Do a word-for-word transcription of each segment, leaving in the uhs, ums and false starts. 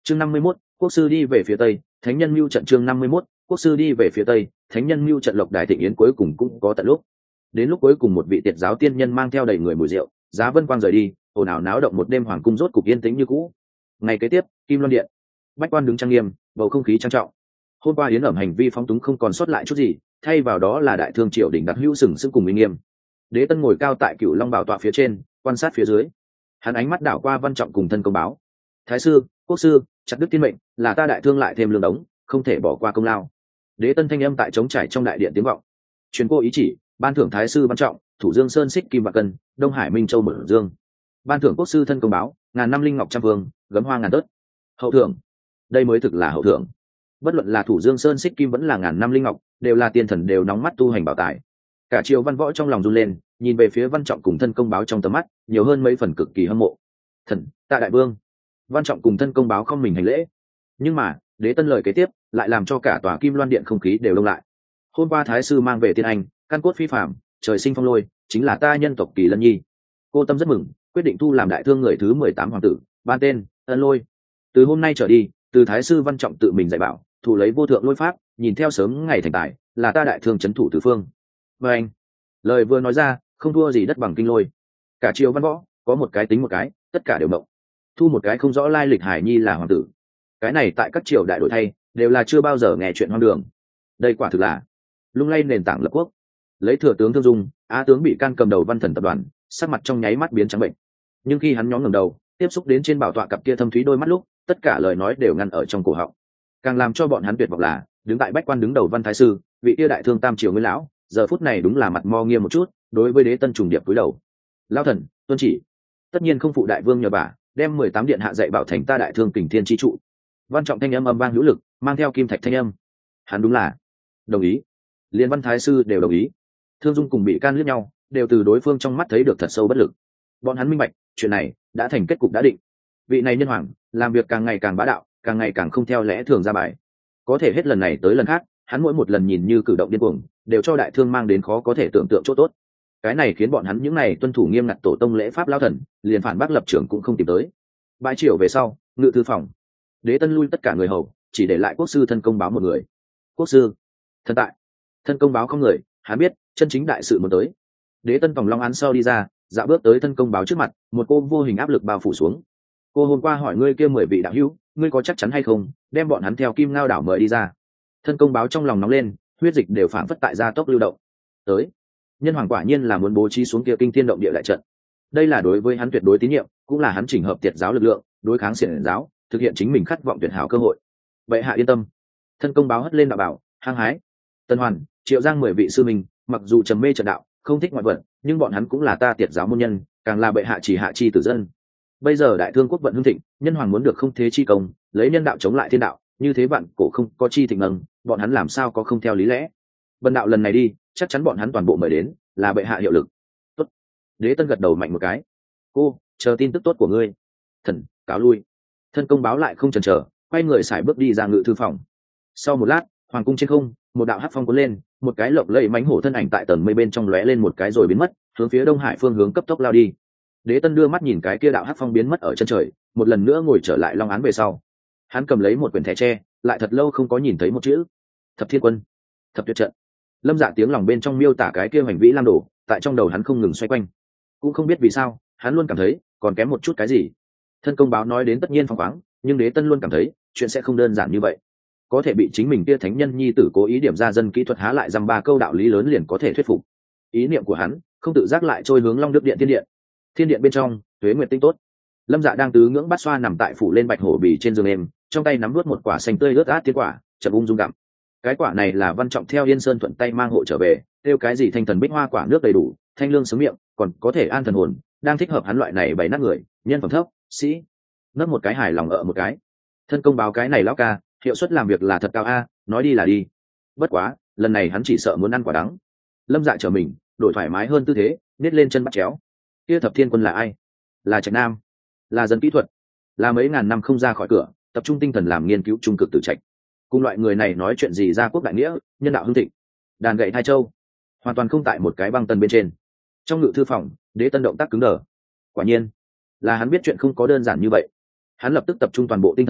chương năm mươi mốt, quốc sư đi về phía tây, thánh nhân mưu trận. chương năm mươi mốt, quốc sư đi về phía tây, thánh nhân mưu trận. Lộc đài thịnh yến cuối cùng cũng có tận lúc. Đến lúc cuối cùng một vị tiệt giáo tiên nhân mang theo đầy người mùi rượu, giá vân quang rời đi, ồn ào náo động một đêm hoàng cung rốt cục yên tĩnh như cũ. Ngày kế tiếp, Kim Loan điện, bách quan đứng trang nghiêm, bầu không khí trang trọng. Hôm qua yến ẩm hành vi phóng túng không còn sót lại chút gì, thay vào đó là đại thương triều đình đặc hữu sừng sững cùng uy nghiêm. Đế Tân ngồi cao tại Cửu Long bảo tọa phía trên, quan sát phía dưới. Hắn ánh mắt đảo qua Văn Trọng cùng Thân Công Báo. Thái sư, quốc sư, chặt đứt tiên mệnh, là ta đại thương lại thêm lương đống, không thể bỏ qua công lao. Đế Tân thanh âm tại trống trải trong đại điện tiếng vọng. Truyền cô ý chỉ, ban thưởng Thái sư Văn Trọng, Thủ Dương Sơn xích kim bạc cân, Đông Hải Minh Châu mở dương. Ban thưởng quốc sư Thân Công Báo, ngàn năm linh ngọc trăm vương, gấm hoa ngàn tớt. Hậu thưởng, đây mới thực là hậu thưởng. Bất luận là Thủ Dương Sơn xích kim vẫn là ngàn năm linh ngọc, đều là tiên thần đều nóng mắt tu hành bảo tài. Cả triều văn võ trong lòng run lên, nhìn về phía Văn Trọng cùng Thân Công Báo trong tầm mắt nhiều hơn mấy phần cực kỳ hâm mộ. Thần, tạ đại vương. Văn Trọng cùng Thân Công Báo không mình hành lễ. Nhưng mà Đế Tân lời kế tiếp lại làm cho cả tòa Kim Loan điện không khí đều đông lại. Hôm qua thái sư mang về tiên anh, căn cốt phi phạm, trời sinh phong lôi, chính là ta nhân tộc Kỳ Lân Nhi. Cô tâm rất mừng, quyết định thu làm đại thương người thứ mười tám hoàng tử, ban tên Ân Lôi. Từ hôm nay trở đi, từ thái sư Văn Trọng tự mình dạy bảo, thủ lấy vô thượng lôi pháp, nhìn theo sớm ngày thành tài, là ta đại thương trấn thủ tứ phương. Và anh, lời vừa nói ra, không thua gì đất bằng kinh lôi. Cả triều văn võ có một cái tính một cái, tất cả đều động. Thu một cái không rõ lai lịch hải nhi là hoàng tử, cái này tại các triều đại đổi thay đều là chưa bao giờ nghe chuyện hoang đường. Đây quả thực là lung lay nền tảng lập quốc. Lấy thừa tướng Thương Dung, á tướng bị can cầm đầu Văn Thần tập đoàn, sắc mặt trong nháy mắt biến trắng bệnh. Nhưng khi hắn nhóm ngẩng đầu tiếp xúc đến trên bảo tọa cặp kia thâm thúy đôi mắt lúc, tất cả lời nói đều ngăn ở trong cổ họng. Càng làm cho bọn hắn tuyệt vọng là đứng tại bách quan đứng đầu Văn Thái sư, vị kia đại thương tam triều nguyên lão, giờ phút này đúng là mặt mo nghiêm một chút, đối với Đế Tân trùng điệp cúi đầu. Lão thần tuân chỉ. Tất nhiên không phụ đại vương nhờ bả, đem mười tám điện hạ dạy bảo thành ta đại thương kình thiên chi trụ. Văn Trọng thanh âm âm vang hữu lực, mang theo kim thạch thanh âm. Hắn đúng là đồng ý. Liên Văn Thái sư đều đồng ý. Thương Dung cùng bị can liếc nhau, đều từ đối phương trong mắt thấy được thật sâu bất lực. Bọn hắn minh bạch, chuyện này đã thành kết cục đã định. Vị này nhân hoàng làm việc càng ngày càng bá đạo, càng ngày càng không theo lẽ thường ra bài. Có thể hết lần này tới lần khác, hắn mỗi một lần nhìn như cử động điên cuồng, đều cho đại thương mang đến khó có thể tưởng tượng chỗ tốt. Cái này khiến bọn hắn những này tuân thủ nghiêm ngặt tổ tông lễ pháp lao thần, liền phản bác lập trường cũng không tìm tới. Bãi triều về sau, ngự thư phòng, Đế Tân lui tất cả người hầu, chỉ để lại quốc sư Thân Công Báo một người. Quốc sư, thân tại. Thân Công Báo không người, hắn biết chân chính đại sự muốn tới. Đế Tân vòng long án sau đi ra, dạo bước tới Thân Công Báo trước mặt, một cô vô hình áp lực bao phủ xuống. Cô hôm qua hỏi ngươi kia mười vị đạo hữu, ngươi có chắc chắn hay không đem bọn hắn theo Kim Ngao đảo mời đi ra? Thân Công Báo trong lòng nóng lên, huyết dịch đều phản phất tại gia tốc lưu động. Tới, nhân hoàng quả nhiên là muốn bố trí xuống kia kinh thiên động địa đại trận. Đây là đối với hắn tuyệt đối tín nhiệm, cũng là hắn chỉnh hợp tiệt giáo lực lượng, đối kháng xiển giáo, thực hiện chính mình khát vọng tuyệt hảo cơ hội. Vậy hạ yên tâm. Thân Công Báo hất lên đạo bảo, hăng hái. Tân Hoàn, Triệu Giang mười vị sư mình, mặc dù trầm mê trận đạo, không thích ngoại vật, nhưng bọn hắn cũng là ta tiệt giáo môn nhân, càng là bệ hạ chỉ hạ chi tử dân. Bây giờ đại thương quốc vận hưng thịnh, nhân hoàng muốn được không thế chi công, lấy nhân đạo chống lại thiên đạo, như thế bạn cổ không có chi thịnh ngầm, bọn hắn làm sao có không theo lý lẽ. Bần đạo lần này đi, chắc chắn bọn hắn toàn bộ mời đến, là bệ hạ hiệu lực. Tốt. Đế Tân gật đầu mạnh một cái. Cô, chờ tin tức tốt của ngươi. Thần, cáo lui. Thân Công Báo lại không chần chờ, quay người xài bước đi ra ngự thư phòng. Sau một lát, hoàng cung trên không, một đạo hắc phong cuốn lên, một cái lộng lẫy mãnh hổ thân ảnh tại tầng mây bên trong lóe lên một cái rồi biến mất, hướng phía Đông Hải phương hướng cấp tốc lao đi. Đế Tân đưa mắt nhìn cái kia đạo hắc phong biến mất ở chân trời, một lần nữa ngồi trở lại long án về sau. Hắn cầm lấy một quyển thẻ tre, lại thật lâu không có nhìn thấy một chữ. Thập Thiên Quân, Thập Tuyệt Trận. Lâm Dạ tiếng lòng bên trong miêu tả cái kia hành vĩ lam đồ, tại trong đầu hắn không ngừng xoay quanh. Cũng không biết vì sao, hắn luôn cảm thấy còn kém một chút cái gì. Thân Công Báo nói đến tất nhiên phóng khoáng, nhưng Đế Tân luôn cảm thấy chuyện sẽ không đơn giản như vậy. Có thể bị chính mình kia thánh nhân nhi tử cố ý điểm ra dân kỹ thuật há lại dăm ba câu đạo lý lớn liền có thể thuyết phục. Ý niệm của hắn không tự giác lại trôi hướng Long Đức Điện Thiên Điện. Thiên Điện bên trong, Tuế Nguyệt tinh tốt. Lâm Dạ đang tứ ngưỡng bát xoa nằm tại phủ lên bạch hổ bì trên giường êm, trong tay nắm nuốt một quả xanh tươi ướt át tiến quả, chậm ung dung gặm. Cái quả này là Văn Trọng theo Yên Sơn thuận tay mang hộ trở về, tiêu cái gì thanh thần bích hoa quả nước đầy đủ, thanh lương sướng miệng, còn có thể an thần hồn, đang thích hợp hắn loại này bày nát người, nhân phẩm thấp, sĩ. Nấp một cái hài lòng ở một cái. Thân Công Báo cái này lão ca, hiệu suất làm việc là thật cao a, nói đi là đi. Bất quá, lần này hắn chỉ sợ muốn ăn quả đắng. Lâm Dạ trở mình, đổi thoải mái hơn tư thế, nết lên chân bắt chéo. Kia Thập Thiên Quân là ai? Là Trạch Nam, là dân kỹ thuật, là mấy ngàn năm không ra khỏi cửa, tập trung tinh thần làm nghiên cứu trung cực tử Trạch. Cùng loại người này nói chuyện gì ra quốc đại nghĩa, nhân đạo hưng thịnh, đàn gậy hai châu, hoàn toàn không tại một cái băng tần bên trên. Trong ngự thư phòng, Đế Tân động tác cứng đờ. Quả nhiên, là hắn biết chuyện không có đơn giản như vậy. Hắn lập tức tập trung toàn bộ tinh thần,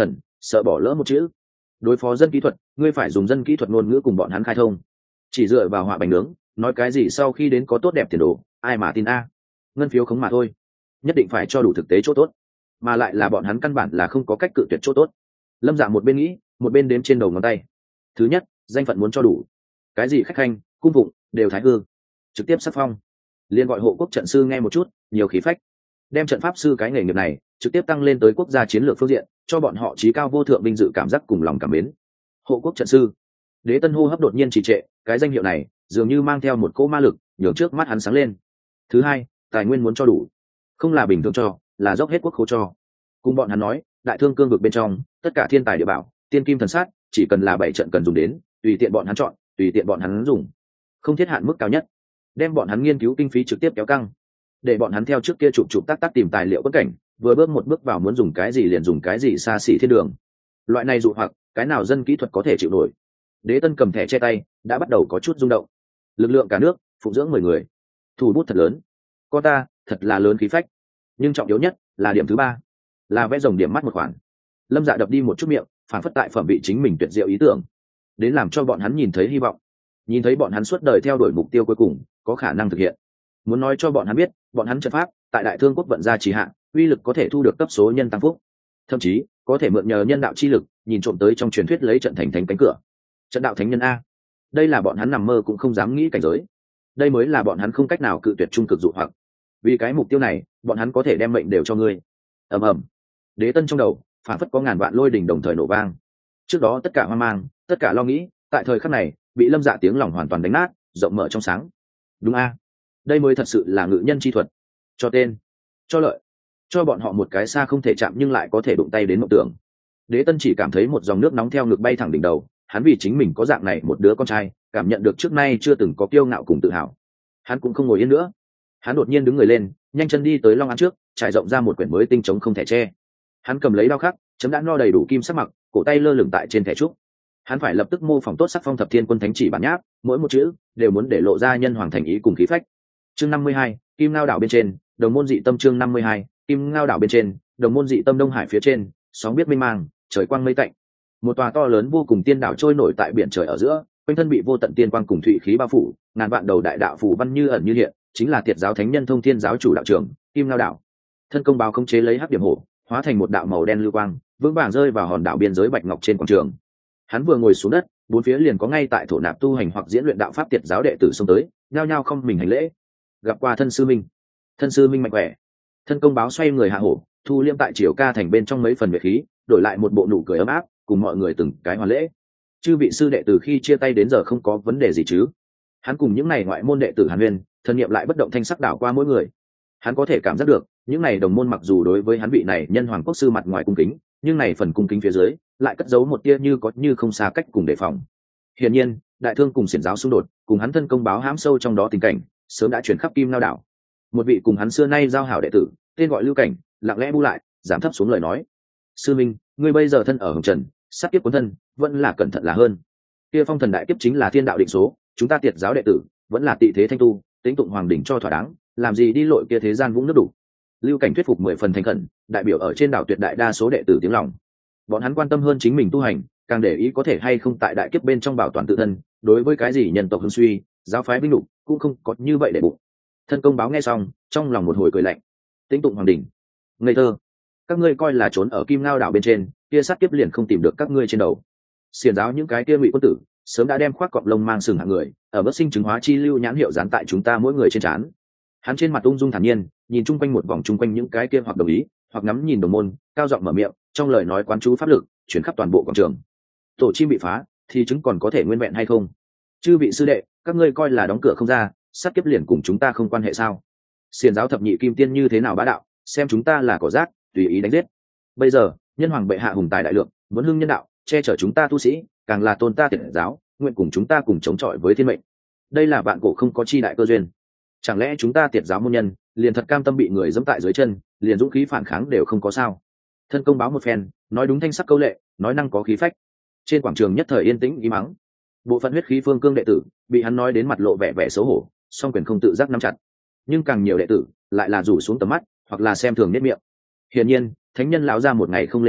sợ bỏ lỡ một chữ. Đối phó dân kỹ thuật, ngươi phải dùng dân kỹ thuật ngôn ngữ cùng bọn hắn khai thông. Chỉ dựa vào họa bánh nướng, nói cái gì sau khi đến có tốt đẹp tiền đồ, ai mà tin a? Ngân phiếu khống mà thôi. Nhất định phải cho đủ thực tế chỗ tốt, mà lại là bọn hắn căn bản là không có cách cự tuyệt chỗ tốt. Lâm Dạ một bên nghĩ, một bên đếm trên đầu ngón tay. Thứ nhất, danh phận muốn cho đủ. Cái gì khách khanh, cung phụng, đều thái hư. Trực tiếp sắc phong. Liên gọi hộ quốc trận sư nghe một chút, nhiều khí phách. Đem trận pháp sư cái nghề nghiệp này trực tiếp tăng lên tới quốc gia chiến lược phương diện, cho bọn họ trí cao vô thượng vinh dự cảm giác cùng lòng cảm mến. Hộ quốc trận sư. Đế Tân hô hấp đột nhiên trì trệ, cái danh hiệu này dường như mang theo một cỗ ma lực, nhường trước mắt hắn sáng lên. Thứ hai, tài nguyên muốn cho đủ, không là bình thường cho, là dốc hết quốc khố cho. Cùng bọn hắn nói, đại thương cương vực bên trong, tất cả thiên tài địa bảo, tiên kim thần sát, chỉ cần là bảy trận cần dùng đến, tùy tiện bọn hắn chọn, tùy tiện bọn hắn dùng, không thiết hạn mức cao nhất. Đem bọn hắn nghiên cứu kinh phí trực tiếp kéo căng, để bọn hắn theo trước kia chụp chụp tác tác tìm tài liệu bất cảnh, vừa bước một bước vào muốn dùng cái gì liền dùng cái gì, xa xỉ thiên đường. Loại này dụ hoặc, cái nào dân kỹ thuật có thể chịu nổi? Đế Tân cầm thẻ che tay, đã bắt đầu có chút rung động. Lực lượng cả nước, phụng dưỡng mười người, thủ bút thật lớn. Con ta, thật là lớn khí phách. Nhưng trọng yếu nhất là điểm thứ ba, là vẽ rồng điểm mắt một khoản. Lâm Dạ đập đi một chút miệng, phản phất tại phẩm vị chính mình tuyệt diệu ý tưởng, đến làm cho bọn hắn nhìn thấy hy vọng, nhìn thấy bọn hắn suốt đời theo đuổi mục tiêu cuối cùng có khả năng thực hiện. Muốn nói cho bọn hắn biết, bọn hắn trận pháp tại đại thương quốc vận gia trì hạ, uy lực có thể thu được cấp số nhân tăng phúc, thậm chí có thể mượn nhờ nhân đạo chi lực, nhìn trộm tới trong truyền thuyết lấy trận thành thánh cánh cửa. Trận đạo thánh nhân a, đây là bọn hắn nằm mơ cũng không dám nghĩ cảnh giới. Đây mới là bọn hắn không cách nào cự tuyệt trung cực dụ hoặc. Vì cái mục tiêu này, bọn hắn có thể đem mệnh đều cho ngươi. Ầm ầm. Đế Tân trong đầu phản phất có ngàn vạn lôi đình đồng thời nổ vang. Trước đó tất cả hoang mang, tất cả lo nghĩ, tại thời khắc này bị Lâm Dạ tiếng lòng hoàn toàn đánh nát, rộng mở trong sáng. Đúng a, đây mới thật sự là ngự nhân chi thuật. Cho tên, cho lợi, cho bọn họ một cái xa không thể chạm nhưng lại có thể đụng tay đến mộng tưởng. Đế Tân chỉ cảm thấy một dòng nước nóng theo ngực bay thẳng đỉnh đầu. Hắn vì chính mình có dạng này một đứa con trai, cảm nhận được trước nay chưa từng có kiêu ngạo cùng tự hào. Hắn cũng không ngồi yên nữa, hắn đột nhiên đứng người lên, nhanh chân đi tới long án trước, trải rộng ra một quyển mới tinh chống không thẻ tre. Hắn cầm lấy đao khắc, chấm đã no đầy đủ kim sắc mặc, cổ tay lơ lửng tại trên thẻ trúc. Hắn phải lập tức mô phỏng tốt sắc phong thập thiên quân thánh chỉ bản nháp, mỗi một chữ đều muốn để lộ ra nhân hoàng thành ý cùng khí phách. Chương năm mươi hai, Kim Ngao đảo bên trên, đồng môn dị tâm. Chương năm mươi hai, Kim Ngao đảo bên trên, đồng môn dị tâm. Đông Hải phía trên, sóng biết mênh mang, trời quang mây tạnh. Một tòa to lớn vô cùng tiên đảo trôi nổi tại biển trời ở giữa, quanh thân bị vô tận tiên quang cùng thủy khí bao phủ, ngàn vạn đầu đại đạo phù văn như ẩn như hiện, chính là Tiệt giáo thánh nhân Thông Thiên giáo chủ đạo trưởng Kim Ngao đảo. Thân công báo khống chế lấy hắc điểm hổ, hóa thành một đạo màu đen lưu quang, vững vàng rơi vào hòn đảo biên giới bạch ngọc trên quảng trường. Hắn vừa ngồi xuống đất, bốn phía liền có ngay tại thổ nạp tu hành hoặc diễn luyện đạo pháp Tiệt giáo đệ tử xông tới, nhao nhao không mình hành lễ. Gặp qua thân sư minh. Thân sư minh mạnh khỏe. Thân công báo xoay người hạ hổ, thu liêm tại triều ca thành bên trong mấy phần về khí, đổi lại một bộ nụ cười ấm áp, cùng mọi người từng cái hoàn lễ. Chư vị sư đệ từ khi chia tay đến giờ không có vấn đề gì chứ? Hắn cùng những này ngoại môn đệ tử Hàn Nguyên, thân niệm lại bất động thanh sắc đảo qua mỗi người. Hắn có thể cảm giác được, những này đồng môn mặc dù đối với hắn vị này nhân hoàng quốc sư mặt ngoài cung kính, nhưng này phần cung kính phía dưới lại cất giấu một tia như có như không xa cách cùng đề phòng. Hiển nhiên, đại thương cùng xiển giáo xung đột, cùng hắn thân công báo hãm sâu trong đó tình cảnh, sớm đã chuyển khắp Kim Ngao đảo. Một vị cùng hắn xưa nay giao hảo đệ tử, tên gọi Lưu Cảnh, lặng lẽ bu lại, giảm thấp xuống lời nói: "Sư minh, ngươi bây giờ thân ở hồng trần, sát kiếp cuốn thân, vẫn là cẩn thận là hơn. Kia phong thần đại kiếp chính là thiên đạo định số, chúng ta Tiệt giáo đệ tử vẫn là tị thế thanh tu, tính tụng hoàng đỉnh cho thỏa đáng, làm gì đi lội kia thế gian vũng nước đủ." Lưu Cảnh thuyết phục mười phần thành khẩn, đại biểu ở trên đảo tuyệt đại đa số đệ tử tiếng lòng. Bọn hắn quan tâm hơn chính mình tu hành, càng để ý có thể hay không tại đại kiếp bên trong bảo toàn tự thân, đối với cái gì nhân tộc hưng suy, giáo phái vinh lục cũng không có như vậy để bụng. Thân công báo nghe xong, trong lòng một hồi cười lạnh. Tính tụng hoàng đỉnh, ngây thơ. Các ngươi coi là trốn ở Kim Ngao đảo bên trên, kia sát kiếp liền không tìm được các ngươi trên đầu. Xiển giáo những cái kia ngụy quân tử, sớm đã đem khoác cọp lông mang sừng hạng người, ở bất sinh chứng hóa chi lưu nhãn hiệu dán tại chúng ta mỗi người trên trán. Hắn trên mặt ung dung thản nhiên, nhìn chung quanh một vòng chung quanh những cái kia hoặc đồng ý, hoặc ngắm nhìn đồng môn, cao giọng mở miệng, trong lời nói quán chú pháp lực, chuyển khắp toàn bộ quảng trường. Tổ chim bị phá, thì chứng còn có thể nguyên vẹn hay không? Chư vị sư đệ, các ngươi coi là đóng cửa không ra, sát kiếp liền cùng chúng ta không quan hệ sao? Xiển giáo thập nhị kim tiên như thế nào bá đạo, xem chúng ta là cỏ rác, tùy ý đánh giết. Bây giờ, nhân hoàng bệ hạ hùng tài đại lượng, muốn hưng nhân đạo, che chở chúng ta tu sĩ, càng là tôn ta Tiệt giáo, nguyện cùng chúng ta cùng chống chọi với thiên mệnh. Đây là vạn cổ không có chi đại cơ duyên. Chẳng lẽ chúng ta Tiệt giáo môn nhân liền thật cam tâm bị người giẫm tại dưới chân, liền dũng khí phản kháng đều không có sao? Thân công báo một phen, nói đúng thanh sắc câu lệ, nói năng có khí phách. Trên quảng trường nhất thời yên tĩnh im mắng. Bộ phận huyết khí phương cương đệ tử bị hắn nói đến mặt lộ vẻ vẻ xấu hổ, song quyền không tự giác nắm chặt. Nhưng càng nhiều đệ tử lại là rủ xuống tầm mắt, hoặc là xem thường nét miệng. Hiển nhiên, thánh nhân lão ra một ngày không lên tiếng,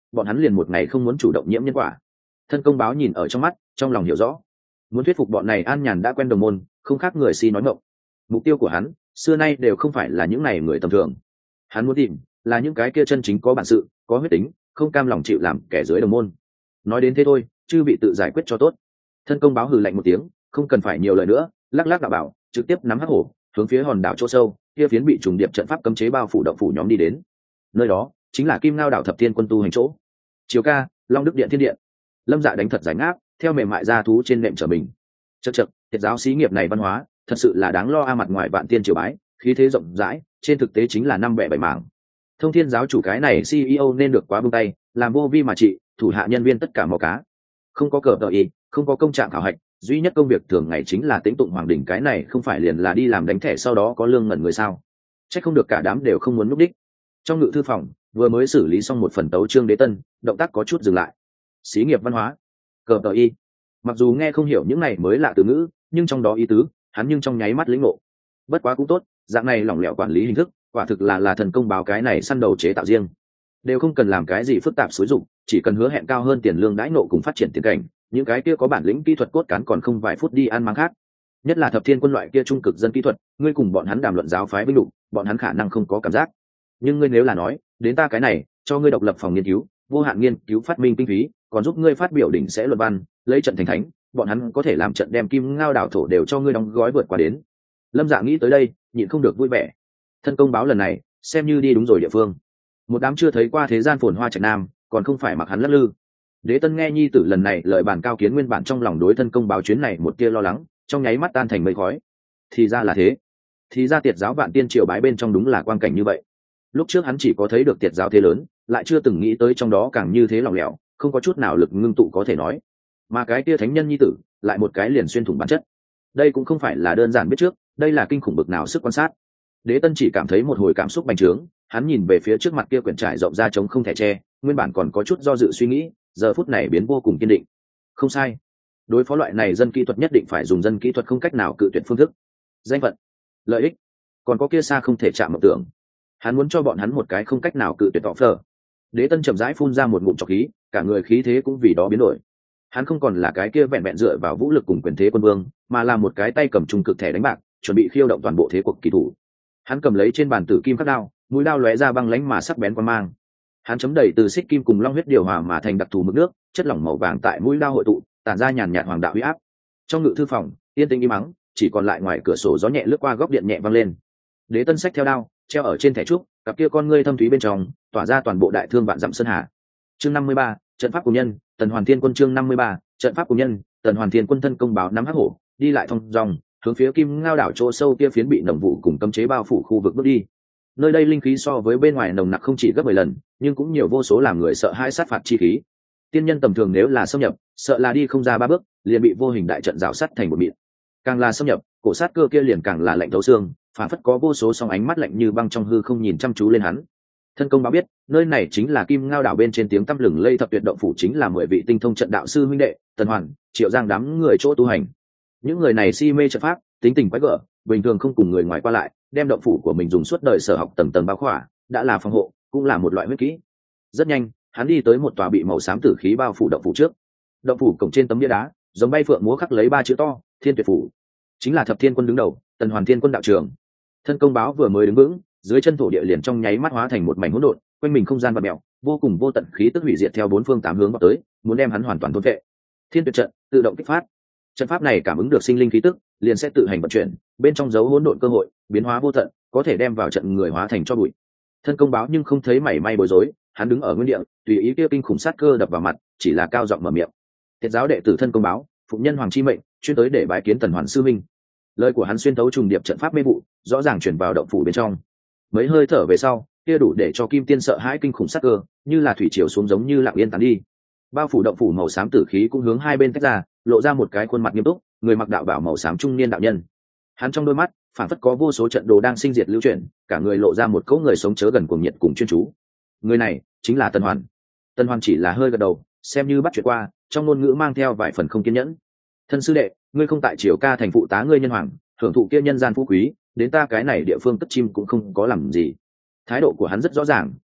bọn hắn liền một ngày không muốn chủ động nhiễm nhân quả. Thân công báo nhìn ở trong mắt, trong lòng hiểu rõ, muốn thuyết phục bọn này an nhàn đã quen đồng môn, không khác người si nói ngọng. Mục tiêu của hắn xưa nay đều không phải là những này người tầm thường, hắn muốn tìm là những cái kia chân chính có bản sự, có huyết tính, không cam lòng chịu làm kẻ dưới đồng môn. Nói đến thế thôi, chư bị tự giải quyết cho tốt. Thân công báo hừ lạnh một tiếng, không cần phải nhiều lời nữa, lắc lắc đạo bảo, trực tiếp nắm hắc hổ, hướng phía hòn đảo chỗ sâu kia phiến bị trùng điệp trận pháp cấm chế bao phủ động phủ nhóm đi đến. Nơi đó chính là Kim Ngao đảo thập tiên quân tu hành chỗ. Chiều ca, Long Đức điện thiên điện. Lâm Dạ đánh thật giải ngáp, theo mềm mại ra thú trên nệm trở mình. Chậc chậc, thiệt giáo xí nghiệp này văn hóa, thật sự là đáng lo a, mặt ngoài vạn tiên triều bái, khí thế rộng rãi, trên thực tế chính là năm bẻ bảy mảng. Thông Thiên giáo chủ cái này xê e ô nên được quá buông tay, làm vô vi mà trị, thủ hạ nhân viên tất cả mò cá. Không có cờ tờ y, không có công trạng khảo hạch, duy nhất công việc thường ngày chính là tĩnh tụng hoàng đỉnh, cái này không phải liền là đi làm đánh thẻ sau đó có lương ngẩn người sao? Chắc không được cả đám đều không muốn núp đích. Trong ngự thư phòng vừa mới xử lý xong một phần tấu chương đế tân, động tác có chút dừng lại. Xí nghiệp văn hóa, cờ tờ y, mặc dù nghe không hiểu những này mới lạ từ ngữ, nhưng trong đó ý tứ hắn nhưng trong nháy mắt lĩnh ngộ. Bất quá cũng tốt, dạng này lỏng lẻo quản lý hình thức, quả thực là là thần công báo cái này săn đầu chế tạo riêng, đều không cần làm cái gì phức tạp xúi dụng, chỉ cần hứa hẹn cao hơn tiền lương đãi nộ cùng phát triển tiền cảnh, những cái kia có bản lĩnh kỹ thuật cốt cán còn không vài phút đi ăn máng khác. Nhất là thập thiên quân loại kia trung cực dân kỹ thuật, ngươi cùng bọn hắn đàm luận giáo phái vinh lục, bọn hắn khả năng không có cảm giác, nhưng ngươi nếu là nói đến ta cái này cho ngươi độc lập phòng nghiên cứu, vô hạn nghiên cứu phát minh kinh phí, còn giúp ngươi phát biểu đỉnh sẽ luận văn, lấy trận thành thánh, bọn hắn có thể làm trận đem Kim Ngao đảo thổ đều cho ngươi đóng gói vượt qua đến. Lâm Dạ nghĩ tới đây nhịn không được vui vẻ, thân công báo lần này xem như đi đúng rồi địa phương. Một đám chưa thấy qua thế gian phồn hoa trạch nam, còn không phải mặc hắn lắc lư. Đế tân nghe nhi tử lần này lợi bản cao kiến, nguyên bản trong lòng đối thân công báo chuyến này một tia lo lắng, trong nháy mắt tan thành mây khói. Thì ra là thế, thì ra tiệt giáo vạn tiên triều bái bên trong đúng là quang cảnh như vậy. Lúc trước hắn chỉ có thấy được tiệt giáo thế lớn, lại chưa từng nghĩ tới trong đó càng như thế lỏng lẻo, không có chút nào lực ngưng tụ có thể nói. Mà cái tia thánh nhân nhi tử lại một cái liền xuyên thủng bản chất. Đây cũng không phải là đơn giản biết trước, đây là kinh khủng bực nào sức quan sát. Đế tân chỉ cảm thấy một hồi cảm xúc bành trướng, hắn nhìn về phía trước mặt kia quyển trải rộng ra trống không thể che, nguyên bản còn có chút do dự suy nghĩ, giờ phút này biến vô cùng kiên định. Không sai, đối phó loại này dân kỹ thuật nhất định phải dùng dân kỹ thuật không cách nào cự tuyệt phương thức. Danh phận, lợi ích, còn có kia xa không thể chạm mộng tưởng, hắn muốn cho bọn hắn một cái không cách nào cự tuyệt tỏ phở. Đế tân chậm rãi phun ra một ngụm trọc khí, cả người khí thế cũng vì đó biến đổi. Hắn không còn là cái kia vẹn vẹn dựa vào vũ lực cùng quyền thế quân vương, mà là một cái tay cầm trung cực thẻ đánh bạc, chuẩn bị khiêu động toàn bộ thế cuộc kỳ thủ. Hắn cầm lấy trên bàn tử kim khắc đao, mũi đao lóe ra băng lãnh mà sắc bén quan mang. Hắn chấm đầy từ xích kim cùng long huyết điều hòa mà thành đặc thù mực nước, chất lỏng màu vàng tại mũi đao hội tụ, tản ra nhàn nhạt hoàng đạo uy áp. Trong ngự thư phòng yên tĩnh im mắng, chỉ còn lại ngoài cửa sổ gió nhẹ lướt qua góc điện nhẹ vang lên. Đế tân sách theo đao treo ở trên thẻ trúc, cặp kia con ngươi thâm thúy bên trong tỏa ra toàn bộ đại thương vạn dặm sơn hà. Chương năm mươi ba, trận pháp của nhân, Tần Hoàn Thiên quân. Chương năm mươi ba, trận pháp của nhân, Tần Hoàn Thiên quân. Thân công báo nắm hắc hổ, đi lại thông dòng, hướng phía Kim Ngao đảo chỗ sâu kia phiến bị nồng vụ cùng cấm chế bao phủ khu vực bước đi. Nơi đây linh khí so với bên ngoài nồng nặc không chỉ gấp mười lần, nhưng cũng nhiều vô số làm người sợ hãi sát phạt chi khí. Tiên nhân tầm thường nếu là xâm nhập, sợ là đi không ra ba bước, liền bị vô hình đại trận rào sắt thành một mịn. Càng là xâm nhập, cổ sát cơ kia liền càng là lạnh thấu xương, phản phất có vô số song ánh mắt lạnh như băng trong hư không nhìn chăm chú lên hắn. Thân công báo biết, nơi này chính là Kim Ngao đảo bên trên tiếng tăm lừng lây thập tuyệt động phủ, chính là mười vị tinh thông trận đạo sư huynh đệ, Tần Hoàn, Triệu Giang đám người chỗ tu hành. Những người này si mê trận pháp, tính tình quái gở, bình thường không cùng người ngoài qua lại, đem động phủ của mình dùng suốt đời sở học tầng tầng bao khỏa, đã là phòng hộ, cũng là một loại huyết kỹ. Rất nhanh, hắn đi tới một tòa bị màu xám tử khí bao phủ động phủ trước. Động phủ cổng trên tấm bia đá, giống bay phượng múa khắc lấy ba chữ to, Thiên Tuyệt phủ. Chính là thập thiên quân đứng đầu, Tần Hoàn Thiên quân đạo trưởng. Thân công báo vừa mới đứng vững, dưới chân thổ địa liền trong nháy mắt hóa thành một mảnh hỗn độn, quanh mình không gian vặn mèo, vô cùng vô tận khí tức hủy diệt theo bốn phương tám hướng vào tới, muốn đem hắn hoàn toàn thôn phệ. Thiên Tuyệt trận tự động kích phát. Trận pháp này cảm ứng được sinh linh khí tức, liền sẽ tự hành vận chuyển, bên trong dấu hỗn độn cơ hội, biến hóa vô tận, có thể đem vào trận người hóa thành cho bụi. Thân công báo nhưng không thấy mảy may bối rối, hắn đứng ở nguyên địa, tùy ý kia kinh khủng sát cơ đập vào mặt, chỉ là cao giọng mở miệng. Tiệt giáo đệ tử thân công báo, phụng nhân hoàng chi mệnh, chuyên tới để bái kiến Tần Hoàn sư minh. Lời của hắn xuyên thấu trùng điệp trận pháp mê vụ, rõ ràng truyền vào động phủ bên trong. Mấy hơi thở về sau, kia đủ để cho Kim Tiên sợ hãi kinh khủng sát cơ, như là thủy triều xuống giống như lặng yên tán đi. Bao phủ động phủ màu xám tử khí cũng hướng hai bên tách ra, lộ ra một cái khuôn mặt nghiêm túc, người mặc đạo bào màu xám trung niên đạo nhân. Hắn trong đôi mắt phản phất có vô số trận đồ đang sinh diệt lưu chuyển, cả người lộ ra một cỗ người sống chớ gần cuồng nhiệt cùng chuyên chú. Người này chính là Tần Hoàn. Tần Hoàn chỉ là hơi gật đầu, xem như bắt chuyện qua, trong ngôn ngữ mang theo vài phần không kiên nhẫn. Thân sư đệ, ngươi không tại Triều ca thành phụ tá ngươi nhân hoàng, hưởng thụ kia nhân gian phú quý, đến ta cái này địa phương tất chim cũng không có làm gì. Thái độ của hắn rất rõ ràng,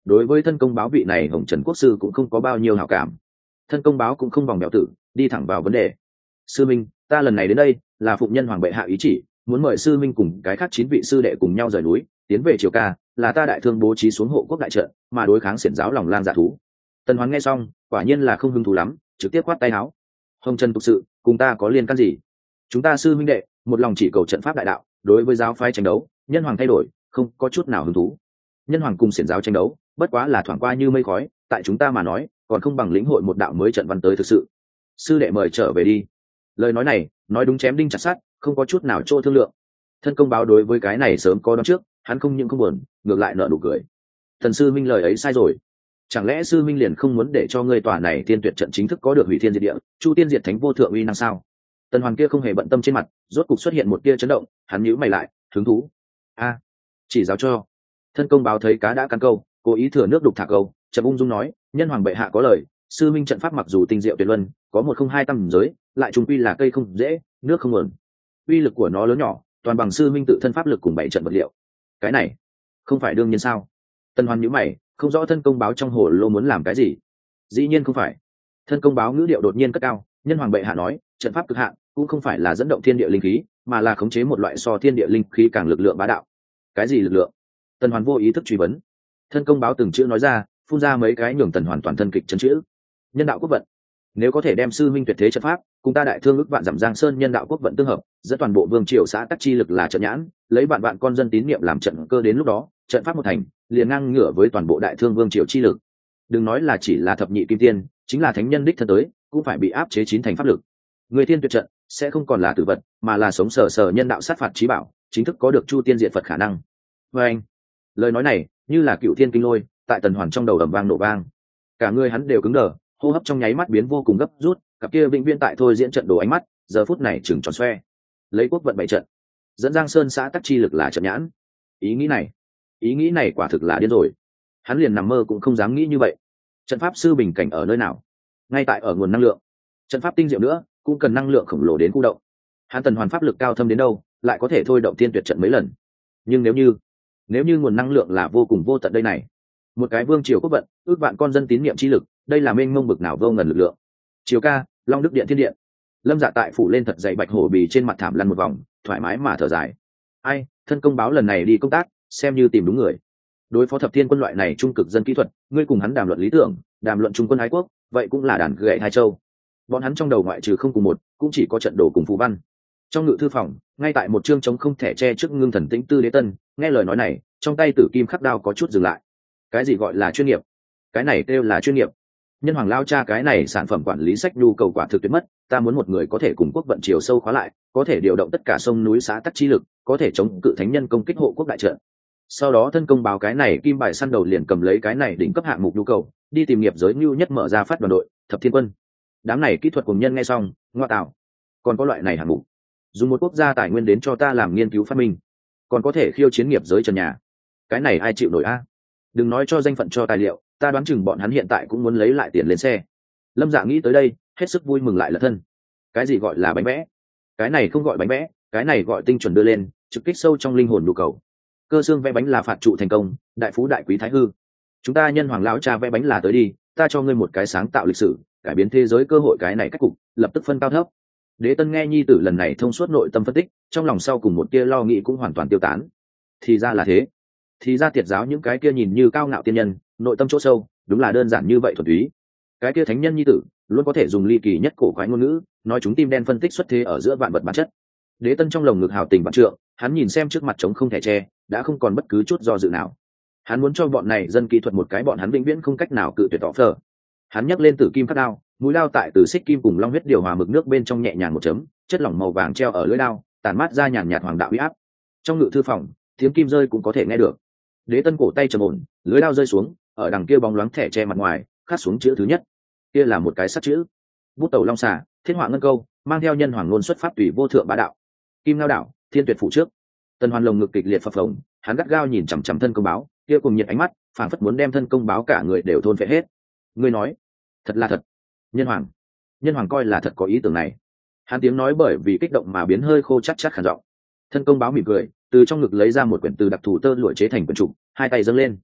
đối với thân công báo vị này hồng trần quốc sư cũng không có bao nhiêu hảo cảm. Thân công báo cũng không vòng bèo tử, đi thẳng vào vấn đề. Sư minh, ta lần này đến đây là phụng nhân hoàng bệ hạ ý chỉ, muốn mời sư minh cùng cái khác chín vị sư đệ cùng nhau rời núi tiến về triều ca, là ta đại thương bố trí xuống hộ quốc đại trận mà đối kháng xiển giáo lòng lang dạ thú. Tần Hoán nghe xong quả nhiên là không hứng thú lắm, trực tiếp quát tay áo. Hồng trần tục sự cùng ta có liên can gì? Chúng ta sư minh đệ một lòng chỉ cầu trận pháp đại đạo, đối với giáo phái tranh đấu nhân hoàng thay đổi không có chút nào hứng thú. Nhân hoàng cùng xiển giáo tranh đấu bất quá là thoảng qua như mây khói, tại chúng ta mà nói còn không bằng lĩnh hội một đạo mới trận văn tới thực sự. Sư đệ mời trở về đi. Lời nói này nói đúng chém đinh chặt sắt, không có chút nào chỗ thương lượng. Thân công báo đối với cái này sớm có đoán trước, hắn không những không buồn, ngược lại nở nụ cười. Thần sư minh lời ấy sai rồi, chẳng lẽ sư minh liền không muốn để cho ngươi tòa này tiên tuyệt trận chính thức có được hủy thiên diệt địa, chu tiên diệt thánh vô thượng uy năng sao? Tần Hoàn kia không hề bận tâm trên mặt rốt cục xuất hiện một tia chấn động, hắn nhíu mày lại, hứng thú. A, chỉ giáo cho. Thân công báo thấy cá đã cắn câu, cố ý thừa nước đục thả câu, chậm ung dung nói, nhân hoàng bệ hạ có lời, sư minh trận pháp mặc dù tinh diệu tuyệt luân, có một không hai tầm giới, lại trùng quy là cây không dễ, nước không nguồn. Uy lực của nó lớn nhỏ toàn bằng sư minh tự thân pháp lực cùng bảy trận vật liệu. Cái này không phải đương nhiên sao? Tần Hoàn nhíu mày, không rõ thân công báo trong hồ lô muốn làm cái gì. Dĩ nhiên không phải. Thân công báo ngữ điệu đột nhiên cất cao, nhân hoàng bệ hạ nói trận pháp cực hạn cũng không phải là dẫn động thiên địa linh khí, mà là khống chế một loại so thiên địa linh khí càng lực lượng bá đạo. Cái gì lực lượng? Tần Hoàn vô ý thức truy vấn. Thân công báo từng chữ nói ra, phun ra mấy cái nhường Tần Hoàn toàn thân kịch chấn chữ. Nhân đạo quốc vận. Nếu có thể đem sư minh tuyệt thế trận pháp cùng ta đại thương ước vạn dặm giang sơn nhân đạo quốc vận tương hợp, dẫn toàn bộ vương triều xã tắc chi lực là trận nhãn, lấy vạn vạn con dân tín niệm làm trận cơ, đến lúc đó trận pháp một thành liền ngang ngửa với toàn bộ đại thương vương triều chi lực. Đừng nói là chỉ là thập nhị kim tiên, chính là thánh nhân đích thân tới cũng phải bị áp chế chín thành pháp lực. Người thiên tuyệt trận sẽ không còn là tử vật, mà là sống sờ sờ nhân đạo sát phạt trí bảo, chính thức có được chu tiên diện phật khả năng. Và anh, lời nói này như là cựu thiên kinh lôi tại Tần Hoàn trong đầu ầm vang nổ vang, cả người hắn đều cứng đờ, hô hấp trong nháy mắt biến vô cùng gấp rút, cặp kia vĩnh viễn tại thôi diễn trận đồ ánh mắt giờ phút này chừng tròn xoe. Lấy quốc vận bảy trận dẫn giang sơn xã tắc chi lực là trận nhãn. Ý nghĩ này ý nghĩ này quả thực là điên rồi. Hắn liền nằm mơ cũng không dám nghĩ như vậy. Trận pháp sư bình cảnh ở nơi nào? Ngay tại ở nguồn năng lượng. Trận pháp tinh diệu nữa cũng cần năng lượng khổng lồ đến khu động. Hắn Tần Hoàn pháp lực cao thâm đến đâu lại có thể thôi động tiên tuyệt trận mấy lần. Nhưng nếu như nếu như nguồn năng lượng là vô cùng vô tận đây này, một cái vương triều quốc vận ước vạn con dân tín niệm chi lực, đây là mênh mông bực nào vô ngần lực lượng. Triều ca, Long Đức Điện Thiên Điện. Lâm Dạ tại phủ lên thật dày bạch hổ bì trên mặt thảm lăn một vòng, thoải mái mà thở dài. Ai, thân công báo lần này đi công tác xem như tìm đúng người. Đối phó thập thiên quân loại này trung cực dân kỹ thuật, ngươi cùng hắn đàm luận lý tưởng, đàm luận trung quân ái quốc, vậy cũng là đàn gậy hai châu. Bọn hắn trong đầu ngoại trừ không cùng một, cũng chỉ có trận đồ cùng phù văn. Trong ngự thư phòng, ngay tại một chương trống không thể che trước ngưng thần tĩnh tư đế tân, nghe lời nói này, trong tay tử kim khắc đao có chút dừng lại. Cái gì gọi là chuyên nghiệp? Cái này kêu là chuyên nghiệp? Nhân hoàng lao cha cái này sản phẩm quản lý sách nhu cầu quả thực tuyệt mất, ta muốn một người có thể cùng quốc vận chiều sâu khóa lại, có thể điều động tất cả sông núi xã tắc chi lực, có thể chống cự thánh nhân công kích hộ quốc đại trận. Sau đó thân công báo cái này kim bài săn đầu liền cầm lấy cái này đỉnh cấp hạng mục nhu cầu, đi tìm nghiệp giới nhu nhất mở ra phát đoàn đội thập thiên quân. Đám này kỹ thuật cùng nhân nghe xong ngoa tạo, còn có loại này hạng mục, dùng một quốc gia tài nguyên đến cho ta làm nghiên cứu phát minh, còn có thể khiêu chiến nghiệp giới trần nhà, cái này ai chịu nổi a? Đừng nói cho danh phận cho tài liệu, ta đoán chừng bọn hắn hiện tại cũng muốn lấy lại tiền lên xe. Lâm Dạ nghĩ tới đây hết sức vui mừng lại là thân. Cái gì gọi là bánh vẽ? Cái này không gọi bánh vẽ, cái này gọi tinh chuẩn đưa lên, trực kích sâu trong linh hồn nhu cầu. Cơ xương vẽ bánh là phạt trụ thành công, đại phú đại quý thái hư. Chúng ta nhân hoàng lão cha vẽ bánh là tới đi, ta cho ngươi một cái sáng tạo lịch sử, cải biến thế giới cơ hội, cái này cách cục lập tức phân cao thấp. Đế Tân nghe nhi tử lần này thông suốt nội tâm phân tích, trong lòng sau cùng một tia lo nghĩ cũng hoàn toàn tiêu tán. Thì ra là thế. Thì ra tiệt giáo những cái kia nhìn như cao ngạo tiên nhân, nội tâm chỗ sâu đúng là đơn giản như vậy thuần túy. Cái kia thánh nhân nhi tử luôn có thể dùng ly kỳ nhất cổ quái ngôn ngữ nói chúng tim đen phân tích xuất thế ở giữa vạn vật bản chất. Đế Tân trong lồng ngực hào tình vạn trượng, hắn nhìn xem trước mặt trống không thể che, đã không còn bất cứ chút do dự nào. Hắn muốn cho bọn này dân kỹ thuật một cái bọn hắn vĩnh viễn không cách nào cự tuyệt tỏ phở. Hắn nhấc lên tử kim khắc đao, mũi đao tại từ xích kim cùng long huyết điều hòa mực nước bên trong nhẹ nhàng một chấm, chất lỏng màu vàng treo ở lưỡi đao, tàn mát ra nhàn nhạt hoàng đạo uy áp. Trong ngự thư phòng, tiếng kim rơi cũng có thể nghe được. Đế Tân cổ tay trầm ổn, lưỡi đao rơi xuống, ở đằng kia bóng loáng thẻ che mặt ngoài, khắc xuống chữ thứ nhất. Kia là một cái sắt chữ. Bút tẩu long xà, thiên họa ngân câu, mang theo nhân hoàng ngôn xuất pháp tùy vô thượng bá đạo. Kim Ngao đảo, thiên tuyệt phủ trước. Tần Hoàn lồng ngực kịch liệt phập phồng, hắn gắt gao nhìn chằm chằm thân công báo, kia cùng nhiệt ánh mắt, phảng phất muốn đem thân công báo cả người đều thôn phệ hết. Ngươi nói, thật là thật. Nhân hoàng, nhân hoàng coi là thật có ý tưởng này. Hắn tiếng nói bởi vì kích động mà biến hơi khô chắc chắc khàn giọng. Thân công báo mỉm cười, từ trong ngực lấy ra một quyển từ đặc thù tơ lụa chế thành quyển trục, hai tay dâng lên.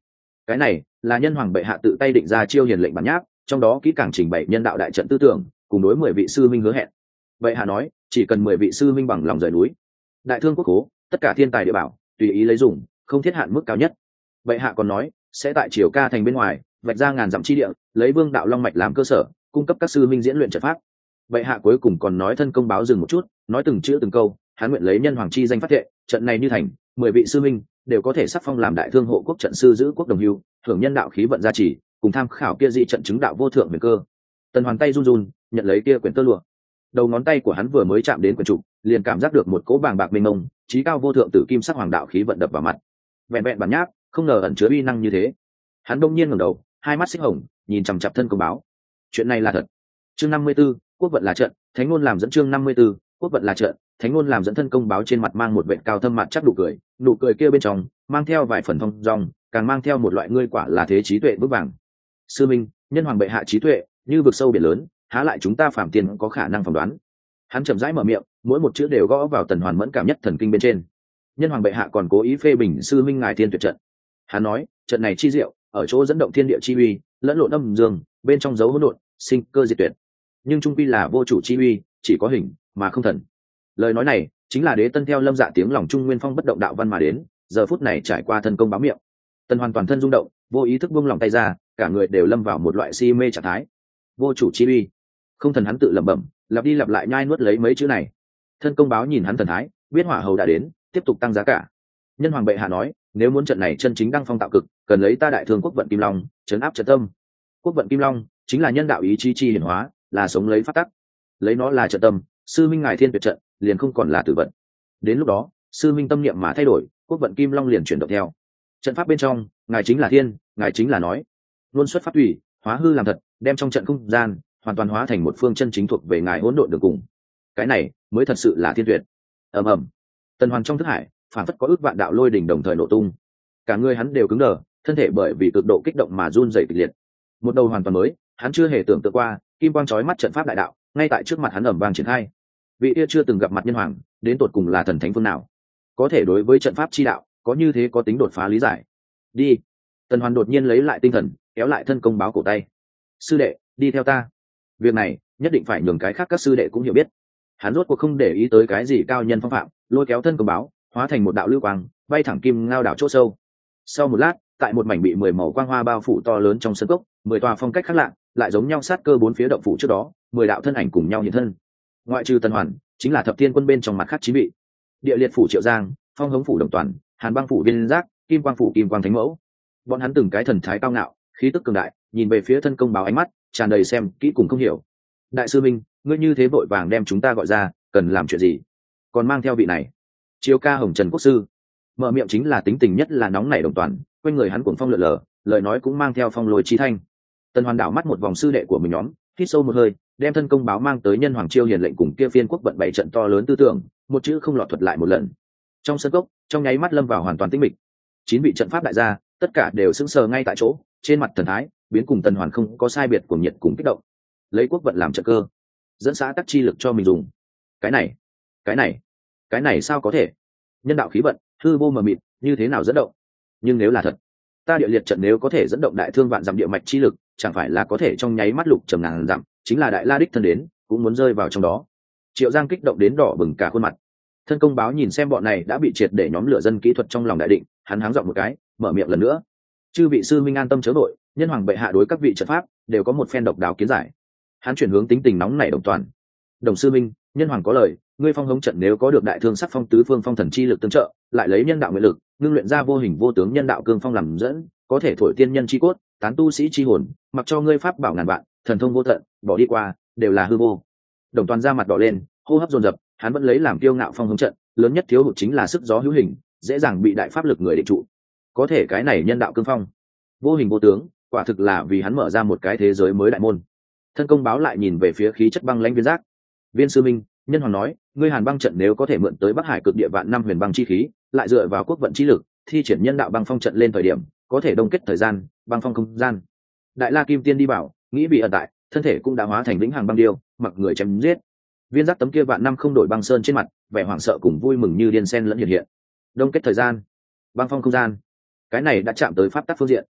Cái này là nhân hoàng bệ hạ tự tay định ra chiêu hiền lệnh bản nháp, trong đó kỹ càng trình bày nhân đạo đại trận tư tưởng, cùng đối mười vị sư minh hứa hẹn. Bệ hạ nói chỉ cần mười vị sư minh bằng lòng rời núi, đại thương quốc cố tất cả thiên tài địa bảo tùy ý lấy dùng, không thiết hạn mức cao nhất. Bệ hạ còn nói sẽ tại triều ca thành bên ngoài vạch ra ngàn dặm chi địa, lấy vương đạo long mạch làm cơ sở, cung cấp các sư minh diễn luyện trận pháp. Bệ hạ cuối cùng còn nói thân công báo dừng một chút, nói từng chữ từng câu, hắn nguyện lấy nhân hoàng chi danh phát thệ, trận này như thành, mười vị sư minh đều có thể sắc phong làm đại thương hộ quốc trận sư giữ quốc đồng hưu, hưởng nhân đạo khí vận gia trì, cùng tham khảo kia dị trận chứng đạo vô thượng huyền cơ. Tần Hoàn tay run run nhận lấy kia quyển tơ lụa, đầu ngón tay của hắn vừa mới chạm đến quyển trục, liền cảm giác được một cỗ bàng bạc mênh mông, trí cao vô thượng tử kim sắc hoàng đạo khí vận đập vào mặt. Vẹn vẹn bản nháp, không ngờ ẩn chứa uy năng như thế. Hắn đông nhiên ngẩng đầu, hai mắt xích hồng, nhìn chằm chằm thân công báo. Chuyện này là thật. Chương năm mươi 54, quốc vận là trận, thánh ngôn làm dẫn. Chương năm mươi 54, quốc vận là trận, thánh ngôn làm dẫn. Thân công báo trên mặt mang một vệt cao thâm mặt chắc nụ cười, nụ cười kia bên trong mang theo vài phần thông dong, càng mang theo một loại ngươi quả là thế trí tuệ vững vàng. Sư minh, nhân hoàng bệ hạ trí tuệ như vực sâu biển lớn, há lại chúng ta phàm tiên có khả năng phỏng đoán. Hắn chậm rãi mở miệng, mỗi một chữ đều gõ vào Tần Hoàn mẫn cảm nhất thần kinh bên trên. Nhân hoàng bệ hạ còn cố ý phê bình sư minh ngài thiên tuyệt trận. Hắn nói trận này chi diệu ở chỗ dẫn động thiên địa chi uy, lẫn lộn âm dương, bên trong dấu hỗn độn, sinh cơ diệt tuyệt, nhưng trung quy là vô chủ chi uy, chỉ có hình mà không thần. Lời nói này chính là Đế Tân theo Lâm Dạ tiếng lòng Trung Nguyên Phong bất động đạo văn mà đến, giờ phút này trải qua thân công báo miệng, Tần Hoàn toàn thân rung động, vô ý thức buông lòng tay ra, cả người đều lâm vào một loại si mê trạng thái. Vô chủ chi uy, không thần, hắn tự lẩm bẩm, lặp đi lặp lại nhai nuốt lấy mấy chữ này. Thân công báo nhìn hắn thần thái, biết hỏa hầu đã đến, tiếp tục tăng giá cả. Nhân hoàng bệ hạ nói nếu muốn trận này chân chính đăng phong tạo cực, cần lấy ta đại thương quốc vận kim long chấn áp trận tâm. Quốc vận kim long chính là nhân đạo ý chí chi hiển hóa, là sống lấy phát tắc, lấy nó là trận tâm, sư minh ngài thiên tuyệt trận liền không còn là tử vận. Đến lúc đó sư minh tâm niệm mà thay đổi, quốc vận kim long liền chuyển động theo. Trận pháp bên trong ngài chính là thiên, ngài chính là nói, luôn xuất pháp thủy, hóa hư làm thật, đem trong trận không gian hoàn toàn hóa thành một phương chân chính thuộc về ngài hỗn độn đường cùng. Cái này mới thật sự là thiên tuyệt. Ầm ầm, Tần Hoàn trong thức hải phản phất có ước vạn đạo lôi đỉnh đồng thời nổ tung, cả người hắn đều cứng đờ, thân thể bởi vì cực độ kích động mà run rẩy kịch liệt. Một đầu hoàn toàn mới, hắn chưa hề tưởng tượng qua, kim quang chói mắt trận pháp đại đạo ngay tại trước mặt hắn ầm vang triển khai. Vị kia chưa từng gặp mặt nhân hoàng, đến tột cùng là thần thánh phương nào, có thể đối với trận pháp chi đạo có như thế có tính đột phá lý giải. Đi. Tần Hoàn đột nhiên lấy lại tinh thần, kéo lại thân công báo cổ tay. Sư đệ, đi theo ta. Việc này nhất định phải nhường cái khác các sư đệ cũng hiểu biết. Hắn rốt cuộc không để ý tới cái gì cao nhân phong phạm, lôi kéo thân công báo hóa thành một đạo lưu quang, bay thẳng kim ngao đảo chỗ sâu. Sau một lát, tại một mảnh bị mười màu quang hoa bao phủ to lớn trong sân cốc, mười tòa phong cách khác lạ lại giống nhau sát cơ bốn phía động phủ trước đó, mười đạo thân ảnh cùng nhau hiện thân. Ngoại trừ Tần Hoàn, chính là thập thiên quân bên trong mặt khác chín vị: địa liệt phủ Triệu Giang, phong hống phủ Đồng Toàn, hàn băng phủ Viên Giác, kim quang phủ Kim Quang Thánh Mẫu. Bọn hắn từng cái thần thái cao ngạo, khí tức cường đại, nhìn về phía thân công báo ánh mắt tràn đầy xem kỹ cùng không hiểu. Đại sư minh, ngươi như thế vội vàng đem chúng ta gọi ra, cần làm chuyện gì? Còn mang theo vị này Chiêu ca Hồng Trần quốc sư. Mở miệng chính là tính tình nhất là nóng nảy Đồng Toàn, quanh người hắn cuồng phong lượn lờ, lời nói cũng mang theo phong lôi chi thanh. Tần Hoàn đảo mắt một vòng sư đệ của mình nhóm, hít sâu một hơi, đem thân công báo mang tới nhân hoàng chiêu hiền lệnh cùng kia phiên quốc vận bảy trận to lớn tư tưởng, một chữ không lọt thuật lại một lần. Trong sân cốc, trong nháy mắt lâm vào hoàn toàn tĩnh mịch. Chín vị trận pháp đại gia, tất cả đều sững sờ ngay tại chỗ, trên mặt thần thái biến cùng Tần Hoàn không có sai biệt, của nhiệt cùng kích động. Lấy quốc vận làm trận cơ, dẫn xã tắc chi lực cho mình dùng. Cái này, cái này, cái này sao có thể? Nhân đạo khí vận, hư vô mờ mịt, như thế nào dẫn động? Nhưng nếu là thật, ta địa liệt trận nếu có thể dẫn động đại thương vạn dặm địa mạch chi lực, chẳng phải là có thể trong nháy mắt lục trầm ngàn dặm, chính là đại la đích thân đến cũng muốn rơi vào trong đó. Triệu Giang kích động đến đỏ bừng cả khuôn mặt. Thân công báo nhìn xem bọn này đã bị triệt để nhóm lửa dân kỹ thuật trong lòng đại định, hắn háng giọng một cái, mở miệng lần nữa. Chư vị sư minh an tâm chớ vội, nhân hoàng bệ hạ đối các vị trận pháp đều có một phen độc đáo kiến giải. Hắn chuyển hướng tính tình nóng nảy Đồng Toàn. Đồng sư minh, nhân hoàng có lời, ngươi phong hống trận nếu có được đại thương sắc phong tứ phương phong thần chi lực tương trợ, lại lấy nhân đạo nguyện lực ngưng luyện ra vô hình vô tướng nhân đạo cương phong làm dẫn, có thể thổi tiên nhân chi cốt, tán tu sĩ chi hồn, mặc cho ngươi pháp bảo ngàn vạn, thần thông vô tận, bỏ đi qua đều là hư vô. Đồng Toàn ra mặt đỏ lên, hô hấp dồn dập, hắn vẫn lấy làm kiêu ngạo phong hống trận, lớn nhất thiếu hụt chính là sức gió hữu hình, dễ dàng bị đại pháp lực người định trụ. Có thể cái này nhân đạo cương phong, vô hình vô tướng, quả thực là vì hắn mở ra một cái thế giới mới đại môn. Thân công báo lại nhìn về phía khí chất băng lãnh Viên Giác. Viên sư minh, nhân hoàng nói, ngươi hàn băng trận nếu có thể mượn tới Bắc Hải cực địa vạn năm huyền băng chi khí, lại dựa vào quốc vận chi lực thi triển nhân đạo băng phong trận lên thời điểm, có thể đông kết thời gian, băng phong không gian. Đại La Kim Tiên đi bảo, nghĩ bị ẩn tại, thân thể cũng đã hóa thành vĩnh hằng băng điêu, mặc người chém giết. Viên Giác tấm kia vạn năm không đổi băng sơn trên mặt, vẻ hoảng sợ cùng vui mừng như điên sen lẫn hiện hiện. Đông kết thời gian, băng phong không gian, cái này đã chạm tới pháp tắc phương diện.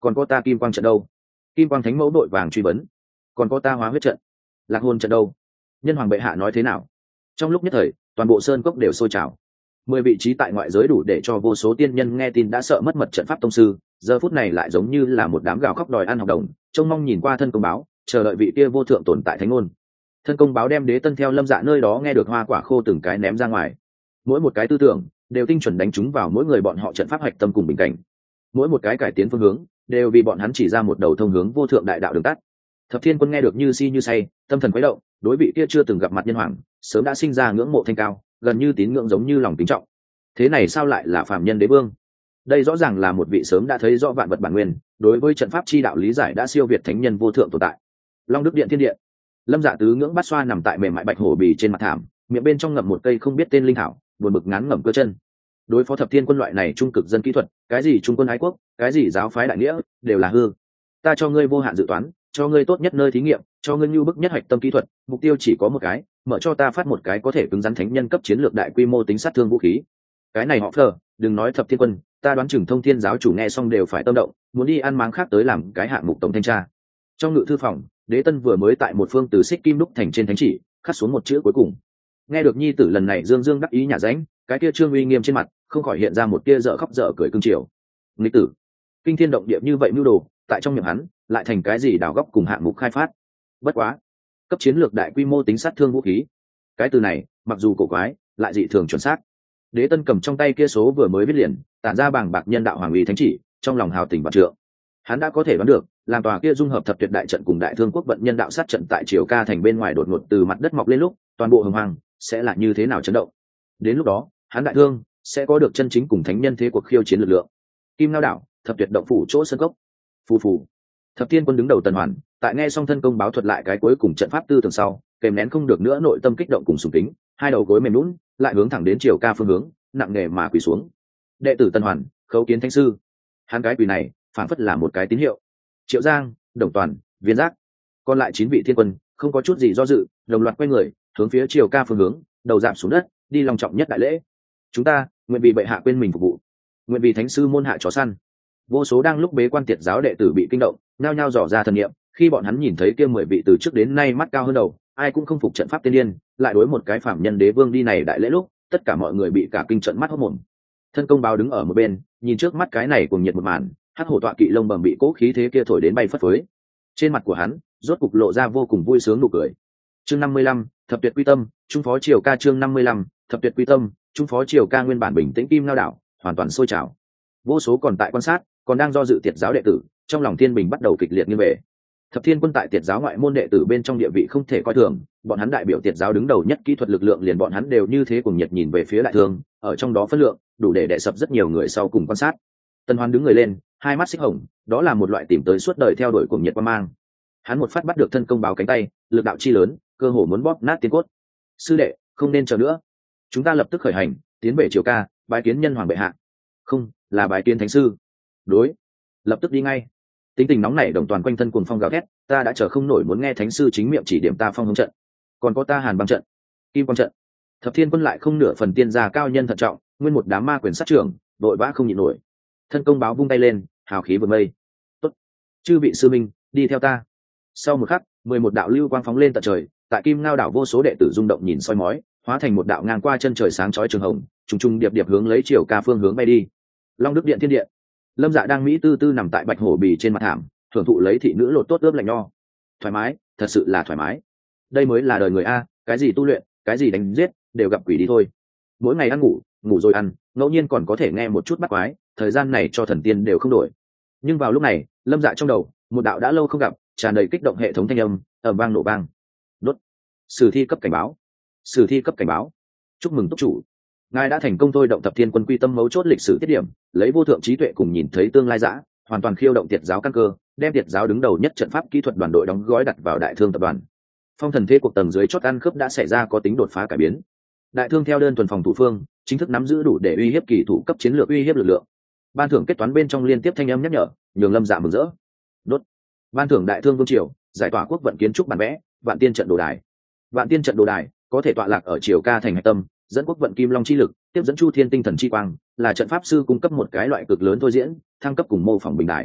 còn có ta kim quang trận đâu? Kim quang thánh mẫu đội vàng truy vấn. Còn có ta hóa huyết trận, lạc hồn trận đâu? Nhân hoàng bệ hạ nói thế nào? Trong lúc nhất thời toàn bộ sơn cốc đều sôi trào. Mười vị trí tại ngoại giới đủ để cho vô số tiên nhân nghe tin đã sợ mất mật trận pháp tông sư, giờ phút này lại giống như là một đám gào khóc đòi ăn học đồng, trông mong nhìn qua thân công báo, chờ đợi vị kia vô thượng tồn tại thánh ngôn. Thân công báo đem đế tân theo Lâm Dạ nơi đó nghe được hoa quả khô từng cái ném ra ngoài, mỗi một cái tư tưởng đều tinh chuẩn đánh trúng vào mỗi người bọn họ trận pháp hạch tâm cùng bình cảnh, mỗi một cái cải tiến phương hướng đều vì bọn hắn chỉ ra một đầu thông hướng vô thượng đại đạo đường tắt. Thập Thiên Quân nghe được như si như say, tâm thần khuấy động, đối vị kia chưa từng gặp mặt nhân hoàng sớm đã sinh ra ngưỡng mộ thanh cao, gần như tín ngưỡng giống như lòng kính trọng. Thế này sao lại là phàm nhân đế vương? Đây rõ ràng là một vị sớm đã thấy rõ vạn vật bản nguyên, đối với trận pháp chi đạo lý giải đã siêu việt thánh nhân vô thượng tồn tại. Long Đức Điện Thiên Điện, Lâm Dạ tứ ngưỡng bát xoa nằm tại mềm mại bạch hổ bì trên mặt thảm, miệng bên trong ngậm một cây không biết tên linh thảo, buồn bực ngán ngẩm cơ chân. Đối phó Thập Thiên Quân loại này trung cực dân kỹ thuật, cái gì trung quân ái quốc, cái gì giáo phái đại nghĩa, đều là hư. Ta cho ngươi vô hạn dự toán, cho ngươi tốt nhất nơi thí nghiệm, cho ngươi nhu bức nhất hạch tâm kỹ thuật, mục tiêu chỉ có một cái, mở cho ta phát một cái có thể cứng rắn thánh nhân cấp chiến lược đại quy mô tính sát thương vũ khí. Cái này họ Phờ, đừng nói Thập Thiên Quân, ta đoán chừng Thông Thiên giáo chủ nghe xong đều phải tâm động, muốn đi ăn máng khác tới làm cái hạng mục tổng thanh tra. Trong ngự thư phòng, Đế Tân vừa mới tại một phương từ xích kim đúc thành trên thánh chỉ khắc xuống một chữ cuối cùng. Nghe được nhi tử lần này dương dương đắc ý nhà ránh, cái kia trương uy nghiêm trên mặt không khỏi hiện ra một tia dở khóc dở cười cưng chiều. Nghịch tử, kinh thiên động địa như vậy mưu đồ, tại trong miệng hắn lại thành cái gì đào góc cùng hạng mục khai phát. Bất quá, cấp chiến lược đại quy mô tính sát thương vũ khí, cái từ này mặc dù cổ quái lại dị thường chuẩn xác. Đế Tân cầm trong tay kia số vừa mới viết liền tản ra bàng bạc nhân đạo hoàng uy thánh chỉ, trong lòng hào tình vạn trượng. Hắn đã có thể đoán được, làm tòa kia dung hợp thập tuyệt đại trận cùng đại thương quốc vận nhân đạo sát trận tại triều ca thành bên ngoài đột ngột từ mặt đất mọc lên lúc, toàn bộ hồng hoàng sẽ là như thế nào chấn động. Đến lúc đó, hắn đại thương sẽ có được chân chính cùng thánh nhân thế cuộc khiêu chiến lực lượng. Kim Ngao đảo, thập tuyệt động phủ chỗ sân cốc. Phù phù. Thập Thiên Quân đứng đầu Tần Hoàn, tại nghe xong thân công báo thuật lại cái cuối cùng trận pháp tư tưởng sau, kèm nén không được nữa nội tâm kích động cùng sùng kính, hai đầu gối mềm nhũn, lại hướng thẳng đến triều ca phương hướng, nặng nề mà quỳ xuống. Đệ tử Tần Hoàn, khấu kiến thánh sư. Hắn cái quỳ này, phản phất là một cái tín hiệu. Triệu Giang, Đồng Toàn, Viên Giác, còn lại chín vị thiên quân không có chút gì do dự, đồng loạt quay người hướng phía triều ca phương hướng, đầu dạp xuống đất, đi long trọng nhất đại lễ. Chúng ta nguyện vì bệ hạ quên mình phục vụ, nguyện vì thánh sư môn hạ chó săn. Vô số đang lúc bế quan tiệt giáo đệ tử bị kinh động, nhao nhao dò ra thần niệm, khi bọn hắn nhìn thấy kia mười vị từ trước đến nay mắt cao hơn đầu, ai cũng không phục trận pháp tiên điên, lại đối một cái phạm nhân đế vương đi này đại lễ lúc, tất cả mọi người bị cả kinh trận mắt hốt mồm. Thân công báo đứng ở một bên, nhìn trước mắt cái này cùng nhiệt một màn, hắc hổ tọa kỵ lông bầm bị cố khí thế kia thổi đến bay phất phới. Trên mặt của hắn, rốt cục lộ ra vô cùng vui sướng nụ cười. Chương năm mươi lăm, thập tuyệt quy tâm, trung phó triều ca chương năm mươi lăm, thập tuyệt quy tâm, trung phó triều ca nguyên bản bình tĩnh Kim Ngao đảo, hoàn toàn sôi trào. Vô số còn tại quan sát, còn đang do dự tiệt giáo đệ tử, trong lòng thiên bình bắt đầu kịch liệt như về. Thập Thiên Quân tại tiệt giáo ngoại môn đệ tử bên trong địa vị không thể coi thường, bọn hắn đại biểu tiệt giáo đứng đầu nhất kỹ thuật lực lượng liền bọn hắn đều như thế cùng nhiệt nhìn về phía đại thương, ở trong đó phân lượng đủ để đè sập rất nhiều người sau cùng quan sát. Tần Hoan đứng người lên, hai mắt xích hồng, đó là một loại tìm tới suốt đời theo đuổi cùng nhiệt quan mang. Hắn một phát bắt được thân công báo cánh tay, lực đạo chi lớn, cơ hồ muốn bóp nát tiên cốt. Sư đệ, không nên chờ nữa, chúng ta lập tức khởi hành, tiến về triều ca, bái kiến nhân hoàng bệ hạ. Không, là bái kiến thánh sư. Đối, lập tức đi ngay. Tính tình nóng nảy Đồng Toàn quanh thân cuồng phong gào thét, ta đã chờ không nổi muốn nghe thánh sư chính miệng chỉ điểm ta phong hướng trận. Còn có ta Hàn băng trận, Kim quang trận. Thập Thiên Quân lại không nửa phần tiên gia cao nhân thận trọng, nguyên một đám ma quyền sát trưởng, đội vã không nhịn nổi. Thân công báo vung tay lên, hào khí vượt mây. Tốt, chư vị sư minh, đi theo ta. Sau một khắc, mười một đạo lưu quang phóng lên tận trời, tại Kim Ngao đảo vô số đệ tử rung động nhìn soi mói, hóa thành một đạo ngang qua chân trời sáng chói trường hồng, trùng trùng điệp điệp hướng lấy triều ca phương hướng bay đi. Long Đức Điện Thiên Điện, Lâm Dạ đang mỹ tư tư nằm tại bạch hổ bì trên mặt thảm, thưởng thụ lấy thị nữ lột tốt ướp lạnh nho. Thoải mái, thật sự là thoải mái. Đây mới là đời người a, cái gì tu luyện, cái gì đánh giết, đều gặp quỷ đi thôi. Mỗi ngày ăn ngủ, ngủ rồi ăn, ngẫu nhiên còn có thể nghe một chút bắt quái, thời gian này cho thần tiên đều không đổi. Nhưng vào lúc này, Lâm Dạ trong đầu, một đạo đã lâu không gặp, tràn đầy kích động hệ thống thanh âm, ầm vang nổ vang. Đốt. Sử thi cấp cảnh báo. Sử thi cấp cảnh báo. Chúc mừng túc chủ. Ngài đã thành công thôi động Thập Thiên Quân quy tâm mấu chốt lịch sử tiết điểm, lấy vô thượng trí tuệ cùng nhìn thấy tương lai dã, hoàn toàn khiêu động tiệt giáo căn cơ, đem tiệt giáo đứng đầu nhất trận pháp kỹ thuật đoàn đội đóng gói đặt vào đại thương tập đoàn. Phong thần thế cuộc tầng dưới chót ăn khớp đã xảy ra có tính đột phá cải biến. Đại thương theo đơn tuần phòng thủ phương, chính thức nắm giữ đủ để uy hiếp kỳ thủ cấp chiến lược uy hiếp lực lượng. Ban thưởng kết toán bên trong liên tiếp thanh âm nhắc nhở, nhường Lâm Dạ mừng rỡ. Đốt. Ban thưởng đại thương vương triều, giải tỏa quốc vận kiến trúc bản vẽ, vạn tiên trận đồ đài. Vạn tiên trận đồ đài có thể tọa lạc ở triều ca thành hạch tâm, dẫn quốc vận kim long chi lực, tiếp dẫn chu thiên tinh thần chi quang, là trận pháp sư cung cấp một cái loại cực lớn thôi diễn, thăng cấp cùng mô phỏng bình đài.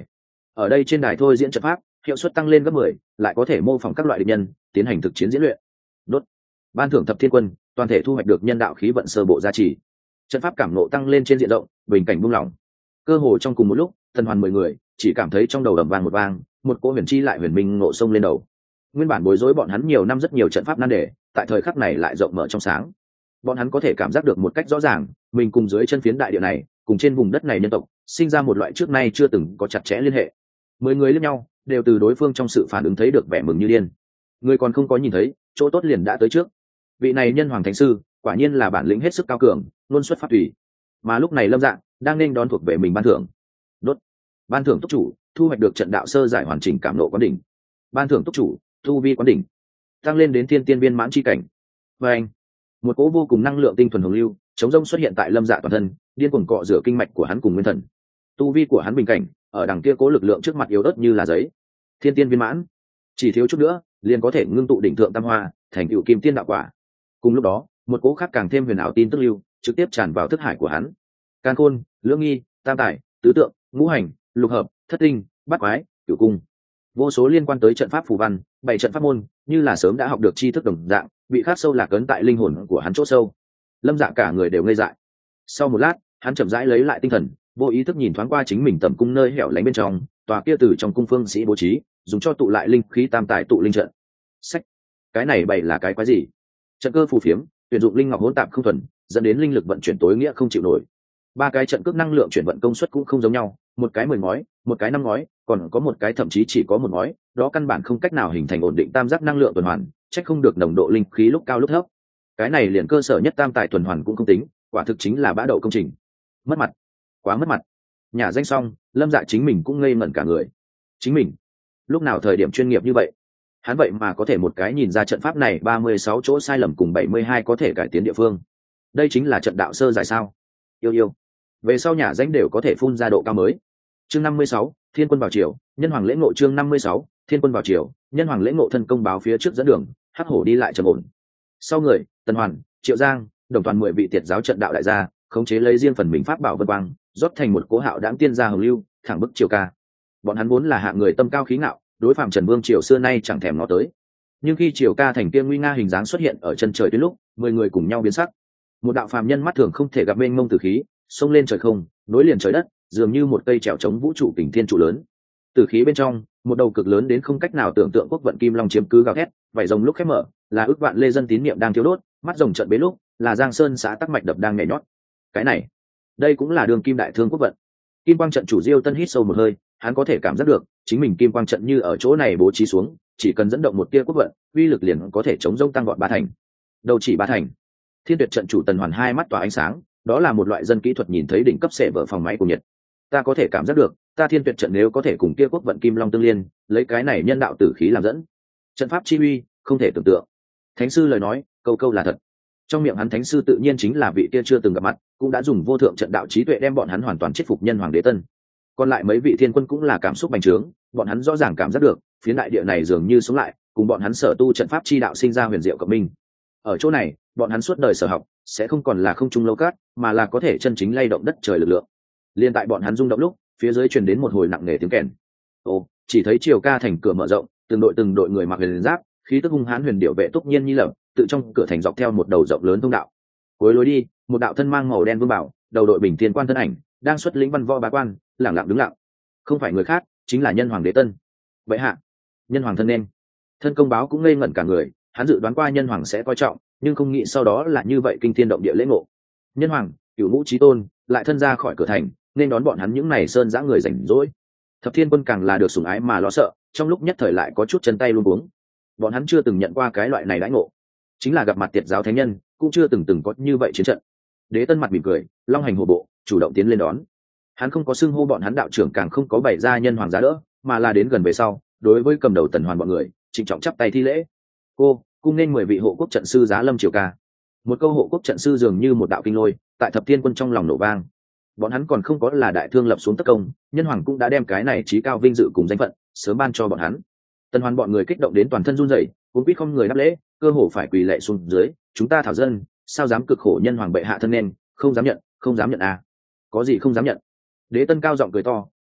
ở đây trên đài thôi diễn trận pháp hiệu suất tăng lên gấp mười, lại có thể mô phỏng các loại địch nhân tiến hành thực chiến diễn luyện. Đốt. Ban thưởng thập thiên quân, toàn thể thu hoạch được nhân đạo khí vận sơ bộ gia trì. Trận pháp cảm nộ tăng lên trên diện rộng, bình cảnh buông lỏng. Cơ hồ trong cùng một lúc, thần hoàn mười người chỉ cảm thấy trong đầu ầm vang một vang, một cỗ huyền chi lại huyền minh nộ sông lên đầu. Nguyên bản bối rối bọn hắn nhiều năm rất nhiều trận pháp nan đề, tại thời khắc này lại rộng mở trong sáng. Bọn hắn có thể cảm giác được một cách rõ ràng, mình cùng dưới chân phiến đại địa này, cùng trên vùng đất này nhân tộc, sinh ra một loại trước nay chưa từng có chặt chẽ liên hệ. Mười người liếc nhau, đều từ đối phương trong sự phản ứng thấy được vẻ mừng như điên. Người còn không có nhìn thấy, chỗ tốt liền đã tới trước. Vị này nhân hoàng thánh sư, quả nhiên là bản lĩnh hết sức cao cường, luôn xuất phát tùy. Mà lúc này Lâm Dạng đang nên đón thuộc về mình ban thưởng. Đốt. Ban thưởng túc chủ, thu hoạch được trận đạo sơ giải hoàn chỉnh cảm nộ quán đỉnh. Ban thưởng túc chủ, thu vi quán đỉnh, tăng lên đến thiên tiên viên mãn chi cảnh. Và anh, một cỗ vô cùng năng lượng tinh thuần hồng lưu, chống rông xuất hiện tại Lâm Dạ toàn thân, điên cuồng cọ rửa kinh mạch của hắn cùng nguyên thần. Tu vi của hắn bình cảnh, ở đằng kia cố lực lượng trước mặt yếu ớt như là giấy. Thiên tiên viên mãn, chỉ thiếu chút nữa, liền có thể ngưng tụ đỉnh thượng tam hoa, thành tựu kim tiên đạo quả. Cùng lúc đó, một cỗ khác càng thêm huyền ảo tin tức lưu, trực tiếp tràn vào thức hải của hắn. Càn khôn, lưỡng nghi, tam tài, tứ tượng, ngũ hành, lục hợp, thất tinh, bát quái, cửu cung, vô số liên quan tới trận pháp phù văn, bảy trận pháp môn, như là sớm đã học được tri thức đồng dạng, bị khắc sâu lạc ấn tại linh hồn của hắn chỗ sâu. Lâm Dạ cả người đều ngây dại. Sau một lát, hắn chậm rãi lấy lại tinh thần, vô ý thức nhìn thoáng qua chính mình tầm cung nơi hẻo lánh bên trong, tòa kia từ trong cung phương sĩ bố trí, dùng cho tụ lại linh khí tam tài tụ linh trận. Sách, cái này bày là cái quái gì? Trận cơ phù phiếm, tuyển dụng linh ngọc hỗn tạp không thuần, dẫn đến linh lực vận chuyển tối nghĩa không chịu nổi. Ba cái trận cước năng lượng chuyển vận công suất cũng không giống nhau, một cái mười ngói, một cái năm ngói, còn có một cái thậm chí chỉ có một ngói, đó căn bản không cách nào hình thành ổn định tam giác năng lượng tuần hoàn, trách không được nồng độ linh khí lúc cao lúc thấp. Cái này liền cơ sở nhất tam tài tuần hoàn cũng không tính, quả thực chính là bã đậu công trình. Mất mặt, quá mất mặt. Nhà danh xong, Lâm Dạ chính mình cũng ngây ngẩn cả người. Chính mình, lúc nào thời điểm chuyên nghiệp như vậy? Hắn vậy mà có thể một cái nhìn ra trận pháp này ba mươi sáu chỗ sai lầm cùng bảy mươi hai có thể cải tiến địa phương. Đây chính là trận đạo sơ giải sao? Yêu yêu. Về sau nhà danh đều có thể phun ra độ cao mới. Chương năm mươi sáu, Thiên quân vào triều, nhân hoàng lễ ngộ. Chương năm mươi sáu, Thiên quân vào triều, nhân hoàng lễ ngộ. Thân công báo phía trước dẫn đường, hắc hổ đi lại trầm ổn. Sau người, Tần Hoàn, Triệu Giang, đồng toàn mười vị tiệt giáo trận đạo đại gia, khống chế lấy riêng phần mình pháp bảo vân quang, rót thành một cố hạo đãng tiên gia hồng lưu, thẳng bức triều ca. Bọn hắn vốn là hạng người tâm cao khí ngạo, đối phạm Trần Vương triều xưa nay chẳng thèm ngó tới. Nhưng khi triều ca thành tiên nguy nga hình dáng xuất hiện ở chân trời tuyến lúc, mười người cùng nhau biến sắc. Một đạo phàm nhân mắt thường không thể gặp mênh mông tử khí, xông lên trời không, nối liền trời đất, dường như một cây trèo chống vũ trụ kình thiên trụ lớn. Tử khí bên trong, một đầu cực lớn đến không cách nào tưởng tượng quốc vận kim long chiếm cứ gào thét, vảy rồng lúc khép mở, là ước vạn lê dân tín niệm đang thiếu đốt, mắt rồng trận bế lúc, là Giang Sơn xã tắc mạch đập đang nhảy nhót. Cái này, đây cũng là đường kim đại thương quốc vận. Kim quang trận chủ Diêu Tân hít sâu một hơi, hắn có thể cảm giác được, chính mình kim quang trận như ở chỗ này bố trí xuống, chỉ cần dẫn động một tia quốc vận, uy lực liền có thể chống rông tăng gọn ba thành. Đâu chỉ ba thành. Thiên Tuyệt trận chủ Tần Hoàn hai mắt tỏa ánh sáng, đó là một loại dân kỹ thuật nhìn thấy đỉnh cấp xệ vở phòng máy của nhiệt. Ta có thể cảm giác được, ta Thiên Tuyệt trận nếu có thể cùng kia quốc vận kim long tương liên, lấy cái này nhân đạo tử khí làm dẫn, trận pháp chi uy không thể tưởng tượng. Thánh sư lời nói, câu câu là thật. Trong miệng hắn thánh sư tự nhiên chính là vị kia chưa từng gặp mặt, cũng đã dùng vô thượng trận đạo trí tuệ đem bọn hắn hoàn toàn chết phục nhân hoàng đế tân. Còn lại mấy vị thiên quân cũng là cảm xúc bành trướng, bọn hắn rõ ràng cảm giác được, phía đại địa này dường như sống lại, cùng bọn hắn sở tu trận pháp chi đạo sinh ra huyền diệu cộng minh. Ở chỗ này, bọn hắn suốt đời sở học, sẽ không còn là không trung lâu cát, mà là có thể chân chính lay động đất trời lực lượng. Liên tại bọn hắn rung động lúc, phía dưới truyền đến một hồi nặng nề tiếng kèn. Ồ, chỉ thấy triều ca thành cửa mở rộng, từng đội từng đội người mặc huyền giáp, khí tức hung hãn huyền điệu vệ túc nhiên nhi lập, tự trong cửa thành dọc theo một đầu rộng lớn thông đạo. Cuối lối đi, một đạo thân mang màu đen vương bảo, đầu đội bình thiên quan thân ảnh, đang xuất lĩnh văn võ bá quan, lẳng lặng đứng lặng. Không phải người khác, chính là nhân hoàng đế tân. Vậy hạ, nhân hoàng thân nên. Thân công báo cũng ngây ngẩn cả người, hắn dự đoán qua nhân hoàng sẽ coi trọng, nhưng không nghĩ sau đó là như vậy kinh thiên động địa lễ ngộ. Nhân hoàng, cửu ngũ chí tôn, lại thân ra khỏi cửa thành, nên đón bọn hắn những này sơn dã người rảnh rỗi. Thập Thiên quân càng là được sủng ái mà lo sợ, trong lúc nhất thời lại có chút chân tay luống cuống. Bọn hắn chưa từng nhận qua cái loại này đãi ngộ, chính là gặp mặt tiệt giáo thánh nhân, cũng chưa từng từng có như vậy chiến trận. Đế tân mặt mỉm cười, long hành hổ bộ, chủ động tiến lên đón. Hắn không có xưng hô bọn hắn đạo trưởng, càng không có bày ra nhân hoàng giá đỡ, mà là đến gần về sau, đối với cầm đầu Tần Hoàn bọn người, trịnh trọng chắp tay thi lễ. Cô, cung nên mười vị hộ quốc trận sư giá lâm triều ca. Một câu hộ quốc trận sư dường như một đạo kinh lôi, tại Thập Thiên quân trong lòng nổ vang. Bọn hắn còn không có là đại thương lập xuống tất công, nhân hoàng cũng đã đem cái này chí cao vinh dự cùng danh phận sớm ban cho bọn hắn. Tần Hoàn bọn người kích động đến toàn thân run rẩy, cũng biết không người đáp lễ, cơ hồ phải quỳ lạy xuống dưới. Chúng ta thảo dân, sao dám cực khổ nhân hoàng bệ hạ thân nên, không dám nhận, không dám nhận à? Có gì không dám nhận? Đế tân cao giọng cười to,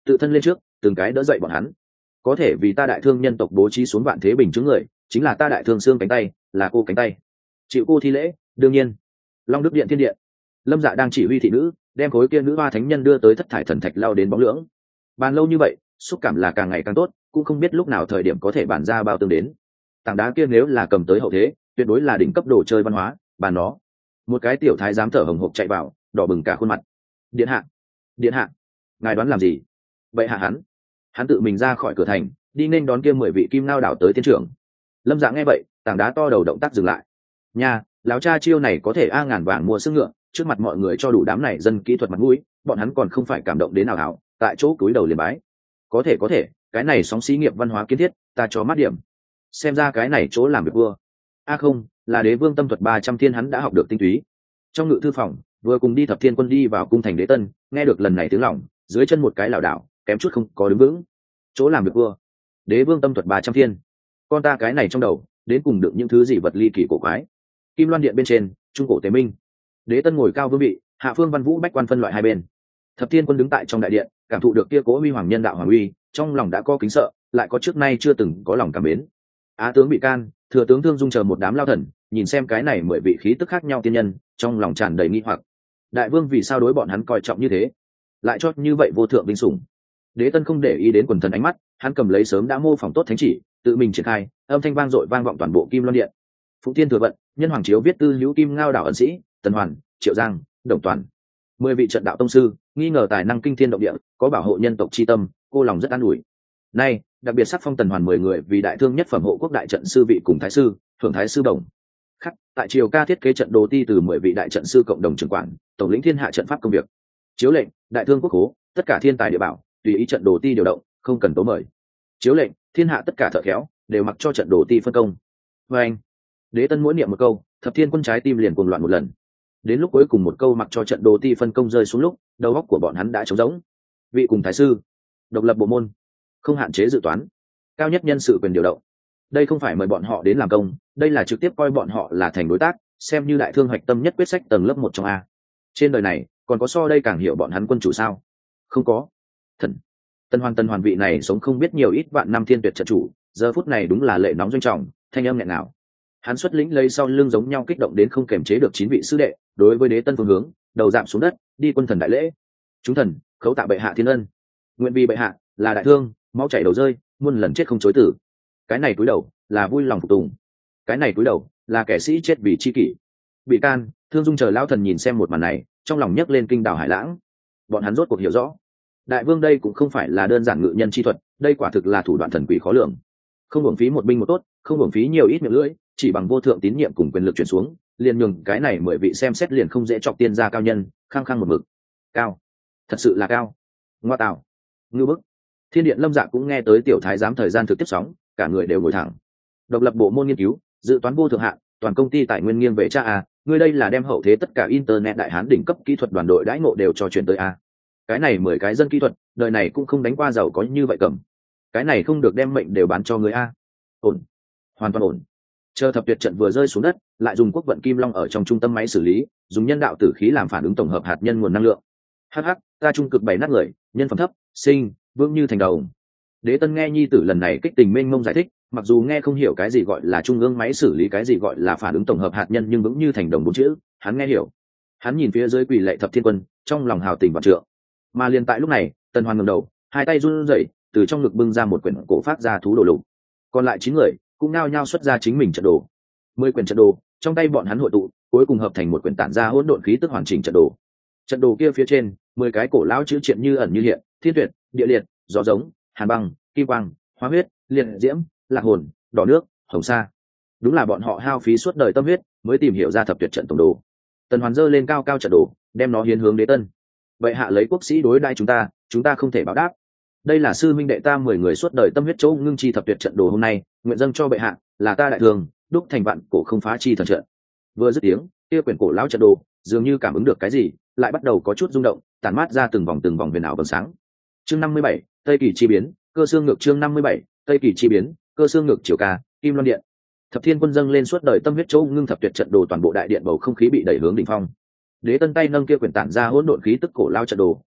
tự thân lên trước từng cái đỡ dậy bọn hắn. Có thể vì ta đại thương nhân tộc bố trí xuống vạn thế bình chứng người, chính là ta đại thương xương cánh tay, là cô cánh tay, chịu cô thi lễ. Đương nhiên Long Đức Điện Thiên Điện, Lâm Dạ đang chỉ huy thị nữ đem khối kia nữ hoa thánh nhân đưa tới thất thải thần thạch lao đến bóng lưỡng. Bàn lâu như vậy, xúc cảm là càng ngày càng tốt, cũng không biết lúc nào thời điểm có thể bàn ra bao tương đến. Tảng đá kia nếu là cầm tới hậu thế, tuyệt đối là đỉnh cấp đồ chơi văn hóa. Bàn nó, một cái tiểu thái giám thở hồng hộc chạy vào, đỏ bừng cả khuôn mặt. Điện hạ, điện hạ, ngài đoán làm gì? Vậy hạ hắn, hắn tự mình ra khỏi cửa thành, đi nên đón kia mười vị kim ngao đảo tới tiên trưởng. Lâm Dạ nghe vậy, tảng đá to đầu động tác dừng lại. Nha, lão cha chiêu này có thể a ngàn vàng mua sức ngựa, trước mặt mọi người cho đủ đám này dân kỹ thuật mặt mũi, bọn hắn còn không phải cảm động đến nào hảo, tại chỗ cúi đầu liền bái. Có thể có thể, cái này sóng xí nghiệp văn hóa kiến thiết, ta cho mát điểm. Xem ra cái này chỗ làm việc vua. A không, là đế vương tâm thuật ba trăm thiên hắn đã học được tinh túy. Trong ngự thư phòng, vừa cùng đi thập thiên quân đi vào cung thành đế tân, nghe được lần này tiếng lòng, dưới chân một cái lảo đảo, kém chút không có đứng vững. Chỗ làm việc vua, đế vương tâm thuật ba trăm thiên, con ta cái này trong đầu đến cùng được những thứ gì vật ly kỳ cổ quái. Kim Loan điện bên trên, trung cổ tế minh, đế tân ngồi cao vương vị, hạ phương văn vũ bách quan phân loại hai bên. Thập thiên quân đứng tại trong đại điện, cảm thụ được kia cố huy hoàng nhân đạo hoàng uy, trong lòng đã có kính sợ, lại có trước nay chưa từng có lòng cảm mến. Á tướng bị can, thừa tướng Thương Dung chờ một đám lao thần, nhìn xem cái này mười vị khí tức khác nhau tiên nhân, trong lòng tràn đầy nghi hoặc. Đại vương vì sao đối bọn hắn coi trọng như thế, lại chót như vậy vô thượng vinh sủng? Đế tân không để ý đến quần thần ánh mắt, hắn cầm lấy sớm đã mô phỏng tốt thánh chỉ, tự mình triển khai, âm thanh vang dội vang vọng toàn bộ Kim Loan điện. Phụng Thiên thừa vận, nhân hoàng chiếu viết tư hữu kim ngao đảo ẩn sĩ, Tần Hoàn, Triệu Giang, Đồng Toàn, mười vị trận đạo tông sư, nghi ngờ tài năng kinh thiên động địa, có bảo hộ nhân tộc chi tâm, cô lòng rất an ủi. Nay, đặc biệt sắc phong Tần Hoàn mười người vì đại thương nhất phẩm hộ quốc đại trận sư vị cùng thái sư, thượng thái sư đồng. Khắc, tại triều ca thiết kế trận đồ ti từ mười vị đại trận sư cộng đồng trưởng quản, tổng lĩnh thiên hạ trận pháp công việc. Chiếu lệnh, đại thương quốc khố, tất cả thiên tài địa bảo, tùy ý trận đồ ti điều động, không cần tố mời. Chiếu lệnh, thiên hạ tất cả thợ khéo, đều mặc cho trận đồ ti phân công. Và anh, đế tân mỗi niệm một câu, thập thiên quân trái tim liền cuồng loạn một lần. Đến lúc cuối cùng một câu mặc cho trận đồ ti phân công rơi xuống lúc, đầu óc của bọn hắn đã trống rỗng. Vị cùng thái sư, độc lập bộ môn, không hạn chế dự toán, cao nhất nhân sự quyền điều động. Đây không phải mời bọn họ đến làm công, đây là trực tiếp coi bọn họ là thành đối tác, xem như đại thương hoạch tâm nhất quyết sách tầng lớp một trong a. Trên đời này còn có so đây càng hiểu bọn hắn quân chủ sao? Không có. Thần Tân Hoàn Tân Hoàn vị này sống không biết nhiều ít vạn năm thiên tuyệt trận chủ, giờ phút này đúng là lệ nóng doanh trọng, thanh âm nghẹn ngào. Hắn xuất lĩnh lấy sau lưng giống nhau kích động đến không kềm chế được chín vị sư đệ, đối với đế tân phương hướng, đầu giảm xuống đất, đi quân thần đại lễ. Chúng thần khấu tạ bệ hạ thiên ân, nguyện vì bệ hạ là đại thương, máu chảy đầu rơi, muôn lần chết không chối tử. Cái này cúi đầu là vui lòng phục tùng, cái này cúi đầu là kẻ sĩ chết vì chi kỷ. Bị can, Thương Dung chờ lão thần nhìn xem một màn này, trong lòng nhấc lên kinh đảo hải lãng. Bọn hắn rốt cuộc hiểu rõ, đại vương đây cũng không phải là đơn giản ngự nhân chi thuật, đây quả thực là thủ đoạn thần quỷ khó lường. Không hưởng phí một binh một tốt, không hưởng phí nhiều ít miệng lưỡi, chỉ bằng vô thượng tín nhiệm cùng quyền lực chuyển xuống, liền nhường cái này mười vị xem xét liền không dễ chọc tiên gia cao nhân, khăng khăng một mực. Cao, thật sự là cao. Ngoa tạo, ngư bức. Thiên điện Lâm Dạ cũng nghe tới tiểu thái giám thời gian thực tiếp sóng, cả người đều ngồi thẳng. Độc lập bộ môn nghiên cứu, dự toán vô thượng hạn, toàn công ty tài nguyên nghiêng về cha a, ngươi đây là đem hậu thế tất cả internet đại hán đỉnh cấp kỹ thuật đoàn đội đãi ngộ đều cho chuyển tới a. Cái này mười cái dân kỹ thuật, đời này cũng không đánh qua giàu có như vậy cầm. Cái này không được đem mệnh đều bán cho người a. Ổn, hoàn toàn ổn. Chờ thập tuyệt trận vừa rơi xuống đất, lại dùng quốc vận kim long ở trong trung tâm máy xử lý, dùng nhân đạo tử khí làm phản ứng tổng hợp hạt nhân nguồn năng lượng. Hắc hắc, ta trung cực bảy nát người, nhân phẩm thấp, sinh vững như thành đầu. Đế tân nghe nhi tử lần này kích tình mênh mông giải thích, mặc dù nghe không hiểu cái gì gọi là trung ương máy xử lý cái gì gọi là phản ứng tổng hợp hạt nhân, nhưng vững như thành đồng bốn chữ hắn nghe hiểu. Hắn nhìn phía dưới quỳ lệ thập thiên quân, trong lòng hào tình vạn trượng. Mà liền tại lúc này, Tần Hoàn ngẩng đầu, hai tay run rẩy, từ trong ngực bưng ra một quyển cổ phát ra thú đồ lục. Còn lại chín người cũng nao nhao xuất ra chính mình trận đồ. Mười quyển trận đồ trong tay bọn hắn hội tụ, cuối cùng hợp thành một quyển tản ra hỗn độn khí tức hoàn chỉnh trận đồ. Trận đồ kia phía trên, mười cái cổ lão chữ triện như ẩn như hiện, thiên tuyệt, địa liệt, gió giống, hàn băng, kim quang, hóa huyết, liệt diễm, lạc hồn, đỏ nước, hồng sa. Đúng là bọn họ hao phí suốt đời tâm huyết mới tìm hiểu ra thập tuyệt trận tổng đồ. Tần Hoàn giơ lên cao cao trận đồ, đem nó hiến hướng đế tân. Vậy hạ lấy quốc sĩ đối đãi chúng ta, chúng ta không thể báo đáp. Đây là sư minh đệ ta mười người suốt đời tâm huyết chỗ ngưng chi thập tuyệt trận đồ hôm nay, nguyện dâng cho bệ hạ, là ta đại thường, đúc thành vạn cổ không phá chi thần trận. Vừa dứt tiếng, kia quyển cổ lão trận đồ dường như cảm ứng được cái gì, lại bắt đầu có chút rung động, tản mát ra từng vòng từng vòng huyền ảo vầng sáng. Chương năm mươi bảy, Tây Kỳ chi biến, cơ xương ngược. Chương năm mươi bảy, Tây Kỳ chi biến, cơ xương ngược. Triều ca, Kim Loan điện. Thập thiên quân dâng lên suốt đời tâm huyết chỗ ngưng thập tuyệt trận đồ, toàn bộ đại điện bầu không khí bị đẩy hướng đỉnh phong. Đế tân tay nâng kia quyển tản ra hỗn độn khí tức cổ lao trận đồ,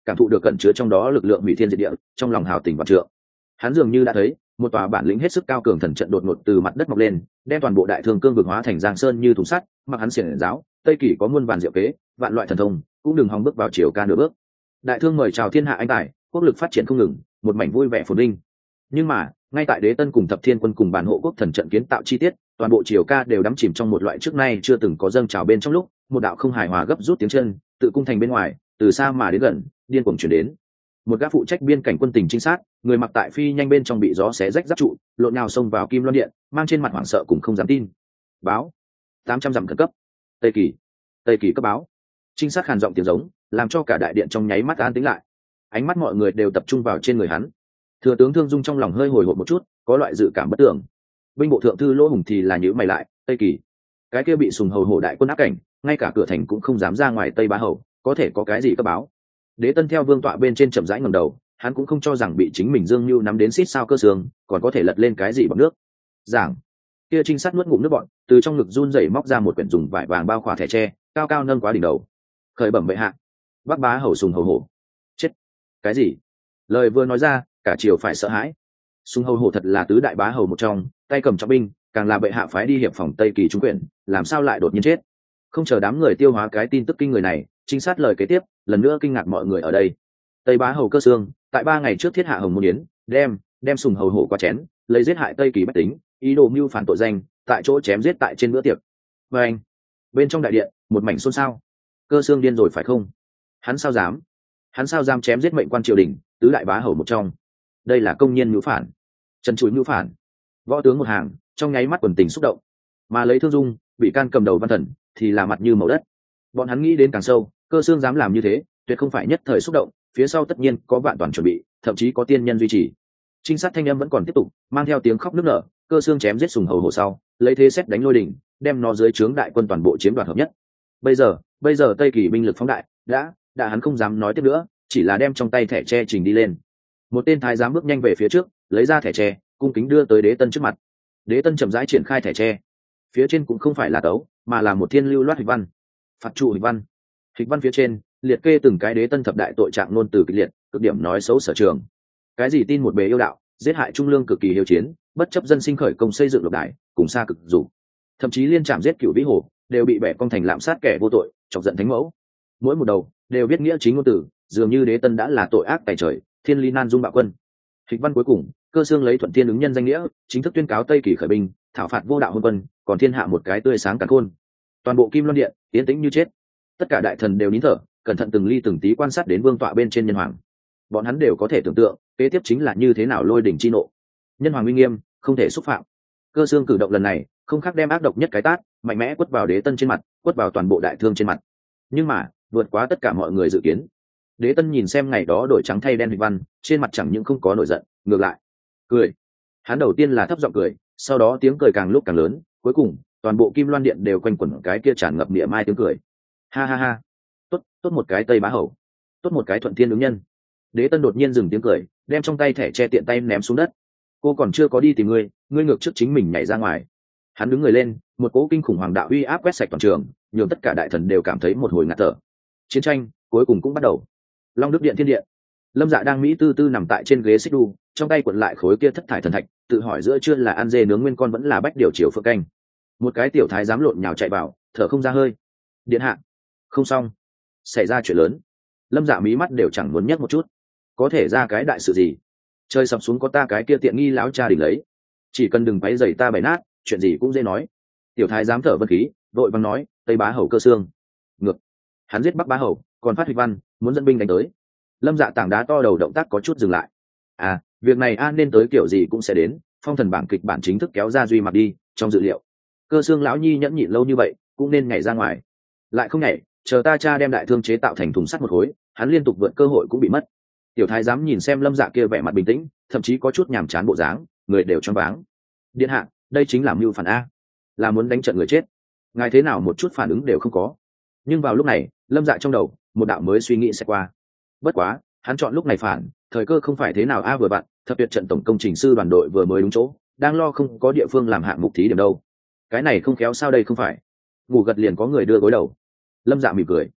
cảm thụ được cẩn chứa trong đó lực lượng hủy thiên diệt địa, trong lòng hào tình vạn trượng. Hắn dường như đã thấy một tòa bản lĩnh hết sức cao cường thần trận đột ngột từ mặt đất mọc lên, đem toàn bộ đại thương cương vực hóa thành giang sơn như thùng sắt. Mặc hắn xiển giáo, tây kỳ có muôn vàn diệu kế, vạn loại thần thông, cũng đừng hòng bước vào chiều ca nửa bước. Đại thương mời chào thiên hạ anh tài, quốc lực phát triển không ngừng, một mảnh vui vẻ phồn vinh. Nhưng mà ngay tại Đế Tân cùng Thập Thiên quân cùng bản hộ quốc thần trận kiến tạo chi tiết, toàn bộ triều ca đều đắm chìm trong một loại trước nay chưa từng có dâng trào bên trong lúc, một đạo không hài hòa gấp rút tiếng chân tự cung thành bên ngoài, từ xa mà đến gần, điên cuồng chuyển đến. Một gã phụ trách biên cảnh quân tình trinh sát, người mặc tại phi nhanh bên trong bị gió xé rách giáp trụ, lộn nhào xông vào Kim Loan điện, mang trên mặt hoảng sợ cùng không dám tin. Báo, tám trăm dặm khẩn cấp. Tây Kỳ, Tây Kỳ cấp báo. Trinh sát khàn giọng tiếng giống, làm cho cả đại điện trong nháy mắt an tĩnh lại. Ánh mắt mọi người đều tập trung vào trên người hắn. Thừa tướng Thương Dung trong lòng hơi hồi hộp một chút, có loại dự cảm bất tưởng. Binh bộ thượng thư Lỗ Hùng thì là nhíu mày lại, Tây Kỳ, cái kia bị Sùng Hầu hổ đại quân áp cảnh, ngay cả cửa thành cũng không dám ra ngoài Tây Bá Hầu, có thể có cái gì cấp báo? Đế Tân theo vương tọa bên trên chậm rãi ngẩng đầu, hắn cũng không cho rằng bị chính mình Dương Nưu nắm đến xít sao cơ xương, còn có thể lật lên cái gì bằng nước. Giảng, kia trinh sát nuốt ngụm nước bọn, từ trong ngực run rẩy móc ra một quyển dùng vải vàng bao khỏa thẻ tre, cao cao nâng quá đỉnh đầu. Khởi bẩm bệ hạ, Bắc Bá Hầu Sùng Hầu hổ. Chết. Cái gì? Lời vừa nói ra, cả triều phải sợ hãi. Sùng Hầu hổ thật là tứ đại bá hầu một trong, tay cầm trọng binh, càng là bệ hạ phái đi hiệp phòng Tây Kỳ trung quyền, làm sao lại đột nhiên chết? Không chờ đám người tiêu hóa cái tin tức kinh người này, trinh sát lời kế tiếp lần nữa kinh ngạc mọi người ở đây. Tây Bá Hầu Cơ Xương tại ba ngày trước thiết hạ hồng môn yến, đem đem Sùng Hầu hổ qua chén, lấy giết hại Tây Kỳ bách tính, ý đồ mưu phản tội danh, tại chỗ chém giết tại trên bữa tiệc. Và anh, bên trong đại điện một mảnh xôn xao. Cơ Xương điên rồi phải không? Hắn sao dám? Hắn sao dám chém giết mệnh quan triều đình, tứ đại bá hầu một trong? Đây là công nhân mưu phản, trần trụi mưu phản. Võ tướng một hàng trong nháy mắt quần tình xúc động, mà lấy Thương Dung bị can cầm đầu văn thần thì là mặt như màu đất. Bọn hắn nghĩ đến càng sâu, Cơ Xương dám làm như thế, tuyệt không phải nhất thời xúc động, phía sau tất nhiên có vạn toàn chuẩn bị, thậm chí có tiên nhân duy trì. Trinh sát thanh âm vẫn còn tiếp tục, mang theo tiếng khóc nức nở. Cơ Xương chém giết Sùng Hầu hổ sau, lấy thế xét đánh lôi đỉnh, đem nó dưới trướng đại quân toàn bộ chiếm đoạt hợp nhất. Bây giờ, bây giờ Tây Kỳ binh lực phóng đại, đã, đã hắn không dám nói tiếp nữa, chỉ là đem trong tay thẻ tre trình đi lên. Một tên thái giám bước nhanh về phía trước, lấy ra thẻ tre, cung kính đưa tới Đế Tân trước mặt. Đế Tân chậm rãi triển khai thẻ tre, phía trên cũng không phải là tấu, mà là một thiên lưu loát hịch văn. Phạt trụ hịch văn. Hịch văn phía trên liệt kê từng cái Đế Tân thập đại tội trạng ngôn từ kịch liệt, cực điểm nói xấu sở trường. Cái gì tin một bề yêu đạo, giết hại trung lương cực kỳ hiếu chiến, bất chấp dân sinh khởi công xây dựng lục đài, cùng xa cực dục, thậm chí liên trảm giết cửu vĩ hồ, đều bị bẻ cong thành lạm sát kẻ vô tội, chọc giận thánh mẫu. Mỗi một đầu đều viết nghĩa chính ngôn từ, dường như Đế Tân đã là tội ác tày trời, thiên lý nan dung bạo quân. Hịch văn cuối cùng, Cơ Xương lấy thuận thiên ứng nhân danh nghĩa, chính thức tuyên cáo Tây Kỳ khởi binh, thảo phạt vô đạo hôn quân, còn thiên hạ một cái tươi sáng cả khôn. Toàn bộ Kim Loan điện yên tĩnh như chết, tất cả đại thần đều nín thở, cẩn thận từng ly từng tí quan sát đến vương tọa bên trên nhân hoàng. Bọn hắn đều có thể tưởng tượng kế tiếp chính là như thế nào lôi đỉnh chi nộ. Nhân hoàng uy nghiêm không thể xúc phạm. Cơ Xương cử động lần này không khác đem ác độc nhất cái tát mạnh mẽ quất vào Đế Tân trên mặt, quất vào toàn bộ đại thương trên mặt. Nhưng mà vượt quá tất cả mọi người dự kiến. Đế Tân nhìn xem ngày đó đổi trắng thay đen hịch văn, trên mặt chẳng những không có nổi giận, ngược lại cười. Hắn đầu tiên là thấp giọng cười, sau đó tiếng cười càng lúc càng lớn, cuối cùng toàn bộ Kim Loan điện đều quanh quẩn cái kia tràn ngập niệm mai tiếng cười. Ha ha ha, tốt tốt một cái Tây Bá Hầu, tốt một cái thuận thiên ứng nhân. Đế Tân đột nhiên dừng tiếng cười, đem trong tay thẻ che tiện tay ném xuống đất. Cô còn chưa có đi tìm ngươi, ngươi ngược trước chính mình nhảy ra ngoài. Hắn đứng người lên, một cỗ kinh khủng hoàng đạo uy áp quét sạch toàn trường, nhường tất cả đại thần đều cảm thấy một hồi ngạt thở. Chiến tranh cuối cùng cũng bắt đầu. Long Đức điện thiên điện, Lâm Dạ đang mỹ tư tư nằm tại trên ghế xích đu, trong tay quận lại khối kia thất thải thần thạch, tự hỏi giữa trưa là ăn dê nướng nguyên con vẫn là bách điều chiều phượng canh. Một cái tiểu thái dám lộn nhào chạy vào, thở không ra hơi. Điện hạ, không xong, xảy ra chuyện lớn. Lâm Dạ mí mắt đều chẳng muốn nhấc một chút. Có thể ra cái đại sự gì? Chơi sập xuống có ta cái kia tiện nghi láo cha đỉnh lấy, chỉ cần đừng quấy rầy ta bày nát, chuyện gì cũng dễ nói. Tiểu thái dám thở vân khí, vội vàng nói, Tây Bá Hầu Cơ Xương ngược, hắn giết Bắc Bá Hầu, còn phát hịch văn, muốn dẫn binh đánh tới. Lâm Dạ tảng đá to đầu động tác có chút dừng lại. À, việc này an nên tới kiểu gì cũng sẽ đến, phong thần bảng kịch bản chính thức kéo ra duy mặc đi, trong dự liệu. Cơ Xương lão nhi nhẫn nhịn lâu như vậy, cũng nên nhảy ra ngoài. Lại không nhảy, chờ ta cha đem đại thương chế tạo thành thùng sắt một khối, hắn liên tục vượt cơ hội cũng bị mất. Tiểu thái dám nhìn xem Lâm Dạ kia vẻ mặt bình tĩnh, thậm chí có chút nhàm chán bộ dáng, người đều choáng váng. Điện hạ, đây chính là mưu phản a, là muốn đánh trận người chết. Ngài thế nào một chút phản ứng đều không có. Nhưng vào lúc này, Lâm Dạ trong đầu một đạo mới suy nghĩ sẽ qua. Bất quá, hắn chọn lúc này phản, thời cơ không phải thế nào a vừa vặn, thập tuyệt trận tổng công trình sư đoàn đội vừa mới đúng chỗ, đang lo không có địa phương làm hạng mục thí điểm đâu. Cái này không khéo sao đây không phải. Ngủ gật liền có người đưa gối đầu. Lâm Dạ mỉm cười.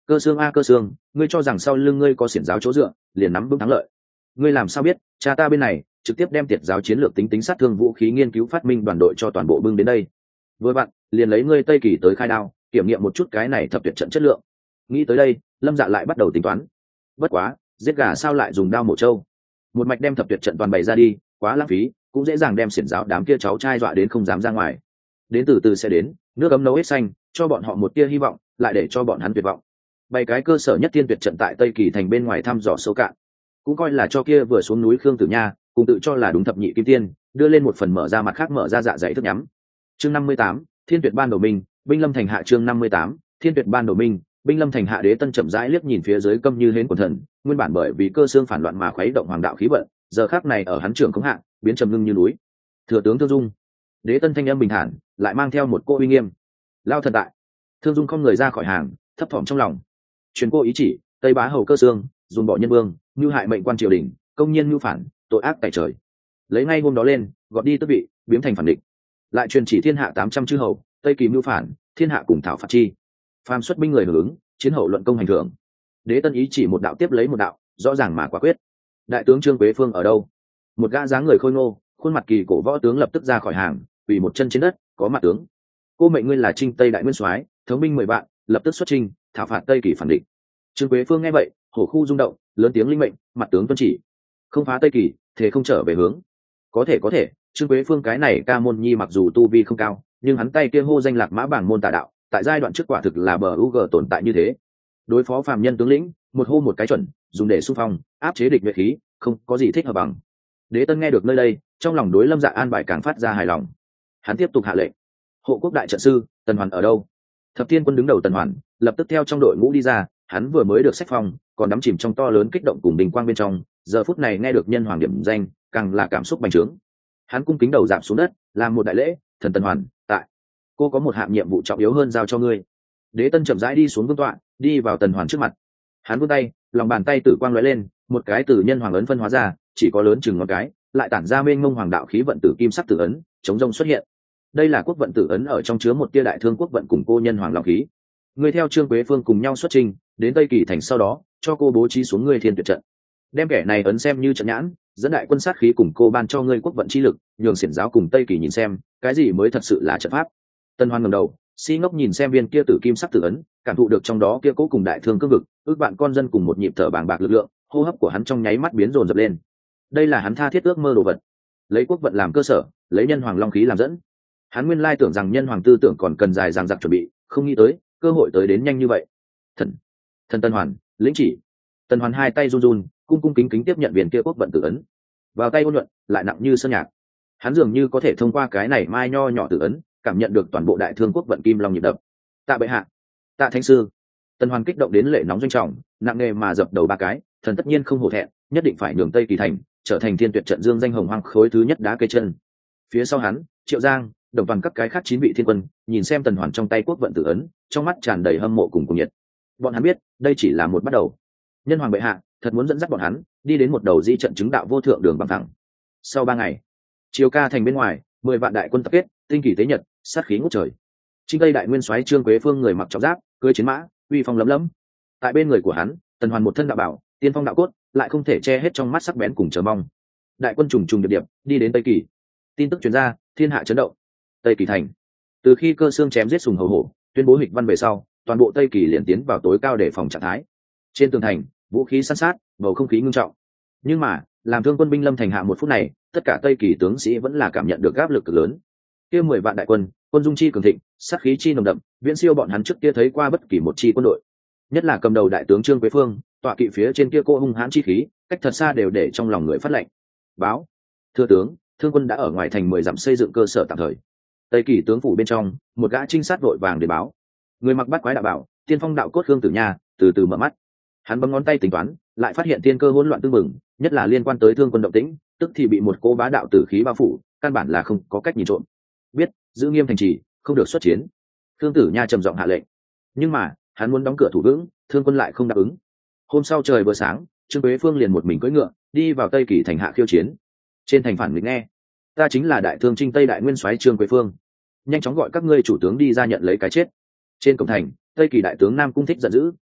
Cơ xương a cơ xương, ngươi cho rằng sau lưng ngươi có xiển giáo chỗ dựa liền nắm vững thắng lợi? Ngươi làm sao biết? Cha ta bên này trực tiếp đem tiệt giáo chiến lược tính tính sát thương vũ khí nghiên cứu phát minh đoàn đội cho toàn bộ bưng đến đây. Với bạn liền lấy ngươi Tây Kỳ tới khai đao, kiểm nghiệm một chút cái này thập tuyệt trận chất lượng. Nghĩ tới đây, Lâm Dạ lại bắt đầu tính toán. Bất quá, giết gà sao lại dùng đao mổ trâu? Một mạch đem thập tuyệt trận toàn bày ra đi, quá lãng phí, cũng dễ dàng đem xiển giáo đám kia cháu trai dọa đến không dám ra ngoài. Đến từ từ sẽ đến, nước ấm nấu hết xanh, cho bọn họ một tia hy vọng, lại để cho bọn hắn tuyệt vọng. Bày cái cơ sở nhất tiên tuyệt trận tại Tây Kỳ thành bên ngoài thăm dò sâu cạn, cũng coi là cho kia vừa xuống núi Khương Tử Nha, cùng tự cho là đúng thập nhị kim tiên, đưa lên một phần mở ra mặt khác mở ra dạ dày thức nhắm. Chương năm mươi tám, Thiên Tuyệt Ban Đầu Minh, binh lâm thành hạ. Chương năm mươi tám, Thiên Tuyệt Ban Đầu Minh, binh lâm thành hạ. Đế Tân chậm rãi liếc nhìn phía dưới câm như hến quần thần, nguyên bản bởi vì cơ xương phản loạn mà khuấy động hoàng đạo khí vận, giờ khắc này ở hắn trưởng khống hạ, biến trầm ngưng như núi. Thừa tướng Thương Dung. Đế Tân thanh âm bình thản, lại mang theo một cô uy nghiêm. Lao thần tại. Thương Dung không người ra khỏi hàng, thấp thỏm trong lòng. Truyền cô ý chỉ, Tây Bá hầu cơ xương, dùng bỏ nhân vương, như hại mệnh quan triều đình, công nhiên mưu phản, tội ác tại trời. Lấy ngay hôm đó lên, gọt đi tước vị, biến thành phản địch. Lại truyền chỉ thiên hạ tám trăm chư hầu, Tây Kỳ mưu phản, thiên hạ cùng thảo phạt chi. Phàm xuất binh người hưởng ứng, chiến hậu luận công hành thưởng. Đế Tân ý chỉ một đạo tiếp lấy một đạo, rõ ràng mà quả quyết. Đại tướng Trương Quế Phương ở đâu? Một gã dáng người khôi ngô, khuôn mặt kỳ cổ võ tướng lập tức ra khỏi hàng, quỳ một chân trên đất, có mặt tướng. Cô mệnh ngươi là Trinh Tây đại nguyên soái, thống binh mười vạn, lập tức xuất chinh, thảo phạt Tây Kỳ phản địch. Trương Quế Phương nghe vậy, hổ khu rung động, lớn tiếng linh mệnh, mặt tướng tuân chỉ. Không phá Tây Kỳ, thế không trở về hướng. Có thể có thể, Trương Quế Phương cái này ca môn nhi mặc dù tu vi không cao, nhưng hắn tay kia hô danh lạc mã bảng môn tà đạo, tại giai đoạn trước quả thực là bờ u g tồn tại như thế. Đối phó phàm nhân tướng lĩnh, một hô một cái chuẩn, dùng để xung phong, áp chế địch nhuệ khí, không có gì thích hợp bằng. Đế Tân nghe được nơi đây, trong lòng đối Lâm Dạ an bài càng phát ra hài lòng. Hắn tiếp tục hạ lệnh. Hộ quốc đại trận sư, Tần Hoàn ở đâu? Thập Tiên quân đứng đầu Tần Hoàn, lập tức theo trong đội ngũ đi ra, hắn vừa mới được sách phong, còn đắm chìm trong to lớn kích động cùng bình quang bên trong, giờ phút này nghe được nhân hoàng điểm danh, càng là cảm xúc bành trướng. Hắn cung kính đầu giảm xuống đất, làm một đại lễ, thần Tần Hoàn, tại. Cô có một hạng nhiệm vụ trọng yếu hơn giao cho ngươi. Đế Tân chậm rãi đi xuống vương tọa, đi vào Tần Hoàn trước mặt. Hắn vươn tay, lòng bàn tay tử quang lóe lên, một cái tử nhân hoàng ấn phân hóa ra, chỉ có lớn chừng ngón cái, lại tản ra mênh mông hoàng đạo khí vận tử kim sắc tử ấn, chống rông xuất hiện. Đây là quốc vận tử ấn ở trong chứa một tia đại thương quốc vận cùng cô nhân hoàng long khí. Ngươi theo Trương Quế Phương cùng nhau xuất trình, đến Tây Kỳ thành sau đó, cho cô bố trí xuống ngươi thiên tuyệt trận. Đem kẻ này ấn xem như trận nhãn, dẫn đại quân sát khí cùng cô ban cho ngươi quốc vận chi lực, nhường xiển giáo cùng Tây Kỳ nhìn xem, cái gì mới thật sự là trận pháp. Tân Hoan ngẩng đầu, si ngốc nhìn xem viên kia tử kim sắc tử ấn, cảm thụ được trong đó kia cố cùng đại thương cương vực, ước vạn con dân cùng một nhịp thở bàng bạc lực lượng, hô hấp của hắn trong nháy mắt biến dồn dập lên. Đây là hắn tha thiết ước mơ đồ vật. Lấy quốc vận làm cơ sở, lấy nhân hoàng long khí làm dẫn. Hắn nguyên lai tưởng rằng nhân hoàng tư tưởng còn cần dài dằng dặc chuẩn bị, không nghĩ tới, cơ hội tới đến nhanh như vậy. Thần, thần Tân Hoàn, lĩnh chỉ. Tân Hoàn hai tay run run, cung cung kính kính tiếp nhận viên kia quốc vận tử ấn. Vào tay ôn nhuận, lại nặng như sơn nhạc. Hắn dường như có thể thông qua cái này mai nho nhỏ tử ấn, cảm nhận được toàn bộ đại thương quốc vận kim long nhịp đập. Tạ bệ hạ, tạ thánh sư. Tân Hoàn kích động đến lệ nóng doanh trọng, nặng nề mà dập đầu ba cái, thần tất nhiên không hổ thẹn, nhất định phải nhường Tây Kỳ thành trở thành thiên tuyệt trận dương danh hồng hoang khối thứ nhất đá cây chân. Phía sau hắn, Triệu Giang, đồng toàn các cái khác chín vị thiên quân, nhìn xem Tần Hoàn trong tay quốc vận tử ấn, trong mắt tràn đầy hâm mộ cùng cuồng nhiệt. Bọn hắn biết, đây chỉ là một bắt đầu. Nhân hoàng bệ hạ thật muốn dẫn dắt bọn hắn đi đến một đầu di trận chứng đạo vô thượng đường bằng thẳng. Sau ba ngày, Triều Ca thành bên ngoài, mười vạn đại quân tập kết, tinh kỳ tế nhật, sát khí ngút trời. Trinh Tây đại nguyên soái Trương Quế Phương người mặc trọng giáp, cưỡi chiến mã, uy phong lấm lấm. Tại bên người của hắn, Tần Hoàn một thân đạo bảo, tiên phong đạo cốt, lại không thể che hết trong mắt sắc bén cùng chờ mong. Đại quân trùng trùng điệp điệp đi đến Tây Kỳ. Tin tức truyền ra, thiên hạ chấn động. Tây Kỳ thành, từ khi cơ xương chém giết sùng hầu hổ, tuyên bố hịch văn về sau, toàn bộ Tây Kỳ liền tiến vào tối cao để phòng trạng thái. Trên tường thành, vũ khí săn sát, bầu không khí ngưng trọng. Nhưng mà, làm thương quân binh lâm thành hạ một phút này, tất cả Tây Kỳ tướng sĩ vẫn là cảm nhận được áp lực cực lớn. Kia mười vạn đại quân, quân dung chi cường thịnh, sát khí chi nồng đậm, viễn siêu bọn hắn trước kia thấy qua bất kỳ một chi quân đội. Nhất là cầm đầu đại tướng Trương Quế Phương, tọa kỵ phía trên kia cô hung hãn chi khí, cách thật xa đều để trong lòng người phát lệnh. Báo, thưa tướng, thương quân đã ở ngoài thành mười dặm xây dựng cơ sở tạm thời. Tây Kỳ tướng phủ bên trong, một gã trinh sát vội vàng để báo. Người mặc bát quái đạo bảo, tiên phong đạo cốt Khương Tử Nha, từ từ mở mắt. Hắn bấm ngón tay tính toán, lại phát hiện tiên cơ hỗn loạn tương mừng, nhất là liên quan tới thương quân động tĩnh, tức thì bị một cô bá đạo tử khí bao phủ, căn bản là không có cách nhìn trộm. Biết, giữ nghiêm thành trì, không được xuất chiến. Khương Tử Nha trầm giọng hạ lệnh. Nhưng mà, hắn muốn đóng cửa thủ vững, thương quân lại không đáp ứng. Hôm sau trời vừa sáng, Trương Quế Phương liền một mình cưỡi ngựa, đi vào Tây Kỳ thành hạ khiêu chiến. Trên thành phản nghịch nghe, ta chính là đại thương Trinh Tây đại nguyên soái Trương Quế Phương, nhanh chóng gọi các ngươi chủ tướng đi ra nhận lấy cái chết. Trên cổng thành, Tây Kỳ đại tướng Nam Cung Thích giận dữ,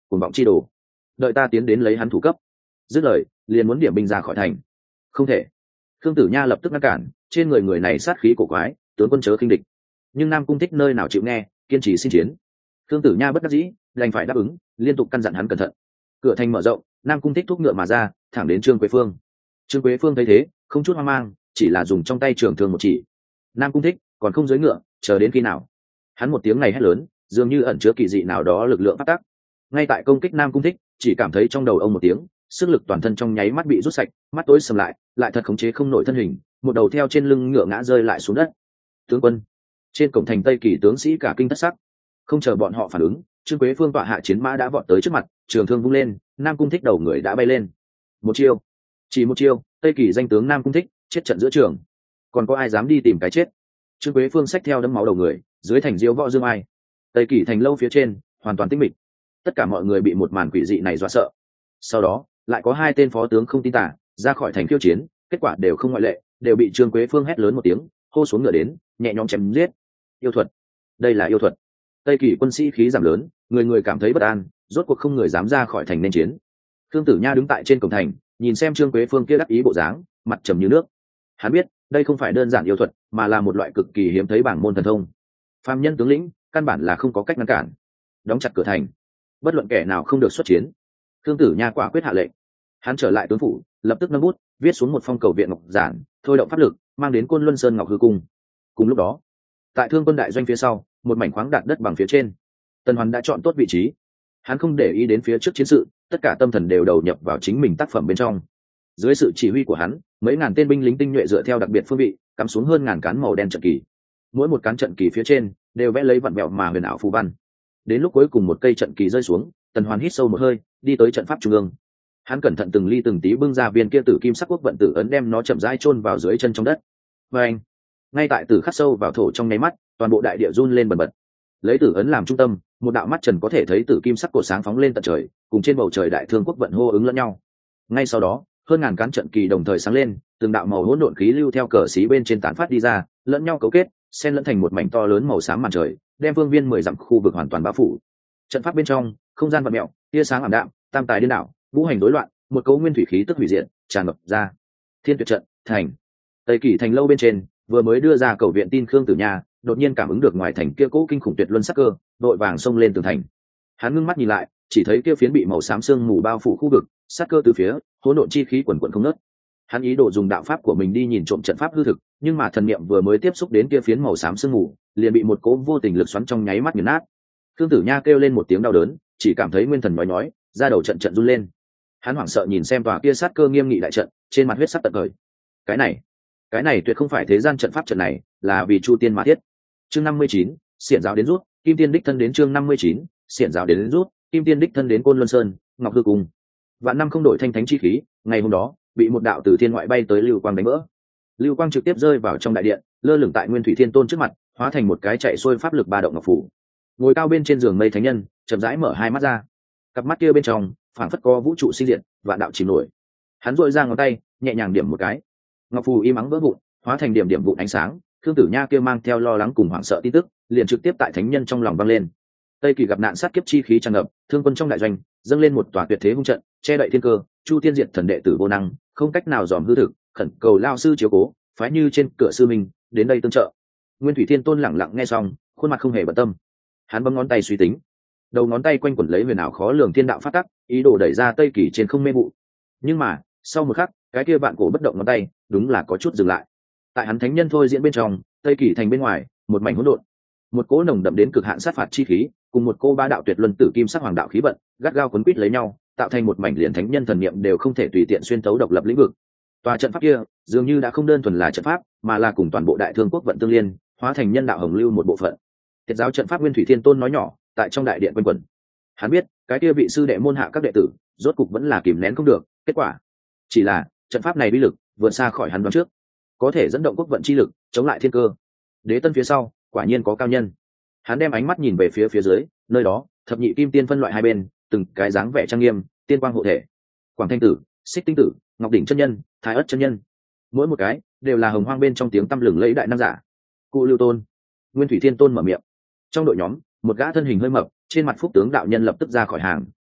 cuồng vọng chi đồ, đợi ta tiến đến lấy hắn thủ cấp. Dứt lời liền muốn điểm binh ra khỏi thành. Không thể. Khương Tử Nha lập tức ngăn cản, trên người người này sát khí cổ quái, tướng quân chớ khinh địch. Nhưng Nam Cung Thích nơi nào chịu nghe, kiên trì xin chiến. Khương Tử Nha bất đắc dĩ, đành phải đáp ứng, liên tục căn dặn hắn cẩn thận. Cửa thành mở rộng, Nam Cung Thích thúc ngựa mà ra, thẳng đến Trương Quế Phương. Trương Quế Phương thấy thế, không chút hoang mang, chỉ là dùng trong tay trường thương một chỉ. Nam Cung Thích còn không dưới ngựa, chờ đến khi nào? Hắn một tiếng này hét lớn, dường như ẩn chứa kỳ dị nào đó lực lượng phát tác. Ngay tại công kích Nam Cung Thích, chỉ cảm thấy trong đầu ông một tiếng, sức lực toàn thân trong nháy mắt bị rút sạch, mắt tối sầm lại, lại thật khống chế không nổi thân hình, một đầu theo trên lưng ngựa ngã rơi lại xuống đất. Tướng quân! Trên cổng thành Tây Kỳ tướng sĩ cả kinh thất sắc. Không chờ bọn họ phản ứng, Trương Quế Phương tọa hạ chiến mã đã vọt tới trước mặt, trường thương vung lên, Nam Cung Thích đầu người đã bay lên. Một chiêu, chỉ một chiêu, Tây Kỳ danh tướng Nam Cung Thích chết trận giữa trường. Còn có ai dám đi tìm cái chết? Trương Quế Phương xách theo đấm máu đầu người, dưới thành diêu võ dương ai. Tây Kỳ thành lâu phía trên hoàn toàn tĩnh mịch, tất cả mọi người bị một màn quỷ dị này dọa sợ. Sau đó lại có hai tên phó tướng không tin tả ra khỏi thành khiêu chiến, kết quả đều không ngoại lệ, đều bị Trương Quế Phương hét lớn một tiếng, hô xuống ngựa đến, nhẹ nhõm chém giết. Yêu thuật, đây là yêu thuật. Tây Kỳ quân sĩ khí giảm lớn, người người cảm thấy bất an, rốt cuộc không người dám ra khỏi thành nên chiến. Khương Tử Nha đứng tại trên cổng thành, nhìn xem Trương Quế Phương kia đắc ý bộ dáng, mặt trầm như nước. Hắn biết đây không phải đơn giản yêu thuật, mà là một loại cực kỳ hiếm thấy bảng môn thần thông. Phàm nhân tướng lĩnh căn bản là không có cách ngăn cản. Đóng chặt cửa thành, bất luận kẻ nào không được xuất chiến. Khương Tử Nha quả quyết hạ lệnh. Hắn trở lại tướng phủ, lập tức nâng bút viết xuống một phong cầu viện ngọc giản, thôi động pháp lực mang đến Côn Luân Sơn Ngọc Hư Cung. Cùng lúc đó, tại Thương Quân đại doanh phía sau, một mảnh khoáng đạt đất bằng phía trên, Tần Hoán đã chọn tốt vị trí. Hắn không để ý đến phía trước chiến sự, tất cả tâm thần đều đầu nhập vào chính mình tác phẩm bên trong. Dưới sự chỉ huy của hắn, mấy ngàn tên binh lính tinh nhuệ dựa theo đặc biệt phương vị cắm xuống hơn ngàn cán màu đen trận kỳ. Mỗi một cán trận kỳ phía trên đều vẽ lấy vặn vẹo mà huyền ảo phù văn. Đến lúc cuối cùng một cây trận kỳ rơi xuống, Tần Hoán hít sâu một hơi, đi tới trận pháp trung ương. Hắn cẩn thận từng ly từng tí bưng ra viên kia tử kim sắc quốc vận tử ấn, đem nó chậm rãi chôn vào dưới chân trong đất. Và anh, ngay tại tử khắc sâu vào thổ trong nháy mắt, toàn bộ đại địa run lên bần bật. Lấy tử ấn làm trung tâm, một đạo mắt trần có thể thấy tử kim sắc cổ sáng phóng lên tận trời, cùng trên bầu trời đại thương quốc vận hô ứng lẫn nhau. Ngay sau đó, hơn ngàn cán trận kỳ đồng thời sáng lên, từng đạo màu hỗn độn khí lưu theo cờ xí bên trên tán phát đi ra, lẫn nhau cấu kết, xen lẫn thành một mảnh to lớn màu xám màn trời, đem phương viên mười dặm khu vực hoàn toàn bao phủ. Trận pháp bên trong, không gian vặn mèo, tia sáng ảm đạm, tam tài điên đảo, vũ hành rối loạn, một cấu nguyên thủy khí tức hủy diệt tràn ngập ra. Thiên Tuyệt trận thành. Tây Kỳ thành lâu bên trên, vừa mới đưa ra cầu viện tin Khương Tử Nha, đột nhiên cảm ứng được ngoài thành kia cỗ kinh khủng tuyệt luân sắc cơ, đội vàng xông lên tường thành. Hắn ngưng mắt nhìn lại, chỉ thấy kia phiến bị màu xám sương mù bao phủ khu vực, sắc cơ từ phía, hỗn độn chi khí quần quần không ngớt. Hắn ý đồ dùng đạo pháp của mình đi nhìn trộm trận pháp hư thực, nhưng mà thần niệm vừa mới tiếp xúc đến kia phiến màu xám sương mù, liền bị một cỗ vô tình lực xoắn trong nháy mắt nghiền nát. Khương Tử Nha kêu lên một tiếng đau đớn, chỉ cảm thấy nguyên thần nhói nhói, da đầu trận trận run lên. Hắn hoảng sợ nhìn xem tòa kia sát cơ nghiêm nghị đại trận, trên mặt huyết sắc tận trời. Cái này, cái này tuyệt không phải thế gian trận pháp trận này, là vì Chu Tiên mà thiết. Chương năm mươi chín, xiển giáo đến rút, Kim Tiên đích thân đến. Chương năm mươi chín, xiển giáo đến, đến rút, Kim Tiên đích thân đến Côn Luân Sơn, Ngọc Hư Cung. Vạn năm không đổi thanh thánh chi khí, ngày hôm đó, bị một đạo từ thiên ngoại bay tới lưu quang đánh vỡ. Lưu quang trực tiếp rơi vào trong đại điện, lơ lửng tại Nguyên Thủy Thiên Tôn trước mặt, hóa thành một cái chạy xuôi pháp lực ba động ngọc phủ. Ngồi cao bên trên giường mây thánh nhân, chậm rãi mở hai mắt ra. Cặp mắt kia bên trong, phảng phất có vũ trụ sinh diệt, vạn đạo chìm nổi. Hắn duỗi ra ngón tay, nhẹ nhàng điểm một cái, ngọc phù im ắng vỡ vụn, hóa thành điểm điểm vụn ánh sáng. Khương Tử Nha kia mang theo lo lắng cùng hoảng sợ tin tức, liền trực tiếp tại thánh nhân trong lòng vang lên. Tây Kỳ gặp nạn sát kiếp chi khí tràn ngập, thương quân trong đại doanh dâng lên một tòa tuyệt thế hung trận, che đậy thiên cơ. Chu Tiên diệt thần đệ tử vô năng, không cách nào dòm hư thực, khẩn cầu lao sư chiếu cố, phái như trên cửa sư mình đến đây tương trợ. Nguyên Thủy Thiên Tôn lẳng lặng nghe xong, khuôn mặt không hề bận tâm. Hắn bấm ngón tay suy tính, đầu ngón tay quanh quẩn lấy huyền ảo khó lường thiên đạo phát tắc, ý đồ đẩy ra Tây Kỳ trên không mê vụ. Nhưng mà sau một khắc, cái kia vạn cổ bất động ngón tay đúng là có chút dừng lại. Tại hắn thánh nhân thôi diễn bên trong, Tây Kỳ thành bên ngoài một mảnh hỗn độn, một cỗ nồng đậm đến cực hạn sát phạt chi khí, cùng một cô ba đạo tuyệt luân tử kim sắc hoàng đạo khí vận gắt gao quấn quýt lấy nhau, tạo thành một mảnh liền thánh nhân thần niệm đều không thể tùy tiện xuyên tấu độc lập lĩnh vực. Tòa trận pháp kia dường như đã không đơn thuần là trận pháp, mà là cùng toàn bộ đại thương quốc vận tương liên, hóa thành nhân đạo hồng lưu một bộ phận. Tiệt giáo trận pháp Nguyên Thủy Thiên Tôn nói nhỏ tại trong đại điện quanh quẩn. Hắn biết cái kia vị sư đệ môn hạ các đệ tử rốt cục vẫn là kìm nén không được, kết quả chỉ là trận pháp này uy lực vượt xa khỏi hắn đoán trước, có thể dẫn động quốc vận chi lực chống lại thiên cơ. Đế tân phía sau quả nhiên có cao nhân. Hắn đem ánh mắt nhìn về phía phía dưới, nơi đó thập nhị kim tiên phân loại hai bên, từng cái dáng vẻ trang nghiêm, tiên quang hộ thể. Quảng Thanh Tử, Xích Tinh Tử, Ngọc Đỉnh chân nhân, Thái Ất chân nhân, mỗi một cái đều là hồng hoang bên trong tiếng tăm lừng lẫy đại nam giả. Cụ Lưu Tôn, Nguyên Thủy Thiên Tôn mở miệng. Trong đội nhóm, một gã thân hình hơi mập, trên mặt phúc tướng đạo nhân lập tức ra khỏi hàng,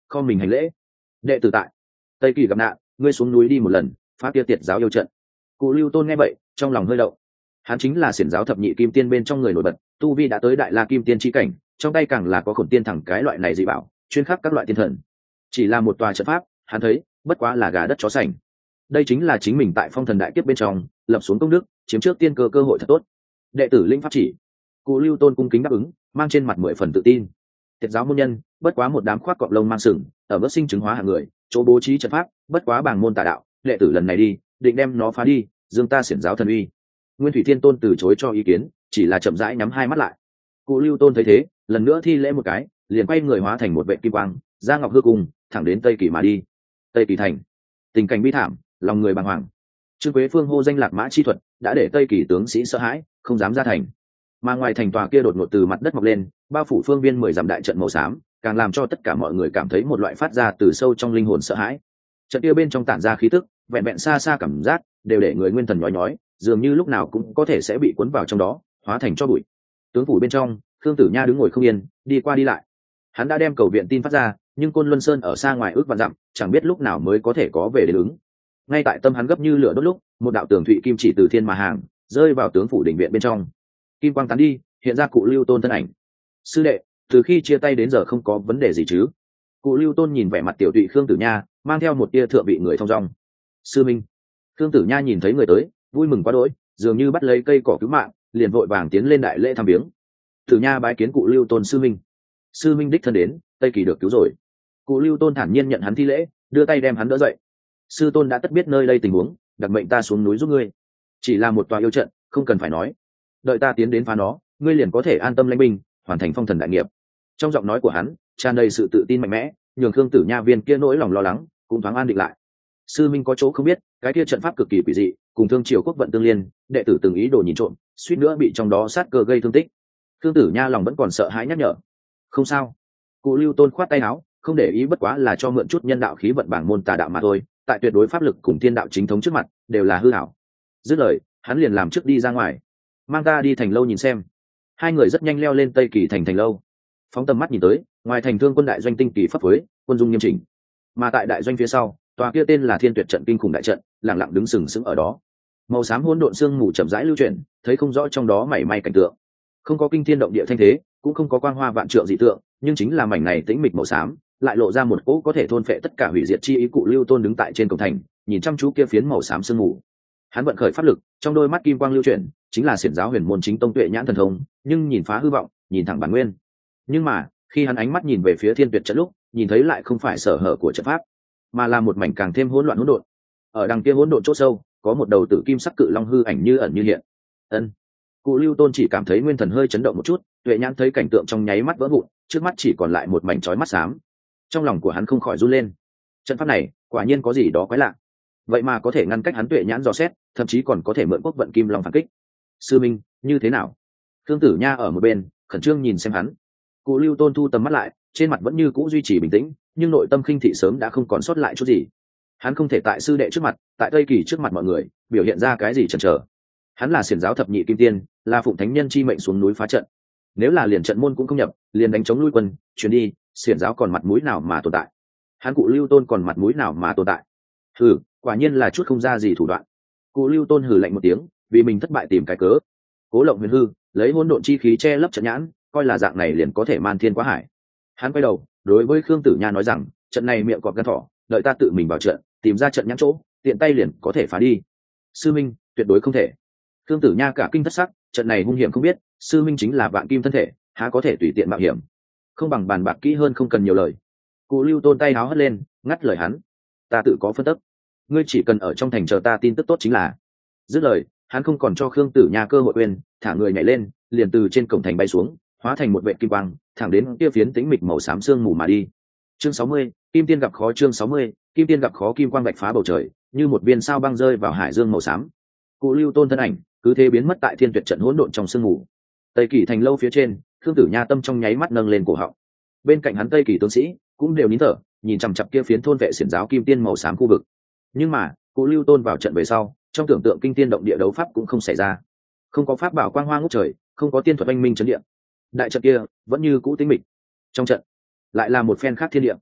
kho mình hành lễ. Đệ tử tại Tây Kỳ gặp nạn, ngươi xuống núi đi một lần, phá kia tiệt giáo yêu trận. Cụ Lưu Tôn nghe vậy trong lòng hơi động. Hắn chính là xiển giáo thập nhị kim tiên bên trong người nổi bật, tu vi đã tới đại la kim tiên chi cảnh, trong tay càng là có khổn tiên thẳng cái loại này dị bảo, chuyên khắc các loại tiên thần. Chỉ là một tòa trận pháp, hắn thấy bất quá là gà đất chó sành. Đây chính là chính mình tại phong thần đại kiếp bên trong lập xuống công đức, chiếm trước tiên cơ cơ hội thật tốt. Đệ tử linh pháp chỉ. Cụ Lưu Tôn cung kính đáp ứng, mang trên mặt mười phần tự tin. Tiệt giáo môn nhân bất quá một đám khoác cọp lông mang sừng, ở vất sinh chứng hóa hạng người, chỗ bố trí trận pháp bất quá bảng môn tà đạo. Đệ tử lần này đi định đem nó phá đi, dương ta xiển giáo thần uy. Nguyên Thủy Thiên Tôn từ chối cho ý kiến, chỉ là chậm rãi nhắm hai mắt lại. Cụ Lưu Tôn thấy thế, lần nữa thi lễ một cái, liền quay người hóa thành một vệ kim quang, ra ngọc hư cung, thẳng đến Tây Kỳ mà đi. Tây Kỳ thành, tình cảnh bi thảm, lòng người bàng hoàng. Trương Quế Phương hô danh lạc mã chi thuật, đã để Tây Kỳ tướng sĩ sợ hãi, không dám ra thành. Mà ngoài thành tòa kia đột ngột từ mặt đất mọc lên, bao phủ phương viên mười dặm đại trận màu xám, càng làm cho tất cả mọi người cảm thấy một loại phát ra từ sâu trong linh hồn sợ hãi. Trận kia bên trong tản ra khí tức, vẹn vẹn xa xa cảm giác, đều để người nguyên thần nhói nhói, dường như lúc nào cũng có thể sẽ bị cuốn vào trong đó, hóa thành cho bụi. Tướng phủ bên trong, Khương Tử Nha đứng ngồi không yên, đi qua đi lại. Hắn đã đem cầu viện tin phát ra, nhưng Côn Luân Sơn ở xa ngoài ước vạn dặm, chẳng biết lúc nào mới có thể có về đến ứng. Ngay tại tâm hắn gấp như lửa đốt lúc, một đạo tường thụy kim chỉ từ thiên mà hàng, rơi vào tướng phủ đình viện bên trong. Kim quang tán đi, hiện ra Cụ Lưu Tôn thân ảnh. Sư đệ, từ khi chia tay đến giờ không có vấn đề gì chứ? Cụ Lưu Tôn nhìn vẻ mặt tiểu tụy Khương Tử Nha, mang theo một tia thượng vị người thong dong. Sư minh. Khương Tử Nha nhìn thấy người tới, vui mừng quá đỗi, dường như bắt lấy cây cỏ cứu mạng, liền vội vàng tiến lên đại lễ thăm viếng. Tử Nha bái kiến Cụ Lưu Tôn sư minh. Sư minh đích thân đến, Tây Kỳ được cứu rồi. Cụ Lưu Tôn thản nhiên nhận hắn thi lễ, đưa tay đem hắn đỡ dậy. Sư tôn đã tất biết nơi đây tình huống, đặc mệnh ta xuống núi giúp ngươi. Chỉ là một tòa yêu trận, không cần phải nói. Đợi ta tiến đến phá nó, ngươi liền có thể an tâm lãnh binh, hoàn thành phong thần đại nghiệp. Trong giọng nói của hắn tràn đầy sự tự tin mạnh mẽ, nhường Khương Tử Nha viên kia nỗi lòng lo lắng cũng thoáng an định lại. Sư minh có chỗ không biết, cái kia trận pháp cực kỳ quỷ dị, cùng thương triều quốc vận tương liên, đệ tử từng ý đồ nhìn trộm, suýt nữa bị trong đó sát cơ gây thương tích. Khương Tử Nha lòng vẫn còn sợ hãi nhắc nhở. Không sao. Cụ Lưu Tôn khoát tay áo, không để ý, bất quá là cho mượn chút nhân đạo khí vận bảng môn tà đạo mà thôi, tại tuyệt đối pháp lực cùng thiên đạo chính thống trước mặt đều là hư ảo. Dứt lời, hắn liền làm trước đi ra ngoài. Mang ta đi thành lâu nhìn xem. Hai người rất nhanh leo lên Tây Kỳ thành thành lâu. Phóng tầm mắt nhìn tới, ngoài thành thương quân đại doanh tinh kỳ pháp phối, quân dung nghiêm chỉnh. Mà tại đại doanh phía sau, tòa kia tên là Thiên Tuyệt trận kinh khủng đại trận, lặng lặng đứng sừng sững ở đó. Màu xám hỗn độn sương mù chậm rãi lưu chuyển, thấy không rõ trong đó mảy may cảnh tượng. Không có kinh thiên động địa thanh thế, cũng không có quang hoa vạn trượng dị tượng, nhưng chính là mảnh này tĩnh mịch màu xám, lại lộ ra một cỗ có thể thôn phệ tất cả hủy diệt chi ý. Cụ Lưu Tôn đứng tại trên cổng thành, nhìn chăm chú kia phiến màu xám sương mù. Hắn vận khởi pháp lực, trong đôi mắt kim quang lưu chuyển, chính là xiển giáo huyền môn chính tông tuệ nhãn thần thông, nhưng nhìn phá hư vọng, nhìn thẳng bản nguyên. Nhưng mà, khi hắn ánh mắt nhìn về phía Thiên Tuyệt trận lúc, nhìn thấy lại không phải sở hở của trận pháp, mà là một mảnh càng thêm hỗn loạn hỗn độn. Ở đằng kia hỗn độn chỗ sâu, có một đầu tử kim sắc cự long hư ảnh như ẩn như hiện. Ân. Cụ Lưu Tôn chỉ cảm thấy nguyên thần hơi chấn động một chút, tuệ nhãn thấy cảnh tượng trong nháy mắt vỡ vụn, trước mắt chỉ còn lại một mảnh chói mắt xám. Trong lòng của hắn không khỏi run lên. Trận pháp này, quả nhiên có gì đó quái lạ. Vậy mà có thể ngăn cách hắn tuệ nhãn dò xét, thậm chí còn có thể mượn quốc vận kim long phản kích. Sư minh, như thế nào? Khương Tử Nha ở một bên, khẩn trương nhìn xem hắn. Cụ Lưu Tôn thu tầm mắt lại, trên mặt vẫn như cũ duy trì bình tĩnh, nhưng nội tâm khinh thị sớm đã không còn sót lại chút gì. Hắn không thể tại sư đệ trước mặt, tại Tây Kỳ trước mặt mọi người, biểu hiện ra cái gì chần chờ. Hắn là xiển giáo thập nhị kim tiên, là phụng thánh nhân chi mệnh xuống núi phá trận. Nếu là liền trận môn cũng không nhập, liền đánh chống lui quân, chuyển đi, xiển giáo còn mặt mũi nào mà tồn tại? Hắn Cụ Lưu Tôn còn mặt mũi nào mà tồn tại? Hừ, quả nhiên là chút không ra gì thủ đoạn. Cụ Lưu Tôn hừ lạnh một tiếng, vì mình thất bại tìm cái cớ. Cố lộng huyền hư, lấy hỗn độn chi khí che lấp trận nhãn, coi là dạng này liền có thể man thiên quá hải. Hắn quay đầu, đối với Khương Tử Nha nói rằng, trận này miệng cọp gan thỏ, đợi ta tự mình vào trận, tìm ra trận nhãn chỗ, tiện tay liền có thể phá đi. Sư minh, tuyệt đối không thể. Khương Tử Nha cả kinh thất sắc, trận này hung hiểm không biết, sư minh chính là vạn kim thân thể, há có thể tùy tiện mạo hiểm. Không bằng bàn bạc kỹ hơn, không cần nhiều lời. Cụ Lưu Tôn tay háo hất lên, ngắt lời hắn. Ta tự có phân tích, ngươi chỉ cần ở trong thành chờ ta tin tức tốt chính là. Dứt lời, hắn không còn cho Khương Tử Nha cơ hội quên, thả người nhảy lên, liền từ trên cổng thành bay xuống, hóa thành một vệ kim quang, thẳng đến kia phiến tĩnh mịch màu xám sương mù mà đi. Chương sáu mươi, Kim Tiên gặp khó. Chương sáu mươi, Kim Tiên gặp khó. Kim quang vạch phá bầu trời, như một viên sao băng rơi vào hải dương màu xám. Cụ Lưu Tôn thân ảnh cứ thế biến mất tại Thiên Tuyệt trận hỗn độn trong sương mù. Tây Kỳ thành lâu phía trên, Khương Tử Nha tâm trong nháy mắt nâng lên cổ họng. Bên cạnh hắn Tây Kỳ tướng sĩ cũng đều nín thở, nhìn chằm chằm kia phiến thôn vệ xiển giáo kim tiên màu xám khu vực. Nhưng mà, Cụ Lưu Tôn vào trận về sau, trong tưởng tượng kinh tiên động địa đấu pháp cũng không xảy ra. Không có pháp bảo quang hoa ngút trời, không có tiên thuật anh minh chấn địa. Đại trận kia vẫn như cũ tĩnh mịch. Trong trận lại là một phen khác thiên địa.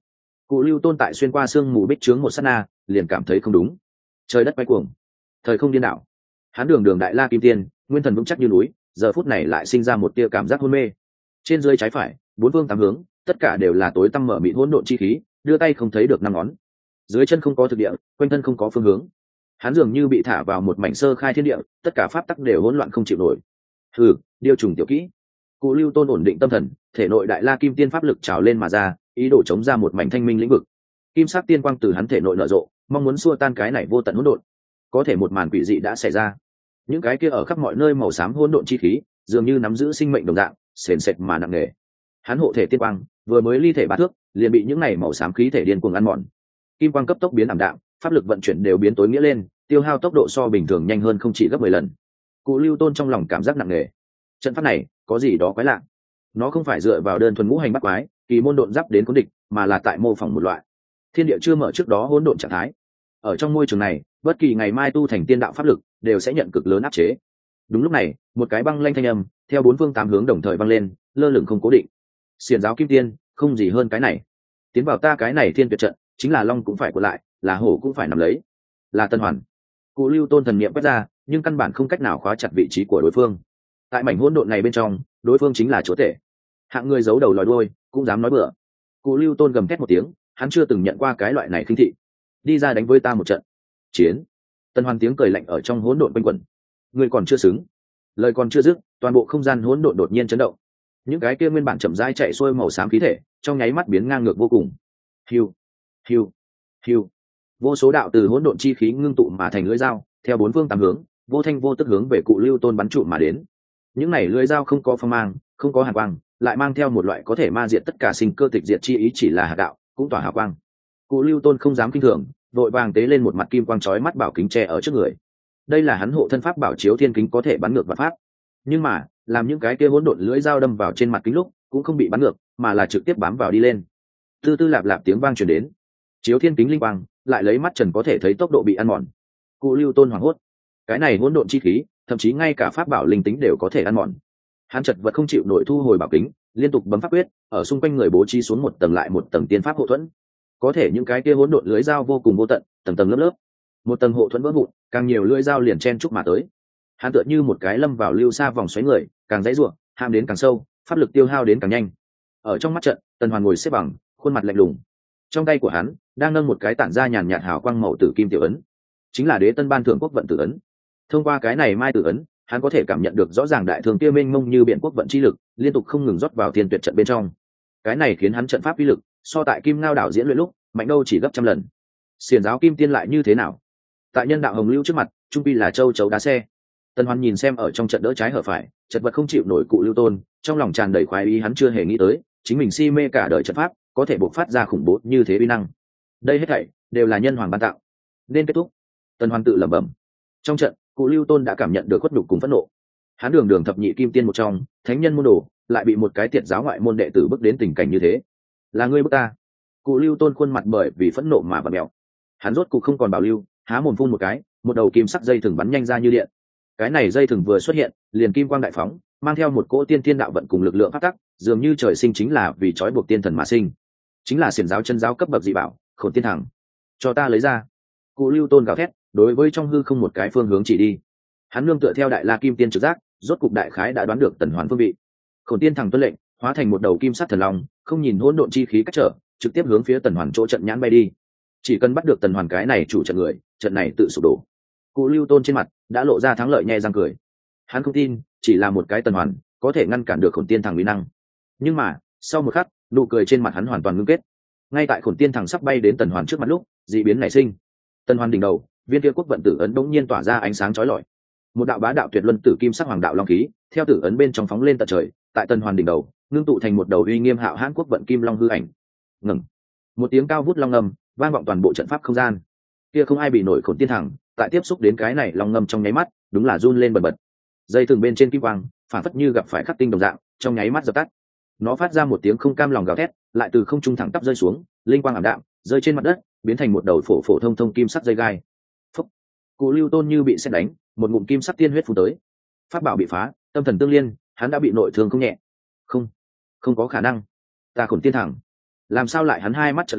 Cụ Lưu Tôn tại xuyên qua sương mù bích trướng một sát na liền cảm thấy không đúng, trời đất quay cuồng, thời không điên đảo. Hắn đường đường đại la kim tiên, nguyên thần vững chắc như núi, giờ phút này lại sinh ra một tia cảm giác hôn mê. Trên dưới trái phải, bốn phương tám hướng, tất cả đều là tối tăm mở mịt hỗn độn chi khí, đưa tay không thấy được năm ngón. Dưới chân không có thực địa, quanh thân không có phương hướng. Hắn dường như bị thả vào một mảnh sơ khai thiên địa, tất cả pháp tắc đều hỗn loạn không chịu nổi. Hừ, điêu trùng tiểu kỹ. Cụ Lưu Tôn ổn định tâm thần, thể nội đại la kim tiên pháp lực trào lên mà ra, ý đồ chống ra một mảnh thanh minh lĩnh vực. Kim sắc tiên quang từ hắn thể nội nở rộ, mong muốn xua tan cái này vô tận hỗn độn. Có thể một màn quỷ dị đã xảy ra. Những cái kia ở khắp mọi nơi màu xám hỗn độn chi khí, dường như nắm giữ sinh mệnh đồng dạng, sền sệt mà nặng nề. Hắn hộ thể tiên quang vừa mới ly thể ba thước, liền bị những này màu xám khí thể điên cuồng ăn mòn. Kim quang cấp tốc biến ảm đạm, pháp lực vận chuyển đều biến tối nghĩa lên, tiêu hao tốc độ so bình thường nhanh hơn không chỉ gấp mười lần. Cụ Lưu Tôn trong lòng cảm giác nặng nề. Trận pháp này có gì đó quái lạ. Nó không phải dựa vào đơn thuần ngũ hành bắt quái, kỳ môn độn giáp đến cuốn địch, mà là tại mô phỏng một loại thiên địa chưa mở trước đó hỗn độn trạng thái. Ở trong môi trường này, bất kỳ ngày mai tu thành tiên đạo pháp lực đều sẽ nhận cực lớn áp chế. Đúng lúc này, một cái băng lanh thanh âm theo bốn phương tám hướng đồng thời vang lên, lơ lửng không cố định. Xiển giáo kim tiên, không gì hơn cái này. Tiến vào ta cái này thiên tuyệt trận, chính là long cũng phải của lại, là hổ cũng phải nằm lấy. Là Tân Hoàn. Cụ Lưu Tôn thần niệm quét ra, nhưng căn bản không cách nào khóa chặt vị trí của đối phương. Tại mảnh hỗn độn này bên trong, đối phương chính là chúa tể. Hạng người giấu đầu lòi đuôi, cũng dám nói bừa. Cụ Lưu Tôn gầm thét một tiếng, hắn chưa từng nhận qua cái loại này khinh thị. Đi ra đánh với ta một trận. Chiến. Tân Hoàn tiếng cười lạnh ở trong hỗn độn quanh quẩn. Ngươi còn chưa xứng. Lời còn chưa dứt, toàn bộ không gian hỗn độn đột nhiên chấn động. Những cái kia nguyên bản chậm rãi chạy xuôi màu xám khí thể, trong nháy mắt biến ngang ngược vô cùng. Hiu, hiu, hiu. Vô số đạo từ hỗn độn chi khí ngưng tụ mà thành lưỡi dao, theo bốn phương tám hướng, vô thanh vô tức hướng về Cụ Lưu Tôn bắn trụ mà đến. Những này lưỡi dao không có phong mang, không có hàn quang, lại mang theo một loại có thể ma diệt tất cả sinh cơ tịch diệt chi ý, chỉ là hạt đạo, cũng tỏa hào quang. Cụ Lưu Tôn không dám kinh thường, vội vàng tế lên một mặt kim quang chói mắt bảo kính tre ở trước người. Đây là hắn hộ thân pháp bảo chiếu thiên kính, có thể bắn ngược vật pháp. Nhưng mà, làm những cái kia hỗn độn lưỡi dao đâm vào trên mặt kính lúc, cũng không bị bắn ngược, mà là trực tiếp bám vào đi lên. Tư tư lạp lạp tiếng vang truyền đến. Chiếu thiên kính linh quang, lại lấy mắt trần có thể thấy tốc độ bị ăn mòn. Cụ Lưu Tôn hoảng hốt. Cái này hỗn độn chi khí, thậm chí ngay cả pháp bảo linh tính đều có thể ăn mòn. Hắn chật vật không chịu nổi thu hồi bảo kính, liên tục bấm pháp quyết, ở xung quanh người bố trí xuống một tầng lại một tầng tiên pháp hộ thuẫn. Có thể những cái kia hỗn độn lưỡi dao vô cùng vô tận, tầng tầng lớp lớp. Một tầng hộ thuẫn vỡ vụn, càng nhiều lưỡi dao liền chen chúc mà tới. Hắn tựa như một cái lâm vào lưu xa vòng xoáy người, càng dãy rủa, ham đến càng sâu, pháp lực tiêu hao đến càng nhanh. Ở trong mắt trận, Tần Hoàn ngồi xếp bằng, khuôn mặt lạnh lùng. Trong tay của hắn đang nâng một cái tản ra nhàn nhạt hào quang màu tử kim tiểu ấn, chính là Đế Tân ban thưởng quốc vận tử ấn. Thông qua cái này mai tử ấn, hắn có thể cảm nhận được rõ ràng đại thường kia mênh mông như biển quốc vận chi lực, liên tục không ngừng rót vào thiên tuyệt trận bên trong. Cái này khiến hắn trận pháp uy lực so tại Kim Ngao đảo diễn luyện lúc mạnh đâu chỉ gấp trăm lần. Xiển giáo kim tiên lại như thế nào? Tại nhân đạo hồng lưu trước mặt, trung pi là châu chấu đá xe. Tần Hoàn nhìn xem ở trong trận đỡ trái hở phải, chật vật không chịu nổi Cụ Lưu Tôn, trong lòng tràn đầy khoái ý, hắn chưa hề nghĩ tới, chính mình si mê cả đời trận pháp, có thể bộc phát ra khủng bố như thế uy năng. Đây hết thảy đều là nhân hoàng ban tạo. Nên kết thúc. Tần Hoàn tự lẩm bẩm. Trong trận, Cụ Lưu Tôn đã cảm nhận được khuất nhục cùng phẫn nộ. Hắn đường đường thập nhị kim tiên một trong, thánh nhân môn đồ, lại bị một cái tiệt giáo ngoại môn đệ tử bức đến tình cảnh như thế. Là ngươi bức ta? Cụ Lưu Tôn khuôn mặt bởi vì phẫn nộ mà vặn mèo. Hắn rốt cục không còn bảo lưu, há mồm phun một cái, một đầu kim sắc dây thừng bắn nhanh ra như điện. Cái này dây thừng vừa xuất hiện, liền kim quang đại phóng, mang theo một cỗ tiên thiên đạo vận cùng lực lượng phát tắc, dường như trời sinh chính là vì trói buộc tiên thần mà sinh. Chính là xiển giáo chân giáo cấp bậc dị bảo, Khổn Tiên Thẳng. Cho ta lấy ra. Cụ Lưu Tôn gào thét, đối với trong hư không một cái phương hướng chỉ đi. Hắn nương tựa theo đại la kim tiên trực giác, rốt cục đại khái đã đoán được Tần Hoàn phương vị. Khổn Tiên Thẳng tuân lệnh, hóa thành một đầu kim sắc thần long, không nhìn hỗn độn chi khí cách trở, trực tiếp hướng phía Tần Hoàn chỗ trận nhãn bay đi. Chỉ cần bắt được Tần Hoàn cái này chủ trận người, trận này tự sụp đổ. Cụ Lưu Tôn trên mặt đã lộ ra thắng lợi nhe răng cười. Hắn không tin, chỉ là một cái Tần Hoàn có thể ngăn cản được Khổn Tiên Thẳng uy năng. Nhưng mà, sau một khắc, nụ cười trên mặt hắn hoàn toàn ngưng kết. Ngay tại Khổn Tiên Thẳng sắp bay đến Tần Hoàn trước mặt lúc, dị biến nảy sinh. Tần Hoàn đỉnh đầu, viên kia quốc vận tử ấn bỗng nhiên tỏa ra ánh sáng chói lọi. Một đạo bá đạo tuyệt luân tử kim sắc hoàng đạo long khí, theo tử ấn bên trong phóng lên tận trời, tại Tần Hoàn đỉnh đầu, ngưng tụ thành một đầu uy nghiêm hạo hãn quốc vận kim long hư ảnh. Ngừng. Một tiếng cao vút long ngâm, vang vọng toàn bộ trận pháp không gian. Kia không ai bị nổi Khổn Tiên Thẳng, tại tiếp xúc đến cái này long ngâm trong nháy mắt, đúng là run lên bần bật. Dây thừng bên trên kim quang, phản phất như gặp phải khắc tinh đồng dạng, trong nháy mắt dập tắt. Nó phát ra một tiếng không cam lòng gào thét, lại từ không trung thẳng tắp rơi xuống, linh quang ảm đạm, rơi trên mặt đất, biến thành một đầu phổ phổ thông thông kim sắc dây gai. Phúc. Cụ Lưu Tôn như bị sét đánh, một ngụm kim sắc tiên huyết phun tới. Pháp bảo bị phá, tâm thần tương liên, hắn đã bị nội thương không nhẹ. Không, không có khả năng. Ta Khổn Tiên Thẳng. Làm sao lại? Hắn hai mắt trợn lên,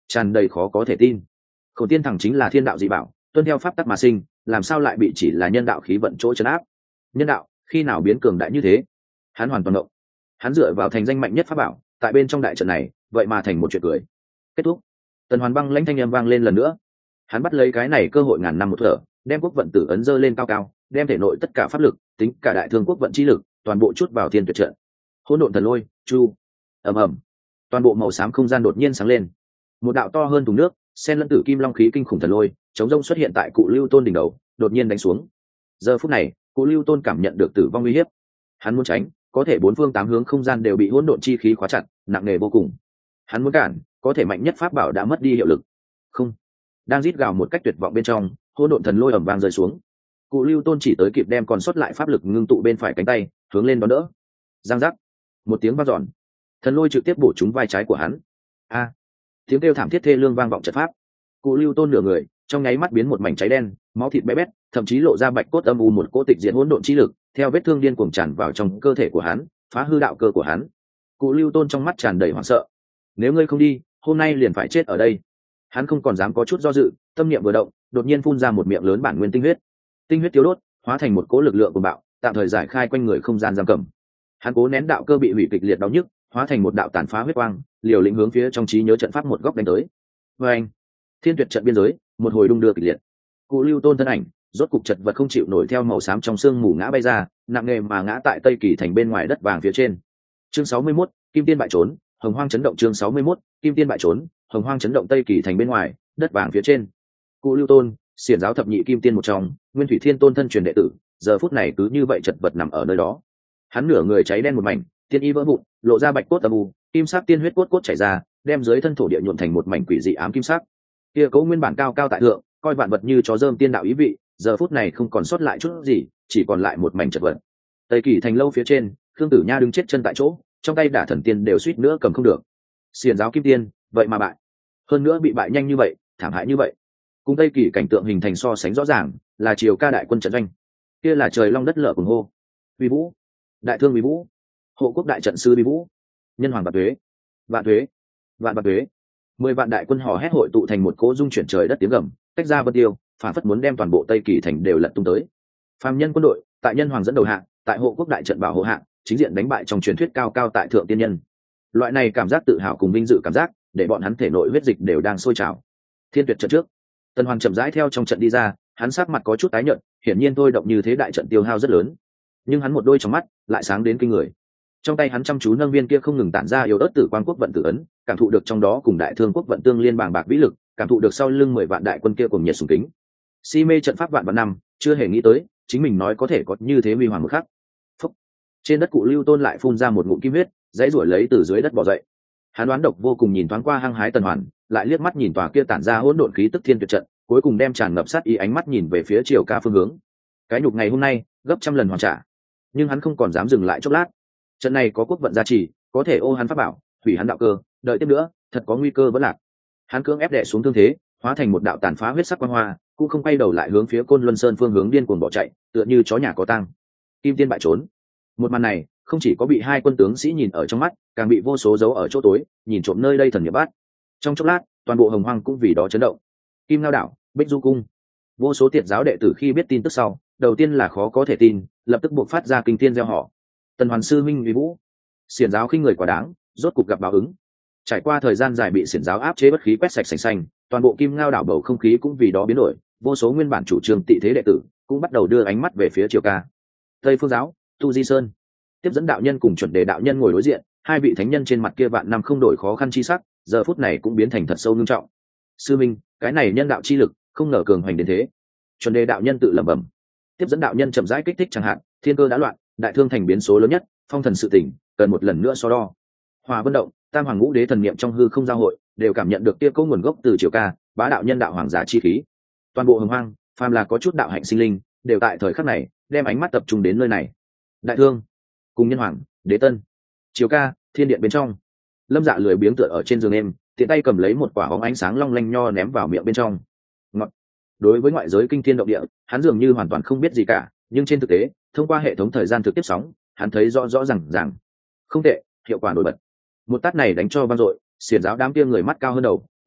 tràn đầy khó có thể tin. Khổng tiên thẳng chính là thiên đạo dị bảo, tuân theo pháp tắc mà sinh, làm sao lại bị chỉ là nhân đạo khí vận chỗ trấn áp? Nhân đạo khi nào biến cường đại như thế? Hắn hoàn toàn ngộng. Hắn dựa vào thành danh mạnh nhất pháp bảo, tại bên trong đại trận này vậy mà thành một chuyện cười. Kết thúc. Tần Hoàn băng lãnh thanh âm vang lên lần nữa. Hắn bắt lấy cái này cơ hội ngàn năm một thở, đem quốc vận tử ấn dơ lên cao cao, đem thể nội tất cả pháp lực, tính cả đại thương quốc vận chi lực, toàn bộ chút vào thiên tuyệt trận. Hỗn độn thần lôi, chu, ầm ầm, toàn bộ màu xám không gian đột nhiên sáng lên. Một đạo to hơn thùng nước, sen lẫn tử kim long khí kinh khủng thần lôi, chống rông xuất hiện tại cụ Lưu Tôn đỉnh đầu, đột nhiên đánh xuống. Giờ phút này, cụ Lưu Tôn cảm nhận được tử vong uy hiếp. Hắn muốn tránh, có thể bốn phương tám hướng không gian đều bị hỗn độn chi khí khóa chặt, nặng nề vô cùng. Hắn muốn cản, có thể mạnh nhất pháp bảo đã mất đi hiệu lực. Không, đang rít gào một cách tuyệt vọng bên trong, hỗn độn thần lôi ầm vang rơi xuống. Cụ Lưu Tôn chỉ tới kịp đem còn sót lại pháp lực ngưng tụ bên phải cánh tay, hướng lên đón đỡ. Giang giác, một tiếng vang dọn, thần lôi trực tiếp bổ trúng vai trái của hắn. A, tiếng kêu thảm thiết thê lương vang vọng trận pháp. Cụ Lưu Tôn nửa người trong nháy mắt biến một mảnh cháy đen, máu thịt bé bét, thậm chí lộ ra bạch cốt âm u một cỗ tịch diệt hỗn độn chi lực, theo vết thương điên cuồng tràn vào trong cơ thể của hắn, phá hư đạo cơ của hắn. Cụ Lưu Tôn trong mắt tràn đầy hoảng sợ. Nếu ngươi không đi, hôm nay liền phải chết ở đây. Hắn không còn dám có chút do dự, tâm niệm vừa động, đột nhiên phun ra một miệng lớn bản nguyên tinh huyết. Tinh huyết tiêu đốt, hóa thành một cỗ lực lượng cuồng bạo, tạm thời giải khai quanh người không gian giam cầm. Hắn cố nén đạo cơ bị hủy kịch liệt đau nhức, hóa thành một đạo tàn phá huyết quang, liều lĩnh hướng phía trong trí nhớ trận pháp một góc đánh tới. Và anh, thiên tuyệt trận biên giới, một hồi đung đưa kịch liệt. Cụ Lưu Tôn thân ảnh, rốt cục chật vật không chịu nổi theo màu xám trong xương mù ngã bay ra, nặng nề mà ngã tại Tây Kỳ thành bên ngoài đất vàng phía trên. Chương sáu mươi mốt, Kim Tiên bại trốn, Hồng Hoang chấn động. Chương sáu mươi mốt, Kim Tiên bại trốn, Hồng Hoang chấn động. Tây Kỳ thành bên ngoài, đất vàng phía trên. Cụ Lưu Tôn, xiển giáo thập nhị kim tiên một trong, Nguyên Thủy Thiên Tôn thân truyền đệ tử, giờ phút này cứ như vậy chật vật nằm ở nơi đó. Hắn nửa người cháy đen một mảnh, tiên y vỡ vụn, lộ ra bạch cốt âm u, kim sắc tiên huyết cốt cốt chảy ra, đem dưới thân thổ địa nhuộm thành một mảnh quỷ dị ám kim sắc. Kia Cố nguyên bản cao cao tại thượng, coi vạn vật như chó dơm tiên đạo ý vị, giờ phút này không còn sót lại chút gì, chỉ còn lại một mảnh chật vật. Tây Kỳ thành lâu phía trên, Khương Tử Nha đứng chết chân tại chỗ, trong tay đả thần tiên đều suýt nữa cầm không được. Xiển giáo kim tiên, vậy mà bại, hơn nữa bị bại nhanh như vậy, thảm hại như vậy. Cùng Tây Kỳ cảnh tượng hình thành so sánh rõ ràng, là triều ca đại quân trận doanh. Kia là trời long đất lở cùng hô. Vi Vũ, đại thương Vi Vũ, hộ quốc đại trận sư Vi Vũ, nhân hoàng bạc tuế, vạn tuế, vạn bạc tuế. Mười vạn đại quân hò hét hội tụ thành một cỗ dung chuyển trời đất tiếng gầm, tách ra vân tiêu, phản phất muốn đem toàn bộ Tây Kỳ thành đều lật tung tới. Phàm nhân quân đội, tại nhân hoàng dẫn đầu hạng, tại hộ quốc đại trận bảo hộ hạng, chính diện đánh bại trong truyền thuyết cao cao tại thượng tiên nhân. Loại này cảm giác tự hào cùng vinh dự cảm giác, để bọn hắn thể nội huyết dịch đều đang sôi trào. Thiên tuyệt trận trước, Tần Hoàn chậm rãi theo trong trận đi ra, hắn sắc mặt có chút tái nhợt, hiển nhiên thôi động như thế đại trận tiêu hao rất lớn. Nhưng hắn một đôi trong mắt lại sáng đến kinh người. Trong tay hắn chăm chú nâng viên kia không ngừng tản ra yếu ớt tử quang quốc vận tử ấn, cảm thụ được trong đó cùng đại thương quốc vận tương liên bàng bạc vĩ lực, cảm thụ được sau lưng mười vạn đại quân kia cùng nhiệt sùng kính. Si mê trận pháp vạn vạn năm, chưa hề nghĩ tới, chính mình nói có thể có như thế uy hoàng một khắc. Phúc. Trên đất Cụ Lưu Tôn lại phun ra một ngụm kim huyết, dãy ruổi lấy từ dưới đất bò dậy. Hắn đoán độc vô cùng nhìn thoáng qua hăng hái Tần Hoàn, lại liếc mắt nhìn tòa kia tản ra hỗn độn khí tức thiên tuyệt trận, cuối cùng đem tràn ngập sát ý ánh mắt nhìn về phía triều ca phương hướng. Cái nhục ngày hôm nay gấp trăm lần hoàn trả, nhưng hắn không còn dám dừng lại chốc lát. Trận này có quốc vận gia trì, có thể ô hắn pháp bảo, hủy hắn đạo cơ, đợi tiếp nữa thật có nguy cơ vẫn lạc. Hắn cưỡng ép đè xuống thương thế, hóa thành một đạo tàn phá huyết sắc quang hoa, cũng không quay đầu lại hướng phía Côn Luân Sơn phương hướng điên cuồng bỏ chạy, tựa như chó nhà có tang. Kim Tiên bại trốn. Một màn này không chỉ có bị hai quân tướng sĩ nhìn ở trong mắt, càng bị vô số giấu ở chỗ tối nhìn trộm nơi đây thần nghiệp bát. Trong chốc lát, toàn bộ Hồng Hoang cũng vì đó chấn động. Kim Ngao đảo, Bích Du cung, vô số tiệt giáo đệ tử khi biết tin tức sau, đầu tiên là khó có thể tin, lập tức buộc phát ra kinh thiên gieo họ. Tần Hoàn sư minh uy vũ, xiển giáo khinh người quá đáng, rốt cục gặp báo ứng. Trải qua thời gian dài bị xiển giáo áp chế bất khí quét sạch sành xanh, toàn bộ Kim Ngao đảo bầu không khí cũng vì đó biến đổi, vô số nguyên bản chủ trương tị thế đệ tử cũng bắt đầu đưa ánh mắt về phía triều ca. Tây Phương giáo, Tu Di Sơn, tiếp dẫn đạo nhân cùng chuẩn đề đạo nhân ngồi đối diện, hai vị thánh nhân trên mặt kia vạn năm không đổi khó khăn chi sắc, giờ phút này cũng biến thành thật sâu nghiêm trọng. Sư minh, cái này nhân đạo chi lực không ngờ cường hoành đến thế. Chuẩn đề đạo nhân tự lẩm bẩm. Tiếp dẫn đạo nhân chậm rãi kích thích chẳng hạn, thiên cơ đã loạn, đại thương thành biến số lớn nhất, phong thần sự tỉnh cần một lần nữa so đo. Hòa Vân động, tam hoàng ngũ đế thần niệm trong hư không giao hội, đều cảm nhận được kia câu nguồn gốc từ triều ca, bá đạo nhân đạo hoàng giả chi khí. Toàn bộ Hồng Hoang, phàm là có chút đạo hạnh sinh linh, đều tại thời khắc này đem ánh mắt tập trung đến nơi này. Đại thương cùng nhân hoàng, đế tân, triều ca, thiên điện bên trong, Lâm Dạ lười biếng tựa ở trên giường em, tiện tay cầm lấy một quả bóng ánh sáng long lanh nho ném vào miệng bên trong. Ngọt. Đối với ngoại giới kinh thiên động địa, hắn dường như hoàn toàn không biết gì cả, nhưng trên thực tế, thông qua hệ thống thời gian thực tiếp sóng, hắn thấy rõ rõ ràng ràng. Không tệ, hiệu quả nổi bật. Một tát này đánh cho vang dội, xiển giáo đám kia người mắt cao hơn đầu,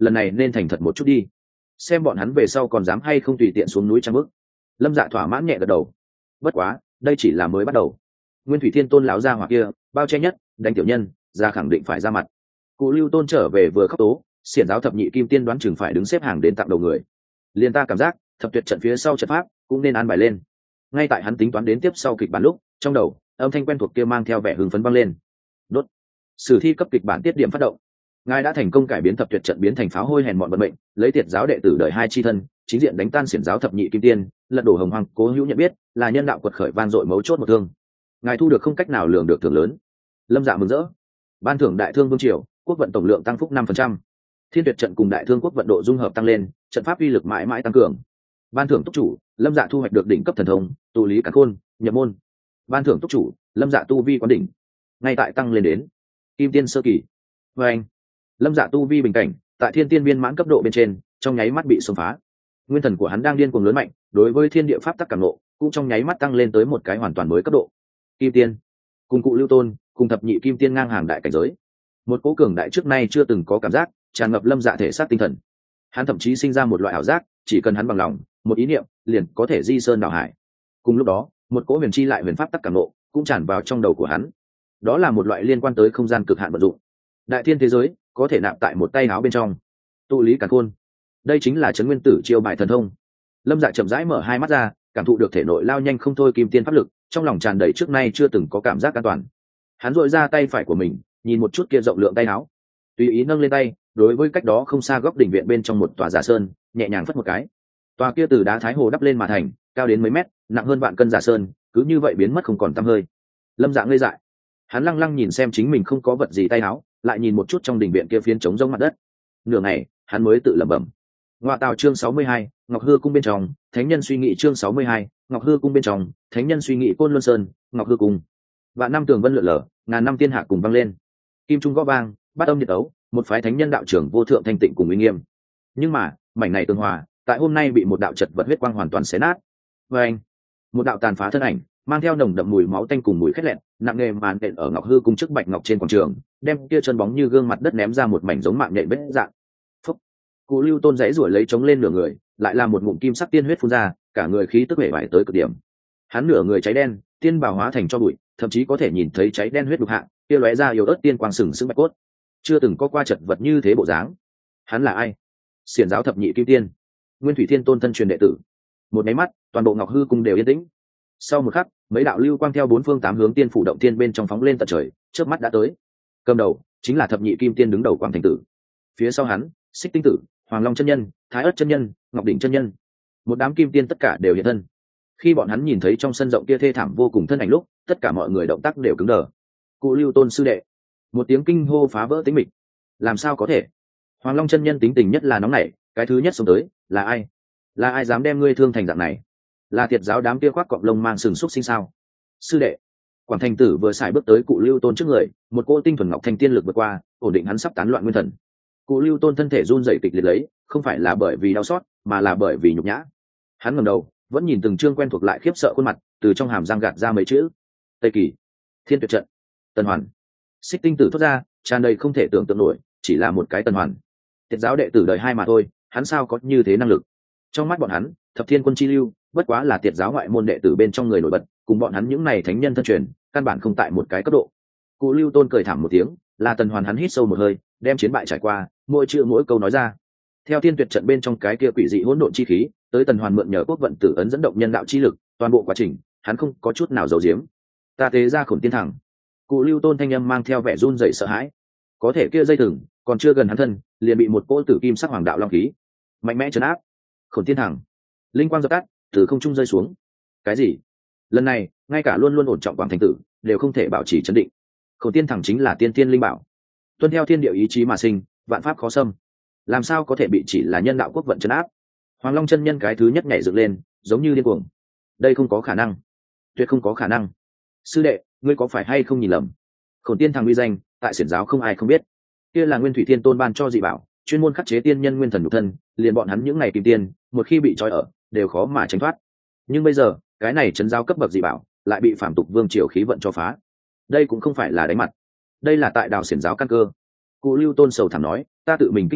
lần này nên thành thật một chút đi, xem bọn hắn về sau còn dám hay không tùy tiện xuống núi trang bức. Lâm Dạ thỏa mãn nhẹ gật đầu. Bất quá đây chỉ là mới bắt đầu. Nguyên Thủy Thiên Tôn lão gia hỏa kia bao che nhất đánh tiểu nhân ra khẳng định phải ra mặt. Cụ Lưu Tôn trở về vừa khóc tố, xiển giáo thập nhị kim tiên đoán chừng phải đứng xếp hàng đến tặng đầu người. Liên ta cảm giác thập tuyệt trận phía sau trận pháp cũng nên an bài lên. Ngay tại hắn tính toán đến tiếp sau kịch bản lúc, trong đầu âm thanh quen thuộc kia mang theo vẻ hưng phấn vang lên. Đốt. Sử thi cấp kịch bản tiết điểm phát động. Ngài đã thành công cải biến thập tuyệt trận biến thành pháo hôi hèn mọn vận mệnh, lấy tiệt giáo đệ tử đời hai chi thân, chính diện đánh tan xiển giáo thập nhị kim tiên, lật đổ hồng hoàng. Cố Hữu nhận biết là nhân đạo quật khởi van dội mấu chốt một thương. Ngài thu được không cách nào lường được thưởng lớn. Lâm Dạ mừng rỡ. Ban thưởng đại thương vương triều, quốc vận tổng lượng tăng phúc năm phần trăm. Thiên tuyệt trận cùng đại thương quốc vận độ dung hợp tăng lên, trận pháp uy lực mãi mãi tăng cường. Ban thưởng túc chủ, Lâm Dạ thu hoạch được đỉnh cấp thần thông, tụ lý càn khôn, nhập môn. Ban thưởng túc chủ, Lâm Dạ tu vi quán đỉnh, ngay tại tăng lên đến kim tiên sơ kỳ. Và anh, Lâm Dạ tu vi bình cảnh tại thiên tiên viên mãn cấp độ bên trên, trong nháy mắt bị xông phá. Nguyên thần của hắn đang điên cuồng lớn mạnh, đối với thiên địa pháp tắc cảm ngộ cũng trong nháy mắt tăng lên tới một cái hoàn toàn mới cấp độ. Kim tiên, cùng Cụ Lưu Tôn, cùng thập nhị kim tiên ngang hàng đại cảnh giới. Một cố cường đại trước nay chưa từng có cảm giác tràn ngập Lâm Dạ thể xác tinh thần. Hắn thậm chí sinh ra một loại ảo giác, chỉ cần hắn bằng lòng, một ý niệm liền có thể di sơn đảo hải. Cùng lúc đó, một cỗ huyền chi lại huyền pháp tắc cảm ngộ cũng tràn vào trong đầu của hắn. Đó là một loại liên quan tới không gian cực hạn vận dụng. Đại thiên thế giới có thể nạp tại một tay áo bên trong. Tụ lý càn khôn, đây chính là trấn nguyên tử chiêu bài thần thông. Lâm Dạ chậm rãi mở hai mắt ra, cảm thụ được thể nội lao nhanh không thôi kim tiên pháp lực, trong lòng tràn đầy trước nay chưa từng có cảm giác an toàn. Hắn dội ra tay phải của mình, nhìn một chút kia rộng lượng tay áo, tùy ý nâng lên tay, đối với cách đó không xa góc đỉnh viện bên trong một tòa giả sơn nhẹ nhàng phất một cái. Tòa kia từ đá thái hồ đắp lên mà thành, cao đến mấy mét, nặng hơn vạn cân giả sơn cứ như vậy biến mất không còn tăm hơi. Lâm Dạ ngây dại, hắn lăng lăng nhìn xem chính mình không có vật gì tay áo, lại nhìn một chút trong đỉnh viện kia phiến trống rỗng mặt đất. Nửa ngày hắn mới tự lẩm bẩm. Ngoại tào chương sáu mươi hai, Ngọc Hư cung bên trong, thánh nhân suy nghĩ chương sáu mươi hai, Ngọc Hư cung bên trong, thánh nhân suy nghĩ Côn Luân Sơn, Ngọc Hư cung. Vạn năm tường vân lượn lờ, ngàn năm tiên hạ cùng vang lên. Kim trung gõ vang, bát âm nhiệt ấu, một phái thánh nhân đạo trưởng vô thượng thanh tịnh cùng uy nghiêm. Nhưng mà, mảnh này tương hòa, tại hôm nay bị một đạo chật vật huyết quang hoàn toàn xé nát. Và anh, một đạo tàn phá thân ảnh, mang theo nồng đậm mùi máu tanh cùng mùi khét lẹn, nặng nề màn đện ở Ngọc Hư cung trước bạch ngọc trên quảng trường, đem kia chân bóng như gương mặt đất ném ra một mảnh giống mạng nhện vết dạng. Phúc. Cụ Lưu Tôn giãy giụi lấy chống lên nửa người, lại làm một ngụm kim sắc tiên huyết phun ra, cả người khí tức bể bại tới cực điểm. Hắn nửa người cháy đen, tiên bào hóa thành cho bụi, thậm chí có thể nhìn thấy cháy đen huyết đục hạ, kia lóe ra yếu ớt tiên quang sừng sững bạch cốt. Chưa từng có qua chật vật như thế bộ dáng. Hắn là ai? Xiển giáo thập nhị kim tiên, Nguyên Thủy Thiên Tôn thân truyền đệ tử. Một máy mắt, toàn bộ Ngọc Hư cung đều yên tĩnh. Sau một khắc, mấy đạo lưu quang theo bốn phương tám hướng tiên phủ động tiên bên trong phóng lên tận trời, chớp mắt đã tới. Cầm đầu chính là thập nhị kim tiên đứng đầu Quang Thành Tử. Phía sau hắn, Xích Tinh Tử, Hoàng Long chân nhân, Thái Ức chân nhân, Ngọc Đỉnh chân nhân. Một đám kim tiên tất cả đều hiện thân. Khi bọn hắn nhìn thấy trong sân rộng kia thê thảm vô cùng thân ảnh lúc, tất cả mọi người động tác đều cứng đờ. Cụ Lưu Tôn sư đệ, một tiếng kinh hô phá vỡ tĩnh mịch. Làm sao có thể? Hoàng Long chân nhân tính tình nhất là nóng nảy, cái thứ nhất xông tới, là ai? Là ai dám đem ngươi thương thành dạng này? Là Tiệt giáo đám kia khoác cọp lông mang sừng xúc sinh sao? Sư đệ. Quảng Thành Tử vừa xài bước tới Cụ Lưu Tôn trước người, một cô tinh thuần ngọc thanh tiên lực vượt qua, ổn định hắn sắp tán loạn nguyên thần. Cụ Lưu Tôn thân thể run rẩy kịch liệt lấy, không phải là bởi vì đau xót, mà là bởi vì nhục nhã. Hắn ngẩng đầu, vẫn nhìn từng chương quen thuộc lại khiếp sợ khuôn mặt, từ trong hàm răng gạt ra mấy chữ: Tây Kỳ, Thiên Tuyệt trận, Tần Hoàn. Xích Tinh Tử thốt ra, tràn đầy không thể tưởng tượng nổi, chỉ là một cái Tần Hoàn, Tiệt giáo đệ tử đời hai mà thôi, hắn sao có như thế năng lực? Trong mắt bọn hắn, Thập Thiên Quân chi lưu, bất quá là Tiệt giáo ngoại môn đệ tử bên trong người nổi bật, cùng bọn hắn những này thánh nhân thân truyền, căn bản không tại một cái cấp độ. Cụ Lưu Tôn cười thảm một tiếng, là Tần Hoàn. Hắn hít sâu một hơi, đem chiến bại trải qua, mỗi chữ mỗi câu nói ra. Theo Thiên Tuyệt trận bên trong cái kia quỷ dị hỗn độn chi khí, tới Tần Hoàn mượn nhờ quốc vận tử ấn dẫn động nhân đạo chi lực, toàn bộ quá trình, hắn không có chút nào giấu giếm. Ta tế ra Khổn Tiên Thẳng. Cụ Lưu Tôn thanh âm mang theo vẻ run rẩy sợ hãi. Có thể kia dây thừng, còn chưa gần hắn thân, liền bị một cỗ tử kim sắc hoàng đạo long khí mạnh mẽ trấn áp. Khổn Tiên Thẳng, linh quang dập tắt, từ không trung rơi xuống. Cái gì? Lần này, ngay cả luôn luôn ổn trọng Quảng Thành Tử đều không thể bảo trì trấn định. Khổn Tiên Thẳng chính là tiên tiên linh bảo, tuân theo thiên địa ý chí mà sinh, vạn pháp khó xâm, làm sao có thể bị chỉ là nhân đạo quốc vận trấn áp? Hoàng Long chân nhân cái thứ nhất nhảy dựng lên, giống như điên cuồng. Đây không có khả năng, tuyệt không có khả năng. Sư đệ, ngươi có phải hay không nhìn lầm? Khổn Tiên Thẳng uy danh, tại xiển giáo không ai không biết. Kia là Nguyên Thủy Thiên Tôn ban cho dị bảo, chuyên môn khắc chế tiên nhân nguyên thần nhục thân, liền bọn hắn những ngày kim tiên, một khi bị trói ở, đều khó mà tránh thoát. Nhưng bây giờ, cái này trấn giáo cấp bậc dị bảo, lại bị phàm tục vương triều khí vận cho phá. Đây cũng không phải là đánh mặt, đây là tại đạo xiển giáo căn cơ. Cụ Lưu Tôn sầu thảm nói, ta tự mình kinh nghiệm,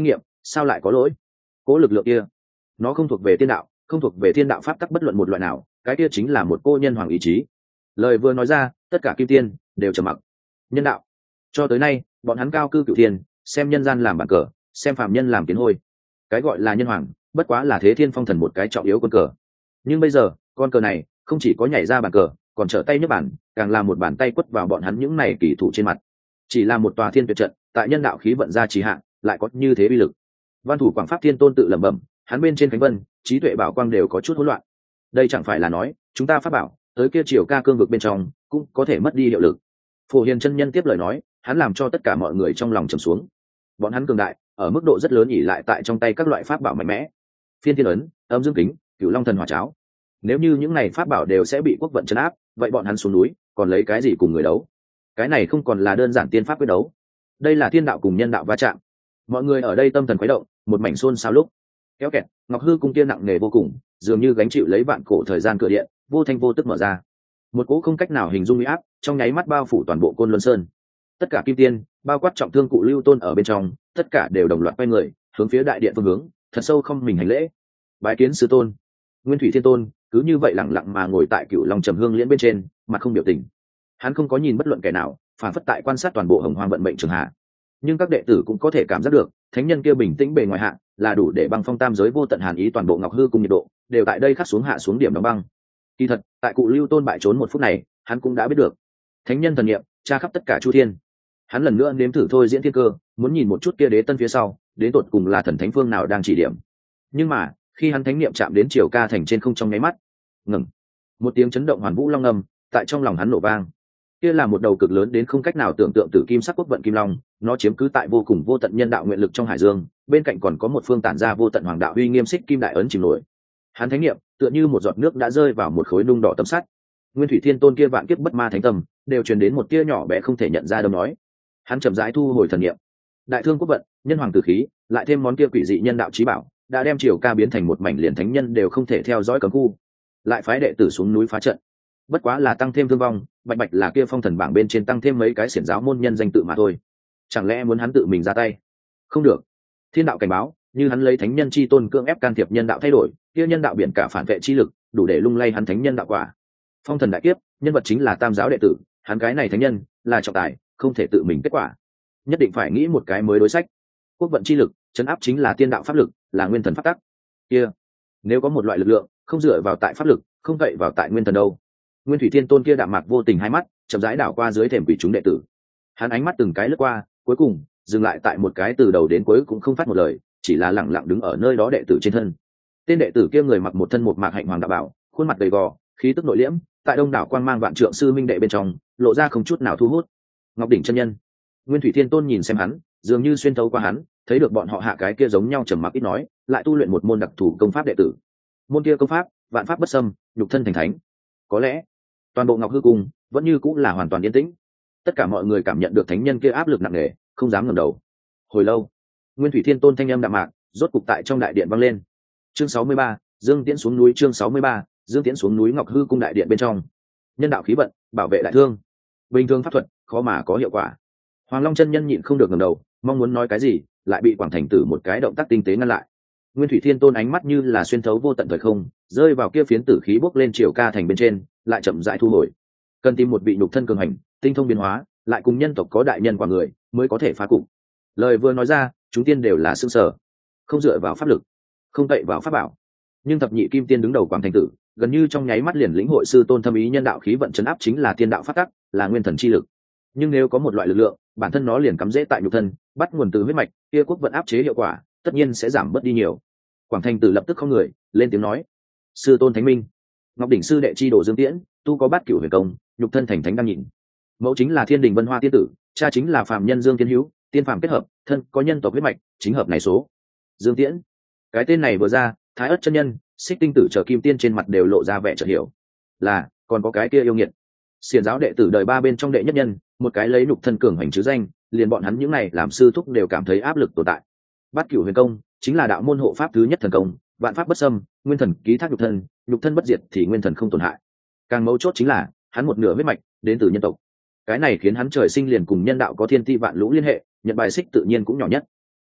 sao lại có lỗi? Cố lực lượng kia, nó không thuộc về tiên đạo, không thuộc về thiên đạo pháp tắc bất luận một loại nào, cái kia chính là một cô nhân hoàng ý chí. Lời vừa nói ra, tất cả kim tiên đều trầm mặc. Nhân đạo, cho tới nay bọn hắn cao cư cửu thiên, xem nhân gian làm bàn cờ, xem phạm nhân làm kiến hôi. Cái gọi là nhân hoàng bất quá là thế thiên phong thần một cái trọng yếu con cờ. Nhưng bây giờ con cờ này không chỉ có nhảy ra bàn cờ, còn trở tay nhấc bản, càng là một bàn tay quất vào bọn hắn những này kỳ thủ trên mặt. Chỉ là một tòa thiên tuyệt trận, tại nhân đạo khí vận ra trì hạn, lại có như thế uy lực. Văn thủ Quảng Pháp Thiên Tôn tự lẩm bẩm, hắn bên trên cánh vân, trí tuệ bảo quang đều có chút hỗn loạn. Đây chẳng phải là nói, chúng ta pháp bảo tới kia triều ca cương vực bên trong cũng có thể mất đi hiệu lực. Phổ Hiền chân nhân tiếp lời nói, hắn làm cho tất cả mọi người trong lòng trầm xuống. Bọn hắn cường đại, ở mức độ rất lớn ỷ lại tại trong tay các loại pháp bảo mạnh mẽ. Phiên Thiên ấn, Âm Dương kính, Cửu Long thần hỏa cháo. Nếu như những này pháp bảo đều sẽ bị quốc vận trấn áp, vậy bọn hắn xuống núi, còn lấy cái gì cùng người đấu? Cái này không còn là đơn giản tiên pháp quyết đấu, đây là thiên đạo cùng nhân đạo va chạm. Mọi người ở đây tâm thần khuấy động, một mảnh xôn xao lúc kéo kẹt, Ngọc Hư cung tiên nặng nề vô cùng, dường như gánh chịu lấy vạn cổ thời gian cửa điện, vô thanh vô tức mở ra. Một cỗ không cách nào hình dung uy áp, trong nháy mắt bao phủ toàn bộ Côn Luân Sơn. Tất cả kim tiên, bao quát trọng thương cụ Lưu Tôn ở bên trong, tất cả đều đồng loạt quay người, hướng phía đại điện phương hướng, thật sâu không mình hành lễ. Bái kiến sư tôn. Nguyên Thủy Thiên Tôn cứ như vậy lặng lặng mà ngồi tại Cửu Long Trầm Hương liễn bên trên, mặt không biểu tình. Hắn không có nhìn bất luận kẻ nào, phản phất tại quan sát toàn bộ hồng hoang vận mệnh trường hạ. Nhưng các đệ tử cũng có thể cảm giác được, thánh nhân kia bình tĩnh bề ngoài hạ, là đủ để băng phong tam giới vô tận hàn ý, toàn bộ Ngọc Hư cùng nhiệt độ đều tại đây khắc xuống hạ xuống điểm đóng băng. Kỳ thật, tại cụ Lưu Tôn bại trốn một phút này, hắn cũng đã biết được, thánh nhân thần niệm tra khắp tất cả chu thiên. Hắn lần nữa nếm thử thôi diễn thiên cơ, muốn nhìn một chút kia đế tân phía sau, đến tột cùng là thần thánh phương nào đang chỉ điểm. Nhưng mà, khi hắn thánh niệm chạm đến triều ca thành trên không trong nháy mắt, ngừng, một tiếng chấn động hoàn vũ long ngâm tại trong lòng hắn nổ vang. Kia là một đầu cực lớn đến không cách nào tưởng tượng tử kim sắc quốc vận kim long, nó chiếm cứ tại vô cùng vô tận nhân đạo nguyện lực trong hải dương, bên cạnh còn có một phương tản ra vô tận hoàng đạo uy nghiêm xích kim đại ấn chìm nổi. Hắn thánh niệm tựa như một giọt nước đã rơi vào một khối nung đỏ tấm sắt. Nguyên Thủy Thiên Tôn kia vạn kiếp bất ma thánh tâm đều truyền đến một tia nhỏ bé không thể nhận ra đâm nói. Hắn chậm rãi thu hồi thần niệm. Đại thương quốc vận, nhân hoàng tử khí, lại thêm món kia quỷ dị nhân đạo chí bảo, đã đem triều ca biến thành một mảnh liền thánh nhân đều không thể theo dõi cấm khu. Lại phái đệ tử xuống núi phá trận, bất quá là tăng thêm thương vong, bạch bạch là kia phong thần bảng bên trên tăng thêm mấy cái xiển giáo môn nhân danh tự mà thôi. Chẳng lẽ muốn hắn tự mình ra tay? Không được. Thiên đạo cảnh báo, như hắn lấy thánh nhân chi tôn cưỡng ép can thiệp nhân đạo thay đổi, kia nhân đạo biển cả phản vệ chi lực, đủ để lung lay hắn thánh nhân đạo quả. Phong thần đại kiếp, nhân vật chính là tam giáo đệ tử, hắn cái này thánh nhân là trọng tài, không thể tự mình kết quả, nhất định phải nghĩ một cái mới đối sách. Quốc vận chi lực, chấn áp chính là tiên đạo pháp lực, là nguyên thần pháp tắc. Kia, nếu có một loại lực lượng không dựa vào tại pháp lực, không cậy vào tại nguyên thần đâu? Nguyên Thủy Thiên Tôn kia đạm mạc vô tình hai mắt chậm rãi đảo qua dưới thềm quỷ chúng đệ tử. Hắn ánh mắt từng cái lướt qua, cuối cùng dừng lại tại một cái từ đầu đến cuối cũng không phát một lời, chỉ là lặng lặng đứng ở nơi đó đệ tử trên thân. Tên đệ tử kia người mặc một thân một mạc hạnh hoàng đạo bảo, khuôn mặt gầy gò, khí tức nội liễm, tại đông đảo quang mang vạn trượng sư minh đệ bên trong, lộ ra không chút nào thu hút. Ngọc đỉnh chân nhân. Nguyên Thủy Thiên Tôn nhìn xem hắn, dường như xuyên thấu qua hắn, thấy được bọn họ hạ cái kia giống nhau trầm mặc ít nói, lại tu luyện một môn đặc thù công pháp đệ tử. Môn kia công pháp, vạn pháp bất xâm, nhục thân thành thánh. Có lẽ toàn bộ Ngọc Hư cung vẫn như cũng là hoàn toàn yên tĩnh. Tất cả mọi người cảm nhận được thánh nhân kia áp lực nặng nề, không dám ngẩng đầu. Hồi lâu, Nguyên Thủy Thiên Tôn thanh âm đạm mạc rốt cục tại trong đại điện vang lên. Chương sáu mươi ba, Dương Tiễn xuống núi. Chương sáu mươi ba, Dương Tiễn xuống núi. Ngọc Hư cung đại điện bên trong, nhân đạo khí vận bảo vệ đại thương, bình thường pháp thuật khó mà có hiệu quả. Hoàng Long chân nhân nhịn không được ngẩng đầu, mong muốn nói cái gì, lại bị Quảng Thành Tử một cái động tác tinh tế ngăn lại. Nguyên Thủy Thiên Tôn ánh mắt như là xuyên thấu vô tận thời không, rơi vào kia phiến tử khí bốc lên triều ca thành bên trên, lại chậm rãi thu hồi. Cần tìm một vị nhục thân cường hành, tinh thông biến hóa, lại cùng nhân tộc có đại nhân quả người, mới có thể phá cục. Lời vừa nói ra, chúng tiên đều là sững sờ, không dựa vào pháp lực, không cậy vào pháp bảo. Nhưng thập nhị kim tiên đứng đầu Quảng Thành Tử, gần như trong nháy mắt liền lĩnh hội sư tôn thâm ý nhân đạo khí vận chấn áp chính là tiên đạo pháp tắc, là nguyên thần chi lực. Nhưng nếu có một loại lực lượng, bản thân nó liền cắm rễ tại nhục thân, bắt nguồn từ huyết mạch, kia quốc vận áp chế hiệu quả, tất nhiên sẽ giảm bớt đi nhiều. Quảng Thành Tử lập tức không người lên tiếng nói: sư tôn thánh minh. Ngọc đỉnh sư đệ chi đồ Dương Tiễn, tu có bát cửu huyền công, nhục thân thành thánh đang nhìn. Mẫu chính là thiên đình vân hoa tiên tử, cha chính là phàm nhân Dương Thiên Hữu, tiên phàm kết hợp, thân có nhân tộc huyết mạch, chính hợp này số. Dương Tiễn, cái tên này vừa ra, Thái Ất chân nhân, Xích Tinh tử chờ kim tiên trên mặt đều lộ ra vẻ chợt hiểu, là còn có cái kia yêu nghiệt, xiển giáo đệ tử đời ba bên trong đệ nhất nhân, một cái lấy nhục thân cường hành chứ danh, liền bọn hắn những này làm sư thúc đều cảm thấy áp lực tồn tại. Bát cửu huyền công chính là đạo môn hộ pháp thứ nhất thần công, vạn pháp bất xâm, nguyên thần ký thác nhục thân, nhục thân bất diệt thì nguyên thần không tổn hại. Càng mấu chốt chính là hắn một nửa huyết mạch đến từ nhân tộc, cái này khiến hắn trời sinh liền cùng nhân đạo có thiên ti vạn lũ liên hệ, nhận bài xích tự nhiên cũng nhỏ nhất.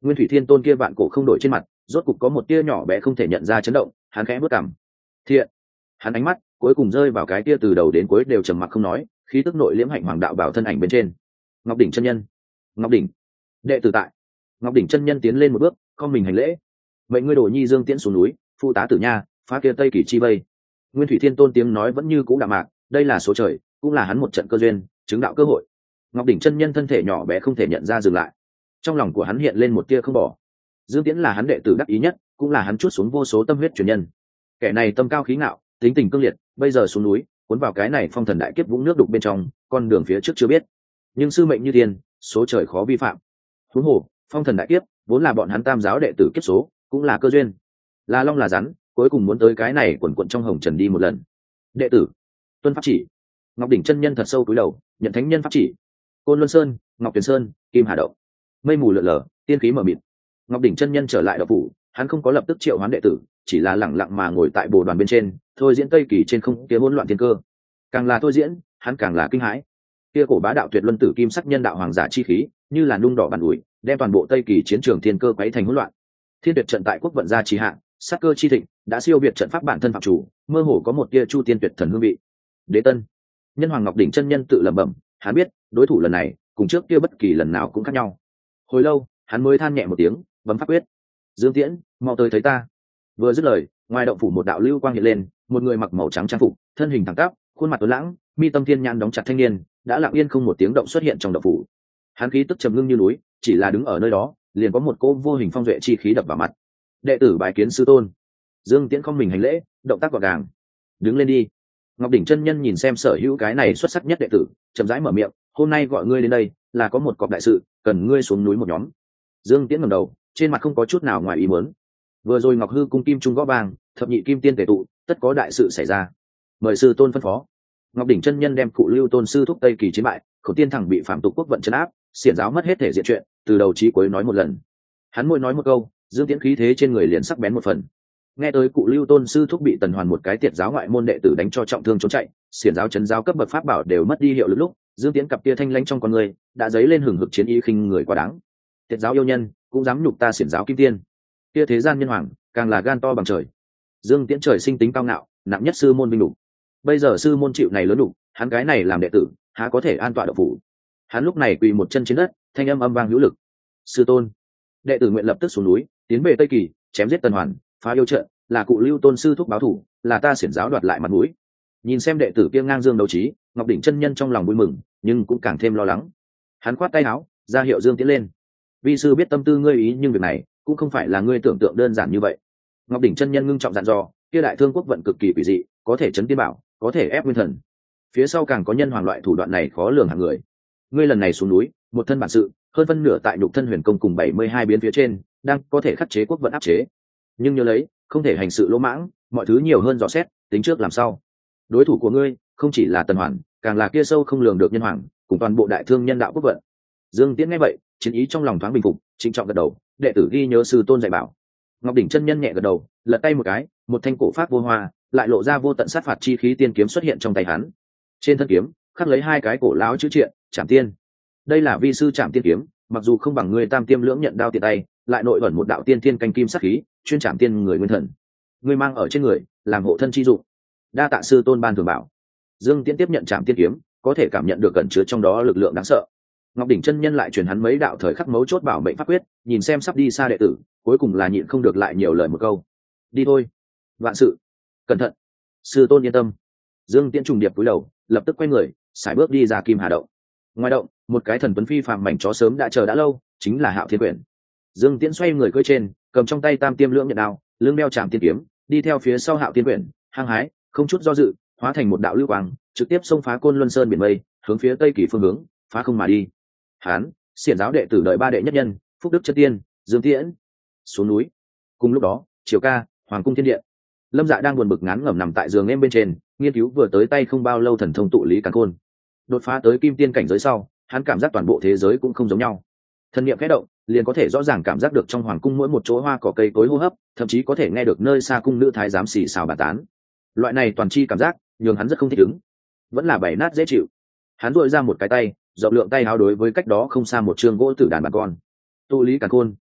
Nguyên Thủy Thiên Tôn kia vạn cổ không đổi trên mặt rốt cục có một tia nhỏ bé không thể nhận ra chấn động, hắn khẽ bước cằm. Thiện. Hắn ánh mắt cuối cùng rơi vào cái tia từ đầu đến cuối đều trầm mặc không nói, khí tức nội liễm hạnh hoàng đạo bảo thân ảnh bên trên. Ngọc đỉnh chân nhân. Ngọc đỉnh. Đệ tử tại. Ngọc đỉnh chân nhân tiến lên một bước, con mình hành lễ. Mệnh ngươi đổ nhi Dương Tiễn xuống núi, phụ tá tử nha, phá kia Tây Kỳ chi vây. Nguyên Thủy Thiên Tôn tiếng nói vẫn như cũ đạm mạc, đây là số trời, cũng là hắn một trận cơ duyên, chứng đạo cơ hội. Ngọc đỉnh chân nhân thân thể nhỏ bé không thể nhận ra dừng lại, trong lòng của hắn hiện lên một tia không bỏ. Dương Tiễn là hắn đệ tử đắc ý nhất, cũng là hắn chuốt xuống vô số tâm huyết truyền nhân. Kẻ này tâm cao khí ngạo, tính tình cương liệt, bây giờ xuống núi, cuốn vào cái này phong thần đại kiếp vũng nước đục bên trong, con đường phía trước chưa biết. Nhưng sư mệnh như tiền, số trời khó vi phạm. Huống hồ, phong thần đại kiếp vốn là bọn hắn tam giáo đệ tử kiếp số, cũng là cơ duyên. Là long là rắn, cuối cùng muốn tới cái này quần quần trong hồng trần đi một lần. Đệ tử, tuân pháp chỉ. Ngọc đỉnh chân nhân thật sâu cúi đầu, nhận thánh nhân pháp chỉ. Côn Luân Sơn, Ngọc Tuyền Sơn, Kim Hà Động. Mây mù lượn lờ, tiên khí mờ mịt. Ngọc đỉnh chân nhân trở lại đạo phủ, hắn không có lập tức triệu hoán đệ tử, chỉ là lẳng lặng mà ngồi tại bồ đoàn bên trên, thôi diễn Tây Kỳ trên không kia hỗn loạn thiên cơ. Càng là thôi diễn, hắn càng là kinh hãi. Kia cổ bá đạo tuyệt luân tử kim sắc nhân đạo hoàng giả chi khí, như là nung đỏ bàn ủi, đem toàn bộ Tây Kỳ chiến trường thiên cơ quấy thành hỗn loạn. Thiên tuyệt trận tại quốc vận gia trì hạ, sát cơ chi thịnh, đã siêu việt trận pháp bản thân phạm chủ, mơ hồ có một tia chu tiên tuyệt thần hương vị. Đế tân, nhân hoàng Ngọc đỉnh chân nhân tự lẩm bẩm, hắn biết, đối thủ lần này, cùng trước kia bất kỳ lần nào cũng khác nhau. Hồi lâu, hắn mới than nhẹ một tiếng, bấm pháp quyết. Dương Tiễn, mau tới thấy ta. Vừa dứt lời, ngoài động phủ một đạo lưu quang hiện lên, một người mặc màu trắng trang phục, thân hình thẳng tắp, khuôn mặt tuấn lãng, mi tâm thiên nhãn đóng chặt thanh niên, đã lặng yên không một tiếng động xuất hiện trong động phủ. Hắn khí tức trầm ngưng như núi, chỉ là đứng ở nơi đó, liền có một cỗ vô hình phong duệ chi khí đập vào mặt. Đệ tử bái kiến sư tôn. Dương Tiễn không mình hành lễ, động tác gọn gàng. Đứng lên đi. Ngọc đỉnh chân nhân nhìn xem sở hữu cái này xuất sắc nhất đệ tử, chậm rãi mở miệng, hôm nay gọi ngươi đến đây, là có một cọc đại sự, cần ngươi xuống núi một nhóm. Dương Tiễn ngẩng đầu, trên mặt không có chút nào ngoài ý muốn. Vừa rồi Ngọc Hư cung kim trung gõ vàng, thập nhị kim tiên tề tụ, tất có đại sự xảy ra. Mời sư tôn phân phó. Ngọc đỉnh chân nhân đem cụ Lưu Tôn sư thúc Tây Kỳ chiến bại, Khổng Tiên thẳng bị phạm tục quốc vận trấn áp, xiển giáo mất hết thể diện chuyện, từ đầu chí cuối nói một lần. Hắn mỗi nói một câu, Dương Tiễn khí thế trên người liền sắc bén một phần. Nghe tới cụ Lưu Tôn sư thúc bị Tần Hoàn một cái tiệt giáo ngoại môn đệ tử đánh cho trọng thương trốn chạy, xiển giáo trấn giáo cấp bậc pháp bảo đều mất đi hiệu lực lúc, Dương Tiễn cặp kia thanh lãnh trong con người đã dấy lên hừng hực chiến ý khinh người quá đáng. Tiệt giáo yêu nhân cũng dám nhục ta xiển giáo kim tiên, kia thế gian nhân hoàng càng là gan to bằng trời. Dương Tiễn trời sinh tính cao ngạo, nặng nhất sư môn vinh đủ. Bây giờ sư môn chịu này lớn đủ, hắn cái này làm đệ tử há có thể an tọa độc phủ. Hắn lúc này quỳ một chân trên đất, thanh âm âm vang hữu lực. Sư tôn, đệ tử nguyện lập tức xuống núi, tiến về Tây Kỳ, chém giết Tần Hoàn, phá yêu trận, là cụ Lưu Tôn sư thúc báo thủ, là ta xiển giáo đoạt lại mặt mũi. Nhìn xem đệ tử kia ngang dương đấu trí, Ngọc đỉnh chân nhân trong lòng vui mừng, nhưng cũng càng thêm lo lắng. Hắn khoát tay áo, ra hiệu Dương Tiễn lên. Vi sư biết tâm tư ngươi ý, nhưng việc này cũng không phải là ngươi tưởng tượng đơn giản như vậy. Ngọc đỉnh chân nhân ngưng trọng dặn dò, kia đại thương quốc vận cực kỳ quỷ dị, có thể chấn tiên bảo, có thể ép nguyên thần. Phía sau càng có nhân hoàng loại thủ đoạn này khó lường hàng người. Ngươi lần này xuống núi, một thân bản sự, hơn phân nửa tại nhục thân huyền công cùng bảy mươi hai biến phía trên, đang có thể khắc chế quốc vận áp chế. Nhưng nhớ lấy, không thể hành sự lỗ mãng, mọi thứ nhiều hơn dò xét, tính trước làm sao. Đối thủ của ngươi không chỉ là Tần Hoàn, càng là kia sâu không lường được nhân hoàng, cùng toàn bộ đại thương nhân đạo quốc vận. Dương Tiễn nghe vậy, chiến ý trong lòng thoáng bình phục, trịnh trọng gật đầu, đệ tử ghi nhớ sư tôn dạy bảo. Ngọc đỉnh chân nhân nhẹ gật đầu, lật tay một cái, một thanh cổ pháp vô hoa, lại lộ ra vô tận sát phạt chi khí tiên kiếm xuất hiện trong tay hắn. Trên thân kiếm khắc lấy hai cái cổ lão chữ triện, Trảm Tiên. Đây là vi sư Trảm Tiên kiếm, mặc dù không bằng ngươi Tam Tiêm lưỡng nhận đao tiện tay, lại nội ẩn một đạo tiên thiên canh kim sát khí, chuyên Trảm Tiên người nguyên thần. Ngươi mang ở trên người, làm hộ thân chi dụng. Đa tạ sư tôn ban thường bảo. Dương Tiễn tiếp nhận Trảm Tiên kiếm, có thể cảm nhận được cẩn chứa trong đó lực lượng đáng sợ. Ngọc đỉnh chân nhân lại truyền hắn mấy đạo thời khắc mấu chốt bảo mệnh pháp quyết, nhìn xem sắp đi xa đệ tử, cuối cùng là nhịn không được lại nhiều lời một câu. Đi thôi, vạn sự cẩn thận. Sư tôn yên tâm. Dương Tiễn trùng điệp cúi đầu, lập tức quay người, sải bước đi ra Kim Hà Động. Ngoài động, một cái thần tuấn phi phàm mảnh chó sớm đã chờ đã lâu, chính là Hạo Thiên Quyển. Dương Tiễn xoay người cưỡi trên, cầm trong tay Tam Tiêm lưỡng nhận đao, lưng đeo Trảm Tiên kiếm, đi theo phía sau Hạo Thiên Quyển, hăng hái, không chút do dự, hóa thành một đạo lưu quang, trực tiếp xông phá Côn Luân Sơn biển mây, hướng phía Tây Kỳ phương hướng, phá không mà đi. Hán, xiển giáo đệ tử đợi ba đệ nhất nhân, Phúc Đức Chân Tiên, Dương Tiễn xuống núi. Cùng lúc đó, Triều Ca, Hoàng cung thiên điện, Lâm Dạ đang buồn bực ngán ngẩm nằm tại giường em bên trên, nghiên cứu vừa tới tay không bao lâu thần thông tụ lý càn khôn. Đột phá tới kim tiên cảnh giới sau, hắn cảm giác toàn bộ thế giới cũng không giống nhau. Thần niệm khẽ động, liền có thể rõ ràng cảm giác được trong hoàng cung mỗi một chỗ hoa cỏ cây cối hô hấp, thậm chí có thể nghe được nơi xa cung nữ thái giám xì xào bàn tán. Loại này toàn chi cảm giác, nhường hắn rất không thích ứng, vẫn là bảy nát dễ chịu. Hắn duỗi ra một cái tay, rộng lượng tay áo đối với cách đó không xa một trường gỗ tử đàn bà con. Tụ lý càn khôn,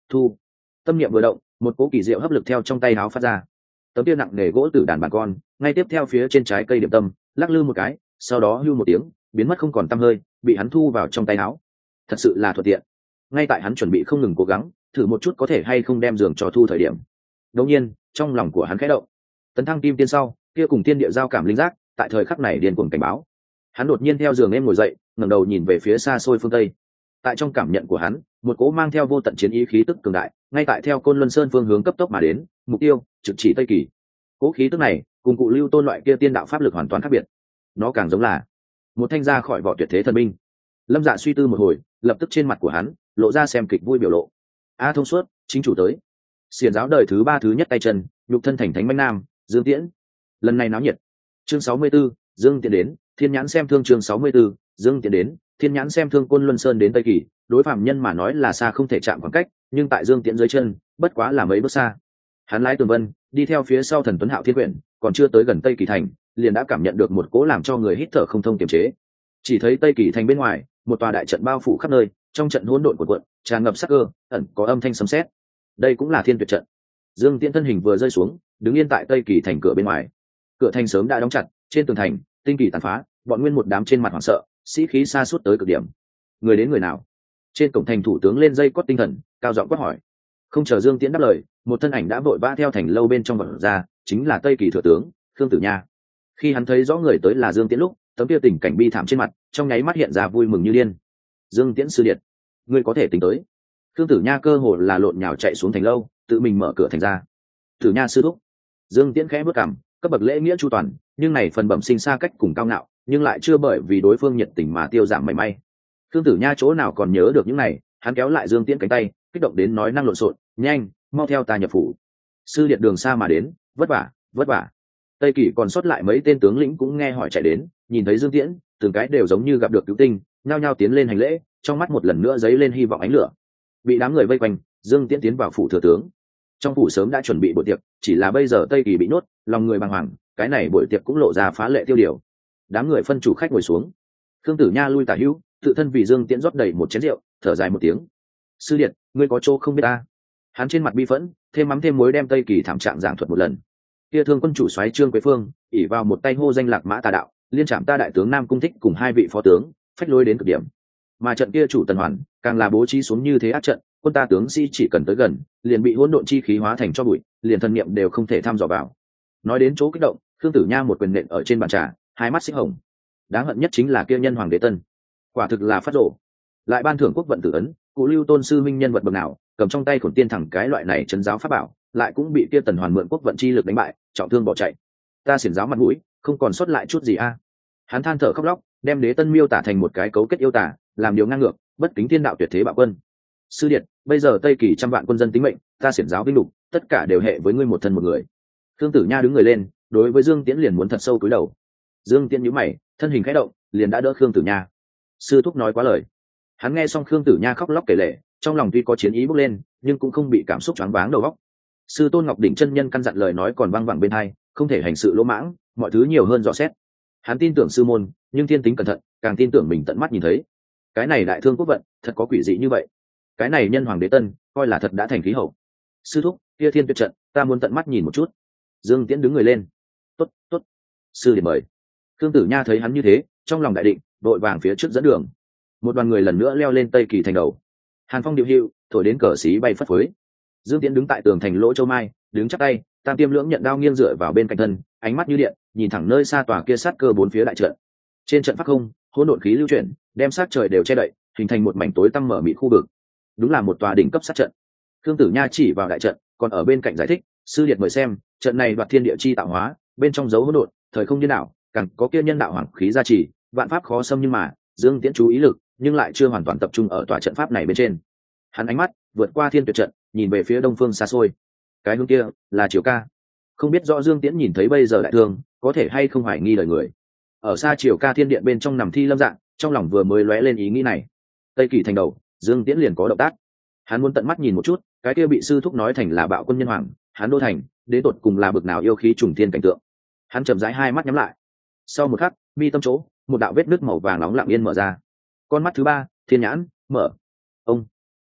thu. Tâm niệm vừa động, một cỗ kỳ diệu hấp lực theo trong tay áo phát ra. Tấm kia nặng nề gỗ tử đàn bàn con ngay tiếp theo phía trên trái cây điểm tâm lắc lư một cái, sau đó hưu một tiếng biến mất không còn tăm hơi, bị hắn thu vào trong tay áo. Thật sự là thuận tiện. Ngay tại hắn chuẩn bị không ngừng cố gắng thử một chút có thể hay không đem giường cho thu thời điểm, đột nhiên trong lòng của hắn khẽ động. Tấn thăng kim tiên sau kia cùng tiên địa giao cảm linh giác tại thời khắc này điên cuồng cảnh báo. Hắn đột nhiên theo giường em ngồi dậy, ngẩng đầu nhìn về phía xa xôi phương tây. Tại trong cảm nhận của hắn, một cỗ mang theo vô tận chiến ý khí tức cường đại ngay tại theo Côn Luân Sơn phương hướng cấp tốc mà đến, mục tiêu trực chỉ Tây Kỳ. Cỗ khí tức này cùng cụ Lưu Tôn loại kia tiên đạo pháp lực hoàn toàn khác biệt, nó càng giống là một thanh ra khỏi vỏ tuyệt thế thần binh. Lâm Dạ suy tư một hồi, lập tức trên mặt của hắn lộ ra xem kịch vui biểu lộ. A thông suốt, chính chủ tới. Xiển giáo đời thứ ba thứ nhất tay chân, nhục thân thành thánh bánh nam, Dương Tiễn. Lần này náo nhiệt. Chương sáu mươi 64, Dương Tiễn đến, Thiên Nhãn xem thương chương sáu mươi 64, Dương Tiễn đến, Thiên Nhãn xem thương Côn Luân Sơn đến Tây Kỳ, đối phạm nhân mà nói là xa không thể chạm khoảng cách, nhưng tại Dương Tiễn dưới chân, bất quá là mấy bước xa. Hắn lái Tường Vân, đi theo phía sau Thần Tuấn Hạo Thiên Quyển, còn chưa tới gần Tây Kỳ thành, liền đã cảm nhận được một cỗ làm cho người hít thở không thông kiềm chế. Chỉ thấy Tây Kỳ thành bên ngoài, một tòa đại trận bao phủ khắp nơi, trong trận hỗn độn cuộn cuộn, tràn ngập sắc cơ, ẩn có âm thanh sấm sét. Đây cũng là Thiên Tuyệt trận. Dương Tiễn thân hình vừa rơi xuống, đứng yên tại Tây Kỳ thành cửa bên ngoài. Cửa thành sớm đã đóng chặt, trên tường thành, tinh kỳ tàn phá, bọn nguyên một đám trên mặt hoảng sợ, sĩ khí xa suốt tới cực điểm. Người đến người nào? Trên cổng thành thủ tướng lên dây cót tinh thần, cao giọng quát hỏi. Không chờ Dương Tiễn đáp lời, một thân ảnh đã vội vã theo thành lâu bên trong vật ra, chính là Tây Kỳ thừa tướng Khương Tử Nha. Khi hắn thấy rõ người tới là Dương Tiễn lúc, tấm kia tình cảnh bi thảm trên mặt trong nháy mắt hiện ra vui mừng như điên. Dương Tiễn sư điệt, ngươi có thể tính tới. Khương Tử Nha cơ hồ là lộn nhào chạy xuống thành lâu, tự mình mở cửa thành ra. Tử Nha sư thúc. Dương Tiễn khẽ bước cằm, cấp bậc lễ nghĩa chu toàn, nhưng này phần bẩm sinh xa cách cùng cao ngạo, nhưng lại chưa bởi vì đối phương nhiệt tình mà tiêu giảm mảy may. Khương Tử Nha chỗ nào còn nhớ được những này, hắn kéo lại Dương Tiễn cánh tay, kích động đến nói năng lộn xộn, nhanh, mau theo ta nhập phủ. Sư điện đường xa mà đến, vất vả, vất vả. Tây Kỳ còn sót lại mấy tên tướng lĩnh cũng nghe hỏi chạy đến, nhìn thấy Dương Tiễn, từng cái đều giống như gặp được cứu tinh, nhao nhao tiến lên hành lễ, trong mắt một lần nữa dấy lên hy vọng ánh lửa. Bị đám người vây quanh, Dương Tiễn tiến vào phủ thừa tướng. Trong phủ sớm đã chuẩn bị buổi tiệc, chỉ là bây giờ Tây Kỳ bị nhốt, lòng người bàng hoàng, cái này buổi tiệc cũng lộ ra phá lệ tiêu điều. Đám người phân chủ khách ngồi xuống. Khương Tử Nha lui tả hữu, tự thân vì Dương Tiễn rót đầy một chén rượu, thở dài một tiếng. Sư điện, ngươi có chỗ không biết ta. Hắn trên mặt bi phẫn, thêm mắm thêm muối đem Tây Kỳ thảm trạng giảng thuật một lần. Kia thương quân chủ soái Trương Quế Phương, ỷ vào một tay hô danh lạc mã tà đạo, liên trảm ta đại tướng Nam Cung Thích cùng hai vị phó tướng, phách lối đến cực điểm. Mà trận kia chủ Tần Hoàn, càng là bố trí xuống như thế ác trận, quân ta tướng sĩ si chỉ cần tới gần, liền bị hỗn độn chi khí hóa thành cho bụi, liền thần niệm đều không thể tham dò vào. Nói đến chỗ kích động, Khương Tử Nha một quyền nện ở trên bàn trà, hai mắt xích hồng. Đáng hận nhất chính là kia nhân hoàng đế tân, quả thực là phát rộ. Lại ban thưởng quốc vận tử ấn, cụ Lưu Tôn sư minh nhân vật bậc nào, cầm trong tay khổn tiên thẳng cái loại này trấn giáo pháp bảo, lại cũng bị kia Tần Hoàn mượn quốc vận chi lực đánh bại, trọng thương bỏ chạy. Ta xiển giáo mặt mũi, không còn sót lại chút gì a. Hắn than thở khóc lóc, đem đế tân miêu tả thành một cái cấu kết yêu tả, làm điều ngang ngược, bất kính thiên đạo tuyệt thế bạo quân. Sư điện, bây giờ Tây Kỳ trăm vạn quân dân tính mệnh, ta xiển giáo vinh lục, tất cả đều hệ với ngươi một thân một người. Khương Tử Nha đứng người lên, đối với Dương Tiễn liền muốn thật sâu cúi đầu. Dương Tiễn nhíu mày, thân hình khẽ động, liền đã đỡ Khương Tử Nha. Sư thúc nói quá lời. Hắn nghe xong Khương Tử Nha khóc lóc kể lể, trong lòng tuy có chiến ý bốc lên, nhưng cũng không bị cảm xúc choáng váng đầu óc. Sư Tôn Ngọc Đỉnh chân nhân căn dặn lời nói còn vang vẳng bên tai, không thể hành sự lỗ mãng, mọi thứ nhiều hơn dò xét. Hắn tin tưởng sư môn, nhưng thiên tính cẩn thận, càng tin tưởng mình tận mắt nhìn thấy. Cái này đại thương quốc vận, thật có quỷ dị như vậy. Cái này nhân hoàng đế tân, coi là thật đã thành khí hậu. Sư thúc, kia Thiên Tuyệt trận, ta muốn tận mắt nhìn một chút. Dương Tiễn đứng người lên. Tốt, tốt. Sư điện mời. Khương Tử Nha thấy hắn như thế, trong lòng đại định, đội vàng phía trước dẫn đường. Một đoàn người lần nữa leo lên Tây Kỳ thành đầu. Hàn Phong điệu hiệu, thổi đến cờ xí bay phất phới. Dương Tiễn đứng tại tường thành lỗ châu mai, đứng chắp tay, tam tiêm lưỡng nhận đao nghiêng dựa vào bên cạnh thân, ánh mắt như điện, nhìn thẳng nơi xa tòa kia sát cơ bốn phía đại trận. Trên trận pháp không, hỗn độn khí lưu chuyển, đem sát trời đều che đậy, hình thành một mảnh tối tăm mở mịt khu vực. Đúng là một tòa đỉnh cấp sát trận. Khương Tử Nha chỉ vào đại trận, còn ở bên cạnh giải thích, sư điệt mời xem, trận này đoạt thiên địa chi tạo hóa, bên trong dấu hỗn độn, thời không nhân đạo, càng có kia nhân đạo hoàng khí gia trì, vạn pháp khó xâm nhưng mà, Dương Tiễn chú ý lực, nhưng lại chưa hoàn toàn tập trung ở tòa trận pháp này bên trên. Hắn ánh mắt vượt qua Thiên Tuyệt trận, nhìn về phía đông phương xa xôi. Cái hướng kia là Triều Ca. Không biết rõ Dương Tiễn nhìn thấy bây giờ đại thương, có thể hay không hoài nghi lời người. Ở xa Triều Ca thiên điện bên trong nằm Thi Lâm Dạng, trong lòng vừa mới lóe lên ý nghĩ này. Tây Kỳ thành đầu, Dương Tiễn liền có động tác. Hắn muốn tận mắt nhìn một chút, cái kia bị sư thúc nói thành là bạo quân nhân hoàng, hắn đô thành, đến tột cùng là bực nào yêu khí trùng thiên cảnh tượng. Hắn chậm rãi hai mắt nhắm lại. Sau một khắc, mi tâm chỗ, một đạo vết nứt màu vàng nóng lặng yên mở ra. Con mắt thứ ba, Thiên Nhãn, mở. Ông.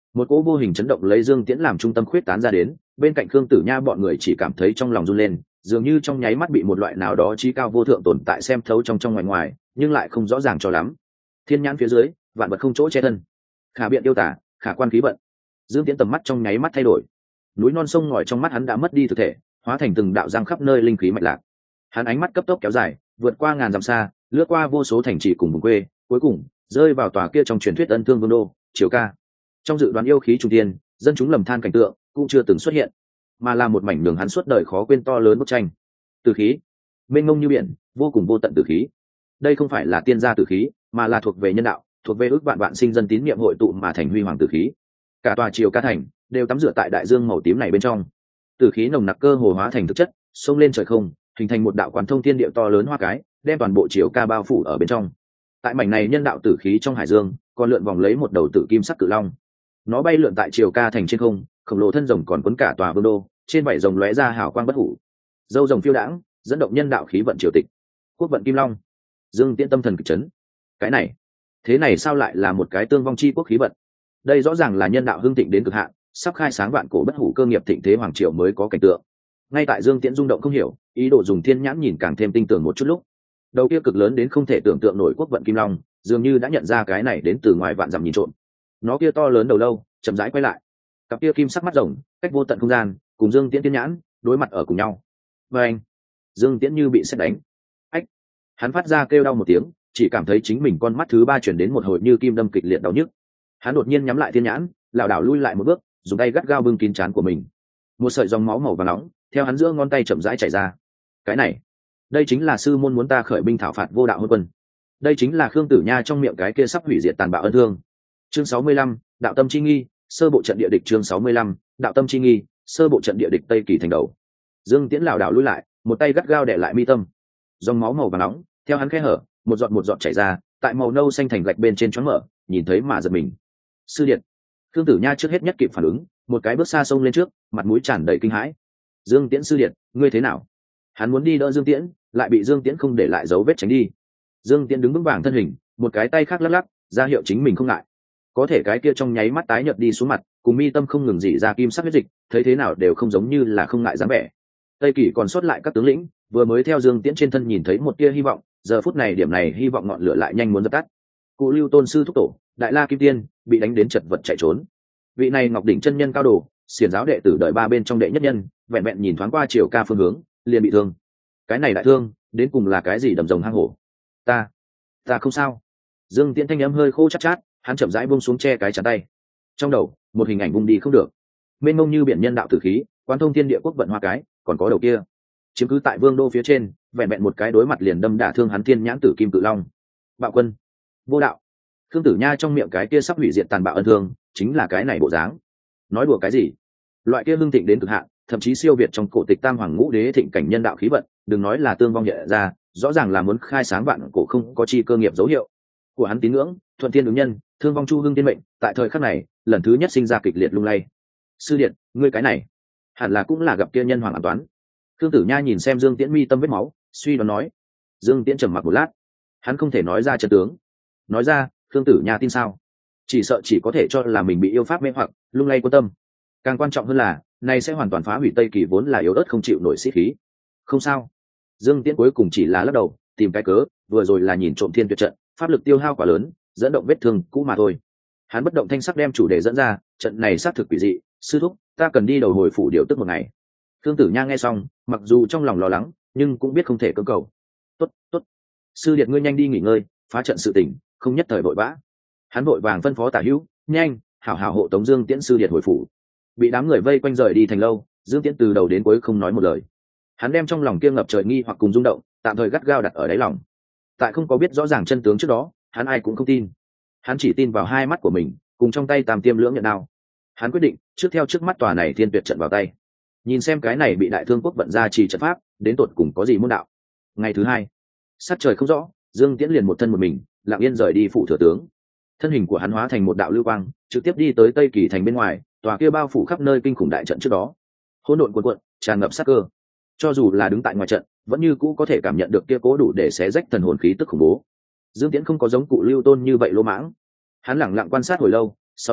Một cỗ vô hình chấn động lấy Dương Tiễn làm trung tâm khuyết tán ra đến, bên cạnh Khương Tử Nha bọn người chỉ cảm thấy trong lòng run lên, dường như trong nháy mắt bị một loại nào đó trí cao vô thượng tồn tại xem thấu trong trong ngoài ngoài, nhưng lại không rõ ràng cho lắm. Thiên nhãn phía dưới, vạn vật không chỗ che thân. Khả biện yêu tả, khả quan khí vận. Dương Tiễn tầm mắt trong nháy mắt thay đổi. Núi non sông ngòi trong mắt hắn đã mất đi thực thể, hóa thành từng đạo giang khắp nơi linh khí mạch lạc. Hắn ánh mắt cấp tốc kéo dài, vượt qua ngàn dặm xa, lướt qua vô số thành trì cùng vùng quê, cuối cùng rơi vào tòa kia trong truyền thuyết ân thương vương đô, Triều Ca. Trong dự đoán yêu khí trung tiên, dân chúng lầm than cảnh tượng cũng chưa từng xuất hiện, mà là một mảnh đường hắn suốt đời khó quên to lớn bức tranh. Tử khí, mênh mông như biển, vô cùng vô tận tử khí. Đây không phải là tiên gia tử khí, mà là thuộc về nhân đạo, thuộc về ước vạn vạn sinh dân tín niệm hội tụ mà thành huy hoàng tử khí. Cả tòa Triều Ca thành đều tắm rửa tại đại dương màu tím này bên trong. Tử khí nồng nặc cơ hồ hóa thành thực chất, xông lên trời không, hình thành một đạo quán thông thiên địa to lớn hoa cái, đem toàn bộ Triều Ca bao phủ ở bên trong. Tại mảnh này nhân đạo tử khí trong hải dương, còn lượn vòng lấy một đầu tử kim sắc cự long. Nó bay lượn tại Triều Ca thành trên không, khổng lồ thân rồng còn quấn cả tòa vương đô, trên vảy rồng lóe ra hào quang bất hủ. Dâu rồng phiêu đãng, dẫn động nhân đạo khí vận triều tịch. Quốc vận kim long. Dương Tiễn tâm thần kịch chấn. Cái này, thế này sao lại là một cái tương vong chi quốc khí vận? Đây rõ ràng là nhân đạo hưng thịnh đến cực hạn, sắp khai sáng vạn cổ bất hủ cơ nghiệp thịnh thế hoàng triều mới có cảnh tượng. Ngay tại Dương Tiễn rung động không hiểu, ý đồ dùng thiên nhãn nhìn càng thêm tinh tường một chút lúc, đầu kia cực lớn đến không thể tưởng tượng nổi quốc vận kim long, dường như đã nhận ra cái này đến từ ngoài vạn dặm nhìn trộm. Nó kia to lớn đầu lâu, chậm rãi quay lại, cặp kia kim sắc mắt rồng, cách vô tận không gian, cùng Dương Tiễn thiên nhãn đối mặt ở cùng nhau. Và anh, Dương Tiễn như bị sét đánh. Ách! Hắn phát ra kêu đau một tiếng, chỉ cảm thấy chính mình con mắt thứ ba chuyển đến một hồi như kim đâm kịch liệt đau nhức. Hắn đột nhiên nhắm lại thiên nhãn, lảo đảo lui lại một bước, dùng tay gắt gao bưng kín trán của mình. Một sợi dòng máu màu vàng nóng theo hắn giữa ngón tay chậm rãi chảy ra. Cái này, đây chính là sư môn muốn ta khởi binh thảo phạt vô đạo hôn quân. Đây chính là Khương Tử Nha trong miệng cái kia sắp hủy diệt tàn bạo ân thương. Chương sáu mươi lăm, đạo tâm chi nghi, sơ bộ trận địa địch. Chương sáu mươi lăm, đạo tâm chi nghi, sơ bộ trận địa địch. Tây Kỳ thành đầu. Dương Tiễn lảo đảo lui lại, một tay gắt gao đè lại mi tâm. Dòng máu màu vàng nóng theo hắn khẽ hở, một giọt một giọt chảy ra, tại màu nâu xanh thành gạch bên trên choáng mở, nhìn thấy mà giật mình. Sư điện. Khương Tử Nha trước hết nhất kịp phản ứng, một cái bước xa xông lên trước, mặt mũi tràn đầy kinh hãi. Dương Tiễn sư điện, ngươi thế nào? Hắn muốn đi đỡ Dương Tiễn, lại bị Dương Tiễn không để lại dấu vết tránh đi. Dương Tiễn đứng vững vàng thân hình, một cái tay khác lắc lắc, ra hiệu chính mình không ngại. Có thể cái kia trong nháy mắt tái nhợt đi xuống mặt, cùng mi tâm không ngừng rỉ ra kim sắc huyết dịch, thấy thế nào đều không giống như là không ngại dáng vẻ. Tây Kỳ còn sót lại các tướng lĩnh, vừa mới theo Dương Tiễn trên thân nhìn thấy một tia hy vọng, giờ phút này điểm này hy vọng ngọn lửa lại nhanh muốn dập tắt. Cụ Lưu Tôn sư thúc tổ, Đại La Kim Tiên, bị đánh đến chật vật chạy trốn. Vị này Ngọc đỉnh chân nhân cao đồ, xiển giáo đệ tử đợi ba bên trong đệ nhất nhân, vẹn vẹn nhìn thoáng qua Triều Ca phương hướng, liền bị thương. Cái này đại thương, đến cùng là cái gì đầm rồng hang hổ? Ta, ta không sao. Dương Tiễn thanh âm hơi khô chát chát, hắn chậm rãi buông xuống che cái chắn tay. Trong đầu, một hình ảnh bung đi không được. Mênh mông như biển nhân đạo tử khí, quán thông thiên địa quốc vận hoa cái, còn có đầu kia, chiếm cứ tại vương đô phía trên, vẹn vẹn một cái đối mặt liền đâm đả thương hắn thiên nhãn tử kim cự long. Bạo quân, vô đạo. Khương Tử Nha trong miệng cái kia sắp hủy diệt tàn bạo ân thương, chính là cái này bộ dáng. Nói đùa cái gì? Loại kia hưng thịnh đến cực hạn, thậm chí siêu việt trong cổ tịch tam hoàng ngũ đế thịnh cảnh nhân đạo khí vận, đừng nói là tương vong nhẹ ra, rõ ràng là muốn khai sáng vạn cổ không có chi cơ nghiệp dấu hiệu của hắn tín ngưỡng, thuận thiên ứng nhân, thương vong chu hưng tiên mệnh, tại thời khắc này, lần thứ nhất sinh ra kịch liệt lung lay. Sư điện, ngươi cái này, hẳn là cũng là gặp kia nhân hoàng an toán. Khương Tử Nha nhìn xem Dương Tiễn mi tâm vết máu, suy đoán nói. Dương Tiễn trầm mặc một lát, hắn không thể nói ra chân tướng. Nói ra, Khương Tử Nha tin sao? Chỉ sợ chỉ có thể cho là mình bị yêu pháp mê hoặc, lung lay quan tâm. Càng quan trọng hơn là, này sẽ hoàn toàn phá hủy Tây Kỳ vốn là yếu ớt không chịu nổi sĩ khí. Không sao. Dương Tiễn cuối cùng chỉ là lắc đầu, tìm cái cớ, vừa rồi là nhìn trộm thiên tuyệt trận, pháp lực tiêu hao quá lớn, dẫn động vết thương cũ mà thôi. Hắn bất động thanh sắc đem chủ đề dẫn ra, trận này xác thực quỷ dị, sư thúc, ta cần đi đầu hồi phủ điều tức một ngày. Khương Tử Nha nghe xong, mặc dù trong lòng lo lắng, nhưng cũng biết không thể cưỡng cầu. Tốt, tốt. Sư điện ngươi nhanh đi nghỉ ngơi, phá trận sự tình, không nhất thời vội vã. Hắn vội vàng phân phó Tả Hữu, nhanh, hảo hảo hộ tống Dương Tiễn sư điện hồi phủ. Bị đám người vây quanh rời đi thành lâu, Dương Tiễn từ đầu đến cuối không nói một lời. Hắn đem trong lòng kia ngập trời nghi hoặc cùng rung động, tạm thời gắt gao đặt ở đáy lòng. Tại không có biết rõ ràng chân tướng trước đó, hắn ai cũng không tin. Hắn chỉ tin vào hai mắt của mình, cùng trong tay tam tiêm lưỡng nhận đao. Hắn quyết định, trước theo trước mắt tòa này thiên tuyệt trận vào tay, nhìn xem cái này bị đại thương quốc vận ra trì trận pháp, đến tột cùng có gì môn đạo. Ngày thứ hai, sắc trời không rõ, Dương Tiễn liền một thân một mình, lặng yên rời đi phủ thừa tướng. Thân hình của hắn hóa thành một đạo lưu quang, trực tiếp đi tới Tây Kỳ thành bên ngoài, tòa kia bao phủ khắp nơi kinh khủng đại trận trước đó. Hỗn độn cuồn cuộn, tràn ngập sát cơ. Cho dù là đứng tại ngoài trận, vẫn như cũ có thể cảm nhận được kia cố đủ để xé rách thần hồn khí tức khủng bố. Dương Tiễn không có giống Cụ Lưu Tôn như vậy lô mãng, hắn lẳng lặng quan sát hồi lâu, sau đó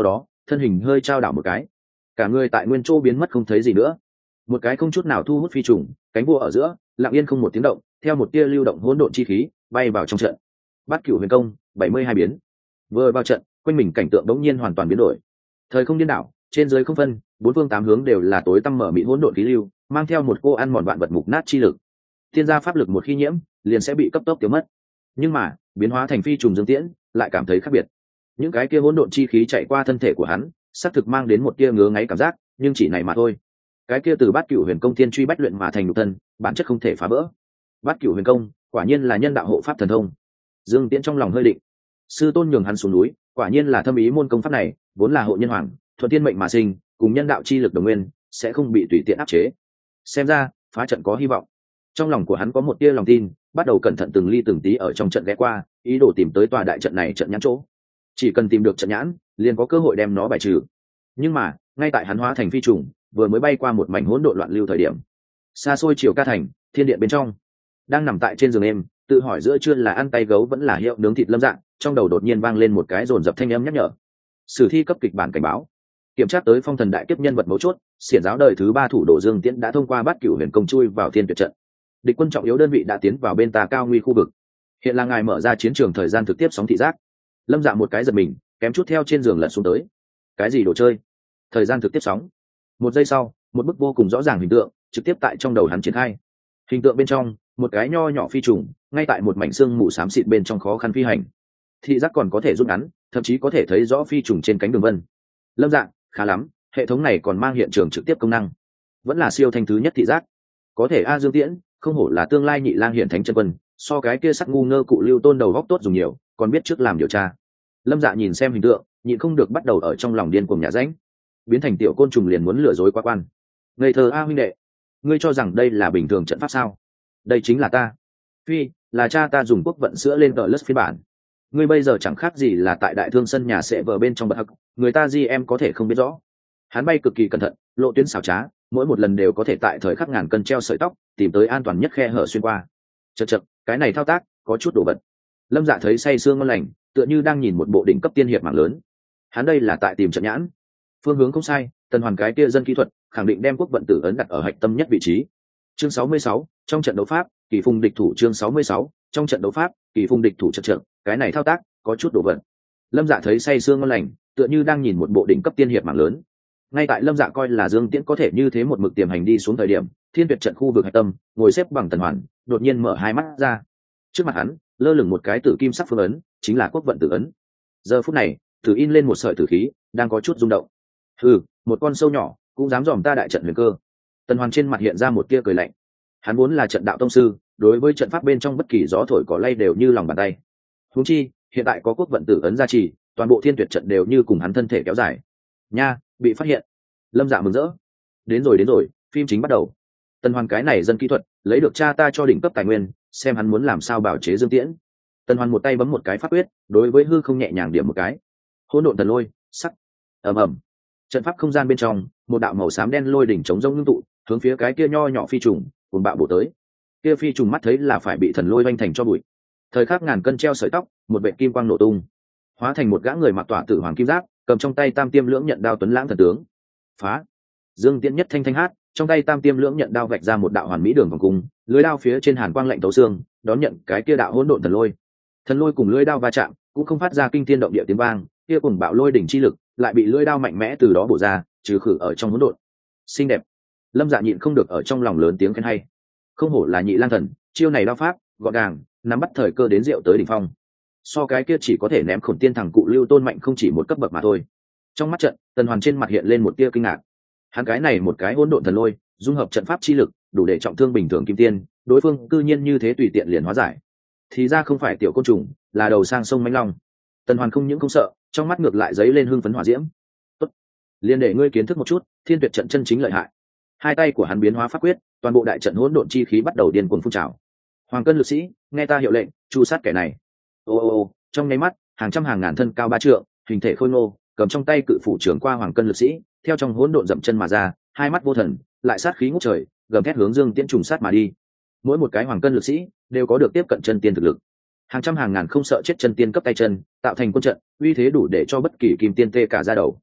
thân hình hơi trao đảo một cái, cả người tại nguyên chỗ biến mất không thấy gì nữa. Một cái không chút nào thu hút phi trùng, cánh vua ở giữa, lặng yên không một tiếng động, theo một tia lưu động hỗn độn chi khí bay vào trong trận. Bát Cửu Huyền Công bảy mươi hai biến. Vừa vào trận, quanh mình cảnh tượng đống nhiên hoàn toàn biến đổi. Thời không điên đảo, trên dưới không phân, bốn phương tám hướng đều là tối tăm mở mịt hỗn độn khí lưu, mang theo một cô ăn mòn vạn vật mục nát chi lực. Thiên gia pháp lực một khi nhiễm, liền sẽ bị cấp tốc tiêu mất. Nhưng mà, biến hóa thành phi trùng Dương Tiễn, lại cảm thấy khác biệt. Những cái kia hỗn độn chi khí chạy qua thân thể của hắn, xác thực mang đến một tia ngứa ngáy cảm giác, nhưng chỉ này mà thôi. Cái kia từ Bát Cửu Huyền Công thiên truy bách luyện mà thành nhục thân, bản chất không thể phá vỡ. Bát Cửu Huyền Công, quả nhiên là nhân đạo hộ pháp thần thông. Dương Tiễn trong lòng hơi định. Sư tôn nhường hắn xuống núi, quả nhiên là thâm ý môn công pháp này, vốn là hộ nhân hoàng, thuận thiên mệnh mà sinh, cùng nhân đạo chi lực đồng nguyên, sẽ không bị tùy tiện áp chế. Xem ra, phá trận có hy vọng. Trong lòng của hắn có một tia lòng tin, bắt đầu cẩn thận từng ly từng tí ở trong trận ghé qua, ý đồ tìm tới tòa đại trận này trận nhãn chỗ. Chỉ cần tìm được trận nhãn, liền có cơ hội đem nó bài trừ. Nhưng mà, ngay tại hắn hóa thành phi trùng, vừa mới bay qua một mảnh hỗn độn loạn lưu thời điểm, xa xôi chiều ca thành, thiên điện bên trong, đang nằm tại trên giường em, tự hỏi giữa trưa là ăn tay gấu vẫn là hiệu nướng thịt Lâm Dạng, trong đầu đột nhiên vang lên một cái dồn dập thanh âm nhắc nhở. Sử thi cấp kịch bản cảnh báo. Kiểm tra tới phong thần đại kiếp nhân vật mấu chốt, xiển giáo đời thứ ba thủ đồ Dương Tiễn đã thông qua Bát Cửu Huyền Công chui vào thiên tuyệt trận. Địch quân trọng yếu đơn vị đã tiến vào bên tà cao nguy khu vực. Hiện là ngài mở ra chiến trường thời gian thực tiếp sóng thị giác. Lâm Dạ một cái giật mình, kém chút theo trên giường lật xuống tới. Cái gì đồ chơi? Thời gian thực tiếp sóng? Một giây sau, một bức vô cùng rõ ràng hình tượng trực tiếp tại trong đầu hắn triển khai. Hình tượng bên trong, một cái nho nhỏ phi trùng, ngay tại một mảnh xương mù xám xịt bên trong khó khăn phi hành. Thị giác còn có thể rút ngắn, thậm chí có thể thấy rõ phi trùng trên cánh đường vân. Lâm Dạ, khá lắm, hệ thống này còn mang hiện trường trực tiếp công năng, vẫn là siêu thanh thứ nhất thị giác. Có thể a Dương Tiễn, không hổ là tương lai nhị lang hiển thánh chân quân, so cái kia sắc ngu ngơ cụ Lưu Tôn đầu góc tốt dùng nhiều, còn biết trước làm điều tra. Lâm Dạ nhìn xem hình tượng, nhịn không được bắt đầu ở trong lòng điên cuồng nhả ránh. Biến thành tiểu côn trùng liền muốn lừa dối quá quan. Ngây thơ a huynh đệ, ngươi cho rằng đây là bình thường trận pháp sao? Đây chính là ta. Phi, là cha ta dùng quốc vận sữa lên tờ lất phiên bản. Ngươi bây giờ chẳng khác gì là tại đại thương sân nhà sẽ vờ bên trong bậc hắc, người ta gì em có thể không biết rõ. Hắn bay cực kỳ cẩn thận, lộ tuyến xảo trá, mỗi một lần đều có thể tại thời khắc ngàn cân treo sợi tóc, tìm tới an toàn nhất khe hở xuyên qua. Chậc chậc, cái này thao tác có chút đổ vật. Lâm Dạ thấy say sương ngon lành, tựa như đang nhìn một bộ đỉnh cấp tiên hiệp mạng lớn. Hắn đây là tại tìm trận nhãn. Phương hướng không sai, Tần Hoàn cái kia dân kỹ thuật, khẳng định đem quốc vận tử ấn đặt ở hạch tâm nhất vị trí. Chương sáu mươi sáu, trong trận đấu pháp, Kỳ Phùng địch thủ chương sáu mươi sáu, trong trận đấu pháp, Kỳ Phùng địch thủ chậc chậc, cái này thao tác có chút đổ vật. Lâm Dạ thấy say sương ngon lành, tựa như đang nhìn một bộ đỉnh cấp tiên hiệp mạng lớn. Ngay tại Lâm Dạ coi là Dương Tiễn có thể như thế một mực tiềm hành đi xuống thời điểm, thiên tuyệt trận khu vực hạch tâm, ngồi xếp bằng Tần Hoàn, đột nhiên mở hai mắt ra. Trước mặt hắn, lơ lửng một cái tử kim sắc phương ấn, chính là quốc vận tử ấn. Giờ phút này, tử in lên một sợi tử khí, đang có chút rung động. Ừ, một con sâu nhỏ cũng dám dòm ta đại trận huyền cơ. Tần Hoàn trên mặt hiện ra một tia cười lạnh. Hắn vốn là trận đạo tông sư, đối với trận pháp bên trong bất kỳ gió thổi cỏ lay đều như lòng bàn tay. Huống chi, hiện tại có quốc vận tử ấn gia trì, toàn bộ thiên tuyệt trận đều như cùng hắn thân thể kéo dài. Nha, bị phát hiện. Lâm Dạ mừng rỡ. Đến rồi đến rồi, phim chính bắt đầu. Tần Hoàn cái này dân kỹ thuật, lấy được cha ta cho đỉnh cấp tài nguyên, xem hắn muốn làm sao bảo chế Dương Tiễn. Tần Hoàn một tay bấm một cái pháp quyết, đối với hư không nhẹ nhàng điểm một cái. Hỗn độn thần lôi, sắc. Ầm ầm. Trận pháp không gian bên trong, một đạo màu xám đen lôi đỉnh chống rông ngưng tụ, hướng phía cái kia nho nhỏ phi trùng, cùng bạo bổ tới. Kia phi trùng mắt thấy là phải bị thần lôi vanh thành cho bụi. Thời khắc ngàn cân treo sợi tóc, một vệ kim quang nổ tung, hóa thành một gã người mặc tỏa tử hoàng kim giáp, cầm trong tay tam tiêm lưỡng nhận đao tuấn lãng thần tướng. Phá. Dương Tiễn nhất thanh thanh hát, trong tay tam tiêm lưỡng nhận đao vạch ra một đạo hoàn mỹ đường vòng cung, lưới đao phía trên hàn quang lạnh tấu xương, đón nhận cái kia đạo hỗn độn thần lôi. Thần lôi cùng lưới đao va chạm, cũng không phát ra kinh thiên động địa tiếng vang, kia cùng bạo lôi đỉnh chi lực, lại bị lưỡi đao mạnh mẽ từ đó bổ ra, trừ khử ở trong hỗn độn. Xinh đẹp. Lâm Dạ nhịn không được ở trong lòng lớn tiếng khen hay. Không hổ là nhị lang thần, chiêu này đao pháp gọn gàng, nắm bắt thời cơ đến rượu tới đỉnh phong. So cái kia chỉ có thể ném khổn tiên thằng cụ Lưu Tôn mạnh không chỉ một cấp bậc mà thôi. Trong mắt trận, Tần Hoàn trên mặt hiện lên một tia kinh ngạc. Hắn cái này một cái hỗn độn thần lôi, dung hợp trận pháp chi lực, đủ để trọng thương bình thường kim tiên, đối phương cư nhiên như thế tùy tiện liền hóa giải. Thì ra không phải tiểu côn trùng, là đầu sang sông mãnh long. Tần Hoàn không những không sợ, trong mắt ngược lại giấy lên hưng phấn hỏa diễm. Tốt, liền để ngươi kiến thức một chút, thiên tuyệt trận chân chính lợi hại. Hai tay của hắn biến hóa pháp quyết, toàn bộ đại trận hỗn độn chi khí bắt đầu điên cuồng phun trào. Hoàng cân lực sĩ, nghe ta hiệu lệnh, chu sát kẻ này. Ô ô ô, trong nháy mắt, hàng trăm hàng ngàn thân cao ba trượng, hình thể khôi ngô, cầm trong tay cự phủ trưởng qua hoàng cân lực sĩ, theo trong hỗn độn dậm chân mà ra, hai mắt vô thần, lại sát khí ngút trời, gầm thét hướng Dương Tiễn trùng sát mà đi. Mỗi một cái hoàng cân lực sĩ đều có được tiếp cận chân tiên thực lực. Hàng trăm hàng ngàn không sợ chết chân tiên cấp tay chân, tạo thành quân trận, uy thế đủ để cho bất kỳ kim tiên tê cả ra đầu.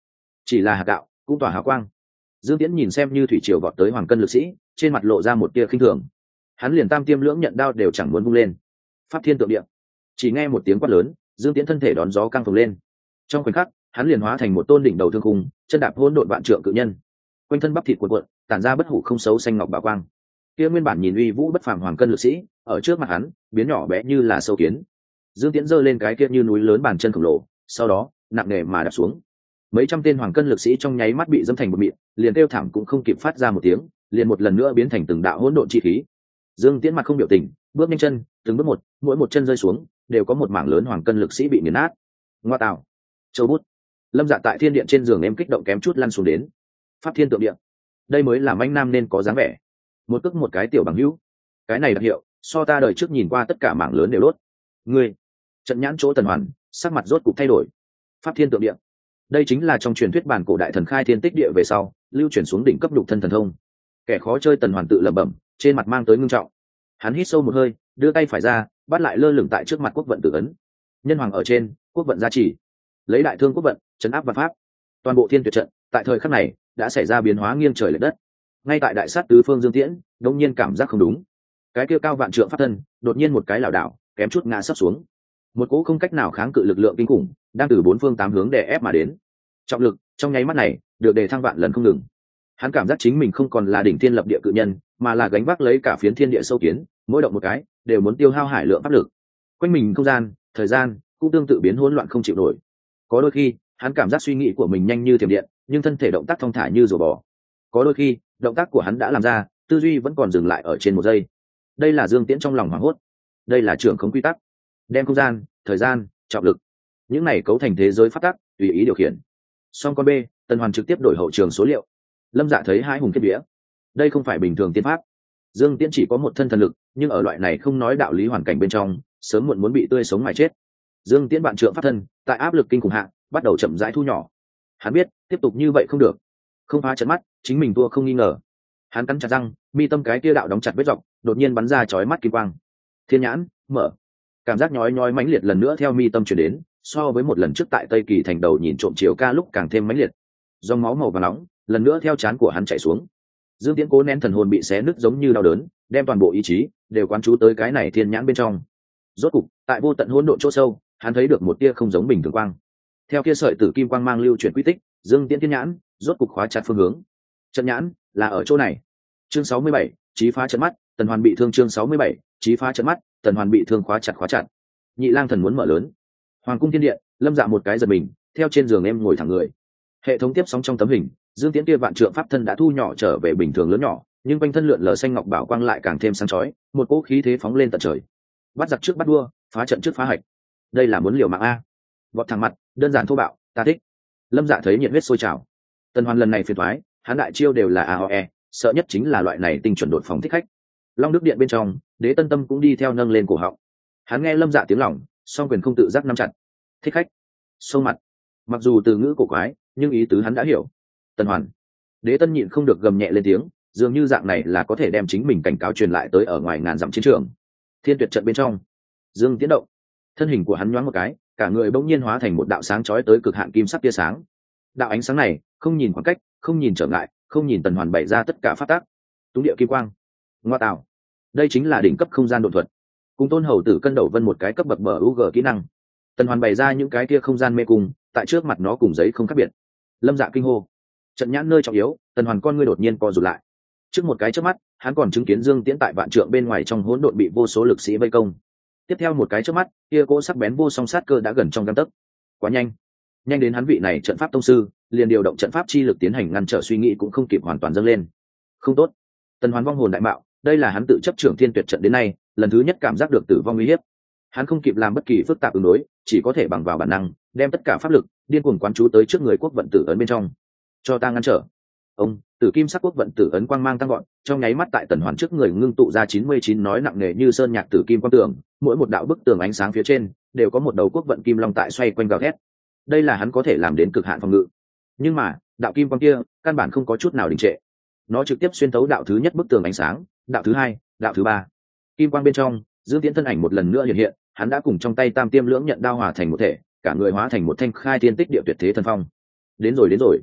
chỉ là hạt gạo cũng tỏa hào quang. Dương Tiễn nhìn xem như thủy triều vọt tới hoàng cân lực sĩ, trên mặt lộ ra một tia khinh thường. Hắn liền tam tiêm lưỡng nhận đao đều chẳng muốn vung lên. Pháp thiên tượng địa, chỉ nghe một tiếng quát lớn, Dương Tiễn thân thể đón gió căng phồng lên. Trong khoảnh khắc, hắn liền hóa thành một tôn đỉnh đầu thương khung, chân đạp hỗn độn vạn trượng cự nhân, quanh thân bắp thịt cuộn cuộn, tản ra bất hủ không xấu xanh ngọc bảo quang. Kia nguyên bản nhìn uy vũ bất phàm hoàng cân lực sĩ, ở trước mặt hắn, biến nhỏ bé như là sâu kiến. Dương Tiễn giơ lên cái kia như núi lớn bàn chân khổng lồ, sau đó, nặng nề mà đạp xuống. Mấy trăm tên hoàng cân lực sĩ trong nháy mắt bị dẫm thành một mịn, liền kêu thảm cũng không kịp phát ra một tiếng, liền một lần nữa biến thành từng đạo hỗn độn chi khí. Dương Tiễn mặt không biểu tình, bước nhanh chân, từng bước một, mỗi một chân rơi xuống, đều có một mảng lớn hoàng cân lực sĩ bị nghiền nát. Ngoa tạo, châu bút. Lâm Dạ tại thiên điện trên giường em kích động kém chút lăn xuống đến. Pháp thiên tượng điện, đây mới là manh nam nên có dáng vẻ. Một cước một cái tiểu bằng hữu, cái này đặc hiệu, so ta đời trước nhìn qua tất cả mảng lớn đều đốt. Ngươi, trận nhãn chỗ Tần Hoàn, sắc mặt rốt cục thay đổi. Pháp thiên tượng điện, đây chính là trong truyền thuyết bản cổ đại thần khai thiên tích địa về sau lưu chuyển xuống đỉnh cấp đục thân thần thông. Kẻ khó chơi Tần Hoàn tự lẩm bẩm, trên mặt mang tới ngưng trọng. Hắn hít sâu một hơi, đưa tay phải ra, bắt lại lơ lửng tại trước mặt quốc vận tử ấn. Nhân hoàng ở trên, quốc vận gia trì, lấy đại thương quốc vận chấn áp vạn pháp. Toàn bộ thiên tuyệt trận tại thời khắc này đã xảy ra biến hóa nghiêng trời lệch đất. Ngay tại đại sát tứ phương Dương Tiễn đột nhiên cảm giác không đúng, cái kia cao vạn trượng pháp thân đột nhiên một cái lảo đảo, kém chút ngã sấp xuống. Một cỗ không cách nào kháng cự lực lượng kinh khủng đang từ bốn phương tám hướng đè ép mà đến. Trọng lực trong nháy mắt này được đề thăng vạn lần không ngừng. Hắn cảm giác chính mình không còn là đỉnh thiên lập địa cự nhân, mà là gánh vác lấy cả phiến thiên địa sâu kiến, mỗi động một cái đều muốn tiêu hao hải lượng pháp lực. Quanh mình không gian, thời gian cũng tương tự biến hỗn loạn không chịu nổi. Có đôi khi hắn cảm giác suy nghĩ của mình nhanh như thiểm điện, nhưng thân thể động tác thong thả như rùa bò. Có đôi khi động tác của hắn đã làm ra, tư duy vẫn còn dừng lại ở trên một giây. Đây là Dương Tiễn trong lòng hoảng hốt. Đây là trưởng khống quy tắc, đem không gian, thời gian, trọng lực, những này cấu thành thế giới pháp tắc, tùy ý điều khiển. Song con B, Tần Hoàn trực tiếp đổi hậu trường số liệu. Lâm Dạ thấy hai hùng kết vía. Đây không phải bình thường tiên pháp. Dương Tiễn chỉ có một thân thần lực, nhưng ở loại này không nói đạo lý hoàn cảnh bên trong, sớm muộn muốn bị tươi sống mài chết. Dương Tiễn bạn trượng pháp thân, tại áp lực kinh khủng hạ, bắt đầu chậm rãi thu nhỏ. Hắn biết, tiếp tục như vậy không được. Không phá trận mắt, chính mình thua không nghi ngờ. Hắn cắn chặt răng, mi tâm cái kia đạo đóng chặt vết dọc, đột nhiên bắn ra chói mắt kim quang. Thiên nhãn, mở. Cảm giác nhói nhói mãnh liệt lần nữa theo mi tâm truyền đến, so với một lần trước tại Tây Kỳ thành đầu nhìn trộm chiều ca lúc càng thêm mãnh liệt. Dòng máu màu vàng nóng lần nữa theo trán của hắn chảy xuống. Dương Tiễn cố nén thần hồn bị xé nứt giống như đau đớn, đem toàn bộ ý chí đều quán chú tới cái này thiên nhãn bên trong. Rốt cục, tại vô tận hỗn độn chỗ sâu, hắn thấy được một tia không giống bình thường quang. Theo kia sợi tử kim quang mang lưu chuyển quy tích, Dương Tiễn thiên nhãn rốt cục khóa chặt phương hướng. Trận nhãn là ở chỗ này. Chương sáu mươi bảy, chí phá trận mắt, Tần Hoàn bị thương. Chương sáu mươi bảy, chí phá trận mắt, Tần Hoàn bị thương. Khóa chặt khóa chặt. Nhị lang thần muốn mở lớn. Hoàng cung thiên điện, Lâm Dạ một cái giật mình, theo trên giường em ngồi thẳng người. Hệ thống tiếp sóng trong tấm hình, Dương Tiễn kia vạn trượng pháp thân đã thu nhỏ trở về bình thường lớn nhỏ, nhưng quanh thân lượn lờ xanh ngọc bảo quang lại càng thêm sáng chói, một cỗ khí thế phóng lên tận trời. Bắt giặc trước bắt đua, phá trận trước phá hạch. Đây là muốn liều mạng a. Vọt thẳng mặt, đơn giản thô bạo, ta thích. Lâm Dạ thấy nhiệt huyết sôi trào. Tần Hoàn lần này phiền toái, hắn đại chiêu đều là a o e, sợ nhất chính là loại này tinh chuẩn đột phóng thích khách. Long Đức điện bên trong, Đế Tân Tâm cũng đi theo nâng lên cổ họng. Hắn nghe Lâm Dạ tiếng lòng, song quyền không tự giác nắm chặt. Thích khách, sâu mặt. Mặc dù từ ngữ cổ quái, nhưng ý tứ hắn đã hiểu. Tần Hoàn. Đế Tân nhịn không được gầm nhẹ lên tiếng, dường như dạng này là có thể đem chính mình cảnh cáo truyền lại tới ở ngoài ngàn dặm chiến trường. Thiên tuyệt trận bên trong, Dương Tiễn động, thân hình của hắn nhoáng một cái, cả người bỗng nhiên hóa thành một đạo sáng chói tới cực hạn kim sắc tia sáng. Đạo ánh sáng này không nhìn khoảng cách, không nhìn trở ngại, không nhìn Tần Hoàn bày ra tất cả pháp tắc. Túng địa kim quang. Ngoa tạo, đây chính là đỉnh cấp không gian độn thuật. Cùng Tôn Hầu Tử cân đầu vân một cái cấp bậc bờ u g kỹ năng. Tần Hoàn bày ra những cái kia không gian mê cung, tại trước mặt nó cùng giấy không khác biệt. Lâm Dạ kinh hô. Trận nhãn nơi trọng yếu, Tần Hoàn con ngươi đột nhiên co rụt lại. Trước một cái chớp mắt, hắn còn chứng kiến Dương Tiễn tại vạn trượng bên ngoài trong hỗn độn bị vô số lực sĩ vây công. Tiếp theo một cái chớp mắt, kia cỗ sắc bén vô song sát cơ đã gần trong gang tấc. Quá nhanh, nhanh đến hắn vị này trận pháp tông sư, liền điều động trận pháp chi lực tiến hành ngăn trở suy nghĩ cũng không kịp hoàn toàn dâng lên. Không tốt. Tần Hoàn vong hồn đại mạo, đây là hắn tự chấp trưởng thiên tuyệt trận đến nay, lần thứ nhất cảm giác được tử vong uy hiếp. Hắn không kịp làm bất kỳ phức tạp ứng đối, chỉ có thể bằng vào bản năng, đem tất cả pháp lực điên cuồng quán chú tới trước người quốc vận tử ấn bên trong. Cho ta ngăn trở. Ông, tử kim sắc quốc vận tử ấn quang mang tăng gọn, trong nháy mắt tại Tần Hoàn trước người ngưng tụ ra chín mươi chín nói nặng nề như sơn nhạc tử kim quang tường, mỗi một đạo bức tường ánh sáng phía trên đều có một đầu quốc vận kim long tại xoay quanh gào thét. Đây là hắn có thể làm đến cực hạn phòng ngự. Nhưng mà, đạo kim quang kia, căn bản không có chút nào đình trệ. Nó trực tiếp xuyên thấu đạo thứ nhất bức tường ánh sáng, đạo thứ hai, đạo thứ ba. Kim quang bên trong, Dương Tiễn thân ảnh một lần nữa hiện hiện, hắn đã cùng trong tay tam tiêm lưỡng nhận đao hòa thành một thể, cả người hóa thành một thanh khai thiên tích địa tuyệt thế thần phong. Đến rồi đến rồi.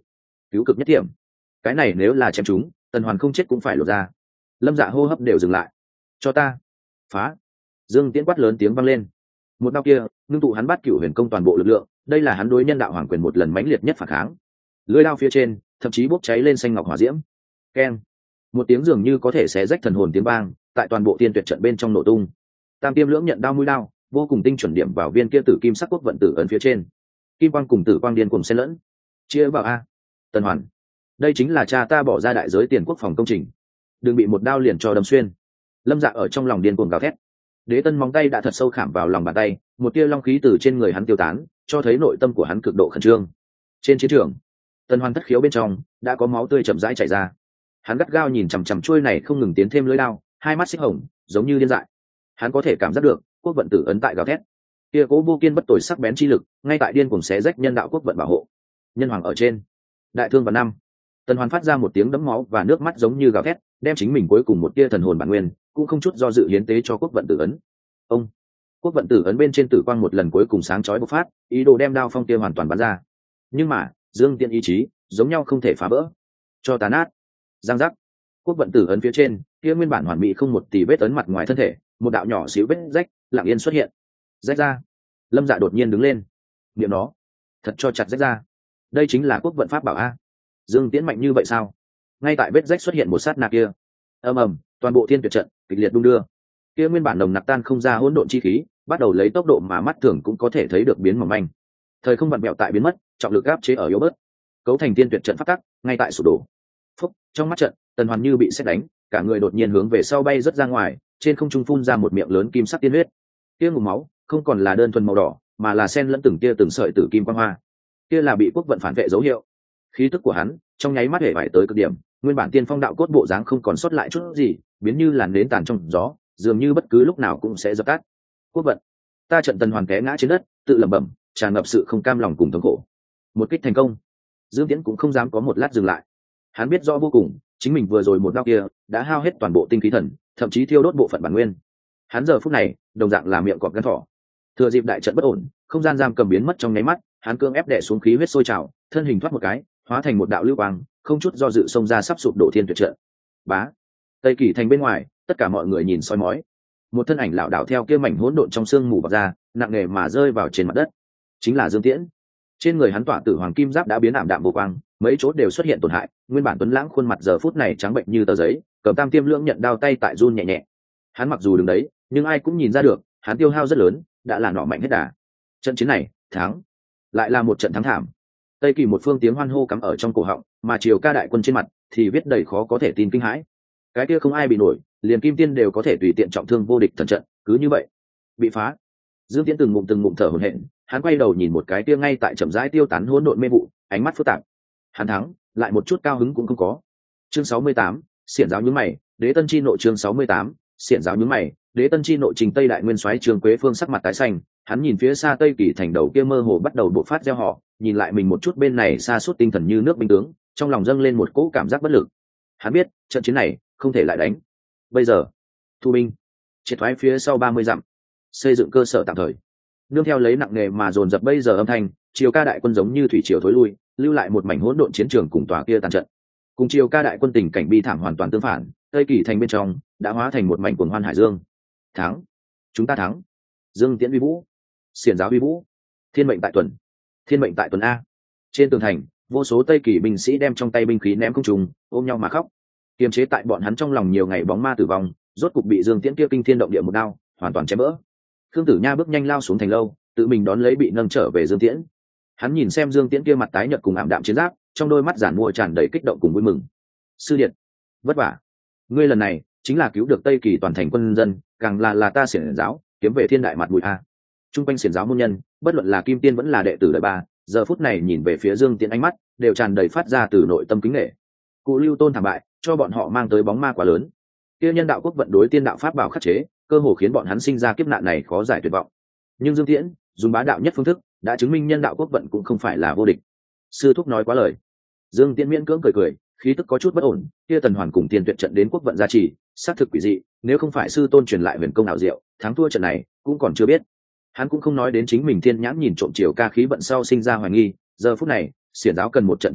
cứu cực nhất điểm. Cái này nếu là chém chúng, Tần Hoàn không chết cũng phải lột ra. Lâm Dạ hô hấp đều dừng lại. Cho ta phá. Dương Tiễn quát lớn tiếng vang lên. Một đao kia ngưng tụ hắn Bát Cửu Huyền Công toàn bộ lực lượng, đây là hắn đối nhân đạo hoàng quyền một lần mãnh liệt nhất phản kháng. Lưỡi đao phía trên thậm chí bốc cháy lên xanh ngọc hỏa diễm. Keng. Một tiếng dường như có thể xé rách thần hồn tiếng vang, tại toàn bộ tiên tuyệt trận bên trong nổ tung. Tam Tiêm Lưỡng nhận đao mũi đao, vô cùng tinh chuẩn điểm vào viên kia tử kim sắc quốc vận tử ấn phía trên. Kim quang cùng tử quang điên cùng xen lẫn. Chia vào a. Tần Hoàn, đây chính là cha ta bỏ ra đại giới tiền quốc phòng công trình, đừng bị một đao liền cho đâm xuyên. Lâm Dạ ở trong lòng điên cuồng gào thét. Đế Tân móng tay đã thật sâu khảm vào lòng bàn tay, một tia long khí từ trên người hắn tiêu tán, cho thấy nội tâm của hắn cực độ khẩn trương. Trên chiến trường, Tần Hoàn thất khiếu bên trong đã có máu tươi chậm rãi chảy ra. Hắn gắt gao nhìn chằm chằm chuôi này không ngừng tiến thêm lưỡi đao, hai mắt xích hồng, giống như điên dại. Hắn có thể cảm giác được quốc vận tử ấn tại gào thét. Kia cố vô kiên bất tồi sắc bén chi lực, ngay tại điên cuồng xé rách nhân đạo quốc vận bảo hộ. Nhân hoàng ở trên, đại thương và năm. Tần Hoàn phát ra một tiếng đẫm máu và nước mắt giống như gào thét, đem chính mình cuối cùng một tia thần hồn bản nguyên, cũng không chút do dự hiến tế cho quốc vận tử ấn. Ông, quốc vận tử ấn bên trên tử quang một lần cuối cùng sáng chói bộc phát, ý đồ đem đao phong kia hoàn toàn bắn ra. Nhưng mà, Dương Tiễn ý chí, giống nhau không thể phá vỡ. Cho tàn nát. Giang giác. Quốc vận tử ấn phía trên, kia nguyên bản hoàn mỹ không một tì vết ấn mặt ngoài thân thể, một đạo nhỏ xíu vết rách, lặng yên xuất hiện. Rách ra. Lâm Dạ đột nhiên đứng lên. Niệm nó, thật cho chặt rách ra. Đây chính là quốc vận pháp bảo a. Dương Tiễn mạnh như vậy sao? Ngay tại vết rách xuất hiện một sát na kia, ầm ầm, toàn bộ thiên tuyệt trận kịch liệt đung đưa. Kia nguyên bản nồng nặc tan không ra hỗn độn chi khí, bắt đầu lấy tốc độ mà mắt thường cũng có thể thấy được biến mỏng manh. Thời không vặn vẹo tại biến mất, trọng lực áp chế ở yếu bớt, cấu thành thiên tuyệt trận phát tắc, ngay tại sụp đổ. Phúc, trong mắt trận, Tần Hoàn như bị sét đánh, cả người đột nhiên hướng về sau bay rất ra ngoài, trên không trung phun ra một miệng lớn kim sắc tiên huyết. Kia ngụm máu, không còn là đơn thuần màu đỏ, mà là xen lẫn từng tia từng sợi tử kim quang hoa. Kia là bị quốc vận phản vệ dấu hiệu. Khí tức của hắn trong nháy mắt hể vải tới cực điểm, nguyên bản tiên phong đạo cốt bộ dáng không còn sót lại chút gì, biến như làn nến tàn trong gió, dường như bất cứ lúc nào cũng sẽ dập tắt. Quốc vận, ta trận Tần Hoàn té ngã trên đất, tự lẩm bẩm, tràn ngập sự không cam lòng cùng thống khổ. Một kích thành công, Dương Tiễn cũng không dám có một lát dừng lại. Hắn biết rõ vô cùng, chính mình vừa rồi một đao kia đã hao hết toàn bộ tinh khí thần, thậm chí thiêu đốt bộ phận bản nguyên. Hắn giờ phút này đồng dạng là miệng cọp gan thỏ. Thừa dịp đại trận bất ổn, không gian giam cầm biến mất trong nháy mắt, hắn cưỡng ép đè xuống khí huyết sôi trào, thân hình thoát một cái, hóa thành một đạo lưu quang, không chút do dự xông ra sắp sụp đổ thiên tuyệt trận. Bá, Tây Kỳ thành bên ngoài, tất cả mọi người nhìn soi mói. Một thân ảnh lảo đảo theo kia mảnh hỗn độn trong sương mù bật ra, nặng nề mà rơi vào trên mặt đất. Chính là Dương Tiễn. Trên người hắn tỏa tử hoàng kim giáp đã biến ảm đạm vô quang, mấy chỗ đều xuất hiện tổn hại, nguyên bản tuấn lãng khuôn mặt giờ phút này trắng bệnh như tờ giấy, cầm Tam Tiêm Lưỡng nhận đao tay tại run nhẹ nhẹ. Hắn mặc dù đứng đấy, nhưng ai cũng nhìn ra được, hắn tiêu hao rất lớn, đã là nọ mạnh hết đà. Trận chiến này, thắng, lại là một trận thắng thảm. Tây Kỳ một phương tiếng hoan hô cắm ở trong cổ họng, mà Triều Ca đại quân trên mặt thì viết đầy khó có thể tin kinh hãi. Cái kia không ai bị nổi, liền Kim Tiên đều có thể tùy tiện trọng thương vô địch thần trận, cứ như vậy bị phá. Dương Tiễn từng ngụm từng ngụm thở hổn hển, hắn quay đầu nhìn một cái kia ngay tại chậm rãi tiêu tán hỗn độn mê vụ, ánh mắt phức tạp. Hắn thắng, lại một chút cao hứng cũng không có. Chương sáu mươi tám, xiển giáo nhướng mày, Đế Tân chi nội chương sáu mươi tám, xiển giáo nhướng mày, Đế Tân chi nội trình Tây đại nguyên soái Trương Quế Phương sắc mặt tái xanh, hắn nhìn phía xa Tây Kỳ thành đầu kia mơ hồ bắt đầu bộc phát gieo họ, nhìn lại mình một chút bên này xa suốt tinh thần như nước binh tướng, trong lòng dâng lên một cỗ cảm giác bất lực. Hắn biết, trận chiến này không thể lại đánh. Bây giờ, thu binh, triệt thoái phía sau ba mươi dặm, xây dựng cơ sở tạm thời. Nương theo lấy nặng nề mà dồn dập bây giờ âm thanh, Triều Ca đại quân giống như thủy triều thối lui, lưu lại một mảnh hỗn độn chiến trường cùng tòa kia tàn trận. Cùng Triều Ca đại quân tình cảnh bi thảm hoàn toàn tương phản, Tây Kỳ thành bên trong đã hóa thành một mảnh cuồng hoan hải dương. Thắng, chúng ta thắng. Dương Tiễn uy vũ, xiển giáo uy vũ, thiên mệnh tại tuần, thiên mệnh tại tuần a. Trên tường thành, vô số Tây Kỳ binh sĩ đem trong tay binh khí ném không trùng, ôm nhau mà khóc. Kiềm chế tại bọn hắn trong lòng nhiều ngày bóng ma tử vong, rốt cục bị Dương Tiễn kia kinh thiên động địa một đao hoàn toàn chém vỡ. Khương Tử Nha bước nhanh lao xuống thành lâu, tự mình đón lấy bị nâng trở về Dương Tiễn. Hắn nhìn xem Dương Tiễn kia mặt tái nhợt cùng ảm đạm chiến giáp, trong đôi mắt giản mua tràn đầy kích động cùng vui mừng. Sư điện, vất vả. Ngươi lần này chính là cứu được Tây Kỳ toàn thành quân dân, càng là là ta xiển giáo kiếm về thiên đại mặt mũi a. Trung quanh xiển giáo môn nhân, bất luận là Kim Tiên vẫn là đệ tử đời ba, giờ phút này nhìn về phía Dương Tiễn ánh mắt đều tràn đầy phát ra từ nội tâm kính nể. Cụ Lưu Tôn thảm bại, cho bọn họ mang tới bóng ma quá lớn. Kia nhân đạo quốc vận đối tiên đạo pháp bảo khắc chế, cơ hồ khiến bọn hắn sinh ra kiếp nạn này khó giải tuyệt vọng. Nhưng Dương Tiễn dùng bá đạo nhất phương thức, đã chứng minh nhân đạo quốc vận cũng không phải là vô địch. Sư thúc nói quá lời. Dương Tiễn miễn cưỡng cười cười, khí tức có chút bất ổn. Kia Tần Hoàn cùng Tiên Tuyệt trận đến quốc vận gia trì, xác thực quỷ dị, nếu không phải sư tôn truyền lại huyền công ảo diệu, thắng thua trận này cũng còn chưa biết. Hắn cũng không nói đến chính mình thiên nhãn nhìn trộm Triều Ca khí vận sau sinh ra hoài nghi, giờ phút này xiển giáo cần một trận thắng lợi,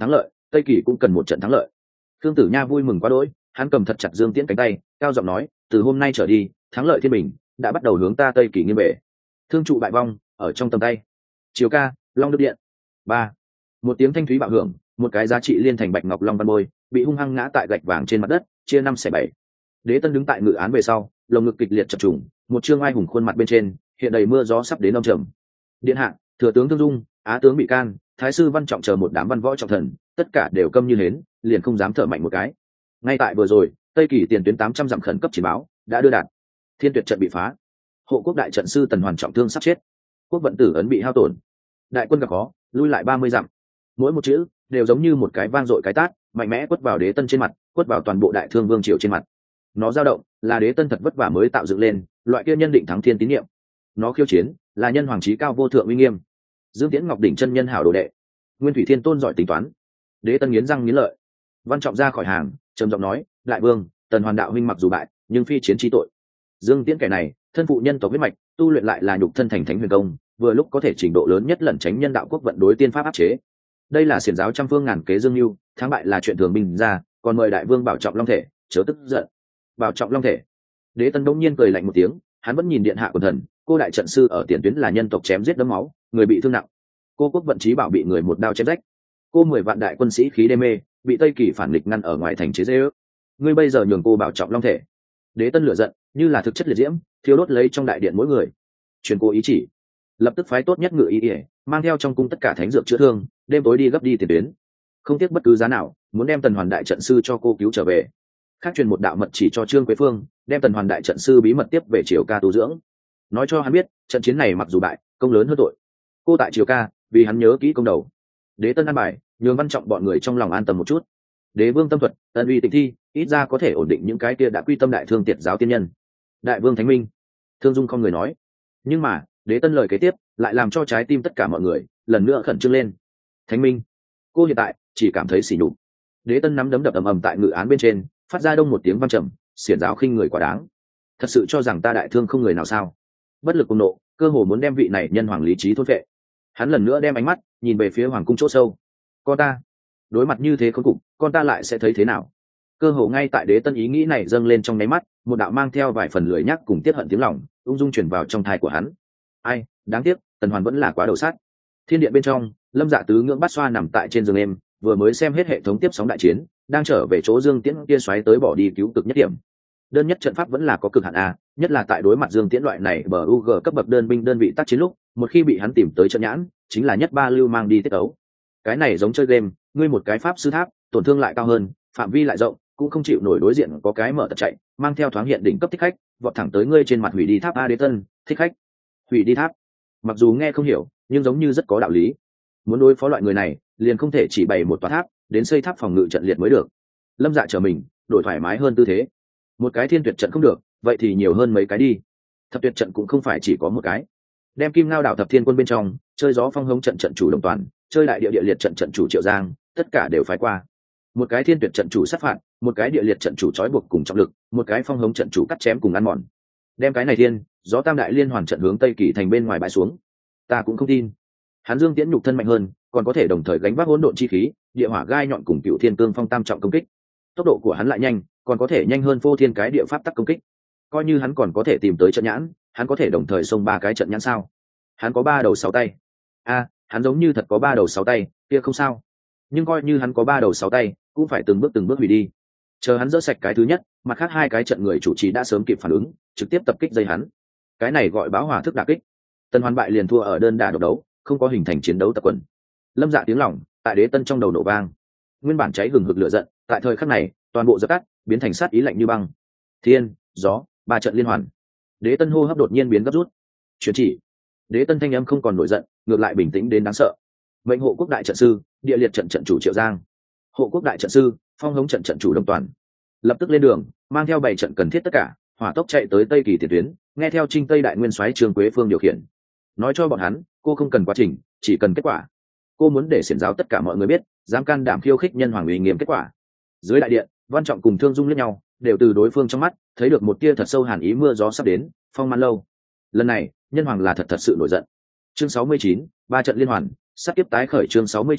Tây Kỳ cũng cần một trận thắng lợi. Khương Tử Nha vui mừng quá đỗi, hắn cầm thật chặt Dương Tiễn cánh tay, cao giọng nói, từ hôm nay trở đi, thắng lợi thiên bình đã bắt đầu hướng ta Tây Kỳ nghiêng về. Thương trụ bại vong ở trong tầm tay. Chiều ca, Long Đức Điện. Ba. Một tiếng thanh thúy bạo hưởng, một cái giá trị liên thành bạch ngọc long văn bôi, bị hung hăng ngã tại gạch vàng trên mặt đất, chia năm xẻ bảy. Đế Tân đứng tại ngự án về sau, lồng ngực kịch liệt chập trùng, một trương ai hùng khuôn mặt bên trên, hiện đầy mưa gió sắp đến đông trầm. Điện hạ, thừa tướng Thương Dung, á tướng bị can, thái sư Văn Trọng chờ một đám văn võ trọng thần, tất cả đều câm như hến, liền không dám thở mạnh một cái. Ngay tại vừa rồi, Tây Kỳ tiền tuyến tám trăm dặm khẩn cấp chỉ báo đã đưa đạt. Thiên Tuyệt trận bị phá, hộ quốc đại trận sư Tần Hoàn trọng thương sắp chết, quốc vận tử ấn bị hao tổn, đại quân gặp khó, lui lại ba mươi dặm. Mỗi một chữ đều giống như một cái vang dội cái tát, mạnh mẽ quất vào Đế Tân trên mặt, quất vào toàn bộ Đại Thương Vương triều trên mặt. Nó dao động, là Đế Tân thật vất vả mới tạo dựng lên, loại kia nhân định thắng thiên tín nhiệm. Nó khiêu chiến, là nhân hoàng chí cao vô thượng uy nghiêm. Dương Tiễn Ngọc đỉnh chân nhân hảo đồ đệ, Nguyên Thủy Thiên Tôn giỏi tính toán. Đế Tân nghiến răng nghiến lợi. Văn Trọng ra khỏi hàng, trầm giọng nói, đại vương, Tần Hoàn đạo huynh mặc dù bại, nhưng phi chiến chi tội. Dương Tiễn kẻ này, thân phụ nhân tộc huyết mạch, tu luyện lại là nhục thân thành thánh huyền công, vừa lúc có thể trình độ lớn nhất lẩn tránh nhân đạo quốc vận đối tiên pháp áp chế. Đây là xiển giáo trăm phương ngàn kế dương lưu, thắng bại là chuyện thường bình ra, còn mời đại vương bảo trọng long thể, chớ tức giận. Bảo trọng long thể. Đế Tân đông nhiên cười lạnh một tiếng, hắn vẫn nhìn điện hạ của thần, cô đại trận sư ở tiền tuyến là nhân tộc chém giết đẫm máu, người bị thương nặng. Cô quốc vận chí bảo bị người một đao chém rách. Cô mười vạn đại quân sĩ khí đê mê, bị Tây Kỳ phản nghịch ngăn ở ngoài thành chế dê ước. Ngươi bây giờ nhường cô bảo trọng long thể. Đế Tân lửa giận, như là thực chất liệt diễm, thiêu đốt lấy trong đại điện mỗi người. Truyền cô ý chỉ, lập tức phái tốt nhất ngự y ỉa, mang theo trong cung tất cả thánh dược chữa thương, đêm tối đi gấp đi tiền tuyến, không tiếc bất cứ giá nào, muốn đem Tần Hoàn đại trận sư cho cô cứu trở về. Khác truyền một đạo mật chỉ cho Trương Quế Phương, đem Tần Hoàn đại trận sư bí mật tiếp về Triều Ca tu dưỡng, nói cho hắn biết trận chiến này mặc dù bại, công lớn hơn tội. Cô tại Triều Ca, vì hắn nhớ kỹ công đầu. Đế Tân an bài, nhường Văn Trọng bọn người trong lòng an tâm một chút. Đế vương tâm thuật, ân uy tịnh thi, ít ra có thể ổn định những cái kia đã quy tâm đại thương tiệt giáo tiên nhân. Đại vương thánh minh. Thương Dung không người nói, nhưng mà Đế Tân lời kế tiếp lại làm cho trái tim tất cả mọi người lần nữa khẩn trương lên. Thánh minh, cô hiện tại chỉ cảm thấy sỉ nhục. Đế Tân nắm đấm đập ầm ầm tại ngự án bên trên, phát ra đông một tiếng vang trầm, xiển giáo khinh người quá đáng. Thật sự cho rằng ta đại thương không người nào sao? Bất lực cùng nộ, cơ hồ muốn đem vị này nhân hoàng lý trí thôn vệ. Hắn lần nữa đem ánh mắt nhìn về phía hoàng cung chỗ sâu. Con ta, đối mặt như thế khốn cục, con ta lại sẽ thấy thế nào? Cơ hồ ngay tại Đế Tân ý nghĩ này dâng lên trong nháy mắt, một đạo mang theo vài phần lười nhắc cùng tiết hận tiếng lòng ung dung chuyển vào trong thai của hắn. Ai, đáng tiếc, Tần Hoàn vẫn là quá đầu sát. Thiên điện bên trong, Lâm Dạ Tứ ngưỡng bát xoa nằm tại trên giường êm, vừa mới xem hết hệ thống tiếp sóng đại chiến, đang trở về chỗ Dương Tiễn kia xoáy tới bỏ đi cứu cực nhất điểm. Đơn nhất trận pháp vẫn là có cực hạn a, nhất là tại đối mặt Dương Tiễn loại này bờ u giê cấp bậc đơn binh đơn vị tác chiến lúc, một khi bị hắn tìm tới trận nhãn, chính là nhất ba lưu mang đi tiết ấu. Cái này giống chơi game, ngươi một cái pháp sư tháp, tổn thương lại cao hơn, phạm vi lại rộng, cũng không chịu nổi đối diện có cái mở tật chạy, mang theo thoáng hiện đỉnh cấp thích khách, vọt thẳng tới ngươi trên mặt hủy đi tháp a. Đế Tân, thích khách, hủy đi tháp. Mặc dù nghe không hiểu, nhưng giống như rất có đạo lý. Muốn đối phó loại người này, liền không thể chỉ bày một tòa tháp, đến xây tháp phòng ngự trận liệt mới được. Lâm Dạ trở mình, đổi thoải mái hơn tư thế. Một cái thiên tuyệt trận không được, vậy thì nhiều hơn mấy cái đi. Thập tuyệt trận cũng không phải chỉ có một cái. Đem Kim Ngao đảo thập thiên quân bên trong, chơi gió phong hống trận trận chủ Đồng Toàn, chơi đại địa địa liệt trận trận chủ Triệu Giang, tất cả đều phái qua. Một cái thiên tuyệt trận chủ sát phạt, một cái địa liệt trận chủ trói buộc cùng trọng lực, một cái phong hống trận chủ cắt chém cùng ăn mòn. Đem cái này thiên, gió tam đại liên hoàn trận hướng Tây Kỳ thành bên ngoài bãi xuống. Ta cũng không tin. Hắn Dương Tiễn nhục thân mạnh hơn, còn có thể đồng thời gánh vác hỗn độn chi khí, địa hỏa gai nhọn cùng cựu thiên cương phong tam trọng công kích. Tốc độ của hắn lại nhanh, còn có thể nhanh hơn phô thiên cái địa pháp tắc công kích. Coi như hắn còn có thể tìm tới trận nhãn, hắn có thể đồng thời xông ba cái trận nhãn sao? Hắn có ba đầu sáu tay. A, hắn giống như thật có ba đầu sáu tay, kia không sao. Nhưng coi như hắn có ba đầu sáu tay, cũng phải từng bước từng bước hủy đi. Chờ hắn dỡ sạch cái thứ nhất, mặt khác hai cái trận người chủ trì đã sớm kịp phản ứng, trực tiếp tập kích dây hắn. Cái này gọi báo hỏa thức đả kích. Tần Hoàn bại liền thua ở đơn đả độc đấu, không có hình thành chiến đấu tập quần. Lâm Dạ tiếng lòng tại Đế Tân trong đầu nổ vang. Nguyên bản cháy hừng hực lửa giận, tại thời khắc này, toàn bộ dập tắt, biến thành sát ý lạnh như băng. Thiên, gió, ba trận liên hoàn. Đế Tân hô hấp đột nhiên biến gấp rút. Chuyển chỉ. Đế Tân thanh âm không còn nổi giận, ngược lại bình tĩnh đến đáng sợ. Mệnh hộ quốc đại trận sư, địa liệt trận trận chủ Triệu Giang, hộ quốc đại trận sư, phong hống trận trận chủ Đồng Toàn, lập tức lên đường, mang theo bảy trận cần thiết tất cả, hỏa tốc chạy tới Tây Kỳ tiền tuyến, nghe theo Trinh Tây đại nguyên soái Trương Quế Phương điều khiển. Nói cho bọn hắn, cô không cần quá trình, chỉ cần kết quả. Cô muốn để xiển giáo tất cả mọi người biết, dám can đảm khiêu khích nhân hoàng uy nghiêm kết quả. Dưới đại điện, Văn Trọng cùng Thương Dung liếc nhau, đều từ đối phương trong mắt thấy được một tia thật sâu hàn ý. Mưa gió sắp đến, phong man lâu. Lần này, nhân hoàng là thật thật sự nổi giận. Chương sáu mươi chín, ba trận liên hoàn, sát kiếp tái khởi. Chương sáu mươi chín,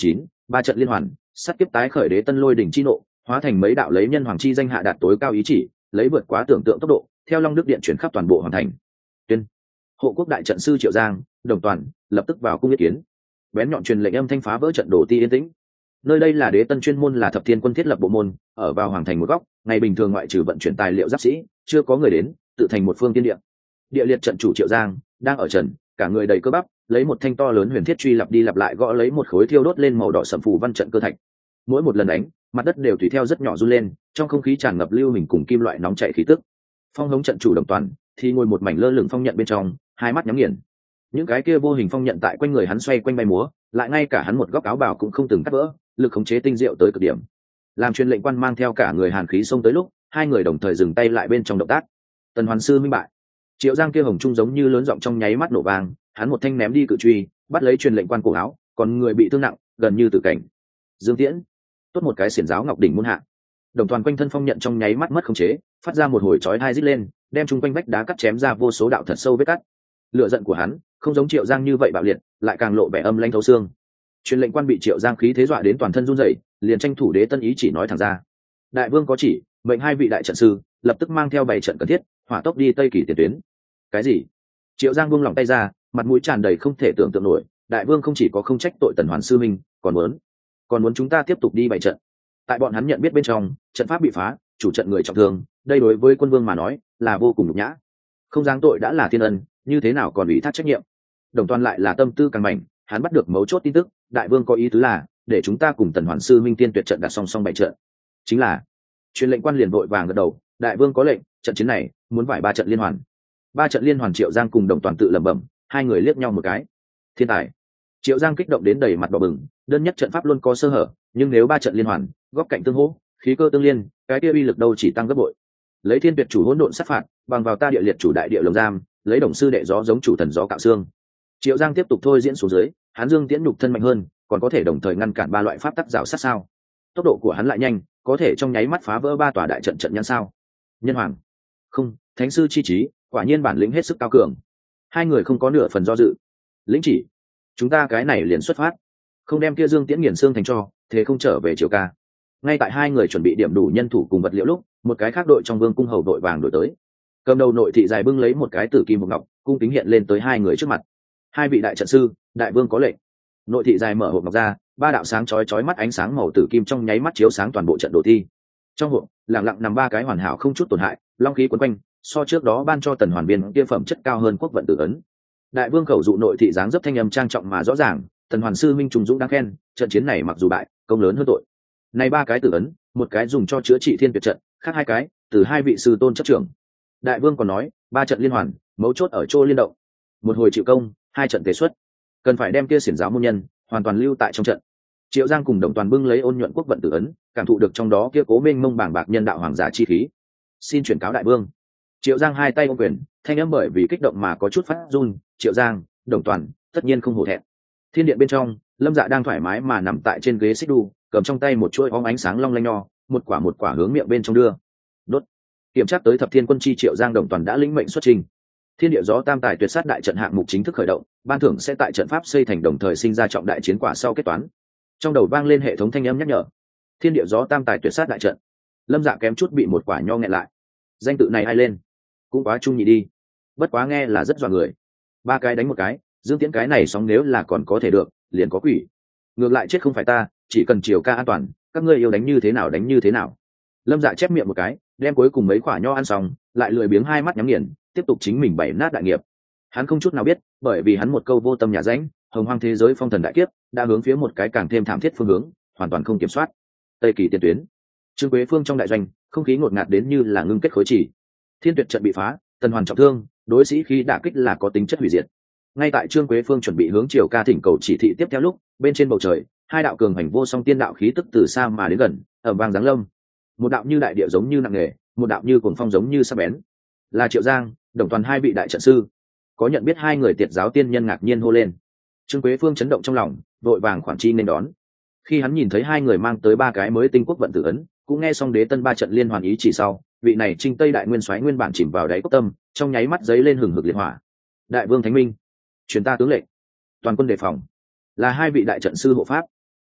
ba trận liên hoàn, sát kiếp tái khởi đế tân lôi đỉnh chi nộ, hóa thành mấy đạo lấy nhân hoàng chi danh hạ đạt tối cao ý chỉ, lấy vượt quá tưởng tượng tốc độ, theo long đức điện chuyển khắp toàn bộ hoàng thành. Tuyên, hộ quốc đại trận sư Triệu Giang, Đồng Toàn lập tức vào cung ý kiến. Bén nhọn truyền lệnh âm thanh phá vỡ trận đổ ti yên tĩnh. Nơi đây là đế tân chuyên môn là thập thiên quân thiết lập bộ môn, ở vào hoàng thành một góc, ngày bình thường ngoại trừ vận chuyển tài liệu giáp sĩ, chưa có người đến, tự thành một phương tiên địa. Địa liệt trận chủ Triệu Giang đang ở trần, cả người đầy cơ bắp, lấy một thanh to lớn huyền thiết truy lặp đi lặp lại gõ lấy một khối thiêu đốt lên màu đỏ sẫm phù văn trận cơ thạch. Mỗi một lần đánh, mặt đất đều tùy theo rất nhỏ run lên, trong không khí tràn ngập lưu hình cùng kim loại nóng chảy khí tức. Phong hống trận chủ Đồng Toàn thì ngồi một mảnh lơ lửng phong nhận bên trong, hai mắt nhắm nghiền. Những cái kia vô hình phong nhận tại quanh người hắn xoay quanh bay múa, lại ngay cả hắn một góc áo bào cũng không từng cắt vỡ, lực khống chế tinh diệu tới cực điểm. Làm truyền lệnh quan mang theo cả người hàn khí xông tới lúc, hai người đồng thời dừng tay lại bên trong động tác. Tần Hoàn sư minh bại. Triệu Giang kia hồng trung giống như lớn giọng trong nháy mắt nổ vang, hắn một thanh ném đi cự truy, bắt lấy truyền lệnh quan cổ áo, còn người bị thương nặng, gần như tử cảnh. Dương Tiễn, tốt một cái xiển giáo ngọc đỉnh muôn hạ. Đồng Toàn quanh thân phong nhận trong nháy mắt mất khống chế, phát ra một hồi chói tai rít lên, đem chung quanh vách đá cắt chém ra vô số đạo thật sâu vết cắt. Lửa giận của hắn không giống Triệu Giang như vậy bạo liệt, lại càng lộ vẻ âm lãnh thấu xương. Truyền lệnh quan bị Triệu Giang khí thế dọa đến toàn thân run rẩy, liền tranh thủ đế tân ý chỉ nói thẳng ra. Đại vương có chỉ, mệnh hai vị đại trận sư lập tức mang theo bảy trận cần thiết, hỏa tốc đi tây kỳ tiền tuyến. Cái gì? Triệu Giang buông lỏng tay ra, mặt mũi tràn đầy không thể tưởng tượng nổi. Đại vương không chỉ có không trách tội Tần Hoàn sư minh, còn muốn còn muốn chúng ta tiếp tục đi bảy trận. Tại bọn hắn nhận biết bên trong, trận pháp bị phá, chủ trận người trọng thương, đây đối với quân vương mà nói là vô cùng nhục nhã. Không giáng tội đã là thiên ân, như thế nào còn ủy thác trách nhiệm? Đồng Toàn lại là tâm tư càng mạnh, hắn bắt được mấu chốt tin tức, đại vương có ý tứ là để chúng ta cùng Tần Hoàn sư minh tiên tuyệt trận đặt song song bảy trận. Chính là truyền lệnh quan liền vội vàng gật đầu, đại vương có lệnh, trận chiến này muốn vải ba trận liên hoàn. Ba trận liên hoàn. Triệu Giang cùng Đồng Toàn tự lẩm bẩm, hai người liếc nhau một cái. Thiên tài. Triệu Giang kích động đến đầy mặt đỏ bừng, đơn nhất trận pháp luôn có sơ hở, nhưng nếu ba trận liên hoàn, góc cạnh tương hỗ, khí cơ tương liên, cái kia uy lực đâu chỉ tăng gấp bội. Lấy thiên tuyệt chủ hỗn độn sát phạt, bằng vào ta địa liệt chủ đại địa lồng giam, lấy đồng sư đệ gió giống chủ thần gió cạo xương. Triệu Giang tiếp tục thôi diễn xuống dưới, hắn dương tiễn nhục thân mạnh hơn, còn có thể đồng thời ngăn cản ba loại pháp tắc rào sát sao? Tốc độ của hắn lại nhanh, có thể trong nháy mắt phá vỡ ba tòa đại trận trận nhãn sao? Nhân hoàng, không, thánh sư chi trí, quả nhiên bản lĩnh hết sức cao cường. Hai người không có nửa phần do dự. Lĩnh chỉ, chúng ta cái này liền xuất phát, không đem kia dương tiễn nghiền xương thành cho, thế không trở về Triều ca. Ngay tại hai người chuẩn bị điểm đủ nhân thủ cùng vật liệu lúc, một cái khác đội trong vương cung hầu đội vàng đổi tới. Cầm đầu nội thị dài bưng lấy một cái tử kim một ngọc, cung kính hiện lên tới hai người trước mặt. Hai vị đại trận sư, đại vương có lệnh. Nội thị dài mở hộp ngọc ra, ba đạo sáng chói chói mắt ánh sáng màu tử kim trong nháy mắt chiếu sáng toàn bộ trận đồ thi. Trong hộp lặng lặng nằm ba cái hoàn hảo không chút tổn hại, long khí quấn quanh, so trước đó ban cho Tần Hoàn viên kia phẩm chất cao hơn quốc vận tử ấn. Đại vương khẩu dụ nội thị dáng dấp thanh âm trang trọng mà rõ ràng, Tần Hoàn sư minh trùng dũng đáng khen, trận chiến này mặc dù bại, công lớn hơn tội. Này ba cái tử ấn, một cái dùng cho chữa trị thiên tuyệt trận, khác hai cái từ hai vị sư tôn chấp trưởng. Đại vương còn nói, ba trận liên hoàn, mấu chốt ở chỗ liên động. Một hồi chịu công, hai trận tế xuất, cần phải đem kia xiển giáo môn nhân hoàn toàn lưu tại trong trận. Triệu Giang cùng Đồng Toàn bưng lấy ôn nhuận quốc vận tử ấn, cảm thụ được trong đó kia cố mênh mông bảng bạc nhân đạo hoàng giả chi khí. Xin chuyển cáo đại vương. Triệu Giang hai tay ôm quyền, thanh âm bởi vì kích động mà có chút phát run. Triệu Giang, Đồng Toàn, tất nhiên không hổ thẹn. Thiên điện bên trong, Lâm Dạ đang thoải mái mà nằm tại trên ghế xích đu, cầm trong tay một chuỗi óng ánh sáng long lanh nho, một quả một quả hướng miệng bên trong đưa. Đốt. Kiểm tra tới thập thiên quân chi Triệu Giang Đồng Toàn đã lĩnh mệnh xuất trình. Thiên địa gió tam tài tuyệt sát đại trận hạng mục chính thức khởi động, ban thưởng sẽ tại trận pháp xây thành đồng thời sinh ra trọng đại chiến quả sau kết toán. Trong đầu vang lên hệ thống thanh âm nhắc nhở. Thiên địa gió tam tài tuyệt sát đại trận. Lâm Dạ kém chút bị một quả nho nghẹn lại. Danh tự này ai lên? Cũng quá trung nhị đi. Bất quá nghe là rất dọa người. Ba cái đánh một cái, dương tiễn cái này sóng nếu là còn có thể được, liền có quỷ. Ngược lại chết không phải ta, chỉ cần Triều ca an toàn, các ngươi yêu đánh như thế nào đánh như thế nào. Lâm Dạ chép miệng một cái, đem cuối cùng mấy quả nho ăn xong, lại lười biếng hai mắt nhắm nghiền, tiếp tục chính mình bày nát đại nghiệp. Hắn không chút nào biết, bởi vì hắn một câu vô tâm nhà ránh, hồng hoang thế giới phong thần đại kiếp đã hướng phía một cái càng thêm thảm thiết phương hướng, hoàn toàn không kiểm soát. Tây kỳ tiền tuyến, Trương Quế Phương trong đại doanh, không khí ngột ngạt đến như là ngưng kết khối chỉ. Thiên tuyệt trận bị phá, Tần Hoàn trọng thương, đối sĩ khí đả kích là có tính chất hủy diệt. Ngay tại Trương Quế Phương chuẩn bị hướng Triều ca thỉnh cầu chỉ thị tiếp theo lúc, bên trên bầu trời, hai đạo cường hành vô song tiên đạo khí tức từ xa mà đến gần, ầm vang giáng lâm. Một đạo như đại địa giống như nặng nề, một đạo như cuồng phong giống như sắc bén. Là Triệu Giang, Đồng Toàn hai vị đại trận sư. Có nhận biết hai người tiệt giáo tiên nhân ngạc nhiên hô lên. Trương Quế Phương chấn động trong lòng, vội vàng khoản chi nên đón. Khi hắn nhìn thấy hai người mang tới ba cái mới tinh quốc vận tử ấn, cũng nghe xong đế tân ba trận liên hoàn ý chỉ sau, vị này Trinh Tây đại nguyên soái nguyên bản chìm vào đáy cốc tâm, trong nháy mắt giấy lên hừng hực liệt hỏa. Đại vương thánh minh, truyền ta tướng lệnh, toàn quân đề phòng. Là hai vị đại trận sư hộ pháp.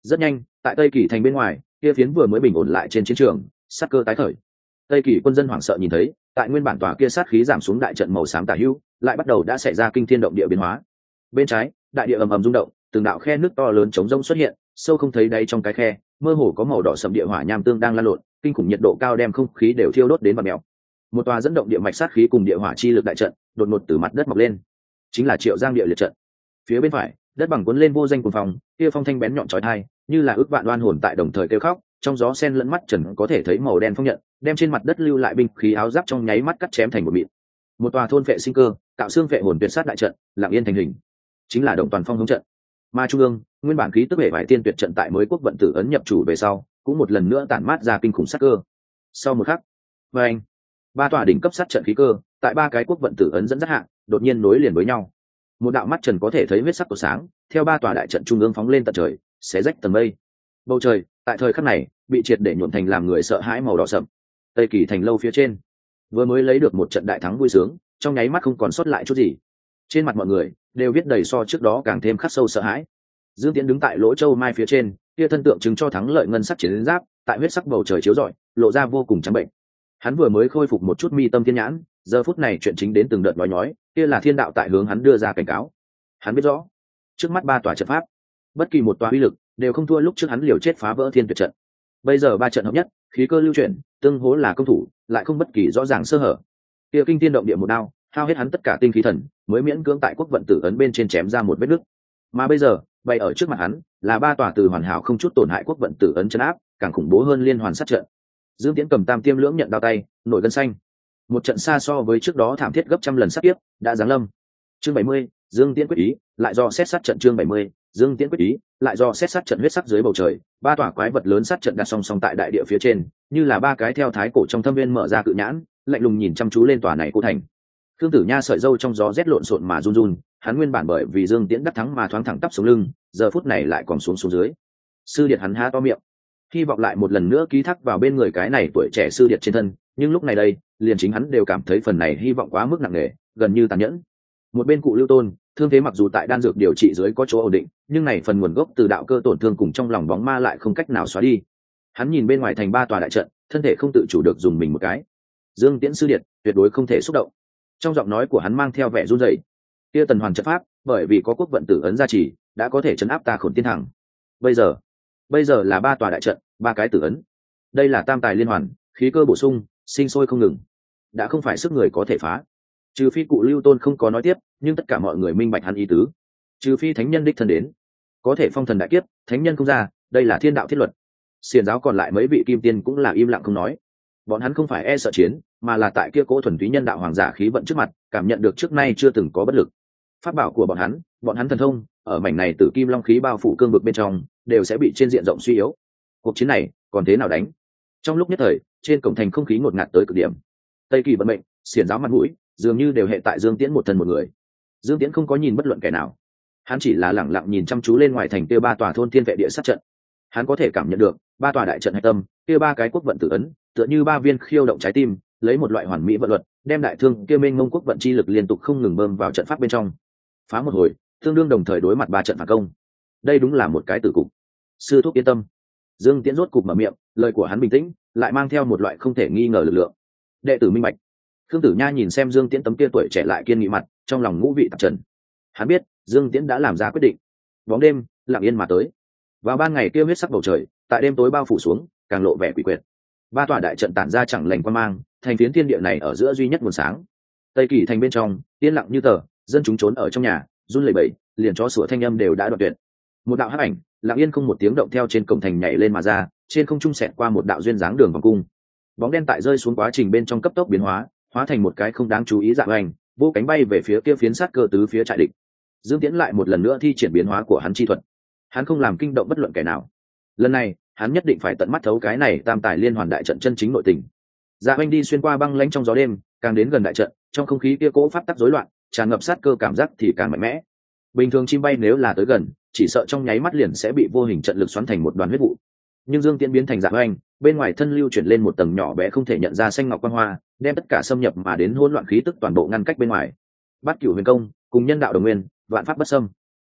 Rất nhanh, tại Tây Kỳ thành bên ngoài, kia phiến vừa mới bình ổn lại trên chiến trường, sát cơ tái khởi. Tây Kỳ quân dân hoảng sợ nhìn thấy, tại nguyên bản tòa kia sát khí giảm xuống đại trận màu xám tả hữu, lại bắt đầu đã xảy ra kinh thiên động địa biến hóa. Bên trái, đại địa ầm ầm rung động, từng đạo khe nước to lớn chống rông xuất hiện, sâu không thấy đáy trong cái khe, mơ hồ có màu đỏ sẫm địa hỏa nham tương đang lan lộn, kinh khủng nhiệt độ cao đem không khí đều thiêu đốt đến bạt mèo. Một tòa dẫn động địa mạch sát khí cùng địa hỏa chi lực đại trận, đột ngột từ mặt đất mọc lên, chính là Triệu Giang địa liệt trận. Phía bên phải, đất bằng cuốn lên vô danh cuồng phong, kia phong thanh bén nhọn chói tai, như là ước vạn oan hồn tại đồng thời kêu khóc, trong gió sen lẫn mắt trần có thể thấy màu đen phong nhận, đem trên mặt đất lưu lại binh khí áo giáp trong nháy mắt cắt chém thành một mịn. Một tòa thôn vệ sinh cơ, tạo xương vệ hồn tuyệt sát đại trận, lặng yên thành hình, chính là động toàn phong hướng trận. Mà trung ương, nguyên bản khí tức hệ vải tiên tuyệt trận tại mới quốc vận tử ấn nhập chủ về sau, cũng một lần nữa tản mát ra kinh khủng sát cơ. Sau một khắc, và anh, ba tòa đỉnh cấp sát trận khí cơ, tại ba cái quốc vận tử ấn dẫn dắt hạ, đột nhiên nối liền với nhau. Một đạo mắt trần có thể thấy huyết sắc của sáng, theo ba tòa đại trận trung ương phóng lên tận trời, xé rách tầng mây. Bầu trời, tại thời khắc này, bị triệt để nhuộm thành làm người sợ hãi màu đỏ sậm. Tây Kỳ thành lâu phía trên, vừa mới lấy được một trận đại thắng vui sướng, trong nháy mắt không còn sót lại chút gì. Trên mặt mọi người đều viết đầy so trước đó càng thêm khắc sâu sợ hãi. Dương Tiễn đứng tại lỗ châu mai phía trên, kia thân tượng chứng cho thắng lợi ngân sắc chiến giáp, tại huyết sắc bầu trời chiếu rọi, lộ ra vô cùng trắng bệnh. Hắn vừa mới khôi phục một chút mi tâm thiên nhãn, giờ phút này chuyện chính đến từng đợt nói nhói, kia là thiên đạo tại hướng hắn đưa ra cảnh cáo. Hắn biết rõ, trước mắt ba tòa trận pháp, bất kỳ một tòa uy lực đều không thua lúc trước hắn liều chết phá vỡ thiên tuyệt trận. Bây giờ ba trận hợp nhất, khí cơ lưu chuyển, tương hỗ là công thủ, lại không bất kỳ rõ ràng sơ hở. Kia kinh thiên động địa một đao, hao hết hắn tất cả tinh khí thần, mới miễn cưỡng tại quốc vận tử ấn bên trên chém ra một vết nứt. Mà bây giờ, bày ở trước mặt hắn, là ba tòa từ hoàn hảo không chút tổn hại quốc vận tử ấn trấn áp, càng khủng bố hơn liên hoàn sát trận. Dương Tiễn cầm tam tiêm lưỡng nhận đao tay, nổi gân xanh. Một trận xa so với trước đó thảm thiết gấp trăm lần sát tiếp, đã giáng lâm. Chương bảy mươi, Dương Tiễn quyết ý, lại do xét sát trận chương bảy mươi, Dương Tiễn quyết ý, lại do xét sát trận huyết sắc dưới bầu trời, ba tòa quái vật lớn sát trận đặt song song tại đại địa phía trên, như là ba cái theo thái cổ trong thâm viên mở ra cự nhãn, lạnh lùng nhìn chăm chú lên tòa này cô thành. Khương Tử Nha sợi râu trong gió rét lộn xộn mà run run, hắn nguyên bản bởi vì Dương Tiễn đắc thắng mà thoáng thẳng tắp xuống lưng, giờ phút này lại còn xuống xuống dưới. Sư điệt hắn há to miệng, hy vọng lại một lần nữa ký thác vào bên người cái này tuổi trẻ sư điệt trên thân, nhưng lúc này đây, liền chính hắn đều cảm thấy phần này hy vọng quá mức nặng nề, gần như tàn nhẫn. Một bên Cụ Lưu Tôn, thương thế mặc dù tại đan dược điều trị dưới có chỗ ổn định, nhưng này phần nguồn gốc từ đạo cơ tổn thương cùng trong lòng bóng ma lại không cách nào xóa đi. Hắn nhìn bên ngoài thành ba tòa đại trận, thân thể không tự chủ được dùng mình một cái. Dương Tiễn sư điệt, tuyệt đối không thể xúc động. Trong giọng nói của hắn mang theo vẻ run rẩy. Kia tần hoàn trận pháp, bởi vì có quốc vận tử ấn gia trì, đã có thể chấn áp ta Khổn Tiên Thẳng. Bây giờ, bây giờ là ba tòa đại trận, ba cái tử ấn. Đây là tam tài liên hoàn, khí cơ bổ sung, sinh sôi không ngừng, đã không phải sức người có thể phá. Trừ phi Cụ Lưu Tôn không có nói tiếp, nhưng tất cả mọi người minh bạch hắn ý tứ. Trừ phi thánh nhân đích thân đến, có thể phong thần đại kiếp, thánh nhân không ra, đây là thiên đạo thiết luật. Xiển giáo còn lại mấy vị kim tiên cũng là im lặng không nói. Bọn hắn không phải e sợ chiến, mà là tại kia cố thuần túy nhân đạo hoàng giả khí vận trước mặt, cảm nhận được trước nay chưa từng có bất lực. Pháp bảo của bọn hắn, bọn hắn thần thông, ở mảnh này tử kim long khí bao phủ cương vực bên trong, đều sẽ bị trên diện rộng suy yếu. Cuộc chiến này còn thế nào đánh? Trong lúc nhất thời, trên cổng thành không khí ngột ngạt tới cực điểm. Tây Kỳ vận mệnh, xiển giáo mặt mũi, dường như đều hệ tại Dương Tiễn một thân một người. Dương Tiễn không có nhìn bất luận kẻ nào, hắn chỉ là lẳng lặng nhìn chăm chú lên ngoài thành kia ba tòa thôn thiên vệ địa sát trận. Hắn có thể cảm nhận được ba tòa đại trận hạch tâm, kia ba cái quốc vận tử ấn, tựa như ba viên khiêu động trái tim, lấy một loại hoàn mỹ vận luật, đem đại thương kia mênh mông quốc vận chi lực liên tục không ngừng bơm vào trận pháp bên trong. Phá một hồi, tương đương đồng thời đối mặt ba trận phản công. Đây đúng là một cái tử cục. Sư thúc yên tâm. Dương Tiễn rốt cục mở miệng, lời của hắn bình tĩnh, lại mang theo một loại không thể nghi ngờ lực lượng. Đệ tử minh bạch. Khương Tử Nha nhìn xem Dương Tiễn tấm kia tuổi trẻ lại kiên nghị mặt, trong lòng ngũ vị tạp trần. Hắn biết, Dương Tiễn đã làm ra quyết định. Bóng đêm lặng yên mà tới. Vào ban ngày kia huyết sắc bầu trời, tại đêm tối bao phủ xuống, càng lộ vẻ quỷ quyệt. Ba tòa đại trận tản ra chẳng lành quan mang, thành phiến thiên địa này ở giữa duy nhất nguồn sáng. Tây Kỳ thành bên trong, yên lặng như tờ, dân chúng trốn ở trong nhà, run lẩy bẩy, liền chó sủa thanh âm đều đã đoạn tuyệt. Một đạo hắc ảnh, lặng yên không một tiếng động theo trên cổng thành nhảy lên mà ra, trên không trung xẹt qua một đạo duyên dáng đường vòng cung. Bóng đen tại rơi xuống quá trình bên trong cấp tốc biến hóa, hóa thành một cái không đáng chú ý dạng ảnh, vô cánh bay về phía kia phiến sát cơ tứ phía trại địch. Dương Tiễn lại một lần nữa thi triển biến hóa của hắn chi thuật. Hắn không làm kinh động bất luận kẻ nào. Lần này, hắn nhất định phải tận mắt thấu cái này tam tài liên hoàn đại trận chân chính nội tình. Dạ Oanh đi xuyên qua băng lãnh trong gió đêm, càng đến gần đại trận, trong không khí kia cỗ pháp tắc rối loạn, tràn ngập sát cơ cảm giác thì càng mạnh mẽ. Bình thường chim bay nếu là tới gần, chỉ sợ trong nháy mắt liền sẽ bị vô hình trận lực xoắn thành một đoàn huyết vụ. Nhưng Dương Tiễn biến thành Dạ Oanh, bên ngoài thân lưu chuyển lên một tầng nhỏ bé không thể nhận ra xanh ngọc quang hoa, đem tất cả xâm nhập mà đến hỗn loạn khí tức toàn bộ ngăn cách bên ngoài. Bát Cửu Huyền Công, cùng nhân đạo đồng nguyên, vạn pháp bất xâm.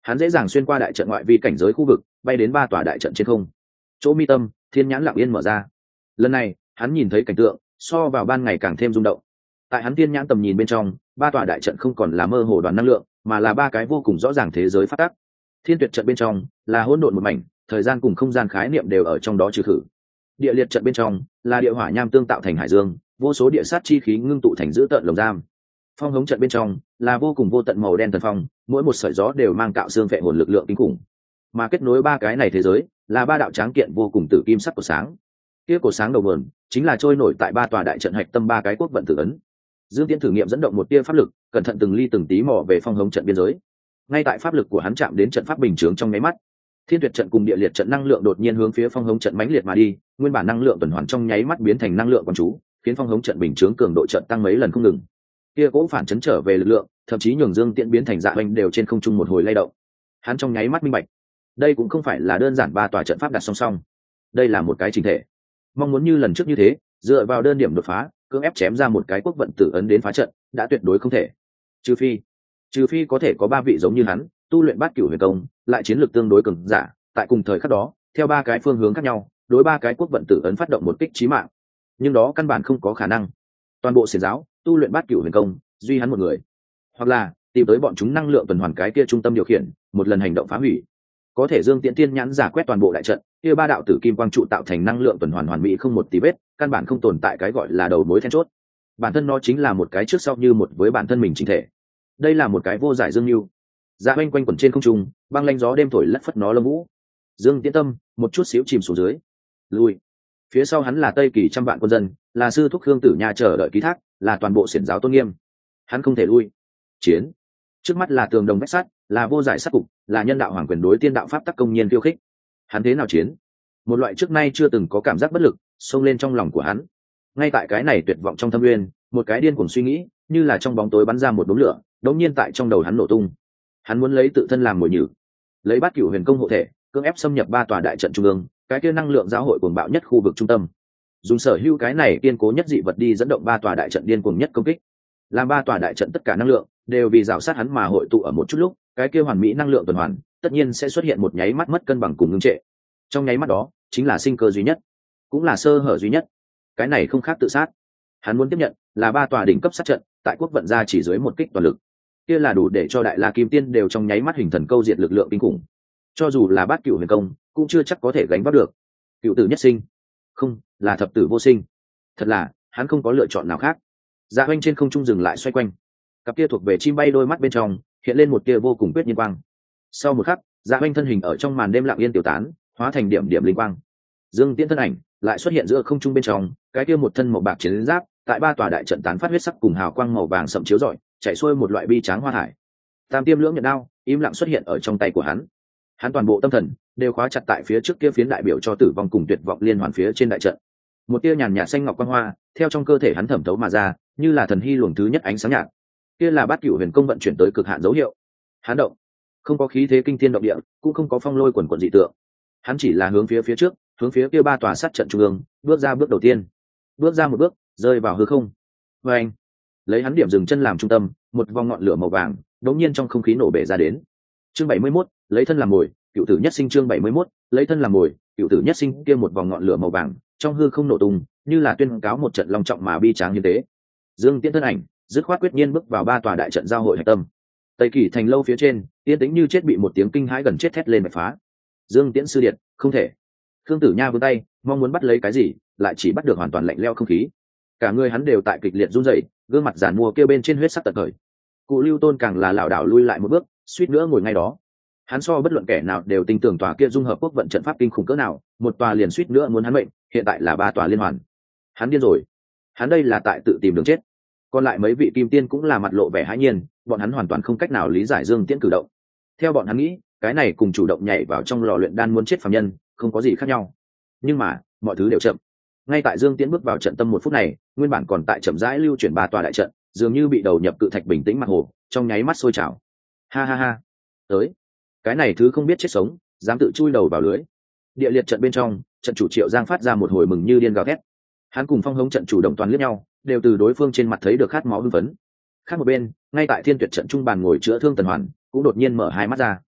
hắn dễ dàng xuyên qua đại trận ngoại vi cảnh giới khu vực, bay đến ba tòa đại trận trên không. Chỗ mi tâm, thiên nhãn lặng yên mở ra. Lần này hắn nhìn thấy cảnh tượng so vào ban ngày càng thêm rung động. Tại hắn thiên nhãn tầm nhìn bên trong, ba tòa đại trận không còn là mơ hồ đoàn năng lượng, mà là ba cái vô cùng rõ ràng thế giới phát tác. Thiên tuyệt trận bên trong là hỗn độn một mảnh, thời gian cùng không gian khái niệm đều ở trong đó trừ khử. Địa liệt trận bên trong là địa hỏa nham tương tạo thành hải dương, vô số địa sát chi khí ngưng tụ thành dữ tợn lồng giam. Phong hống trận bên trong là vô cùng vô tận màu đen thần phong, mỗi một sợi gió đều mang cạo xương phệ hồn lực lượng kinh khủng. Mà kết nối ba cái này thế giới là ba đạo tráng kiện vô cùng tử kim sắc của sáng. Kia cổ sáng đầu nguồn chính là trôi nổi tại ba tòa đại trận hạch tâm ba cái quốc vận tử ấn. Dương Tiễn thử nghiệm dẫn động một tia pháp lực, cẩn thận từng ly từng tí mò về phong hống trận biên giới. Ngay tại pháp lực của hắn chạm đến trận pháp bình chướng trong nháy mắt, thiên tuyệt trận cùng địa liệt trận năng lượng đột nhiên hướng phía phong hống trận mãnh liệt mà đi, nguyên bản năng lượng tuần hoàn trong nháy mắt biến thành năng lượng quán chú, khiến phong hống trận bình chướng cường độ trận tăng mấy lần không ngừng. Kia cỗ phản chấn trở về lực lượng, thậm chí nhường Dương Tiễn biến thành dạ hoành đều trên không trung một hồi lay động. Hắn trong nháy mắt minh bạch, đây cũng không phải là đơn giản ba tòa trận pháp đặt song song, đây là một cái chỉnh thể. Mong muốn như lần trước như thế, dựa vào đơn điểm đột phá, cưỡng ép chém ra một cái quốc vận tử ấn đến phá trận, đã tuyệt đối không thể. Trừ phi, trừ phi có thể có ba vị giống như hắn, tu luyện bát cửu huyền công, lại chiến lược tương đối cường giả, tại cùng thời khắc đó, theo ba cái phương hướng khác nhau, đối ba cái quốc vận tử ấn phát động một kích chí mạng. Nhưng đó căn bản không có khả năng. Toàn bộ xiển giáo, tu luyện bát cửu huyền công, duy hắn một người. Hoặc là tìm tới bọn chúng năng lượng tuần hoàn cái kia trung tâm điều khiển, một lần hành động phá hủy. Có thể Dương Tiễn tiên nhãn giả quét toàn bộ đại trận, kia ba đạo tử kim quang trụ tạo thành năng lượng tuần hoàn hoàn mỹ không một tí vết, căn bản không tồn tại cái gọi là đầu mối then chốt. Bản thân nó chính là một cái trước sau như một với bản thân mình chính thể. Đây là một cái vô giải dương lưu. Dạ oanh quanh quẩn trên không trung, băng lanh gió đêm thổi lất phất nó lông vũ. Dương Tiễn tâm một chút xíu chìm xuống dưới. Lui. Phía sau hắn là Tây Kỳ trăm vạn quân dân, là sư thúc Khương Tử Nha chờ đợi ký thác, là toàn bộ xiển giáo tôn nghiêm. Hắn không thể lui. Chiến. Trước mắt là tường đồng vách sắt, là vô giải sát cục, là nhân đạo hoàng quyền đối tiên đạo pháp tắc công nhiên khiêu khích. Hắn thế nào chiến? Một loại trước nay chưa từng có cảm giác bất lực xông lên trong lòng của hắn. Ngay tại cái này tuyệt vọng trong thâm nguyên, một cái điên cuồng suy nghĩ như là trong bóng tối bắn ra một đốm lửa, đột nhiên tại trong đầu hắn nổ tung. Hắn muốn lấy tự thân làm mồi nhử, lấy bát cửu huyền công hộ thể, cưỡng ép xâm nhập ba tòa đại trận trung ương, cái kia năng lượng giáo hội cuồng bạo nhất khu vực trung tâm, dùng sở hữu cái này kiên cố nhất dị vật đi dẫn động ba tòa đại trận điên cuồng nhất công kích, làm ba tòa đại trận tất cả năng lượng đều vì rào sát hắn mà hội tụ ở một chút lúc, cái kia hoàn mỹ năng lượng tuần hoàn tất nhiên sẽ xuất hiện một nháy mắt mất cân bằng cùng ngưng trệ. Trong nháy mắt đó chính là sinh cơ duy nhất, cũng là sơ hở duy nhất. Cái này không khác tự sát. Hắn muốn tiếp nhận là ba tòa đỉnh cấp sát trận tại quốc vận ra chỉ dưới một kích toàn lực, kia là đủ để cho đại la kim tiên đều trong nháy mắt hình thần câu diệt lực lượng kinh khủng. Cho dù là bát cửu huyền công cũng chưa chắc có thể gánh vác được. Cựu tử nhất sinh, không, là thập tử vô sinh. Thật là hắn không có lựa chọn nào khác. Dạ oanh trên không trung dừng lại xoay quanh, cặp kia thuộc về chim bay đôi mắt bên trong hiện lên một tia vô cùng quyết nhiên quang. Sau một khắc, Dạ oanh thân hình ở trong màn đêm lặng yên tiêu tán, hóa thành điểm điểm linh quang. Dương Tiễn thân ảnh lại xuất hiện giữa không trung bên trong, cái kia một thân màu bạc chiến giáp tại ba tòa đại trận tán phát huyết sắc cùng hào quang màu vàng sậm chiếu rọi, chạy xuôi một loại bi tráng hoa thải. Tam tiêm lưỡng nhận đao im lặng xuất hiện ở trong tay của hắn. Hắn toàn bộ tâm thần đều khóa chặt tại phía trước kia phiến đại biểu cho tử vong cùng tuyệt vọng liên hoàn phía trên đại trận. Một tia nhàn nhạt xanh ngọc quang hoa theo trong cơ thể hắn thẩm thấu mà ra, như là thần hy luồng thứ nhất ánh sáng nhạt. Kia là bát cửu huyền công vận chuyển tới cực hạn dấu hiệu. Hắn động, không có khí thế kinh thiên động địa, cũng không có phong lôi quần quần dị tượng. Hắn chỉ là hướng phía phía trước, hướng phía kia ba tòa sát trận trung ương, bước ra bước đầu tiên. Bước ra một bước, rơi vào hư không. Và anh, lấy hắn điểm dừng chân làm trung tâm, một vòng ngọn lửa màu vàng đột nhiên trong không khí nổ bể ra đến. Chương bảy mươi mốt, lấy thân làm mồi, cựu tử nhất sinh. Chương bảy mươi mốt, lấy thân làm mồi, cựu tử nhất sinh. Kia một vòng ngọn lửa màu vàng trong hư không nổ tung, như là tuyên cáo một trận long trọng mà bi tráng như thế. Dương Tiễn thân ảnh dứt khoát quyết nhiên bước vào ba tòa đại trận giao hội hạch tâm. Tây Kỳ thành lâu phía trên, yên tĩnh như chết bị một tiếng kinh hãi gần chết thét lên bạch phá. Dương Tiễn sư điện, không thể. Khương Tử Nha vươn tay mong muốn bắt lấy cái gì, lại chỉ bắt được hoàn toàn lạnh lẽo không khí. Cả người hắn đều tại kịch liệt run rẩy, gương mặt giàn mua kêu bên trên huyết sắc tận khởi. Cụ Lưu Tôn càng là lảo đảo lui lại một bước, suýt nữa ngồi ngay đó. Hắn so bất luận kẻ nào đều tin tưởng tòa kia dung hợp quốc vận trận pháp kinh khủng cỡ nào, một tòa liền suýt nữa muốn hắn mệnh, hiện tại là ba tòa liên hoàn. Hắn điên rồi. Hắn đây là tại tự tìm đường chết. Còn lại mấy vị kim tiên cũng là mặt lộ vẻ hãi nhiên, bọn hắn hoàn toàn không cách nào lý giải Dương Tiễn cử động. Theo bọn hắn nghĩ, cái này cùng chủ động nhảy vào trong lò luyện đan muốn chết phàm nhân không có gì khác nhau. Nhưng mà mọi thứ đều chậm. Ngay tại Dương Tiễn bước vào trận tâm một phút này, nguyên bản còn tại chậm rãi lưu chuyển ba tòa đại trận dường như bị đầu nhập cự thạch bình tĩnh mặt hồ, trong nháy mắt sôi trào. Ha ha ha, tới, cái này thứ không biết chết sống dám tự chui đầu vào lưới. Địa liệt trận bên trong, trận chủ Triệu Giang phát ra một hồi mừng như điên gào thét. Hắn cùng Phong Hống trận chủ động toàn liếc nhau, đều từ đối phương trên mặt thấy được khát máu hưng phấn. Khác một bên, ngay tại Thiên Tuyệt trận trung bàn ngồi chữa thương Tần Hoàn cũng đột nhiên mở hai mắt ra.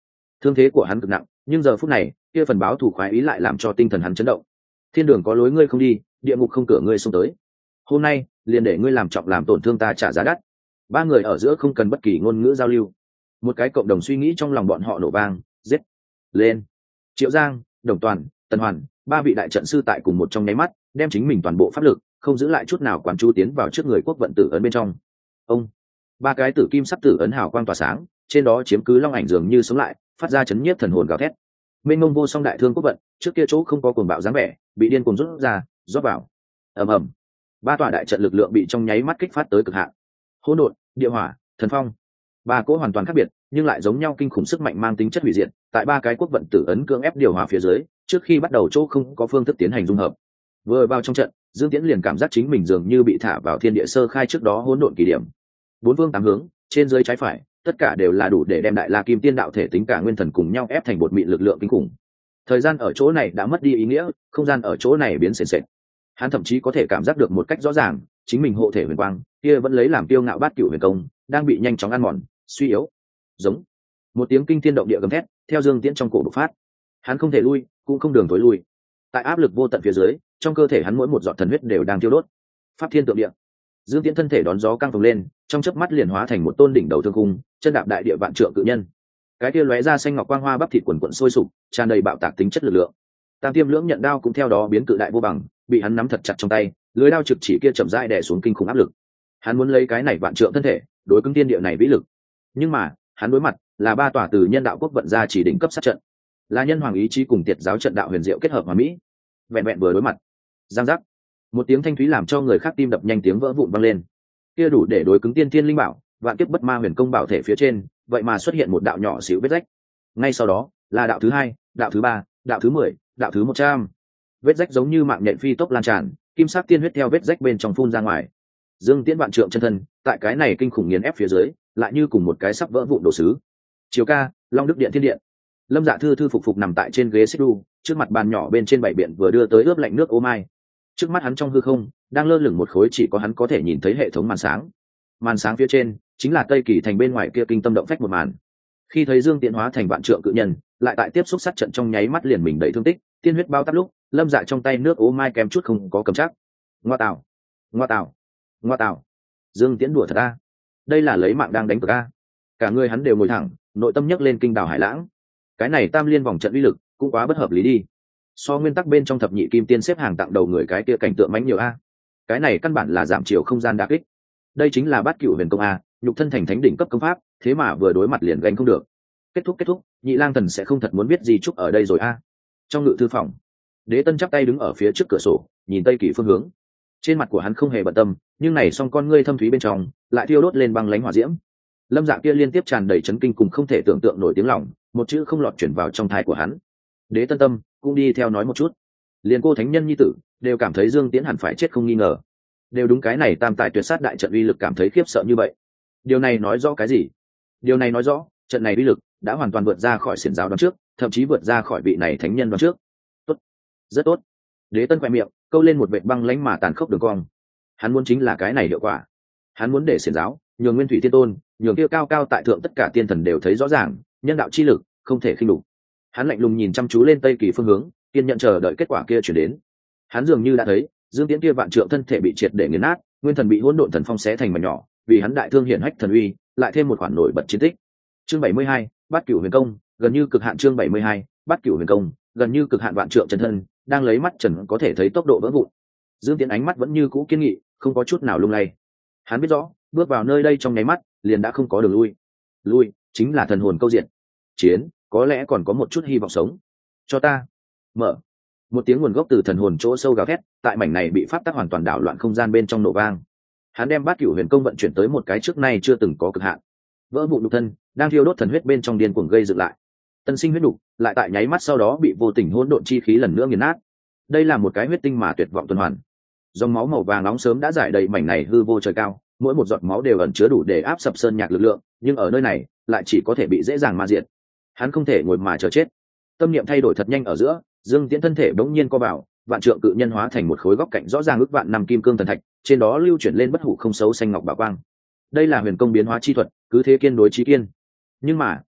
thương thế của hắn cực nặng, nhưng giờ phút này kia phần báo thù khoái ý lại làm cho tinh thần hắn chấn động. Thiên đường có lối ngươi không đi, địa ngục không cửa ngươi xông tới, hôm nay liền để ngươi làm trọng làm tổn thương ta trả giá đắt. Ba người ở giữa không cần bất kỳ ngôn ngữ giao lưu, một cái cộng đồng suy nghĩ trong lòng bọn họ nổ vang, giết lên. Triệu Giang, Đồng Toàn, Tần Hoàn, ba vị đại trận sư tại cùng một trong nháy mắt đem chính mình toàn bộ pháp lực không giữ lại chút nào quán chú tiến vào trước người quốc vận tử ấn bên trong. Ông ba cái tử kim sắc tử ấn hào quang tỏa sáng, trên đó chiếm cứ long ảnh dường như sống lại, phát ra chấn nhiếp thần hồn gào thét. Mênh mông vô song đại thương quốc vận trước kia chỗ không có cuồng bạo dáng vẻ bị điên cuồng rút ra rót vào. Ầm ầm, ba tòa đại trận lực lượng bị trong nháy mắt kích phát tới cực hạn. Hỗn độn, địa hỏa, thần phong, ba cỗ hoàn toàn khác biệt nhưng lại giống nhau kinh khủng sức mạnh mang tính chất hủy diệt tại ba cái quốc vận tử ấn cưỡng ép điều hòa phía dưới, trước khi bắt đầu chỗ không có phương thức tiến hành dung hợp. Vừa vào trong trận, Dương Tiễn liền cảm giác chính mình dường như bị thả vào thiên địa sơ khai trước đó hỗn độn kỳ điểm. Bốn phương tám hướng, trên dưới trái phải, tất cả đều là đủ để đem đại la kim tiên đạo thể tính cả nguyên thần cùng nhau ép thành bột mịn lực lượng kinh khủng. Thời gian ở chỗ này đã mất đi ý nghĩa, không gian ở chỗ này biến sền sệt. Hắn thậm chí có thể cảm giác được một cách rõ ràng, chính mình hộ thể huyền quang kia vẫn lấy làm tiêu ngạo bát cửu huyền công đang bị nhanh chóng ăn mòn, suy yếu. Giống một tiếng kinh thiên động địa gầm thét theo Dương Tiễn trong cổ bộc phát. Hắn không thể lui, cũng không đường tối lui. Tại áp lực vô tận phía dưới, trong cơ thể hắn mỗi một giọt thần huyết đều đang tiêu đốt. Pháp thiên tượng địa, Dương Tiễn thân thể đón gió căng phồng lên, trong chớp mắt liền hóa thành một tôn đỉnh đầu thương cung, chân đạp đại địa vạn trượng cự nhân. Cái kia lóe ra xanh ngọc quang hoa bắp thịt quần quần sôi sục, tràn đầy bạo tạc tính chất lực lượng. Tam tiêm lưỡng nhận đao cũng theo đó biến cự đại vô bằng, bị hắn nắm thật chặt trong tay, lưới đao trực chỉ kia chậm rãi đè xuống kinh khủng áp lực. Hắn muốn lấy cái này vạn trượng thân thể đối cứng tiên địa này vĩ lực, nhưng mà hắn đối mặt là ba tòa từ nhân đạo quốc vận ra chỉ đỉnh cấp sát trận, là nhân hoàng ý chí cùng tiệt giáo trận đạo huyền diệu kết hợp hòa mỹ. Vẹn vẹn vừa đối mặt, giang giác, một tiếng thanh thúy làm cho người khác tim đập nhanh tiếng vỡ vụn vang lên. Kia đủ để đối cứng tiên thiên linh bảo vạn kiếp bất ma huyền công bảo thể phía trên, vậy mà xuất hiện một đạo nhỏ xíu vết rách. Ngay sau đó là đạo thứ hai, đạo thứ ba, đạo thứ mười, đạo thứ một trăm. Vết rách giống như mạng nhện phi tốc lan tràn, kim sắc tiên huyết theo vết rách bên trong phun ra ngoài. Dương Tiễn vạn trượng chân thân tại cái này kinh khủng nghiền ép phía dưới, lại như cùng một cái sắp vỡ vụn đồ sứ. Chiều ca, Long Đức Điện Thiên Điện. Lâm Dạ thư thư phục phục nằm tại trên ghế xích đu, trước mặt bàn nhỏ bên trên bảy biện vừa đưa tới ướp lạnh nước ô mai. Trước mắt hắn trong hư không đang lơ lửng một khối chỉ có hắn có thể nhìn thấy hệ thống màn sáng. Màn sáng phía trên chính là Tây Kỳ thành bên ngoài kia kinh tâm động phách một màn. Khi thấy Dương Tiễn hóa thành vạn trượng cự nhân, lại tại tiếp xúc sát trận trong nháy mắt liền mình đầy thương tích, tiên huyết bao tắp lúc, Lâm Dạ trong tay nước ô mai kém chút không có cầm chắc. Ngoa tào, ngoa tào, ngoa tào. Dương Tiễn đùa thật a. Đây là lấy mạng đang đánh cược a. Cả người hắn đều ngồi thẳng, nội tâm nhấc lên kinh đảo hải lãng. Cái này tam liên vòng trận uy lực cũng quá bất hợp lý đi. So nguyên tắc bên trong thập nhị kim tiên xếp hàng tặng đầu người cái kia cảnh tượng mãnh nhiều a. Cái này căn bản là giảm chiều không gian đả kích. Đây chính là bát cửu huyền công a, nhục thân thành thánh đỉnh cấp công pháp, thế mà vừa đối mặt liền gánh không được. Kết thúc kết thúc, Nhị Lang Thần sẽ không thật muốn biết gì chúc ở đây rồi a. Trong ngự thư phòng, Đế Tân chắp tay đứng ở phía trước cửa sổ, nhìn Tây Kỳ phương hướng. Trên mặt của hắn không hề bận tâm, nhưng này song con ngươi thâm thúy bên trong lại thiêu đốt lên băng lãnh hỏa diễm. Lâm Dạ kia liên tiếp tràn đầy chấn kinh cùng không thể tưởng tượng nổi tiếng lòng, một chữ không lọt chuyển vào trong thai của hắn. Đế Tân tâm cũng đi theo nói một chút, liền cô thánh nhân nhi tử đều cảm thấy Dương Tiễn hẳn phải chết không nghi ngờ, đều đúng cái này tam tài tuyệt sát đại trận uy lực cảm thấy khiếp sợ như vậy. Điều này nói rõ cái gì? Điều này nói rõ trận này uy lực đã hoàn toàn vượt ra khỏi xiển giáo đoán trước, thậm chí vượt ra khỏi vị này thánh nhân đoán trước. Tốt, rất tốt. Đế Tân khoe miệng câu lên một vệt băng lãnh mà tàn khốc đường cong. Hắn muốn chính là cái này hiệu quả. Hắn muốn để xiển giáo nhường Nguyên Thủy Thiên Tôn, nhường kia cao cao tại thượng tất cả tiên thần đều thấy rõ ràng, nhân đạo chi lực không thể khinh đục. Hắn lạnh lùng nhìn chăm chú lên Tây Kỳ phương hướng, kiên nhận chờ đợi kết quả kia chuyển đến. Hắn dường như đã thấy Dương Tiễn kia vạn trượng thân thể bị triệt để nghiền nát, nguyên thần bị hỗn độn thần phong xé thành mảnh nhỏ, vì hắn đại thương hiển hách thần uy lại thêm một khoản nổi bật chiến tích. Chương bảy mươi hai, Bát Cửu Huyền Công, gần như cực hạn. Chương bảy mươi hai, Bát Cửu Huyền Công, gần như cực hạn. Vạn trượng chân thân đang lấy mắt trần có thể thấy tốc độ vỡ vụn. Dương Tiễn ánh mắt vẫn như cũ kiên nghị, không có chút nào lung lay. Hắn biết rõ, bước vào nơi đây trong nháy mắt, liền đã không có đường lui. Lui chính là thần hồn câu diện. Chiến, có lẽ còn có một chút hy vọng sống. Cho ta mở. Một tiếng nguồn gốc từ thần hồn chỗ sâu gào thét, tại mảnh này bị pháp tắc hoàn toàn đảo loạn không gian bên trong nổ vang. Hắn đem Bát Cửu Huyền Công vận chuyển tới một cái trước nay chưa từng có cực hạn. Vỡ vụn nhục thân đang thiêu đốt thần huyết bên trong điên cuồng gây dựng lại. Tân sinh huyết nhục lại tại nháy mắt sau đó bị vô tình hỗn độn chi khí lần nữa nghiền nát. Đây là một cái huyết tinh mà tuyệt vọng tuần hoàn. Dòng máu màu vàng nóng sớm đã giải đầy mảnh này hư vô trời cao, mỗi một giọt máu đều ẩn chứa đủ để áp sập sơn nhạc lực lượng, nhưng ở nơi này lại chỉ có thể bị dễ dàng ma diệt. Hắn không thể ngồi mà chờ chết. Tâm niệm thay đổi thật nhanh ở giữa, Dương Tiễn thân thể bỗng nhiên co vào, vạn trượng cự nhân hóa thành một khối góc cạnh rõ ràng ước vạn năm kim cương thần thạch, trên đó lưu chuyển lên bất hủ không xấu xanh ngọc bảo quang. Đây là huyền công biến hóa chi thuật, cứ thế kiên đối chí kiên. Nhưng mà,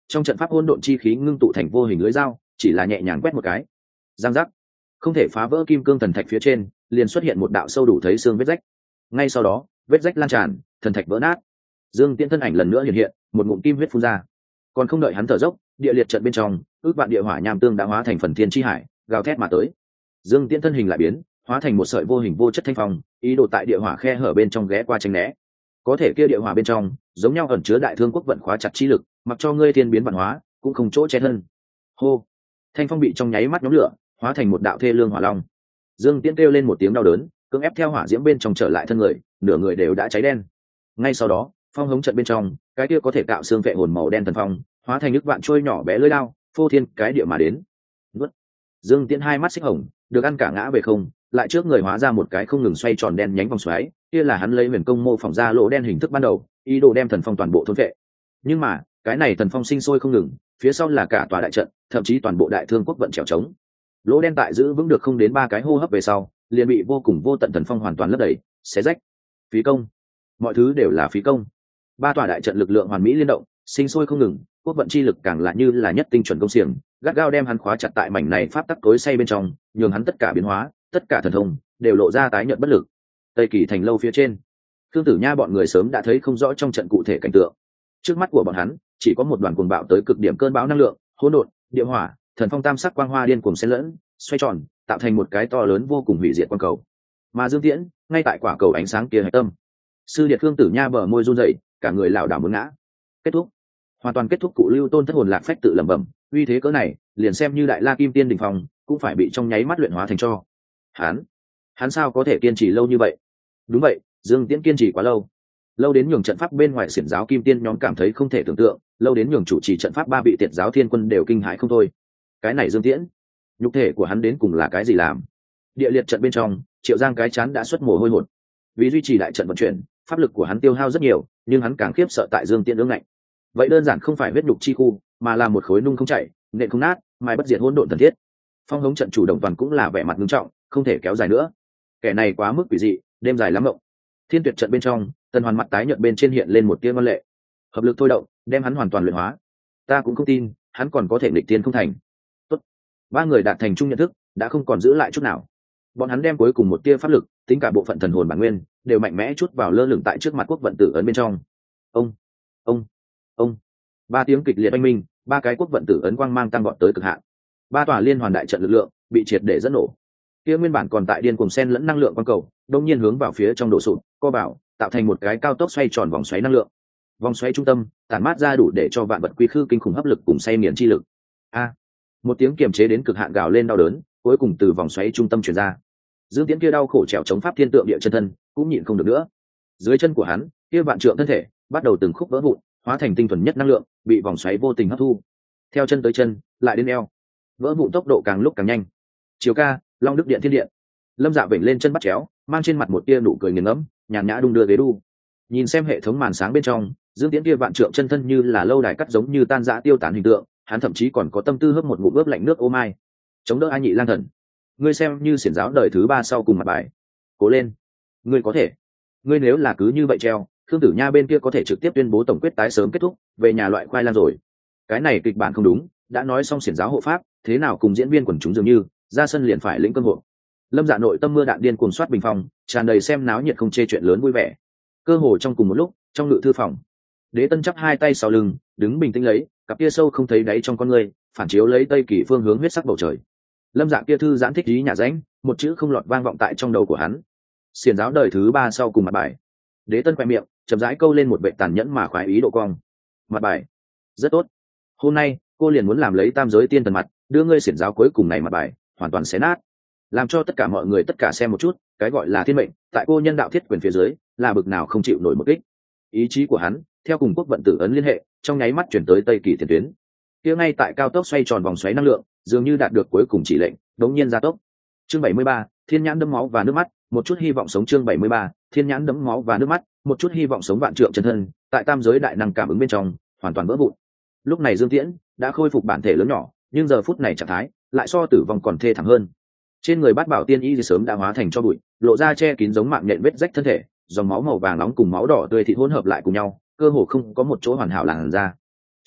trong trận pháp hỗn độn chi khí ngưng tụ thành vô hình lưới dao, chỉ là nhẹ nhàng quét một cái, giang giác, không thể phá vỡ kim cương thần thạch phía trên liền xuất hiện một đạo sâu đủ thấy xương vết rách. Ngay sau đó vết rách lan tràn, thần thạch vỡ nát. Dương Tiễn thân ảnh lần nữa hiện hiện, một ngụm kim huyết phun ra. Còn không đợi hắn thở dốc, địa liệt trận bên trong ước vạn địa hỏa nham tương đã hóa thành phần thiên chi hải, gào thét mà tới. Dương Tiễn thân hình lại biến, hóa thành một sợi vô hình vô chất thanh phong, ý đồ tại địa hỏa khe hở bên trong ghé qua tránh né. Có thể kia địa hỏa bên trong giống nhau ẩn chứa đại thương quốc vận khóa chặt chi lực, mặc cho ngươi thiên biến vạn hóa cũng không chỗ che thân. Hô, thanh phong bị trong nháy mắt nhóm lửa, hóa thành một đạo thê lương hỏa long. Dương Tiễn kêu lên một tiếng đau đớn, cưỡng ép theo hỏa diễm bên trong trở lại thân người, nửa người đều đã cháy đen. Ngay sau đó phong hống trận bên trong cái kia có thể tạo xương vệ hồn màu đen thần phong hóa thành nước vạn trôi nhỏ bé lưỡi lao, phô thiên cái địa mà đến. Nuốt. Dương Tiễn hai mắt xích hồng, được ăn cả ngã về không, lại trước người hóa ra một cái không ngừng xoay tròn đen nhánh vòng xoáy, kia là hắn lấy huyền công mô phỏng ra lỗ đen hình thức ban đầu, ý đồ đem thần phong toàn bộ thôn vệ. Nhưng mà cái này thần phong sinh sôi không ngừng, phía sau là cả tòa đại trận, thậm chí toàn bộ đại thương quốc vận trèo trống. Lỗ đen tại giữ vững được không đến ba cái hô hấp về sau, liền bị vô cùng vô tận thần phong hoàn toàn lấp đầy, xé rách. Phí công, mọi thứ đều là phí công. Ba tòa đại trận lực lượng hoàn mỹ liên động, sinh sôi không ngừng, quốc vận chi lực càng lại như là nhất tinh chuẩn công xiềng, gắt gao đem hắn khóa chặt tại mảnh này pháp tắc tối say bên trong, nhường hắn tất cả biến hóa, tất cả thần thông đều lộ ra tái nhợt bất lực. Tây Kỳ thành lâu phía trên, Khương Tử Nha bọn người sớm đã thấy không rõ trong trận cụ thể cảnh tượng. Trước mắt của bọn hắn chỉ có một đoàn cuồng bạo tới cực điểm cơn bão năng lượng, hỗn độn, địa hỏa, thần phong tam sắc quang hoa điên cuồng xen lẫn, xoay tròn, tạo thành một cái to lớn vô cùng hủy diệt quang cầu. Mà Dương Tiễn ngay tại quả cầu ánh sáng kia hạch tâm. Sư điệt Khương Tử Nha bờ môi run rẩy, cả người lảo đảo muốn ngã. Kết thúc, hoàn toàn kết thúc. Cụ Lưu Tôn thất hồn lạc phách tự lẩm bẩm, uy thế cỡ này, liền xem như đại la kim tiên đỉnh phong cũng phải bị trong nháy mắt luyện hóa thành tro. Hắn, hắn sao có thể kiên trì lâu như vậy? Đúng vậy, Dương Tiễn kiên trì quá lâu, lâu đến nhường trận pháp bên ngoài xiển giáo kim tiên nhóm cảm thấy không thể tưởng tượng, lâu đến nhường chủ trì trận pháp ba vị tiệt giáo thiên quân đều kinh hãi không thôi. Cái này Dương Tiễn, nhục thể của hắn đến cùng là cái gì làm? Địa liệt trận bên trong, Triệu Giang cái chán đã xuất mồ hôi hột. Vì duy trì đại trận vận chuyển, pháp lực của hắn tiêu hao rất nhiều, nhưng hắn càng khiếp sợ tại Dương Tiễn ương ngạnh. Vậy đơn giản không phải huyết nhục chi khu, mà là một khối nung không chảy, nện không nát, mai bất diệt hỗn độn thần thiết. Phong hống trận chủ động toàn cũng là vẻ mặt nghiêm trọng, không thể kéo dài nữa. Kẻ này quá mức quỷ dị, đêm dài lắm mộng. Thiên tuyệt trận bên trong, Tần Hoàn mặt tái nhợt bên trên hiện lên một tia ngoan lệ. Hợp lực thôi động, đem hắn hoàn toàn luyện hóa. Ta cũng không tin, hắn còn có thể nghịch tiên không thành. Tốt. Ba người đạt thành chung nhận thức, đã không còn giữ lại chút nào. Bọn hắn đem cuối cùng một tia pháp lực, tính cả bộ phận thần hồn bản nguyên, đều mạnh mẽ chút vào lơ lửng tại trước mặt quốc vận tử ấn bên trong. Ông, ông, ông. Ba tiếng kịch liệt oanh minh, ba cái quốc vận tử ấn quang mang tăng vọt tới cực hạn. Ba tòa liên hoàn đại trận lực lượng bị triệt để dẫn nổ. Kia nguyên bản còn tại điên cuồng xen lẫn năng lượng quang cầu, đột nhiên hướng vào phía trong đổ sụp, co vào, tạo thành một cái cao tốc xoay tròn vòng xoáy năng lượng. Vòng xoáy trung tâm tản mát ra đủ để cho vạn vật quy khư kinh khủng hấp lực cùng say nghiền chi lực. A, một tiếng kiềm chế đến cực hạn gào lên đau đớn, cuối cùng từ vòng xoáy trung tâm truyền ra. Dương Tiễn kia đau khổ trèo chống pháp thiên tượng địa chân thân, cũng nhịn không được nữa. Dưới chân của hắn, kia vạn trượng thân thể bắt đầu từng khúc vỡ vụn, hóa thành tinh thuần nhất năng lượng, bị vòng xoáy vô tình hấp thu. Theo chân tới chân, lại đến eo, vỡ vụn tốc độ càng lúc càng nhanh. Chiều ca, Long Đức Điện Thiên Điện. Lâm Dạ vểnh lên chân bắt chéo, mang trên mặt một tia nụ cười nghiền ngẫm, nhàn nhã đung đưa ghế đu. Nhìn xem hệ thống màn sáng bên trong, Dương Tiễn kia vạn trượng chân thân như là lâu đài cắt giống như tan rã tiêu tán hình tượng, hắn thậm chí còn có tâm tư hớp một ngụm ướp lạnh nước ô mai. Chống đỡ A Nhị Lang Thần, ngươi xem như xiển giáo đời thứ ba sau cùng mặt bài. Cố lên, ngươi có thể. Ngươi nếu là cứ như vậy treo, Khương Tử Nha bên kia có thể trực tiếp tuyên bố tổng quyết tái sớm kết thúc, về nhà loại khoai lang rồi. Cái này kịch bản không đúng, đã nói xong xiển giáo hộ pháp, thế nào cùng diễn viên quần chúng dường như, ra sân liền phải lĩnh cơm hộ. Lâm Dạ nội tâm mưa đạn điên cuồng soát bình phong, tràn đầy xem náo nhiệt không chê chuyện lớn vui vẻ. Cơ hồ trong cùng một lúc, trong ngự thư phòng, Đế Tân chắp hai tay sau lưng, đứng bình tĩnh lấy, cặp kia sâu không thấy đáy trong con người, phản chiếu lấy tây kỳ phương hướng huyết sắc bầu trời. Lâm Dạ kia thư giãn thích ý nhà ránh, một chữ không lọt vang vọng tại trong đầu của hắn. Xiển giáo đời thứ ba sau cùng mặt bài. Đế Tân quay miệng, chậm rãi câu lên một vệ tàn nhẫn mà khoái ý độ cong. Mặt bài, rất tốt. Hôm nay, cô liền muốn làm lấy tam giới tiên thần mặt, đưa ngươi xiển giáo cuối cùng này mặt bài, hoàn toàn xé nát, làm cho tất cả mọi người tất cả xem một chút, cái gọi là thiên mệnh, tại cô nhân đạo thiết quyền phía dưới, là bực nào không chịu nổi một kích. Ý chí của hắn, theo cùng quốc vận tử ấn liên hệ, trong nháy mắt chuyển tới tây kỳ tiền tuyến. Kia ngay tại cao tốc xoay tròn vòng xoáy năng lượng, dường như đạt được cuối cùng chỉ lệnh, đống nhiên gia tốc. Chương bảy mươi ba, Thiên nhãn đẫm máu và nước mắt, một chút hy vọng sống. Chương bảy mươi ba, Thiên nhãn đẫm máu và nước mắt, một chút hy vọng sống. Vạn trượng chân thân, tại tam giới đại năng cảm ứng bên trong, hoàn toàn vỡ vụn. Lúc này Dương Tiễn đã khôi phục bản thể lớn nhỏ, nhưng giờ phút này trạng thái lại so tử vong còn thê thảm hơn. Trên người Bát Bảo Tiên Y sớm đã hóa thành cho bụi, lộ ra che kín giống mạng nhện vết rách thân thể, dòng máu màu vàng nóng cùng máu đỏ tươi thịt hỗn hợp lại cùng nhau, cơ hồ không có một chỗ hoàn hảo làn da.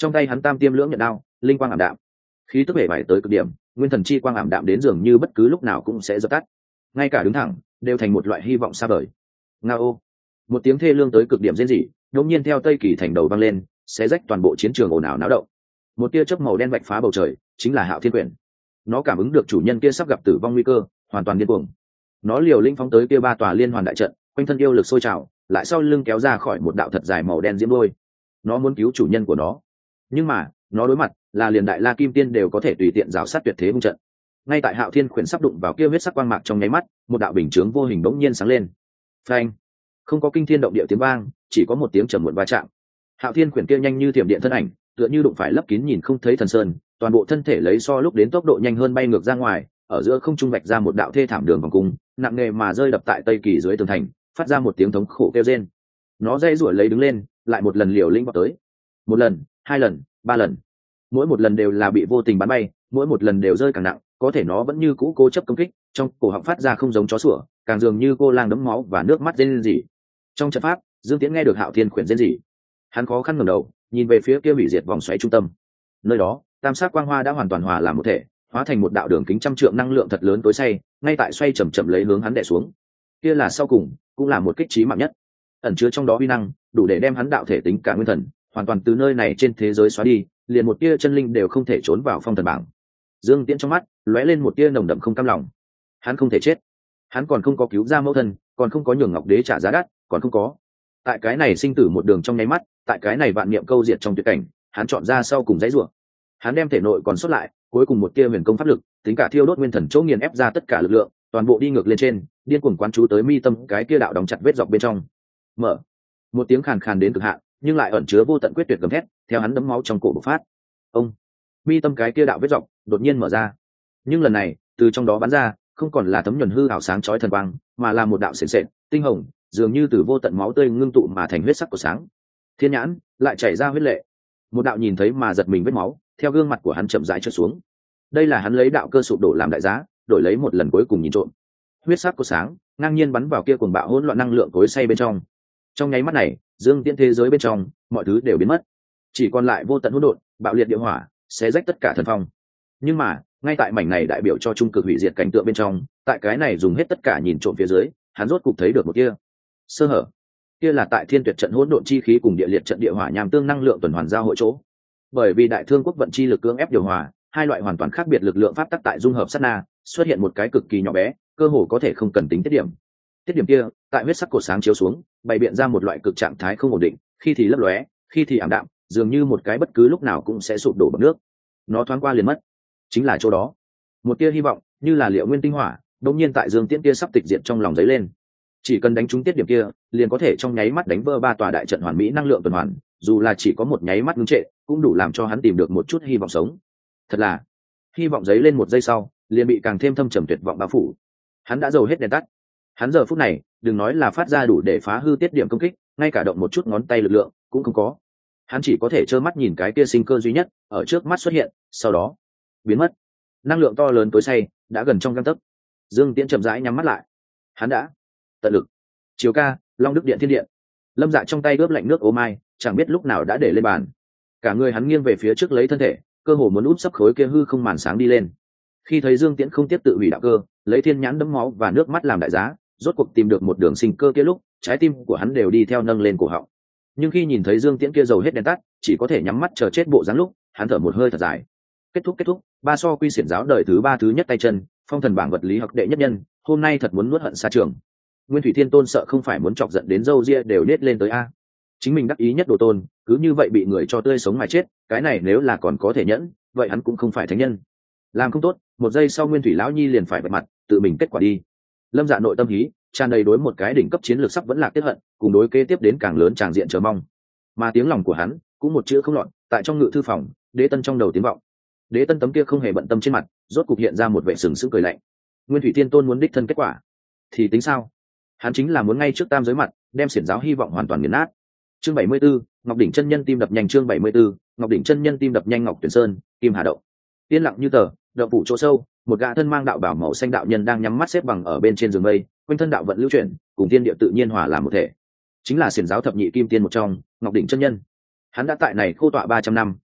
Trong tay hắn tam tiêm lưỡng nhận đao, linh quang ảm đạm, khí tức bể bại tới cực điểm, nguyên thần chi quang ảm đạm đến dường như bất cứ lúc nào cũng sẽ dập tắt, ngay cả đứng thẳng đều thành một loại hy vọng xa vời. Ngao, một tiếng thê lương tới cực điểm rên rỉ đột nhiên theo Tây Kỳ thành đầu vang lên, xé rách toàn bộ chiến trường ồn ào náo động. Một tia chớp màu đen vạch phá bầu trời, chính là Hạo Thiên Quyển. Nó cảm ứng được chủ nhân kia sắp gặp tử vong nguy cơ, hoàn toàn điên cuồng. Nó liều lĩnh phóng tới kia ba tòa liên hoàn đại trận, quanh thân yêu lực sôi trào, lại sau lưng kéo ra khỏi một đạo thật dài màu đen diễm đôi. Nó muốn cứu chủ nhân của nó, nhưng mà nó đối mặt là liền đại la kim tiên đều có thể tùy tiện rào sát tuyệt thế hung trận. Ngay tại Hạo Thiên Quyển sắp đụng vào kia huyết sắc quang mạc trong nháy mắt, một đạo bình chướng vô hình bỗng nhiên sáng lên. Phanh! Không có kinh thiên động địa tiếng vang, chỉ có một tiếng trầm muộn va chạm. Hạo Thiên Quyển kia nhanh như thiểm điện thân ảnh, tựa như đụng phải lấp kín nhìn không thấy thần sơn, toàn bộ thân thể lấy so lúc đến tốc độ nhanh hơn bay ngược ra ngoài, ở giữa không trung vạch ra một đạo thê thảm đường vòng cung, nặng nề mà rơi đập tại Tây Kỳ dưới tường thành, phát ra một tiếng thống khổ kêu rên. Nó dây rủa lấy đứng lên, lại một lần liều lĩnh vào tới. Một lần, hai lần, ba lần. Mỗi một lần đều là bị vô tình bắn bay, mỗi một lần đều rơi càng nặng, có thể nó vẫn như cũ cố chấp công kích, trong cổ họng phát ra không giống chó sủa, càng dường như cô lang đẫm máu và nước mắt rên rỉ. Trong trận pháp, Dương Tiễn nghe được Hạo Thiên Quyển rên rỉ. Hắn khó khăn ngẩng đầu, nhìn về phía kia hủy diệt vòng xoáy trung tâm. Nơi đó, tam sắc quang hoa đã hoàn toàn hòa làm một thể, hóa thành một đạo đường kính trăm trượng năng lượng thật lớn tối say, ngay tại xoay chậm chậm lấy hướng hắn đè xuống. Kia là sau cùng, cũng là một kích chí mạng nhất. Ẩn chứa trong đó uy năng, đủ để đem hắn đạo thể tính cả nguyên thần, hoàn toàn từ nơi này trên thế giới xóa đi, liền một tia chân linh đều không thể trốn vào phong thần bảng. Dương Tiễn trong mắt lóe lên một tia nồng đậm không cam lòng. Hắn không thể chết, hắn còn không có cứu ra mẫu thân, còn không có nhường Ngọc Đế trả giá đắt, còn không có. Tại cái này sinh tử một đường trong nháy mắt, tại cái này vạn niệm câu diệt trong tuyệt cảnh, hắn chọn ra sau cùng dãy rủa. Hắn đem thể nội còn sót lại, cuối cùng một tia huyền công pháp lực, tính cả thiêu đốt nguyên thần chỗ nghiền ép ra tất cả lực lượng, toàn bộ đi ngược lên trên, điên cuồng quán chú tới mi tâm cái kia đạo đóng chặt vết dọc bên trong. Mở. Một tiếng khàn khàn đến cực hạn, nhưng lại ẩn chứa vô tận quyết tuyệt gầm thét, theo hắn đấm máu trong cổ bộc phát. Ông. Mi tâm cái kia đạo vết dọc đột nhiên mở ra. Nhưng lần này, từ trong đó bắn ra, không còn là thấm nhuần hư ảo sáng chói thần quang, mà là một đạo sền sệt, tinh hồng, dường như từ vô tận máu tươi ngưng tụ mà thành huyết sắc của sáng. Thiên nhãn lại chảy ra huyết lệ, một đạo nhìn thấy mà giật mình vết máu theo gương mặt của hắn chậm rãi trượt xuống. Đây là hắn lấy đạo cơ sụp đổ làm đại giá, đổi lấy một lần cuối cùng nhìn trộm. Huyết sắc của sáng ngang nhiên bắn vào kia cuồng bạo hỗn loạn năng lượng tối say bên trong. Trong nháy mắt này, Dương Tiễn thế giới bên trong, mọi thứ đều biến mất, chỉ còn lại vô tận hỗn độn, bạo liệt địa hỏa, xé rách tất cả thần phong. Nhưng mà, ngay tại mảnh này đại biểu cho trung cực hủy diệt cảnh tượng bên trong, tại cái này dùng hết tất cả nhìn trộm phía dưới, hắn rốt cục thấy được một kia sơ hở. Kia là tại thiên tuyệt trận hỗn độn chi khí cùng địa liệt trận địa hỏa nham tương năng lượng tuần hoàn giao hội chỗ. Bởi vì đại thương quốc vận chi lực cưỡng ép điều hòa, hai loại hoàn toàn khác biệt lực lượng pháp tắc tại dung hợp sát na, xuất hiện một cái cực kỳ nhỏ bé, cơ hồ có thể không cần tính tiết điểm. Tiết điểm kia, tại huyết sắc cột sáng chiếu xuống, bày biện ra một loại cực trạng thái không ổn định, khi thì lấp lóe, khi thì ảm đạm, dường như một cái bất cứ lúc nào cũng sẽ sụp đổ bằng nước. Nó thoáng qua liền mất. Chính là chỗ đó, một tia hy vọng, như là liệu nguyên tinh hỏa, đột nhiên tại Dương Tiễn kia sắp tịch diệt trong lòng giấy lên. Chỉ cần đánh trúng tiết điểm kia, liền có thể trong nháy mắt đánh vỡ ba tòa đại trận hoàn mỹ năng lượng tuần hoàn, dù là chỉ có một nháy mắt ngưng trệ, cũng đủ làm cho hắn tìm được một chút hy vọng sống. Thật là, hy vọng giấy lên một giây sau, liền bị càng thêm thâm trầm tuyệt vọng bao phủ. Hắn đã dầu hết đèn tắt. Hắn giờ phút này, đừng nói là phát ra đủ để phá hư tiết điểm công kích, ngay cả động một chút ngón tay lực lượng cũng không có. Hắn chỉ có thể trơ mắt nhìn cái kia sinh cơ duy nhất ở trước mắt xuất hiện, sau đó biến mất. Năng lượng to lớn tối say đã gần trong gang tấc. Dương Tiễn chậm rãi nhắm mắt lại. Hắn đã tận lực. Chiều ca, Long Đức Điện Thiên Điện. Lâm Dạ trong tay ướp lạnh nước ô mai, chẳng biết lúc nào đã để lên bàn. Cả người hắn nghiêng về phía trước lấy thân thể, cơ hồ muốn úp sấp khối kia hư không màn sáng đi lên. Khi thấy Dương Tiễn không tiếp tự hủy đạo cơ, lấy thiên nhãn đấm máu và nước mắt làm đại giá, rốt cuộc tìm được một đường sinh cơ kia lúc, trái tim của hắn đều đi theo nâng lên cổ họng. Nhưng khi nhìn thấy Dương Tiễn kia dầu hết đèn tắt, chỉ có thể nhắm mắt chờ chết bộ dáng lúc, hắn thở một hơi thật dài. Kết thúc kết thúc, ba so quy xiển giáo đời thứ ba thứ nhất tay chân, phong thần bảng vật lý học đệ nhất nhân, hôm nay thật muốn nuốt hận xa trường. Nguyên Thủy Thiên Tôn sợ không phải muốn chọc giận đến râu ria đều nết lên tới a. Chính mình đắc ý nhất đồ tôn, cứ như vậy bị người cho tươi sống mà chết, cái này nếu là còn có thể nhẫn, vậy hắn cũng không phải thánh nhân. Làm không tốt, một giây sau Nguyên Thủy lão nhi liền phải bật mặt, tự mình kết quả đi. Lâm Dạ nội tâm hí, tràn đầy đối một cái đỉnh cấp chiến lược sắp vẫn là tiếc hận, cùng đối kế tiếp đến càng lớn tràng diện chờ mong. Mà tiếng lòng của hắn cũng một chữ không lọt, tại trong ngự thư phòng, Đế Tân trong đầu tiếng vọng. Đế Tân tấm kia không hề bận tâm trên mặt, rốt cục hiện ra một vẻ sừng sững cười lạnh. Nguyên Thủy Thiên Tôn muốn đích thân kết quả, thì tính sao? Hắn chính là muốn ngay trước tam giới mặt, đem xiển giáo hy vọng hoàn toàn nghiền nát. Chương bảy mươi 74, Ngọc đỉnh chân nhân tim đập nhanh. Chương bảy mươi 74, Ngọc đỉnh chân nhân tim đập nhanh. Ngọc Tuyển Sơn, Kim Hà Động. Yên lặng như tờ, động phủ chỗ sâu, một gã thân mang đạo bảo màu xanh đạo nhân đang nhắm mắt xếp bằng ở bên trên giường mây, quanh thân đạo vận lưu chuyển, cùng thiên địa tự nhiên hòa làm một thể. Chính là xiển giáo thập nhị kim tiên một trong, Ngọc đỉnh chân nhân. Hắn đã tại này khô tọa ba trăm năm,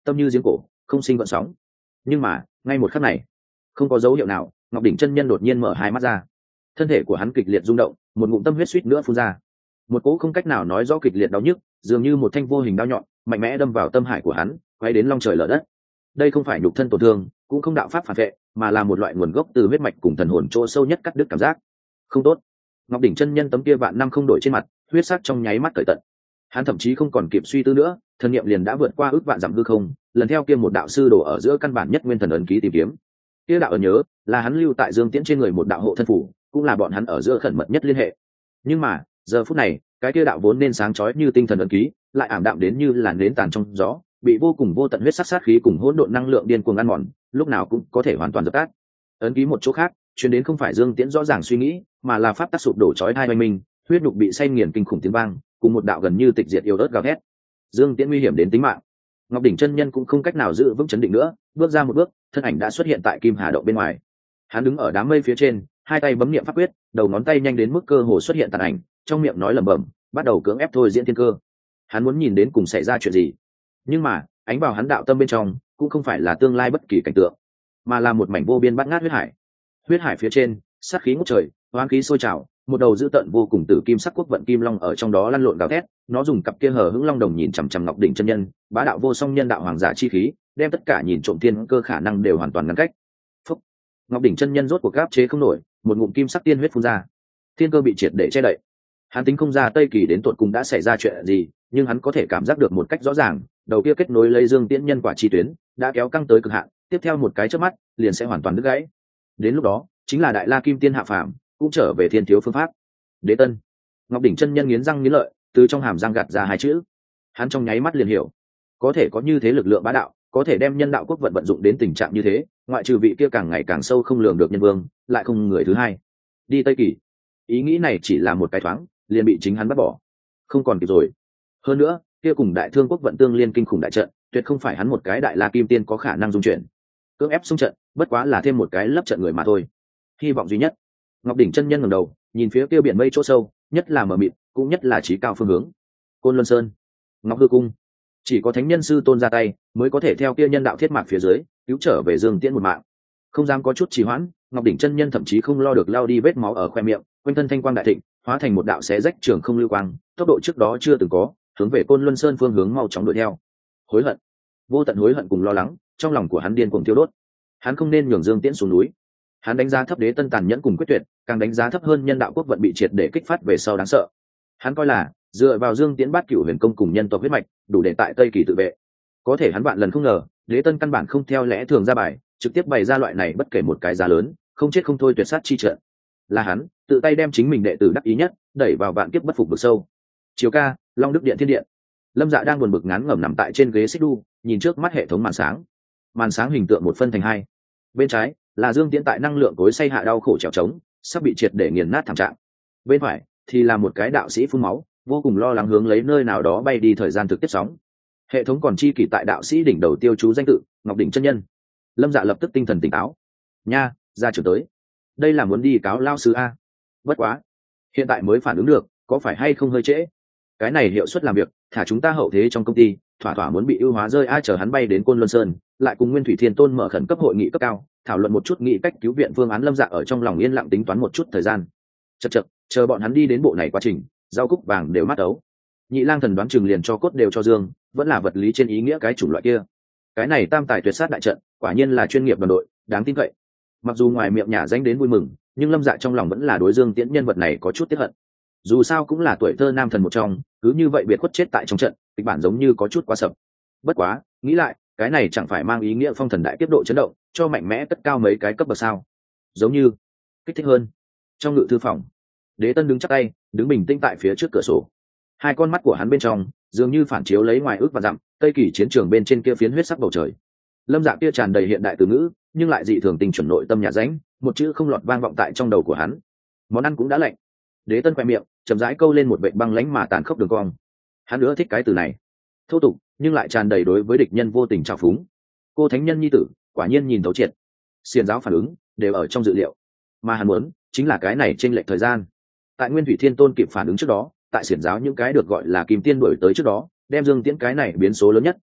tâm như giếng cổ không sinh gợn sóng. Nhưng mà ngay một khắc này, không có dấu hiệu nào, Ngọc đỉnh chân nhân đột nhiên mở hai mắt ra. Thân thể của hắn kịch liệt rung động, một ngụm tâm huyết suýt nữa phun ra. Một cỗ không cách nào nói rõ kịch liệt đau nhức, dường như một thanh vô hình đao nhọn mạnh mẽ đâm vào tâm hải của hắn, quay đến long trời lở đất. Đây không phải nhục thân tổn thương, cũng không đạo pháp phản vệ, mà là một loại nguồn gốc từ huyết mạch cùng thần hồn chỗ sâu nhất cắt đứt cảm giác. Không tốt. Ngọc đỉnh chân nhân tấm kia vạn năm không đổi trên mặt, huyết sắc trong nháy mắt cởi tận. Hắn thậm chí không còn kịp suy tư nữa, thần niệm liền đã vượt qua ước vạn dặm hư không, lần theo kia một đạo sư đổ ở giữa căn bản nhất nguyên thần ấn ký tìm kiếm. Kia đạo ấn nhớ là hắn lưu tại Dương Tiễn trên người một đạo hộ thân phủ, cũng là bọn hắn ở giữa khẩn mật nhất liên hệ. Nhưng mà giờ phút này, cái kia đạo vốn nên sáng chói như tinh thần ấn ký, lại ảm đạm đến như là nến tàn trong gió, bị vô cùng vô tận huyết sắc sát khí cùng hỗn độn năng lượng điên cuồng ăn mòn, lúc nào cũng có thể hoàn toàn dập tắt. Ấn ký một chỗ khác, truyền đến không phải Dương Tiễn rõ ràng suy nghĩ, mà là pháp tắc sụp đổ chói tai oanh minh, huyết nhục bị xay nghiền kinh khủng tiếng vang, cùng một đạo gần như tịch diệt yêu ớt gào thét. Dương Tiễn nguy hiểm đến tính mạng. Ngọc đỉnh chân nhân cũng không cách nào giữ vững chấn định nữa, bước ra một bước, thân ảnh đã xuất hiện tại Kim Hà động bên ngoài. Hắn đứng ở đám mây phía trên, hai tay bấm niệm pháp quyết, đầu ngón tay nhanh đến mức cơ hồ xuất hiện tàn ảnh, trong miệng nói lẩm bẩm, bắt đầu cưỡng ép thôi diễn thiên cơ. Hắn muốn nhìn đến cùng xảy ra chuyện gì. Nhưng mà ánh vào hắn đạo tâm bên trong cũng không phải là tương lai bất kỳ cảnh tượng, mà là một mảnh vô biên bát ngát huyết hải. Huyết hải phía trên sát khí ngút trời, oán khí sôi trào, một đầu dữ tợn vô cùng tử kim sắc quốc vận kim long ở trong đó lăn lộn gào thét. Nó dùng cặp kia hờ hững long đồng nhìn chằm chằm Ngọc đỉnh chân nhân, bá đạo vô song nhân đạo hoàng giả chi khí, đem tất cả nhìn trộm thiên cơ khả năng đều hoàn toàn ngăn cách. Phúc. Ngọc đỉnh chân nhân rốt cuộc gáp chế không nổi, một ngụm kim sắc tiên huyết phun ra, thiên cơ bị triệt để che đậy. Hắn tính không ra Tây Kỳ đến tột cùng đã xảy ra chuyện gì, nhưng hắn có thể cảm giác được một cách rõ ràng, đầu kia kết nối lấy Dương Tiễn nhân quả chi tuyến đã kéo căng tới cực hạn, tiếp theo một cái chớp mắt liền sẽ hoàn toàn đứt gãy. Đến lúc đó chính là đại la kim tiên hạ phàm, cũng trở về thiên thiếu phương pháp. Đế tân. Ngọc đỉnh chân nhân nghiến răng nghiến lợi, từ trong hàm răng gạt ra hai chữ. Hắn trong nháy mắt liền hiểu, có thể có như thế lực lượng bá đạo, có thể đem nhân đạo quốc vận vận dụng đến tình trạng như thế, ngoại trừ vị kia càng ngày càng sâu không lường được nhân vương, lại không người thứ hai. Đi Tây Kỳ. Ý nghĩ này chỉ là một cái thoáng, liền bị chính hắn bắt bỏ. Không còn kịp rồi. Hơn nữa, kia cùng đại thương quốc vận tương liên kinh khủng đại trận, tuyệt không phải hắn một cái đại la kim tiên có khả năng dung chuyển. Cưỡng ép xung trận, bất quá là thêm một cái lấp trận người mà thôi. Hy vọng duy nhất. Ngọc đỉnh chân nhân ngẩng đầu, nhìn phía kia biển mây chỗ sâu, nhất là mờ mịt, cũng nhất là chí cao phương hướng. Côn Luân Sơn, Ngọc Hư Cung. Chỉ có thánh nhân sư tôn ra tay, mới có thể theo kia nhân đạo thiết mạc phía dưới, cứu trở về Dương Tiễn một mạng. Không dám có chút trì hoãn, Ngọc đỉnh chân nhân thậm chí không lo được lao đi vết máu ở khoe miệng, quanh thân thanh quang đại thịnh, hóa thành một đạo xé rách trường không lưu quang, tốc độ trước đó chưa từng có, hướng về Côn Luân Sơn phương hướng mau chóng đuổi theo. Hối hận, vô tận hối hận cùng lo lắng, trong lòng của hắn điên cuồng thiêu đốt. Hắn không nên nhường Dương Tiễn xuống núi. Hắn đánh giá thấp đế tân tàn nhẫn cùng quyết tuyệt, càng đánh giá thấp hơn nhân đạo quốc vận bị triệt để kích phát về sau đáng sợ. Hắn coi là dựa vào Dương Tiễn bát cửu huyền công cùng nhân tộc huyết mạch, đủ để tại Tây Kỳ tự vệ. Có thể hắn vạn lần không ngờ, đế tân căn bản không theo lẽ thường ra bài, trực tiếp bày ra loại này bất kể một cái giá lớn, không chết không thôi tuyệt sát chi trận. Là hắn tự tay đem chính mình đệ tử đắc ý nhất đẩy vào vạn kiếp bất phục vực sâu. Chiều ca, Long Đức Điện Thiên Điện. Lâm Dạ đang buồn bực ngán ngẩm nằm tại trên ghế xích đu, nhìn trước mắt hệ thống màn sáng. Màn sáng hình tượng một phân thành hai. Bên trái là Dương Tiễn tại năng lượng cối xay hạ đau khổ trèo trống, sắp bị triệt để nghiền nát thảm trạng. Bên phải thì là một cái đạo sĩ phun máu, vô cùng lo lắng hướng lấy nơi nào đó bay đi thời gian thực tiếp sóng. Hệ thống còn chi kỷ tại đạo sĩ đỉnh đầu tiêu chú danh tự Ngọc đỉnh chân nhân. Lâm Dạ lập tức tinh thần tỉnh táo. Nha, ra trưởng tới. Đây là muốn đi cáo lao sư a. Bất quá, hiện tại mới phản ứng được, có phải hay không hơi trễ? Cái này hiệu suất làm việc, thả chúng ta hậu thế trong công ty, thỏa thỏa muốn bị ưu hóa rơi ai chờ hắn bay đến Côn Luân Sơn, lại cùng Nguyên Thủy Thiên Tôn mở khẩn cấp hội nghị cấp cao, thảo luận một chút nghị cách cứu viện phương án. Lâm Dạ ở trong lòng yên lặng tính toán một chút thời gian. Chậc chậc, chờ bọn hắn đi đến bộ này quá trình, rau cúc vàng đều mắt ấu. Nhị Lang Thần đoán chừng liền cho cốt đều cho Dương, vẫn là vật lý trên ý nghĩa cái chủng loại kia. Cái này tam tài tuyệt sát đại trận, quả nhiên là chuyên nghiệp đoàn đội, đáng tin cậy. Mặc dù ngoài miệng nhả danh đến vui mừng, nhưng Lâm Dạ trong lòng vẫn là đối Dương Tiễn nhân vật này có chút tiếc hận. Dù sao cũng là tuổi thơ nam thần một trong, cứ như vậy biệt khuất chết tại trong trận, kịch bản giống như có chút quá sập. Bất quá, nghĩ lại, cái này chẳng phải mang ý nghĩa phong thần đại tiếp độ chấn động, cho mạnh mẽ cất cao mấy cái cấp bậc sao? Giống như kích thích hơn. Trong ngự thư phòng, Đế Tân đứng chắp tay, đứng bình tĩnh tại phía trước cửa sổ. Hai con mắt của hắn bên trong dường như phản chiếu lấy ngoài ước và dặm, Tây Kỳ chiến trường bên trên kia phiến huyết sắc bầu trời. Lâm Dạ kia tràn đầy hiện đại từ ngữ, nhưng lại dị thường tình chuẩn nội tâm nhà ránh, một chữ không lọt vang vọng tại trong đầu của hắn. Món ăn cũng đã lạnh. Đế Tân khoe miệng chậm rãi câu lên một vệt băng lãnh mà tàn khốc đường cong. Hắn nữa thích cái từ này, thô tục nhưng lại tràn đầy đối với địch nhân vô tình trào phúng. Cô thánh nhân nhi tử, quả nhiên nhìn thấu triệt. Xiển giáo phản ứng đều ở trong dự liệu, mà hắn muốn chính là cái này chênh lệch thời gian. Tại Nguyên Thủy Thiên Tôn kịp phản ứng trước đó, tại xiển giáo những cái được gọi là kim tiên đổi tới trước đó, đem Dương Tiễn cái này biến số lớn nhất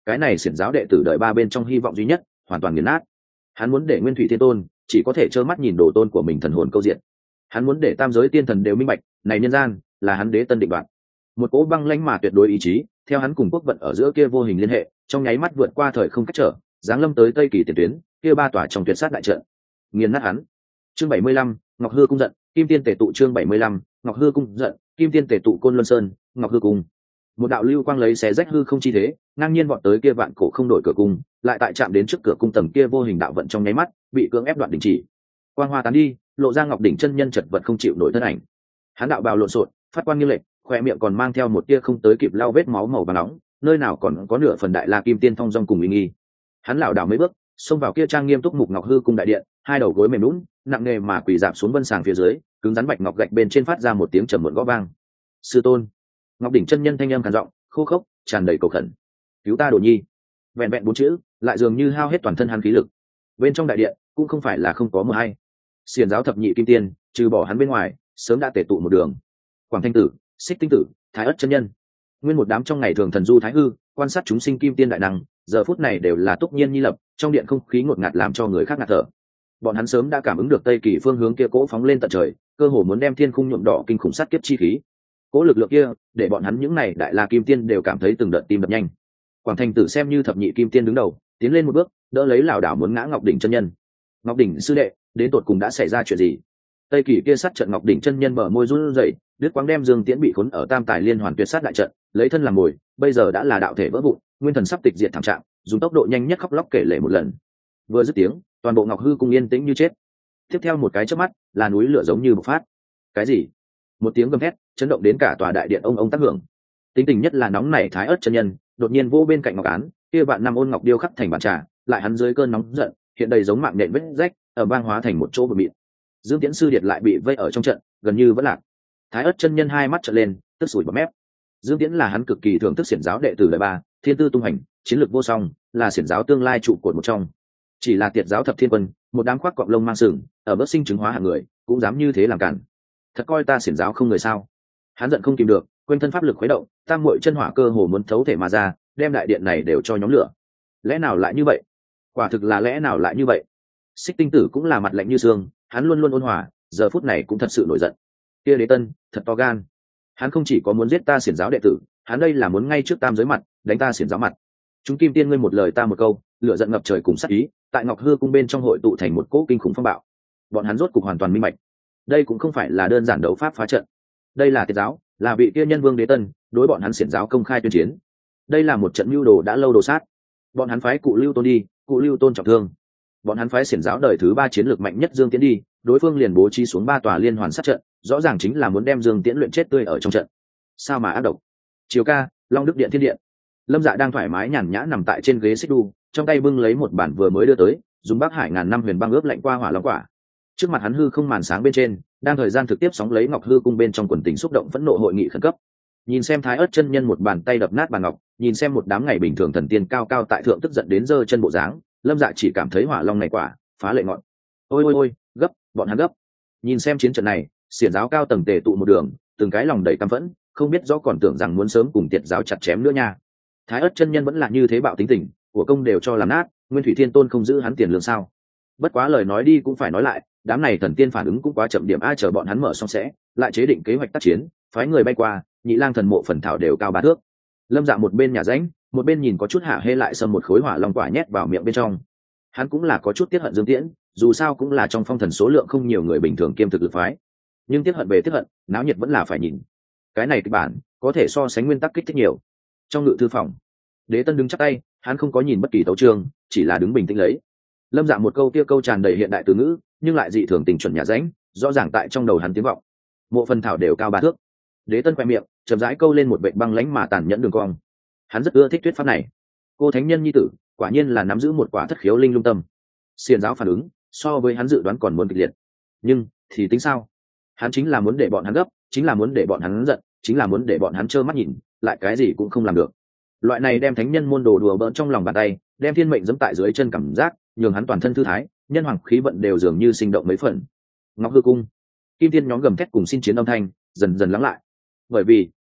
cái này xiển giáo đệ tử đợi ba bên trong hy vọng duy nhất hoàn toàn nghiền nát. Hắn muốn để Nguyên Thủy Thiên Tôn chỉ có thể trơ mắt nhìn đồ tôn của mình thần hồn câu diện. Hắn muốn để tam giới tiên thần đều minh bạch, này nhân gian là hắn đế tân định đoạt. Một cỗ băng lãnh mà tuyệt đối ý chí, theo hắn cùng quốc vận ở giữa kia vô hình liên hệ, trong nháy mắt vượt qua thời không cách trở, giáng lâm tới Tây Kỳ tiền tuyến, kia ba tòa trong tuyệt sát đại trận, nghiền nát hắn. Chương bảy mươi lăm, Ngọc Hư cung giận, Kim Tiên tề tụ. Chương bảy mươi lăm, Ngọc Hư cung giận, Kim Tiên tề tụ. Côn Luân Sơn, Ngọc Hư cung. Một đạo lưu quang lấy xé rách hư không chi thế, ngang nhiên vọt tới kia vạn cổ không đổi cửa cung, lại tại chạm đến trước cửa cung tầng kia vô hình đạo vận trong nháy mắt, bị cưỡng ép đoạn đình chỉ. Quang hoa tán đi, lộ ra Ngọc đỉnh chân nhân chật vật không chịu nổi thân ảnh. Hắn đạo bào lộn xộn, phát quan nghiêng lệch, khoe miệng còn mang theo một tia không tới kịp lau vết máu màu vàng nóng, nơi nào còn có nửa phần đại la kim tiên phong dong cùng uy nghi. Hắn lảo đảo mấy bước, xông vào kia trang nghiêm túc mục Ngọc Hư cung đại điện, hai đầu gối mềm nhũn, nặng nề mà quỳ rạp xuống vân sàng phía dưới, cứng rắn bạch ngọc gạch bên trên phát ra một tiếng trầm muộn gõ vang. Sư tôn. Ngọc đỉnh chân nhân thanh âm khàn giọng, khô khốc, tràn đầy cầu khẩn. Cứu ta Đồ Nhi. Vẹn vẹn bốn chữ, lại dường như hao hết toàn thân hắn khí lực. Bên trong đại điện cũng không phải là không có mưa hay. Xiển giáo thập nhị kim tiên, trừ bỏ hắn bên ngoài, sớm đã tề tụ một đường. Quảng Thanh Tử, Xích Tinh Tử, Thái Ất chân nhân, nguyên một đám trong ngày thường thần du thái hư, quan sát chúng sinh kim tiên đại năng, giờ phút này đều là túc nhiên nhi lập, trong điện không khí ngột ngạt làm cho người khác ngạt thở. Bọn hắn sớm đã cảm ứng được Tây Kỳ phương hướng kia cỗ phóng lên tận trời, cơ hồ muốn đem thiên khung nhuộm đỏ kinh khủng sát kiếp chi khí. Cỗ lực lượng kia, để bọn hắn những này đại la kim tiên đều cảm thấy từng đợt tim đập nhanh. Quảng Thanh Tử xem như thập nhị kim tiên đứng đầu, tiến lên một bước, đỡ lấy lảo đảo muốn ngã Ngọc đỉnh chân nhân. Ngọc đỉnh sư đệ, đến tột cùng đã xảy ra chuyện gì? Tây Kỳ kia sát trận Ngọc đỉnh chân nhân bờ môi run rẩy, đứt quãng đem Dương Tiễn bị khốn ở Tam Tài Liên Hoàn tuyệt sát đại trận, lấy thân làm mồi, bây giờ đã là đạo thể vỡ vụn, nguyên thần sắp tịch diệt thảm trạng, dùng tốc độ nhanh nhất khóc lóc kể lể một lần. Vừa dứt tiếng, toàn bộ Ngọc Hư cung yên tĩnh như chết. Tiếp theo một cái chớp mắt, là núi lửa giống như bộc phát. Cái gì? Một tiếng gầm thét, chấn động đến cả tòa đại điện ông ông tác hưởng. Tính tình nhất là nóng nảy Thái Ất chân nhân, đột nhiên vô bên cạnh ngọc án, kia vạn năm ôn ngọc điêu khắc thành bàn trà, lại hắn dưới cơn nóng giận, hiện đầy giống mạng nhện vết rách, ở bang hóa thành một chỗ bờ mịn. Dương Tiễn sư điệt lại bị vây ở trong trận, gần như vẫn lạc. Thái Ất chân nhân hai mắt trợn lên, tức sủi bọt mép. Dương Tiễn là hắn cực kỳ thưởng thức xiển giáo đệ tử đời ba, thiên tư tung hành, chiến lược vô song, là xiển giáo tương lai trụ cột một trong. Chỉ là tiệt giáo thập thiên quân, một đám khoác cọp lông mang sừng, ở bất sinh chứng hóa hạng người, cũng dám như thế làm cản. Thật coi ta xiển giáo không người sao? Hắn giận không kìm được, quanh thân pháp lực khuấy động, tam muội chân hỏa cơ hồ muốn thấu thể mà ra, đem đại điện này đều cho nhóm lửa. Lẽ nào lại như vậy? Quả thực là lẽ nào lại như vậy? Xích Tinh Tử cũng là mặt lạnh như xương, hắn luôn luôn ôn hòa, giờ phút này cũng thật sự nổi giận. Kia Đế Tân, thật to gan. Hắn không chỉ có muốn giết ta xiển giáo đệ tử, hắn đây là muốn ngay trước tam giới mặt, đánh ta xiển giáo mặt. Chúng kim tiên ngươi một lời ta một câu, lửa giận ngập trời cùng sát ý, tại Ngọc Hư cung bên trong hội tụ thành một cỗ kinh khủng phong bạo. Bọn hắn rốt cục hoàn toàn minh bạch, đây cũng không phải là đơn giản đấu pháp phá trận, đây là tiệt giáo, là vị kia nhân vương Đế Tân đối bọn hắn xiển giáo công khai tuyên chiến. Đây là một trận mưu đồ đã lâu đồ sát. Bọn hắn phái cụ Lưu Tôn đi, cụ Lưu Tôn trọng thương. Bọn hắn phái xiển giáo đời thứ ba chiến lược mạnh nhất Dương Tiễn đi, đối phương liền bố trí xuống ba tòa liên hoàn sát trận, rõ ràng chính là muốn đem Dương Tiễn luyện chết tươi ở trong trận. Sao mà ác độc. Chiều ca, Long Đức điện thiên điện. Lâm Dạ đang thoải mái nhàn nhã nằm tại trên ghế xích đu, trong tay bưng lấy một bản vừa mới đưa tới, dùng Bắc Hải ngàn năm huyền băng ướp lạnh qua hỏa long quả. Trước mặt hắn hư không màn sáng bên trên, đang thời gian thực tiếp sóng lấy Ngọc Hư cung bên trong quần tình xúc động phẫn nộ hội nghị khẩn cấp. Nhìn xem Thái Ất chân nhân một bàn tay đập nát bàn ngọc, nhìn xem một đám ngày bình thường thần tiên cao cao tại thượng tức giận đến giơ chân bộ dáng, Lâm Dạ chỉ cảm thấy hỏa long này quả phá lệ ngọn. Ôi ôi ôi, gấp, bọn hắn gấp. Nhìn xem chiến trận này, xiển giáo cao tầng tề tụ một đường, từng cái lòng đầy căm phẫn, không biết rõ còn tưởng rằng muốn sớm cùng tiệt giáo chặt chém nữa nha. Thái Ất chân nhân vẫn là như thế bạo tính tình, của công đều cho làm nát, Nguyên Thủy Thiên Tôn không giữ hắn tiền lương sao? Bất quá lời nói đi cũng phải nói lại, đám này thần tiên phản ứng cũng quá chậm điểm, ai chờ bọn hắn mở xong sẽ lại chế định kế hoạch tác chiến, phái người bay qua, nhị lang thần mộ phần thảo đều cao ba thước. Lâm Dạ một bên nhà ránh, một bên nhìn có chút hạ hê lại xâm một khối hỏa long quả nhét vào miệng bên trong. Hắn cũng là có chút tiết hận Dương Tiễn, dù sao cũng là trong phong thần số lượng không nhiều người bình thường kiêm thực lực phái, nhưng tiết hận về tiết hận, náo nhiệt vẫn là phải nhìn. Cái này kịch bản có thể so sánh nguyên tắc kích thích nhiều. Trong ngự thư phòng, Đế Tân đứng chắp tay, hắn không có nhìn bất kỳ tấu chương, chỉ là đứng bình tĩnh lấy. Lâm Dạ một câu kia câu tràn đầy hiện đại từ ngữ, nhưng lại dị thường tình chuẩn nhà ránh, rõ ràng tại trong đầu hắn tiếng vọng. Mộ phần thảo đều cao ba thước. Đế Tân khoe miệng, chậm rãi câu lên một vệt băng lãnh mà tàn nhẫn đường cong. Hắn rất ưa thích thuyết pháp này. Cô thánh nhân nhi tử, quả nhiên là nắm giữ một quả thất khiếu linh lung tâm. Xiển giáo phản ứng, so với hắn dự đoán còn muốn kịch liệt. Nhưng, thì tính sao? Hắn chính là muốn để bọn hắn gấp, chính là muốn để bọn hắn giận, chính là muốn để bọn hắn trơ mắt nhìn, lại cái gì cũng không làm được. Loại này đem thánh nhân môn đồ đùa bỡn trong lòng bàn tay, đem thiên mệnh giẫm tại dưới chân cảm giác, nhường hắn toàn thân thư thái, nhân hoàng khí vận đều dường như sinh động mấy phần. Ngọc Hư cung, kim tiên nhóm gầm thét cùng xin chiến âm thanh dần dần lắng lại, bởi vì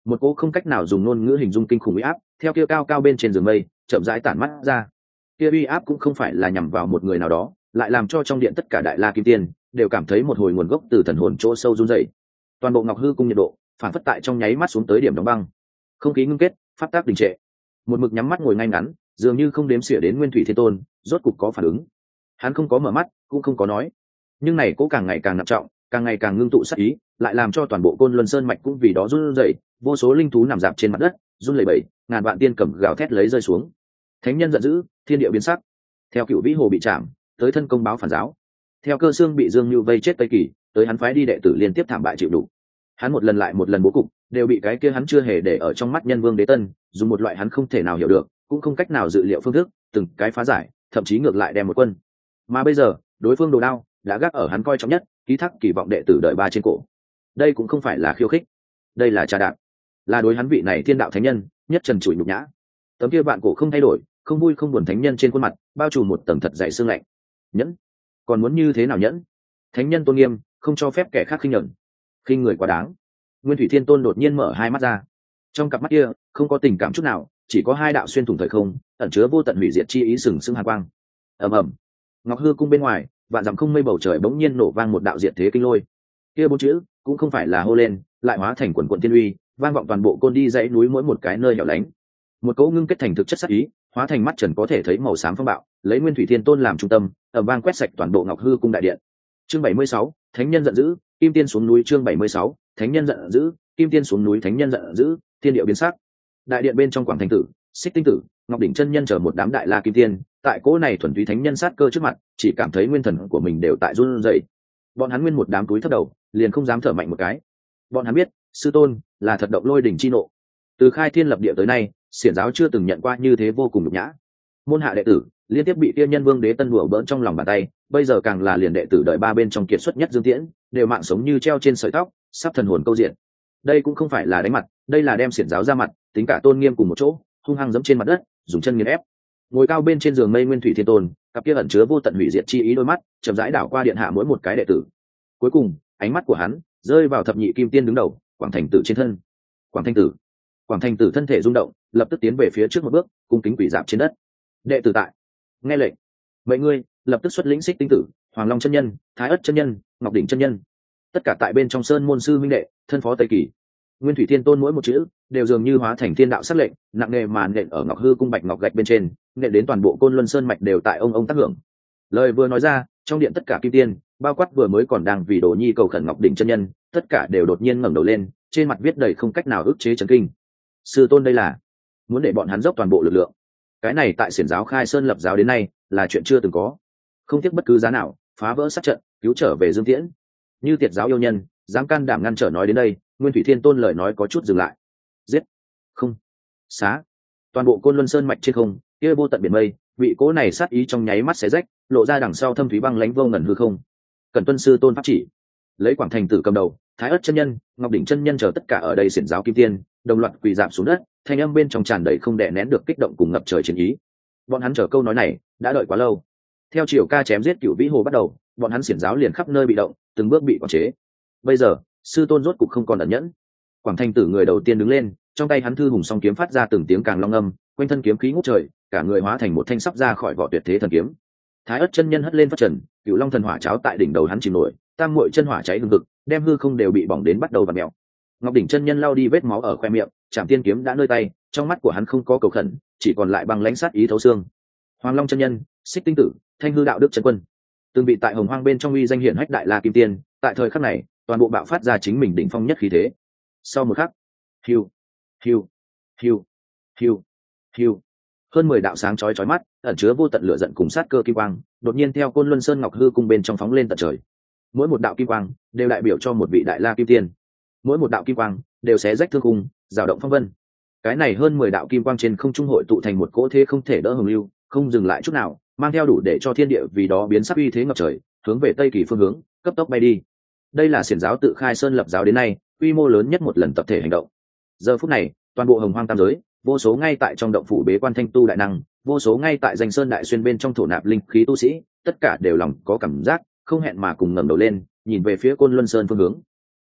một cỗ không cách nào dùng ngôn ngữ hình dung kinh khủng uy áp theo kia cao cao bên trên giường mây chậm rãi tản mắt ra. Kia uy áp cũng không phải là nhằm vào một người nào đó, lại làm cho trong điện tất cả đại la kim tiên đều cảm thấy một hồi nguồn gốc từ thần hồn chỗ sâu run rẩy. Toàn bộ ngọc hư cung nhiệt độ phản phất tại trong nháy mắt xuống tới điểm đóng băng, không khí ngưng kết, pháp tác đình trệ. Một mực nhắm mắt ngồi ngay ngắn, dường như không đếm xỉa đến Nguyên Thủy Thiên Tôn rốt cục có phản ứng. Hắn không có mở mắt, cũng không có nói, nhưng này cố càng ngày càng nặng trọng, càng ngày càng ngưng tụ sát ý, lại làm cho toàn bộ Côn Luân Sơn mạch cũng vì đó run rẩy, vô số linh thú nằm dạp trên mặt đất run lẩy bẩy, ngàn vạn tiên cầm gào thét lấy rơi xuống. Thánh nhân giận dữ, thiên địa biến sắc. Theo Cựu Vĩ Hồ bị chạm, tới thân công báo phản giáo. Theo Cơ Xương bị Dương Như vây chết Tây Kỳ, tới hắn phái đi đệ tử liên tiếp thảm bại chịu đủ. Hắn một lần lại một lần bố cục, đều bị cái kia hắn chưa hề để ở trong mắt Nhân Vương Đế Tân, dùng một loại hắn không thể nào hiểu được, cũng không cách nào dự liệu phương thức, từng cái phá giải, thậm chí ngược lại đem một quân. Mà bây giờ, đối phương đồ đao đã gác ở hắn coi trọng nhất, ký thác kỳ vọng đệ tử đợi ba trên cổ. Đây cũng không phải là khiêu khích, đây là trà đạp, là đối hắn vị này thiên đạo thánh nhân nhất trần trụi nhục nhã. Tấm kia bạn cổ không thay đổi, không vui không buồn thánh nhân trên khuôn mặt bao trùm một tầng thật dày xương lạnh. Nhẫn, còn muốn như thế nào nhẫn? Thánh nhân tôn nghiêm không cho phép kẻ khác khinh nhẫn, khinh người quá đáng. Nguyên Thủy Thiên Tôn đột nhiên mở hai mắt ra, trong cặp mắt kia không có tình cảm chút nào, chỉ có hai đạo xuyên thủng thời không, ẩn chứa vô tận hủy diệt chi ý sừng sững hàn quang. Ầm ầm, ngọc hư cung bên ngoài, vạn dặm không mây bầu trời bỗng nhiên nổ vang một đạo diệt thế kinh lôi. Kia bốn chữ cũng không phải là hô lên, lại hóa thành quần quần thiên uy, vang vọng toàn bộ Côn Đi dãy núi mỗi một cái nơi hẻo lánh. Một cỗ ngưng kết thành thực chất sắc ý, hóa thành mắt trần có thể thấy màu xám phong bạo, lấy Nguyên Thủy Thiên Tôn làm trung tâm, ầm vang quét sạch toàn bộ ngọc hư cung đại điện. Chương bảy mươi sáu, thánh nhân giận dữ, kim tiên xuống núi. Chương bảy mươi sáu, thánh nhân giận dữ, kim tiên xuống núi. Thánh nhân giận dữ, thiên địa biến sắc. Đại điện bên trong Quảng Thành Tử, Xích Tinh Tử, Ngọc Đỉnh chân nhân chờ một đám đại la kim tiên, tại cỗ này thuần túy thánh nhân sát cơ trước mặt, chỉ cảm thấy nguyên thần của mình đều tại run rẩy. Bọn hắn nguyên một đám túi thấp đầu, liền không dám thở mạnh một cái. Bọn hắn biết, sư tôn là thật động lôi đỉnh chi nộ. Từ khai thiên lập địa tới nay, xiển giáo chưa từng nhận qua như thế vô cùng nhục nhã. Môn hạ đệ tử liên tiếp bị tiên nhân Vương Đế Tân đùa bỡn trong lòng bàn tay, bây giờ càng là liền đệ tử đợi ba bên trong kiệt xuất nhất Dương Tiễn, đều mạng sống như treo trên sợi tóc, sắp thần hồn câu diện. Đây cũng không phải là đánh mặt, đây là đem xiển giáo ra mặt, tính cả tôn nghiêm cùng một chỗ, hung hăng giẫm trên mặt đất, dùng chân nghiền ép. Ngồi cao bên trên giường mây Nguyên Thủy Thiên Tôn, cặp kia ẩn chứa vô tận hủy diệt chi ý đôi mắt, chậm rãi đảo qua điện hạ mỗi một cái đệ tử. Cuối cùng, ánh mắt của hắn rơi vào thập nhị kim tiên đứng đầu, Quảng Thành Tử trên thân. Quảng Thành Tử, Quảng Thành Tử thân thể rung động, lập tức tiến về phía trước một bước, cung kính quỳ rạp trên đất. Đệ tử tại, nghe lệnh. Mấy ngươi lập tức xuất lĩnh Xích Tinh Tử, Hoàng Long chân nhân, Thái Ất chân nhân, Ngọc Đỉnh chân nhân, tất cả tại bên trong sơn môn sư minh đệ, thân phó Tây Kỳ. Nguyên Thủy Thiên Tôn mỗi một chữ đều dường như hóa thành thiên đạo sắc lệnh, nặng nề màn nện ở ngọc hư cung bạch ngọc gạch bên trên, nện đến toàn bộ Côn Luân Sơn mạch đều tại ông ông tác hưởng. Lời vừa nói ra, trong điện tất cả kim tiên, bao quát vừa mới còn đang vì Đồ Nhi cầu khẩn Ngọc Đỉnh chân nhân, tất cả đều đột nhiên ngẩng đầu lên, trên mặt viết đầy không cách nào ức chế chấn kinh. Sư tôn đây là muốn để bọn hắn dốc toàn bộ lực lượng. Cái này tại xiển giáo khai sơn lập giáo đến nay là chuyện chưa từng có, không tiếc bất cứ giá nào phá vỡ sát trận, cứu trở về Dương Tiễn. Như Tiệt giáo yêu nhân dám can đảm ngăn trở nói đến đây, Nguyên Thủy Thiên Tôn lời nói có chút dừng lại. Giết, không, xá. Toàn bộ Côn Luân Sơn mạch trên không, kia vô tận biển mây, vị cố này sát ý trong nháy mắt xé rách, lộ ra đằng sau thâm thúy băng lãnh vô ngần hư không. Cần tuân sư tôn pháp chỉ. Lấy Quảng Thành Tử cầm đầu, Thái Ất chân nhân, Ngọc Đỉnh chân nhân chờ tất cả ở đây xiển giáo kim tiên, đồng loạt quỳ rạp xuống đất, thanh âm bên trong tràn đầy không đè nén được kích động cùng ngập trời chiến ý. Bọn hắn chờ câu nói này đã đợi quá lâu. Theo chiều ca chém giết Cửu Vĩ Hồ bắt đầu, bọn hắn xiển giáo liền khắp nơi bị động, từng bước bị quản chế. Bây giờ, sư tôn rốt cục không còn ẩn nhẫn. Quảng Thành Tử người đầu tiên đứng lên, trong tay hắn thư hùng song kiếm phát ra từng tiếng càng long âm, quanh thân kiếm khí ngút trời, cả người hóa thành một thanh sắp ra khỏi vỏ tuyệt thế thần kiếm. Thái Ất chân nhân hất lên phát trần, Cửu Long thần hỏa cháo tại đỉnh đầu hắn chìm nổi, tam muội chân hỏa cháy hừng hực, đem hư không đều bị bỏng đến bắt đầu vặn mèo. Ngọc Đỉnh chân nhân lau đi vết máu ở khoe miệng, Trảm Tiên kiếm đã nơi tay, trong mắt của hắn không có cầu khẩn, chỉ còn lại băng lãnh sát ý thấu xương. Hoàng Long chân nhân, Xích Tinh Tử, Thanh Hư đạo đức chân quân, từng bị tại Hồng Hoang bên trong uy danh hiển hách đại la kim tiên, tại thời khắc này, toàn bộ bạo phát ra chính mình đỉnh phong nhất khí thế. Sau một khắc, hiu, hiu, hiu, hiu, hiu, hơn mười đạo sáng chói chói mắt, ẩn chứa vô tận lửa giận cùng sát cơ kim quang, đột nhiên theo Côn Luân Sơn Ngọc Hư cung bên trong phóng lên tận trời. Mỗi một đạo kim quang đều đại biểu cho một vị đại la kim tiên, mỗi một đạo kim quang đều xé rách thương cung, rào động phong vân. Cái này hơn mười đạo kim quang trên không trung hội tụ thành một cỗ thế không thể đỡ hồng lưu, không dừng lại chút nào, mang theo đủ để cho thiên địa vì đó biến sắc uy thế ngập trời, hướng về tây kỳ phương hướng cấp tốc bay đi. Đây là xiển giáo tự khai sơn lập giáo đến nay quy mô lớn nhất một lần tập thể hành động. Giờ phút này, toàn bộ Hồng Hoang tam giới, vô số ngay tại trong động phủ bế quan thanh tu đại năng, vô số ngay tại danh sơn đại xuyên bên trong thổ nạp linh khí tu sĩ, tất cả đều lòng có cảm giác không hẹn mà cùng ngẩng đầu lên, nhìn về phía Côn Luân Sơn phương hướng.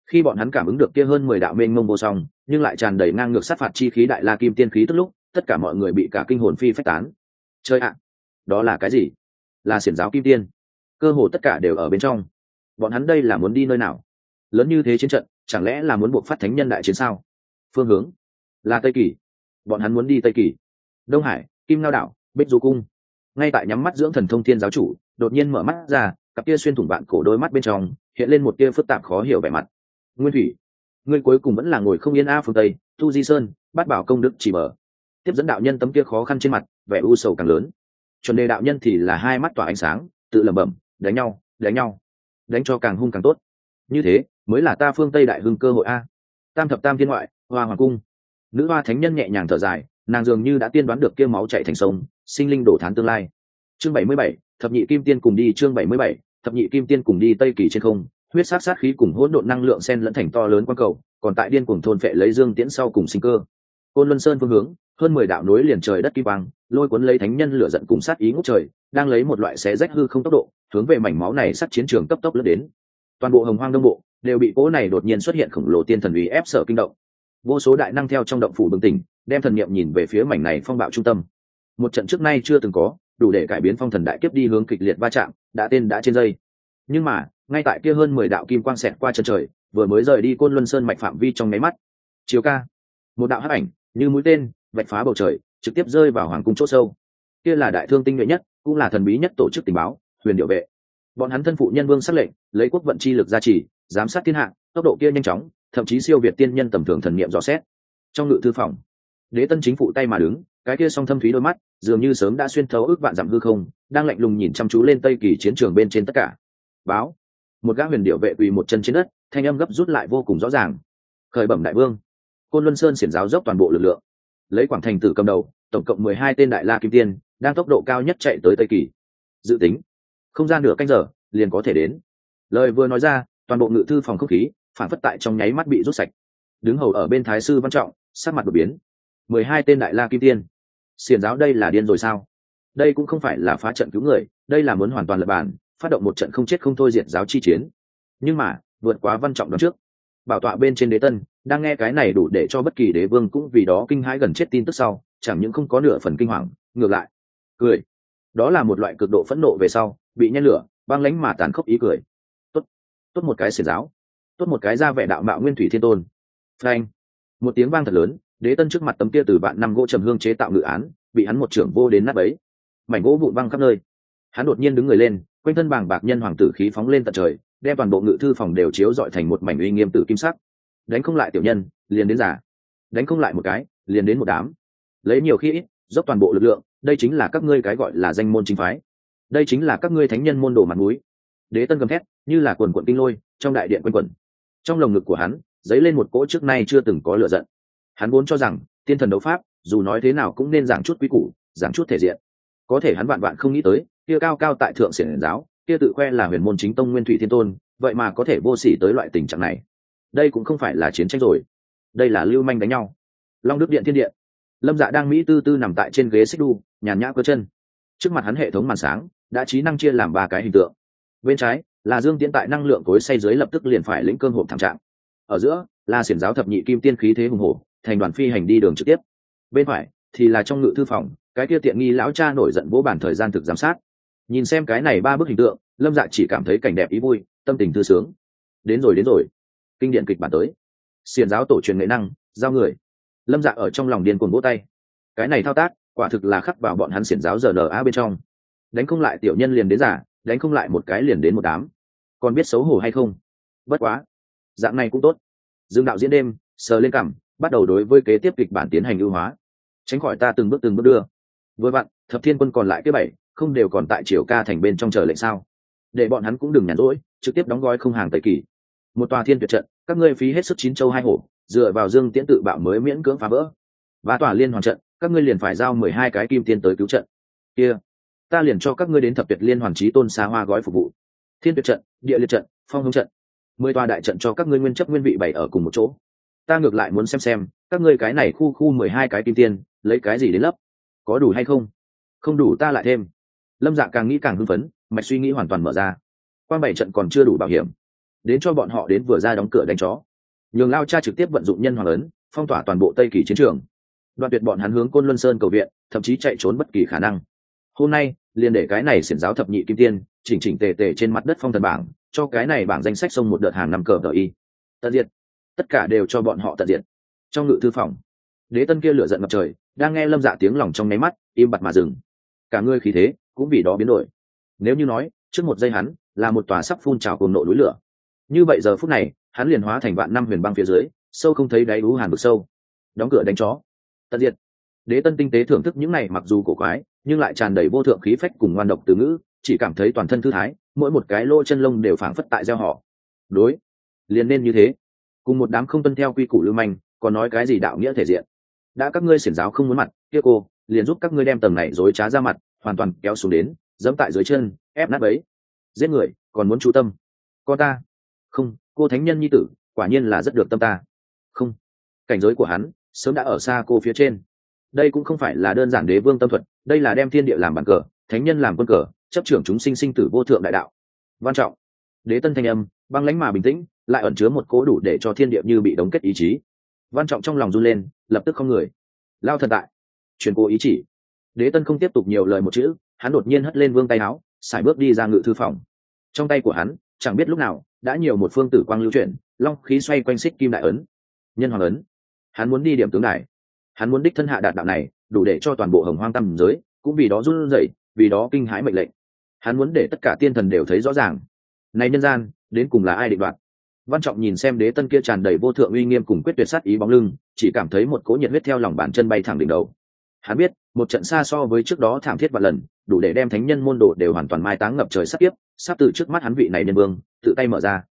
Khi bọn hắn cảm ứng được kia hơn mười đạo mênh mông vô song nhưng lại tràn đầy ngang ngược sát phạt chi khí đại la kim tiên khí tức lúc, tất cả mọi người bị cả kinh hồn phi phách tán. Chơi ạ, đó là cái gì? Là xiển giáo kim tiên? Cơ hồ tất cả đều ở bên trong. Bọn hắn đây là muốn đi nơi nào? Lớn như thế chiến trận, chẳng lẽ là muốn buộc phát thánh nhân đại chiến sao? Phương hướng là Tây Kỳ. Bọn hắn muốn đi Tây Kỳ. Đông Hải, Kim Ngao đảo, Bích Du cung. Ngay tại nhắm mắt dưỡng thần Thông Thiên giáo chủ đột nhiên mở mắt ra, cặp kia xuyên thủng bạn cổ đôi mắt bên trong hiện lên một tia phức tạp khó hiểu vẻ mặt. Nguyên Thủy, ngươi cuối cùng vẫn là ngồi không yên a phương Tây, Tu Di Sơn, Bát Bảo công đức chỉ mở. Tiếp dẫn đạo nhân tấm kia khó khăn trên mặt, vẻ u sầu càng lớn. Chuẩn đề đạo nhân thì là hai mắt tỏa ánh sáng, tự lẩm bẩm, đánh nhau, đánh nhau, đánh cho càng hung càng tốt. Như thế mới là ta phương Tây đại hưng cơ hội a. Tam thập tam thiên ngoại, Hoa Hoàng cung. Nữ hoa thánh nhân nhẹ nhàng thở dài, nàng dường như đã tiên đoán được kia máu chảy thành sông, sinh linh đổ thán tương lai. Chương bảy mươi bảy, thập nhị kim tiên cùng đi. Chương bảy mươi bảy, thập nhị kim tiên cùng đi. Tây Kỳ trên không, huyết sát sát khí cùng hỗn độn năng lượng xen lẫn thành to lớn quang cầu, còn tại điên cuồng thôn phệ lấy dương tiễn sau cùng sinh cơ. Côn Luân Sơn phương hướng, hơn mười đạo núi liền trời đất kim quang, lôi cuốn lấy thánh nhân lửa giận cùng sát ý ngút trời, đang lấy một loại xé rách hư không tốc độ, hướng về mảnh máu này sát chiến trường cấp tốc lướt đến. Toàn bộ Hồng Hoang Đông Bộ đều bị cỗ này đột nhiên xuất hiện khổng lồ tiên thần uy ép sở kinh động. Vô số đại năng theo trong động phủ bừng tỉnh, đem thần niệm nhìn về phía mảnh này phong bạo trung tâm. Một trận trước nay chưa từng có, đủ để cải biến phong thần đại kiếp đi hướng kịch liệt va chạm, đã tên đã trên dây. Nhưng mà, ngay tại kia hơn mười đạo kim quang xẹt qua chân trời, vừa mới rời đi Côn Luân Sơn mạch phạm vi trong nháy mắt. Chiếu ca, một đạo hắc ảnh, như mũi tên, vạch phá bầu trời, trực tiếp rơi vào hoàng cung chỗ sâu. Kia là đại thương tinh nhuệ nhất, cũng là thần bí nhất tổ chức tình báo, Huyền Điệu vệ. Bọn hắn thân phụ nhân vương sắc lệnh, lấy quốc vận chi lực gia trì, giám sát thiên hạ, tốc độ kia nhanh chóng, thậm chí siêu việt tiên nhân tầm thường thần niệm dò xét. Trong ngự thư phòng, Đế Tân chính phụ tay mà đứng, cái kia song thâm thúy đôi mắt, dường như sớm đã xuyên thấu ước vạn dặm hư không, đang lạnh lùng nhìn chăm chú lên Tây Kỳ chiến trường bên trên tất cả. Báo, một gã Huyền Điệu vệ quỳ một chân trên đất, thanh âm gấp rút lại vô cùng rõ ràng. Khởi bẩm đại vương, Côn Luân Sơn xiển giáo dốc toàn bộ lực lượng, lấy Quảng Thành Tử cầm đầu, tổng cộng mười hai tên đại la kim tiên, đang tốc độ cao nhất chạy tới Tây Kỳ. Dự tính, không gian nửa canh giờ liền có thể đến. Lời vừa nói ra, toàn bộ ngự thư phòng không khí phản phất tại trong nháy mắt bị rút sạch. Đứng hầu ở bên thái sư Văn Trọng sắc mặt đột biến. Mười hai tên đại la kim tiên, xiển giáo đây là điên rồi sao? Đây cũng không phải là phá trận cứu người, đây là muốn hoàn toàn lật bản, phát động một trận không chết không thôi diệt giáo chi chiến. Nhưng mà vượt quá Văn Trọng đoán trước. Bảo tọa bên trên Đế Tân đang nghe cái này đủ để cho bất kỳ đế vương cũng vì đó kinh hãi gần chết tin tức sau, chẳng những không có nửa phần kinh hoàng, ngược lại cười. Đó là một loại cực độ phẫn nộ về sau bị nhen lửa, băng lãnh mà tàn khốc ý cười. Tốt, tốt một cái xiển giáo, tốt một cái ra vẻ đạo mạo nguyên thủy thiên tôn. Phanh, một tiếng vang thật lớn, Đế Tân trước mặt tấm kia từ vạn năm gỗ trầm hương chế tạo ngự án bị hắn một trưởng vô đến nát bấy, mảnh gỗ vụn văng khắp nơi. Hắn đột nhiên đứng người lên, quanh thân bàng bạc nhân hoàng tử khí phóng lên tận trời, đem toàn bộ ngự thư phòng đều chiếu rọi thành một mảnh uy nghiêm tử kim sắc. Đánh không lại tiểu nhân, liền đến giả; đánh không lại một cái, liền đến một đám. Lấy nhiều khi ít, dốc toàn bộ lực lượng, đây chính là các ngươi cái gọi là danh môn chính phái, đây chính là các ngươi thánh nhân môn đồ mặt mũi. Đế Tân gầm thét, như là quần quần kinh lôi, trong đại điện quanh quẩn. Trong lồng ngực của hắn dấy lên một cỗ trước nay chưa từng có lửa giận. Hắn vốn cho rằng tiên thần đấu pháp, dù nói thế nào cũng nên giảng chút quý củ, giảng chút thể diện. Có thể hắn vạn vạn không nghĩ tới, kia cao cao tại thượng xiển giáo, kia tự khoe là huyền môn chính tông nguyên thủy thiên tôn, vậy mà có thể vô sỉ tới loại tình trạng này. Đây cũng không phải là chiến tranh rồi, đây là lưu manh đánh nhau. Long Đức điện thiên điện, Lâm Dạ đang mỹ tư tư nằm tại trên ghế xích đu, nhàn nhã cơ chân. Trước mặt hắn hệ thống màn sáng đã trí năng chia làm ba cái hình tượng. Bên trái là Dương Tiễn tại năng lượng cối xay dưới lập tức liền phải lĩnh cơm hộp thảm trạng. Ở giữa là xiển giáo thập nhị kim tiên khí thế hùng hổ, thành đoàn phi hành đi đường trực tiếp. Bên phải thì là trong ngự thư phòng, cái kia tiện nghi lão cha nổi giận vỗ bản thời gian thực giám sát. Nhìn xem cái này ba bức hình tượng, Lâm Dạ chỉ cảm thấy cảnh đẹp ý vui, tâm tình thư sướng. Đến rồi đến rồi, kinh điển kịch bản tới. Xiển giáo tổ truyền nghệ năng, giao người. Lâm Dạ ở trong lòng điên cuồng vỗ tay. Cái này thao tác, quả thực là khắc vào bọn hắn xiển giáo giờ a bên trong. Đánh không lại tiểu nhân liền đến giả, đánh không lại một cái liền đến một đám. Còn biết xấu hổ hay không? Bất quá, dạng này cũng tốt. Dương đạo diễn đêm, sờ lên cằm, bắt đầu đối với kế tiếp kịch bản tiến hành ưu hóa. Tránh khỏi ta từng bước từng bước đưa. Với bạn, thập thiên quân còn lại cái bảy, không đều còn tại Triều Ca thành bên trong chờ lệnh sao? Để bọn hắn cũng đừng nhàn rỗi, trực tiếp đóng gói không hàng Tây Kỳ. Một tòa thiên tuyệt trận, các ngươi phí hết sức chín châu hai hổ, dựa vào Dương Tiễn tự bạo mới miễn cưỡng phá vỡ. Và tòa liên hoàn trận, các ngươi liền phải giao mười hai cái kim tiên tới cứu trận. Kia, ta liền cho các ngươi đến thập tuyệt liên hoàn chí tôn xa hoa gói phục vụ. Thiên tuyệt trận, địa liệt trận, phong hống trận, mười tòa đại trận cho các ngươi nguyên chấp nguyên vị bày ở cùng một chỗ. Ta ngược lại muốn xem xem, các ngươi cái này khu khu mười hai cái kim tiên, lấy cái gì đến lấp? Có đủ hay không? Không đủ ta lại thêm. Lâm Dạ càng nghĩ càng hưng phấn, mạch suy nghĩ hoàn toàn mở ra. Qua bảy trận còn chưa đủ bảo hiểm. đến cho bọn họ đến vừa ra đóng cửa đánh chó. Nhường Lao Cha trực tiếp vận dụng nhân hoàng ấn, phong tỏa toàn bộ Tây Kỳ chiến trường, đoạn tuyệt bọn hắn hướng Côn Luân Sơn cầu viện, thậm chí chạy trốn bất kỳ khả năng. Hôm nay liền để cái này xiển giáo thập nhị kim tiên chỉnh chỉnh tề tề trên mặt đất phong thần bảng, cho cái này bảng danh sách xông một đợt hàng năm cờ đờ y tận diệt, tất cả đều cho bọn họ tận diệt. Trong ngự thư phòng, Đế Tân kia lửa giận ngập trời, đang nghe Lâm Dạ tiếng lòng trong nháy mắt im bặt mà dừng, cả người khí thế cũng vì đó biến đổi. Nếu như nói trước một giây hắn là một tòa sắp phun trào cuồng nộ núi lửa, như vậy giờ phút này hắn liền hóa thành vạn năm huyền băng phía dưới sâu không thấy đáy ú hàn vực sâu. Đóng cửa đánh chó, tận diệt. Đế Tân tinh tế thưởng thức những này mặc dù cổ quái nhưng lại tràn đầy vô thượng khí phách cùng ngoan độc từ ngữ, chỉ cảm thấy toàn thân thư thái, mỗi một cái lỗ chân lông đều phảng phất tại gieo họ. Đối, liền nên như thế. Cùng một đám không tuân theo quy củ lưu manh, còn nói cái gì đạo nghĩa thể diện. Đã các ngươi xiển giáo không muốn mặt, kia cô liền giúp các ngươi đem tầng này dối trá ra mặt, hoàn toàn kéo xuống đến, giẫm tại dưới chân, ép nát bấy. Giết người, còn muốn chú tâm. Con ta, không, cô thánh nhân nhi tử, quả nhiên là rất được tâm ta. Không, cảnh giới của hắn sớm đã ở xa cô phía trên. Đây cũng không phải là đơn giản đế vương tâm thuật, đây là đem thiên địa làm bàn cờ, thánh nhân làm quân cờ, chấp trưởng chúng sinh sinh tử vô thượng đại đạo. Văn trọng, Đế Tân thanh âm băng lãnh mà bình tĩnh, lại ẩn chứa một cố đủ để cho thiên địa như bị đóng kết ý chí. Văn trọng trong lòng run lên, lập tức không người. Lao thần tại, truyền cố ý chỉ. Đế Tân không tiếp tục nhiều lời một chữ, hắn đột nhiên hất lên vương tay áo, sải bước đi ra ngự thư phòng. Trong tay của hắn chẳng biết lúc nào đã nhiều một phương tử quang lưu chuyển, long khí xoay quanh xích kim đại ấn, nhân hoàng ấn. Hắn muốn đi điểm tướng đài, hắn muốn đích thân hạ đạt đạo này, đủ để cho toàn bộ hồng hoang tam giới cũng vì đó run rẩy, vì đó kinh hãi mệnh lệnh. Hắn muốn để tất cả tiên thần đều thấy rõ ràng, này nhân gian đến cùng là ai định đoạt. Văn trọng nhìn xem Đế Tân kia tràn đầy vô thượng uy nghiêm cùng quyết tuyệt sát ý bóng lưng, chỉ cảm thấy một cỗ nhiệt huyết theo lòng bàn chân bay thẳng đỉnh đầu. Hắn biết một trận xa so với trước đó thảm thiết vạn lần, đủ để đem thánh nhân môn đồ đều hoàn toàn mai táng ngập trời sát kiếp, sắp từ trước mắt hắn vị này nhân vương tự tay mở ra.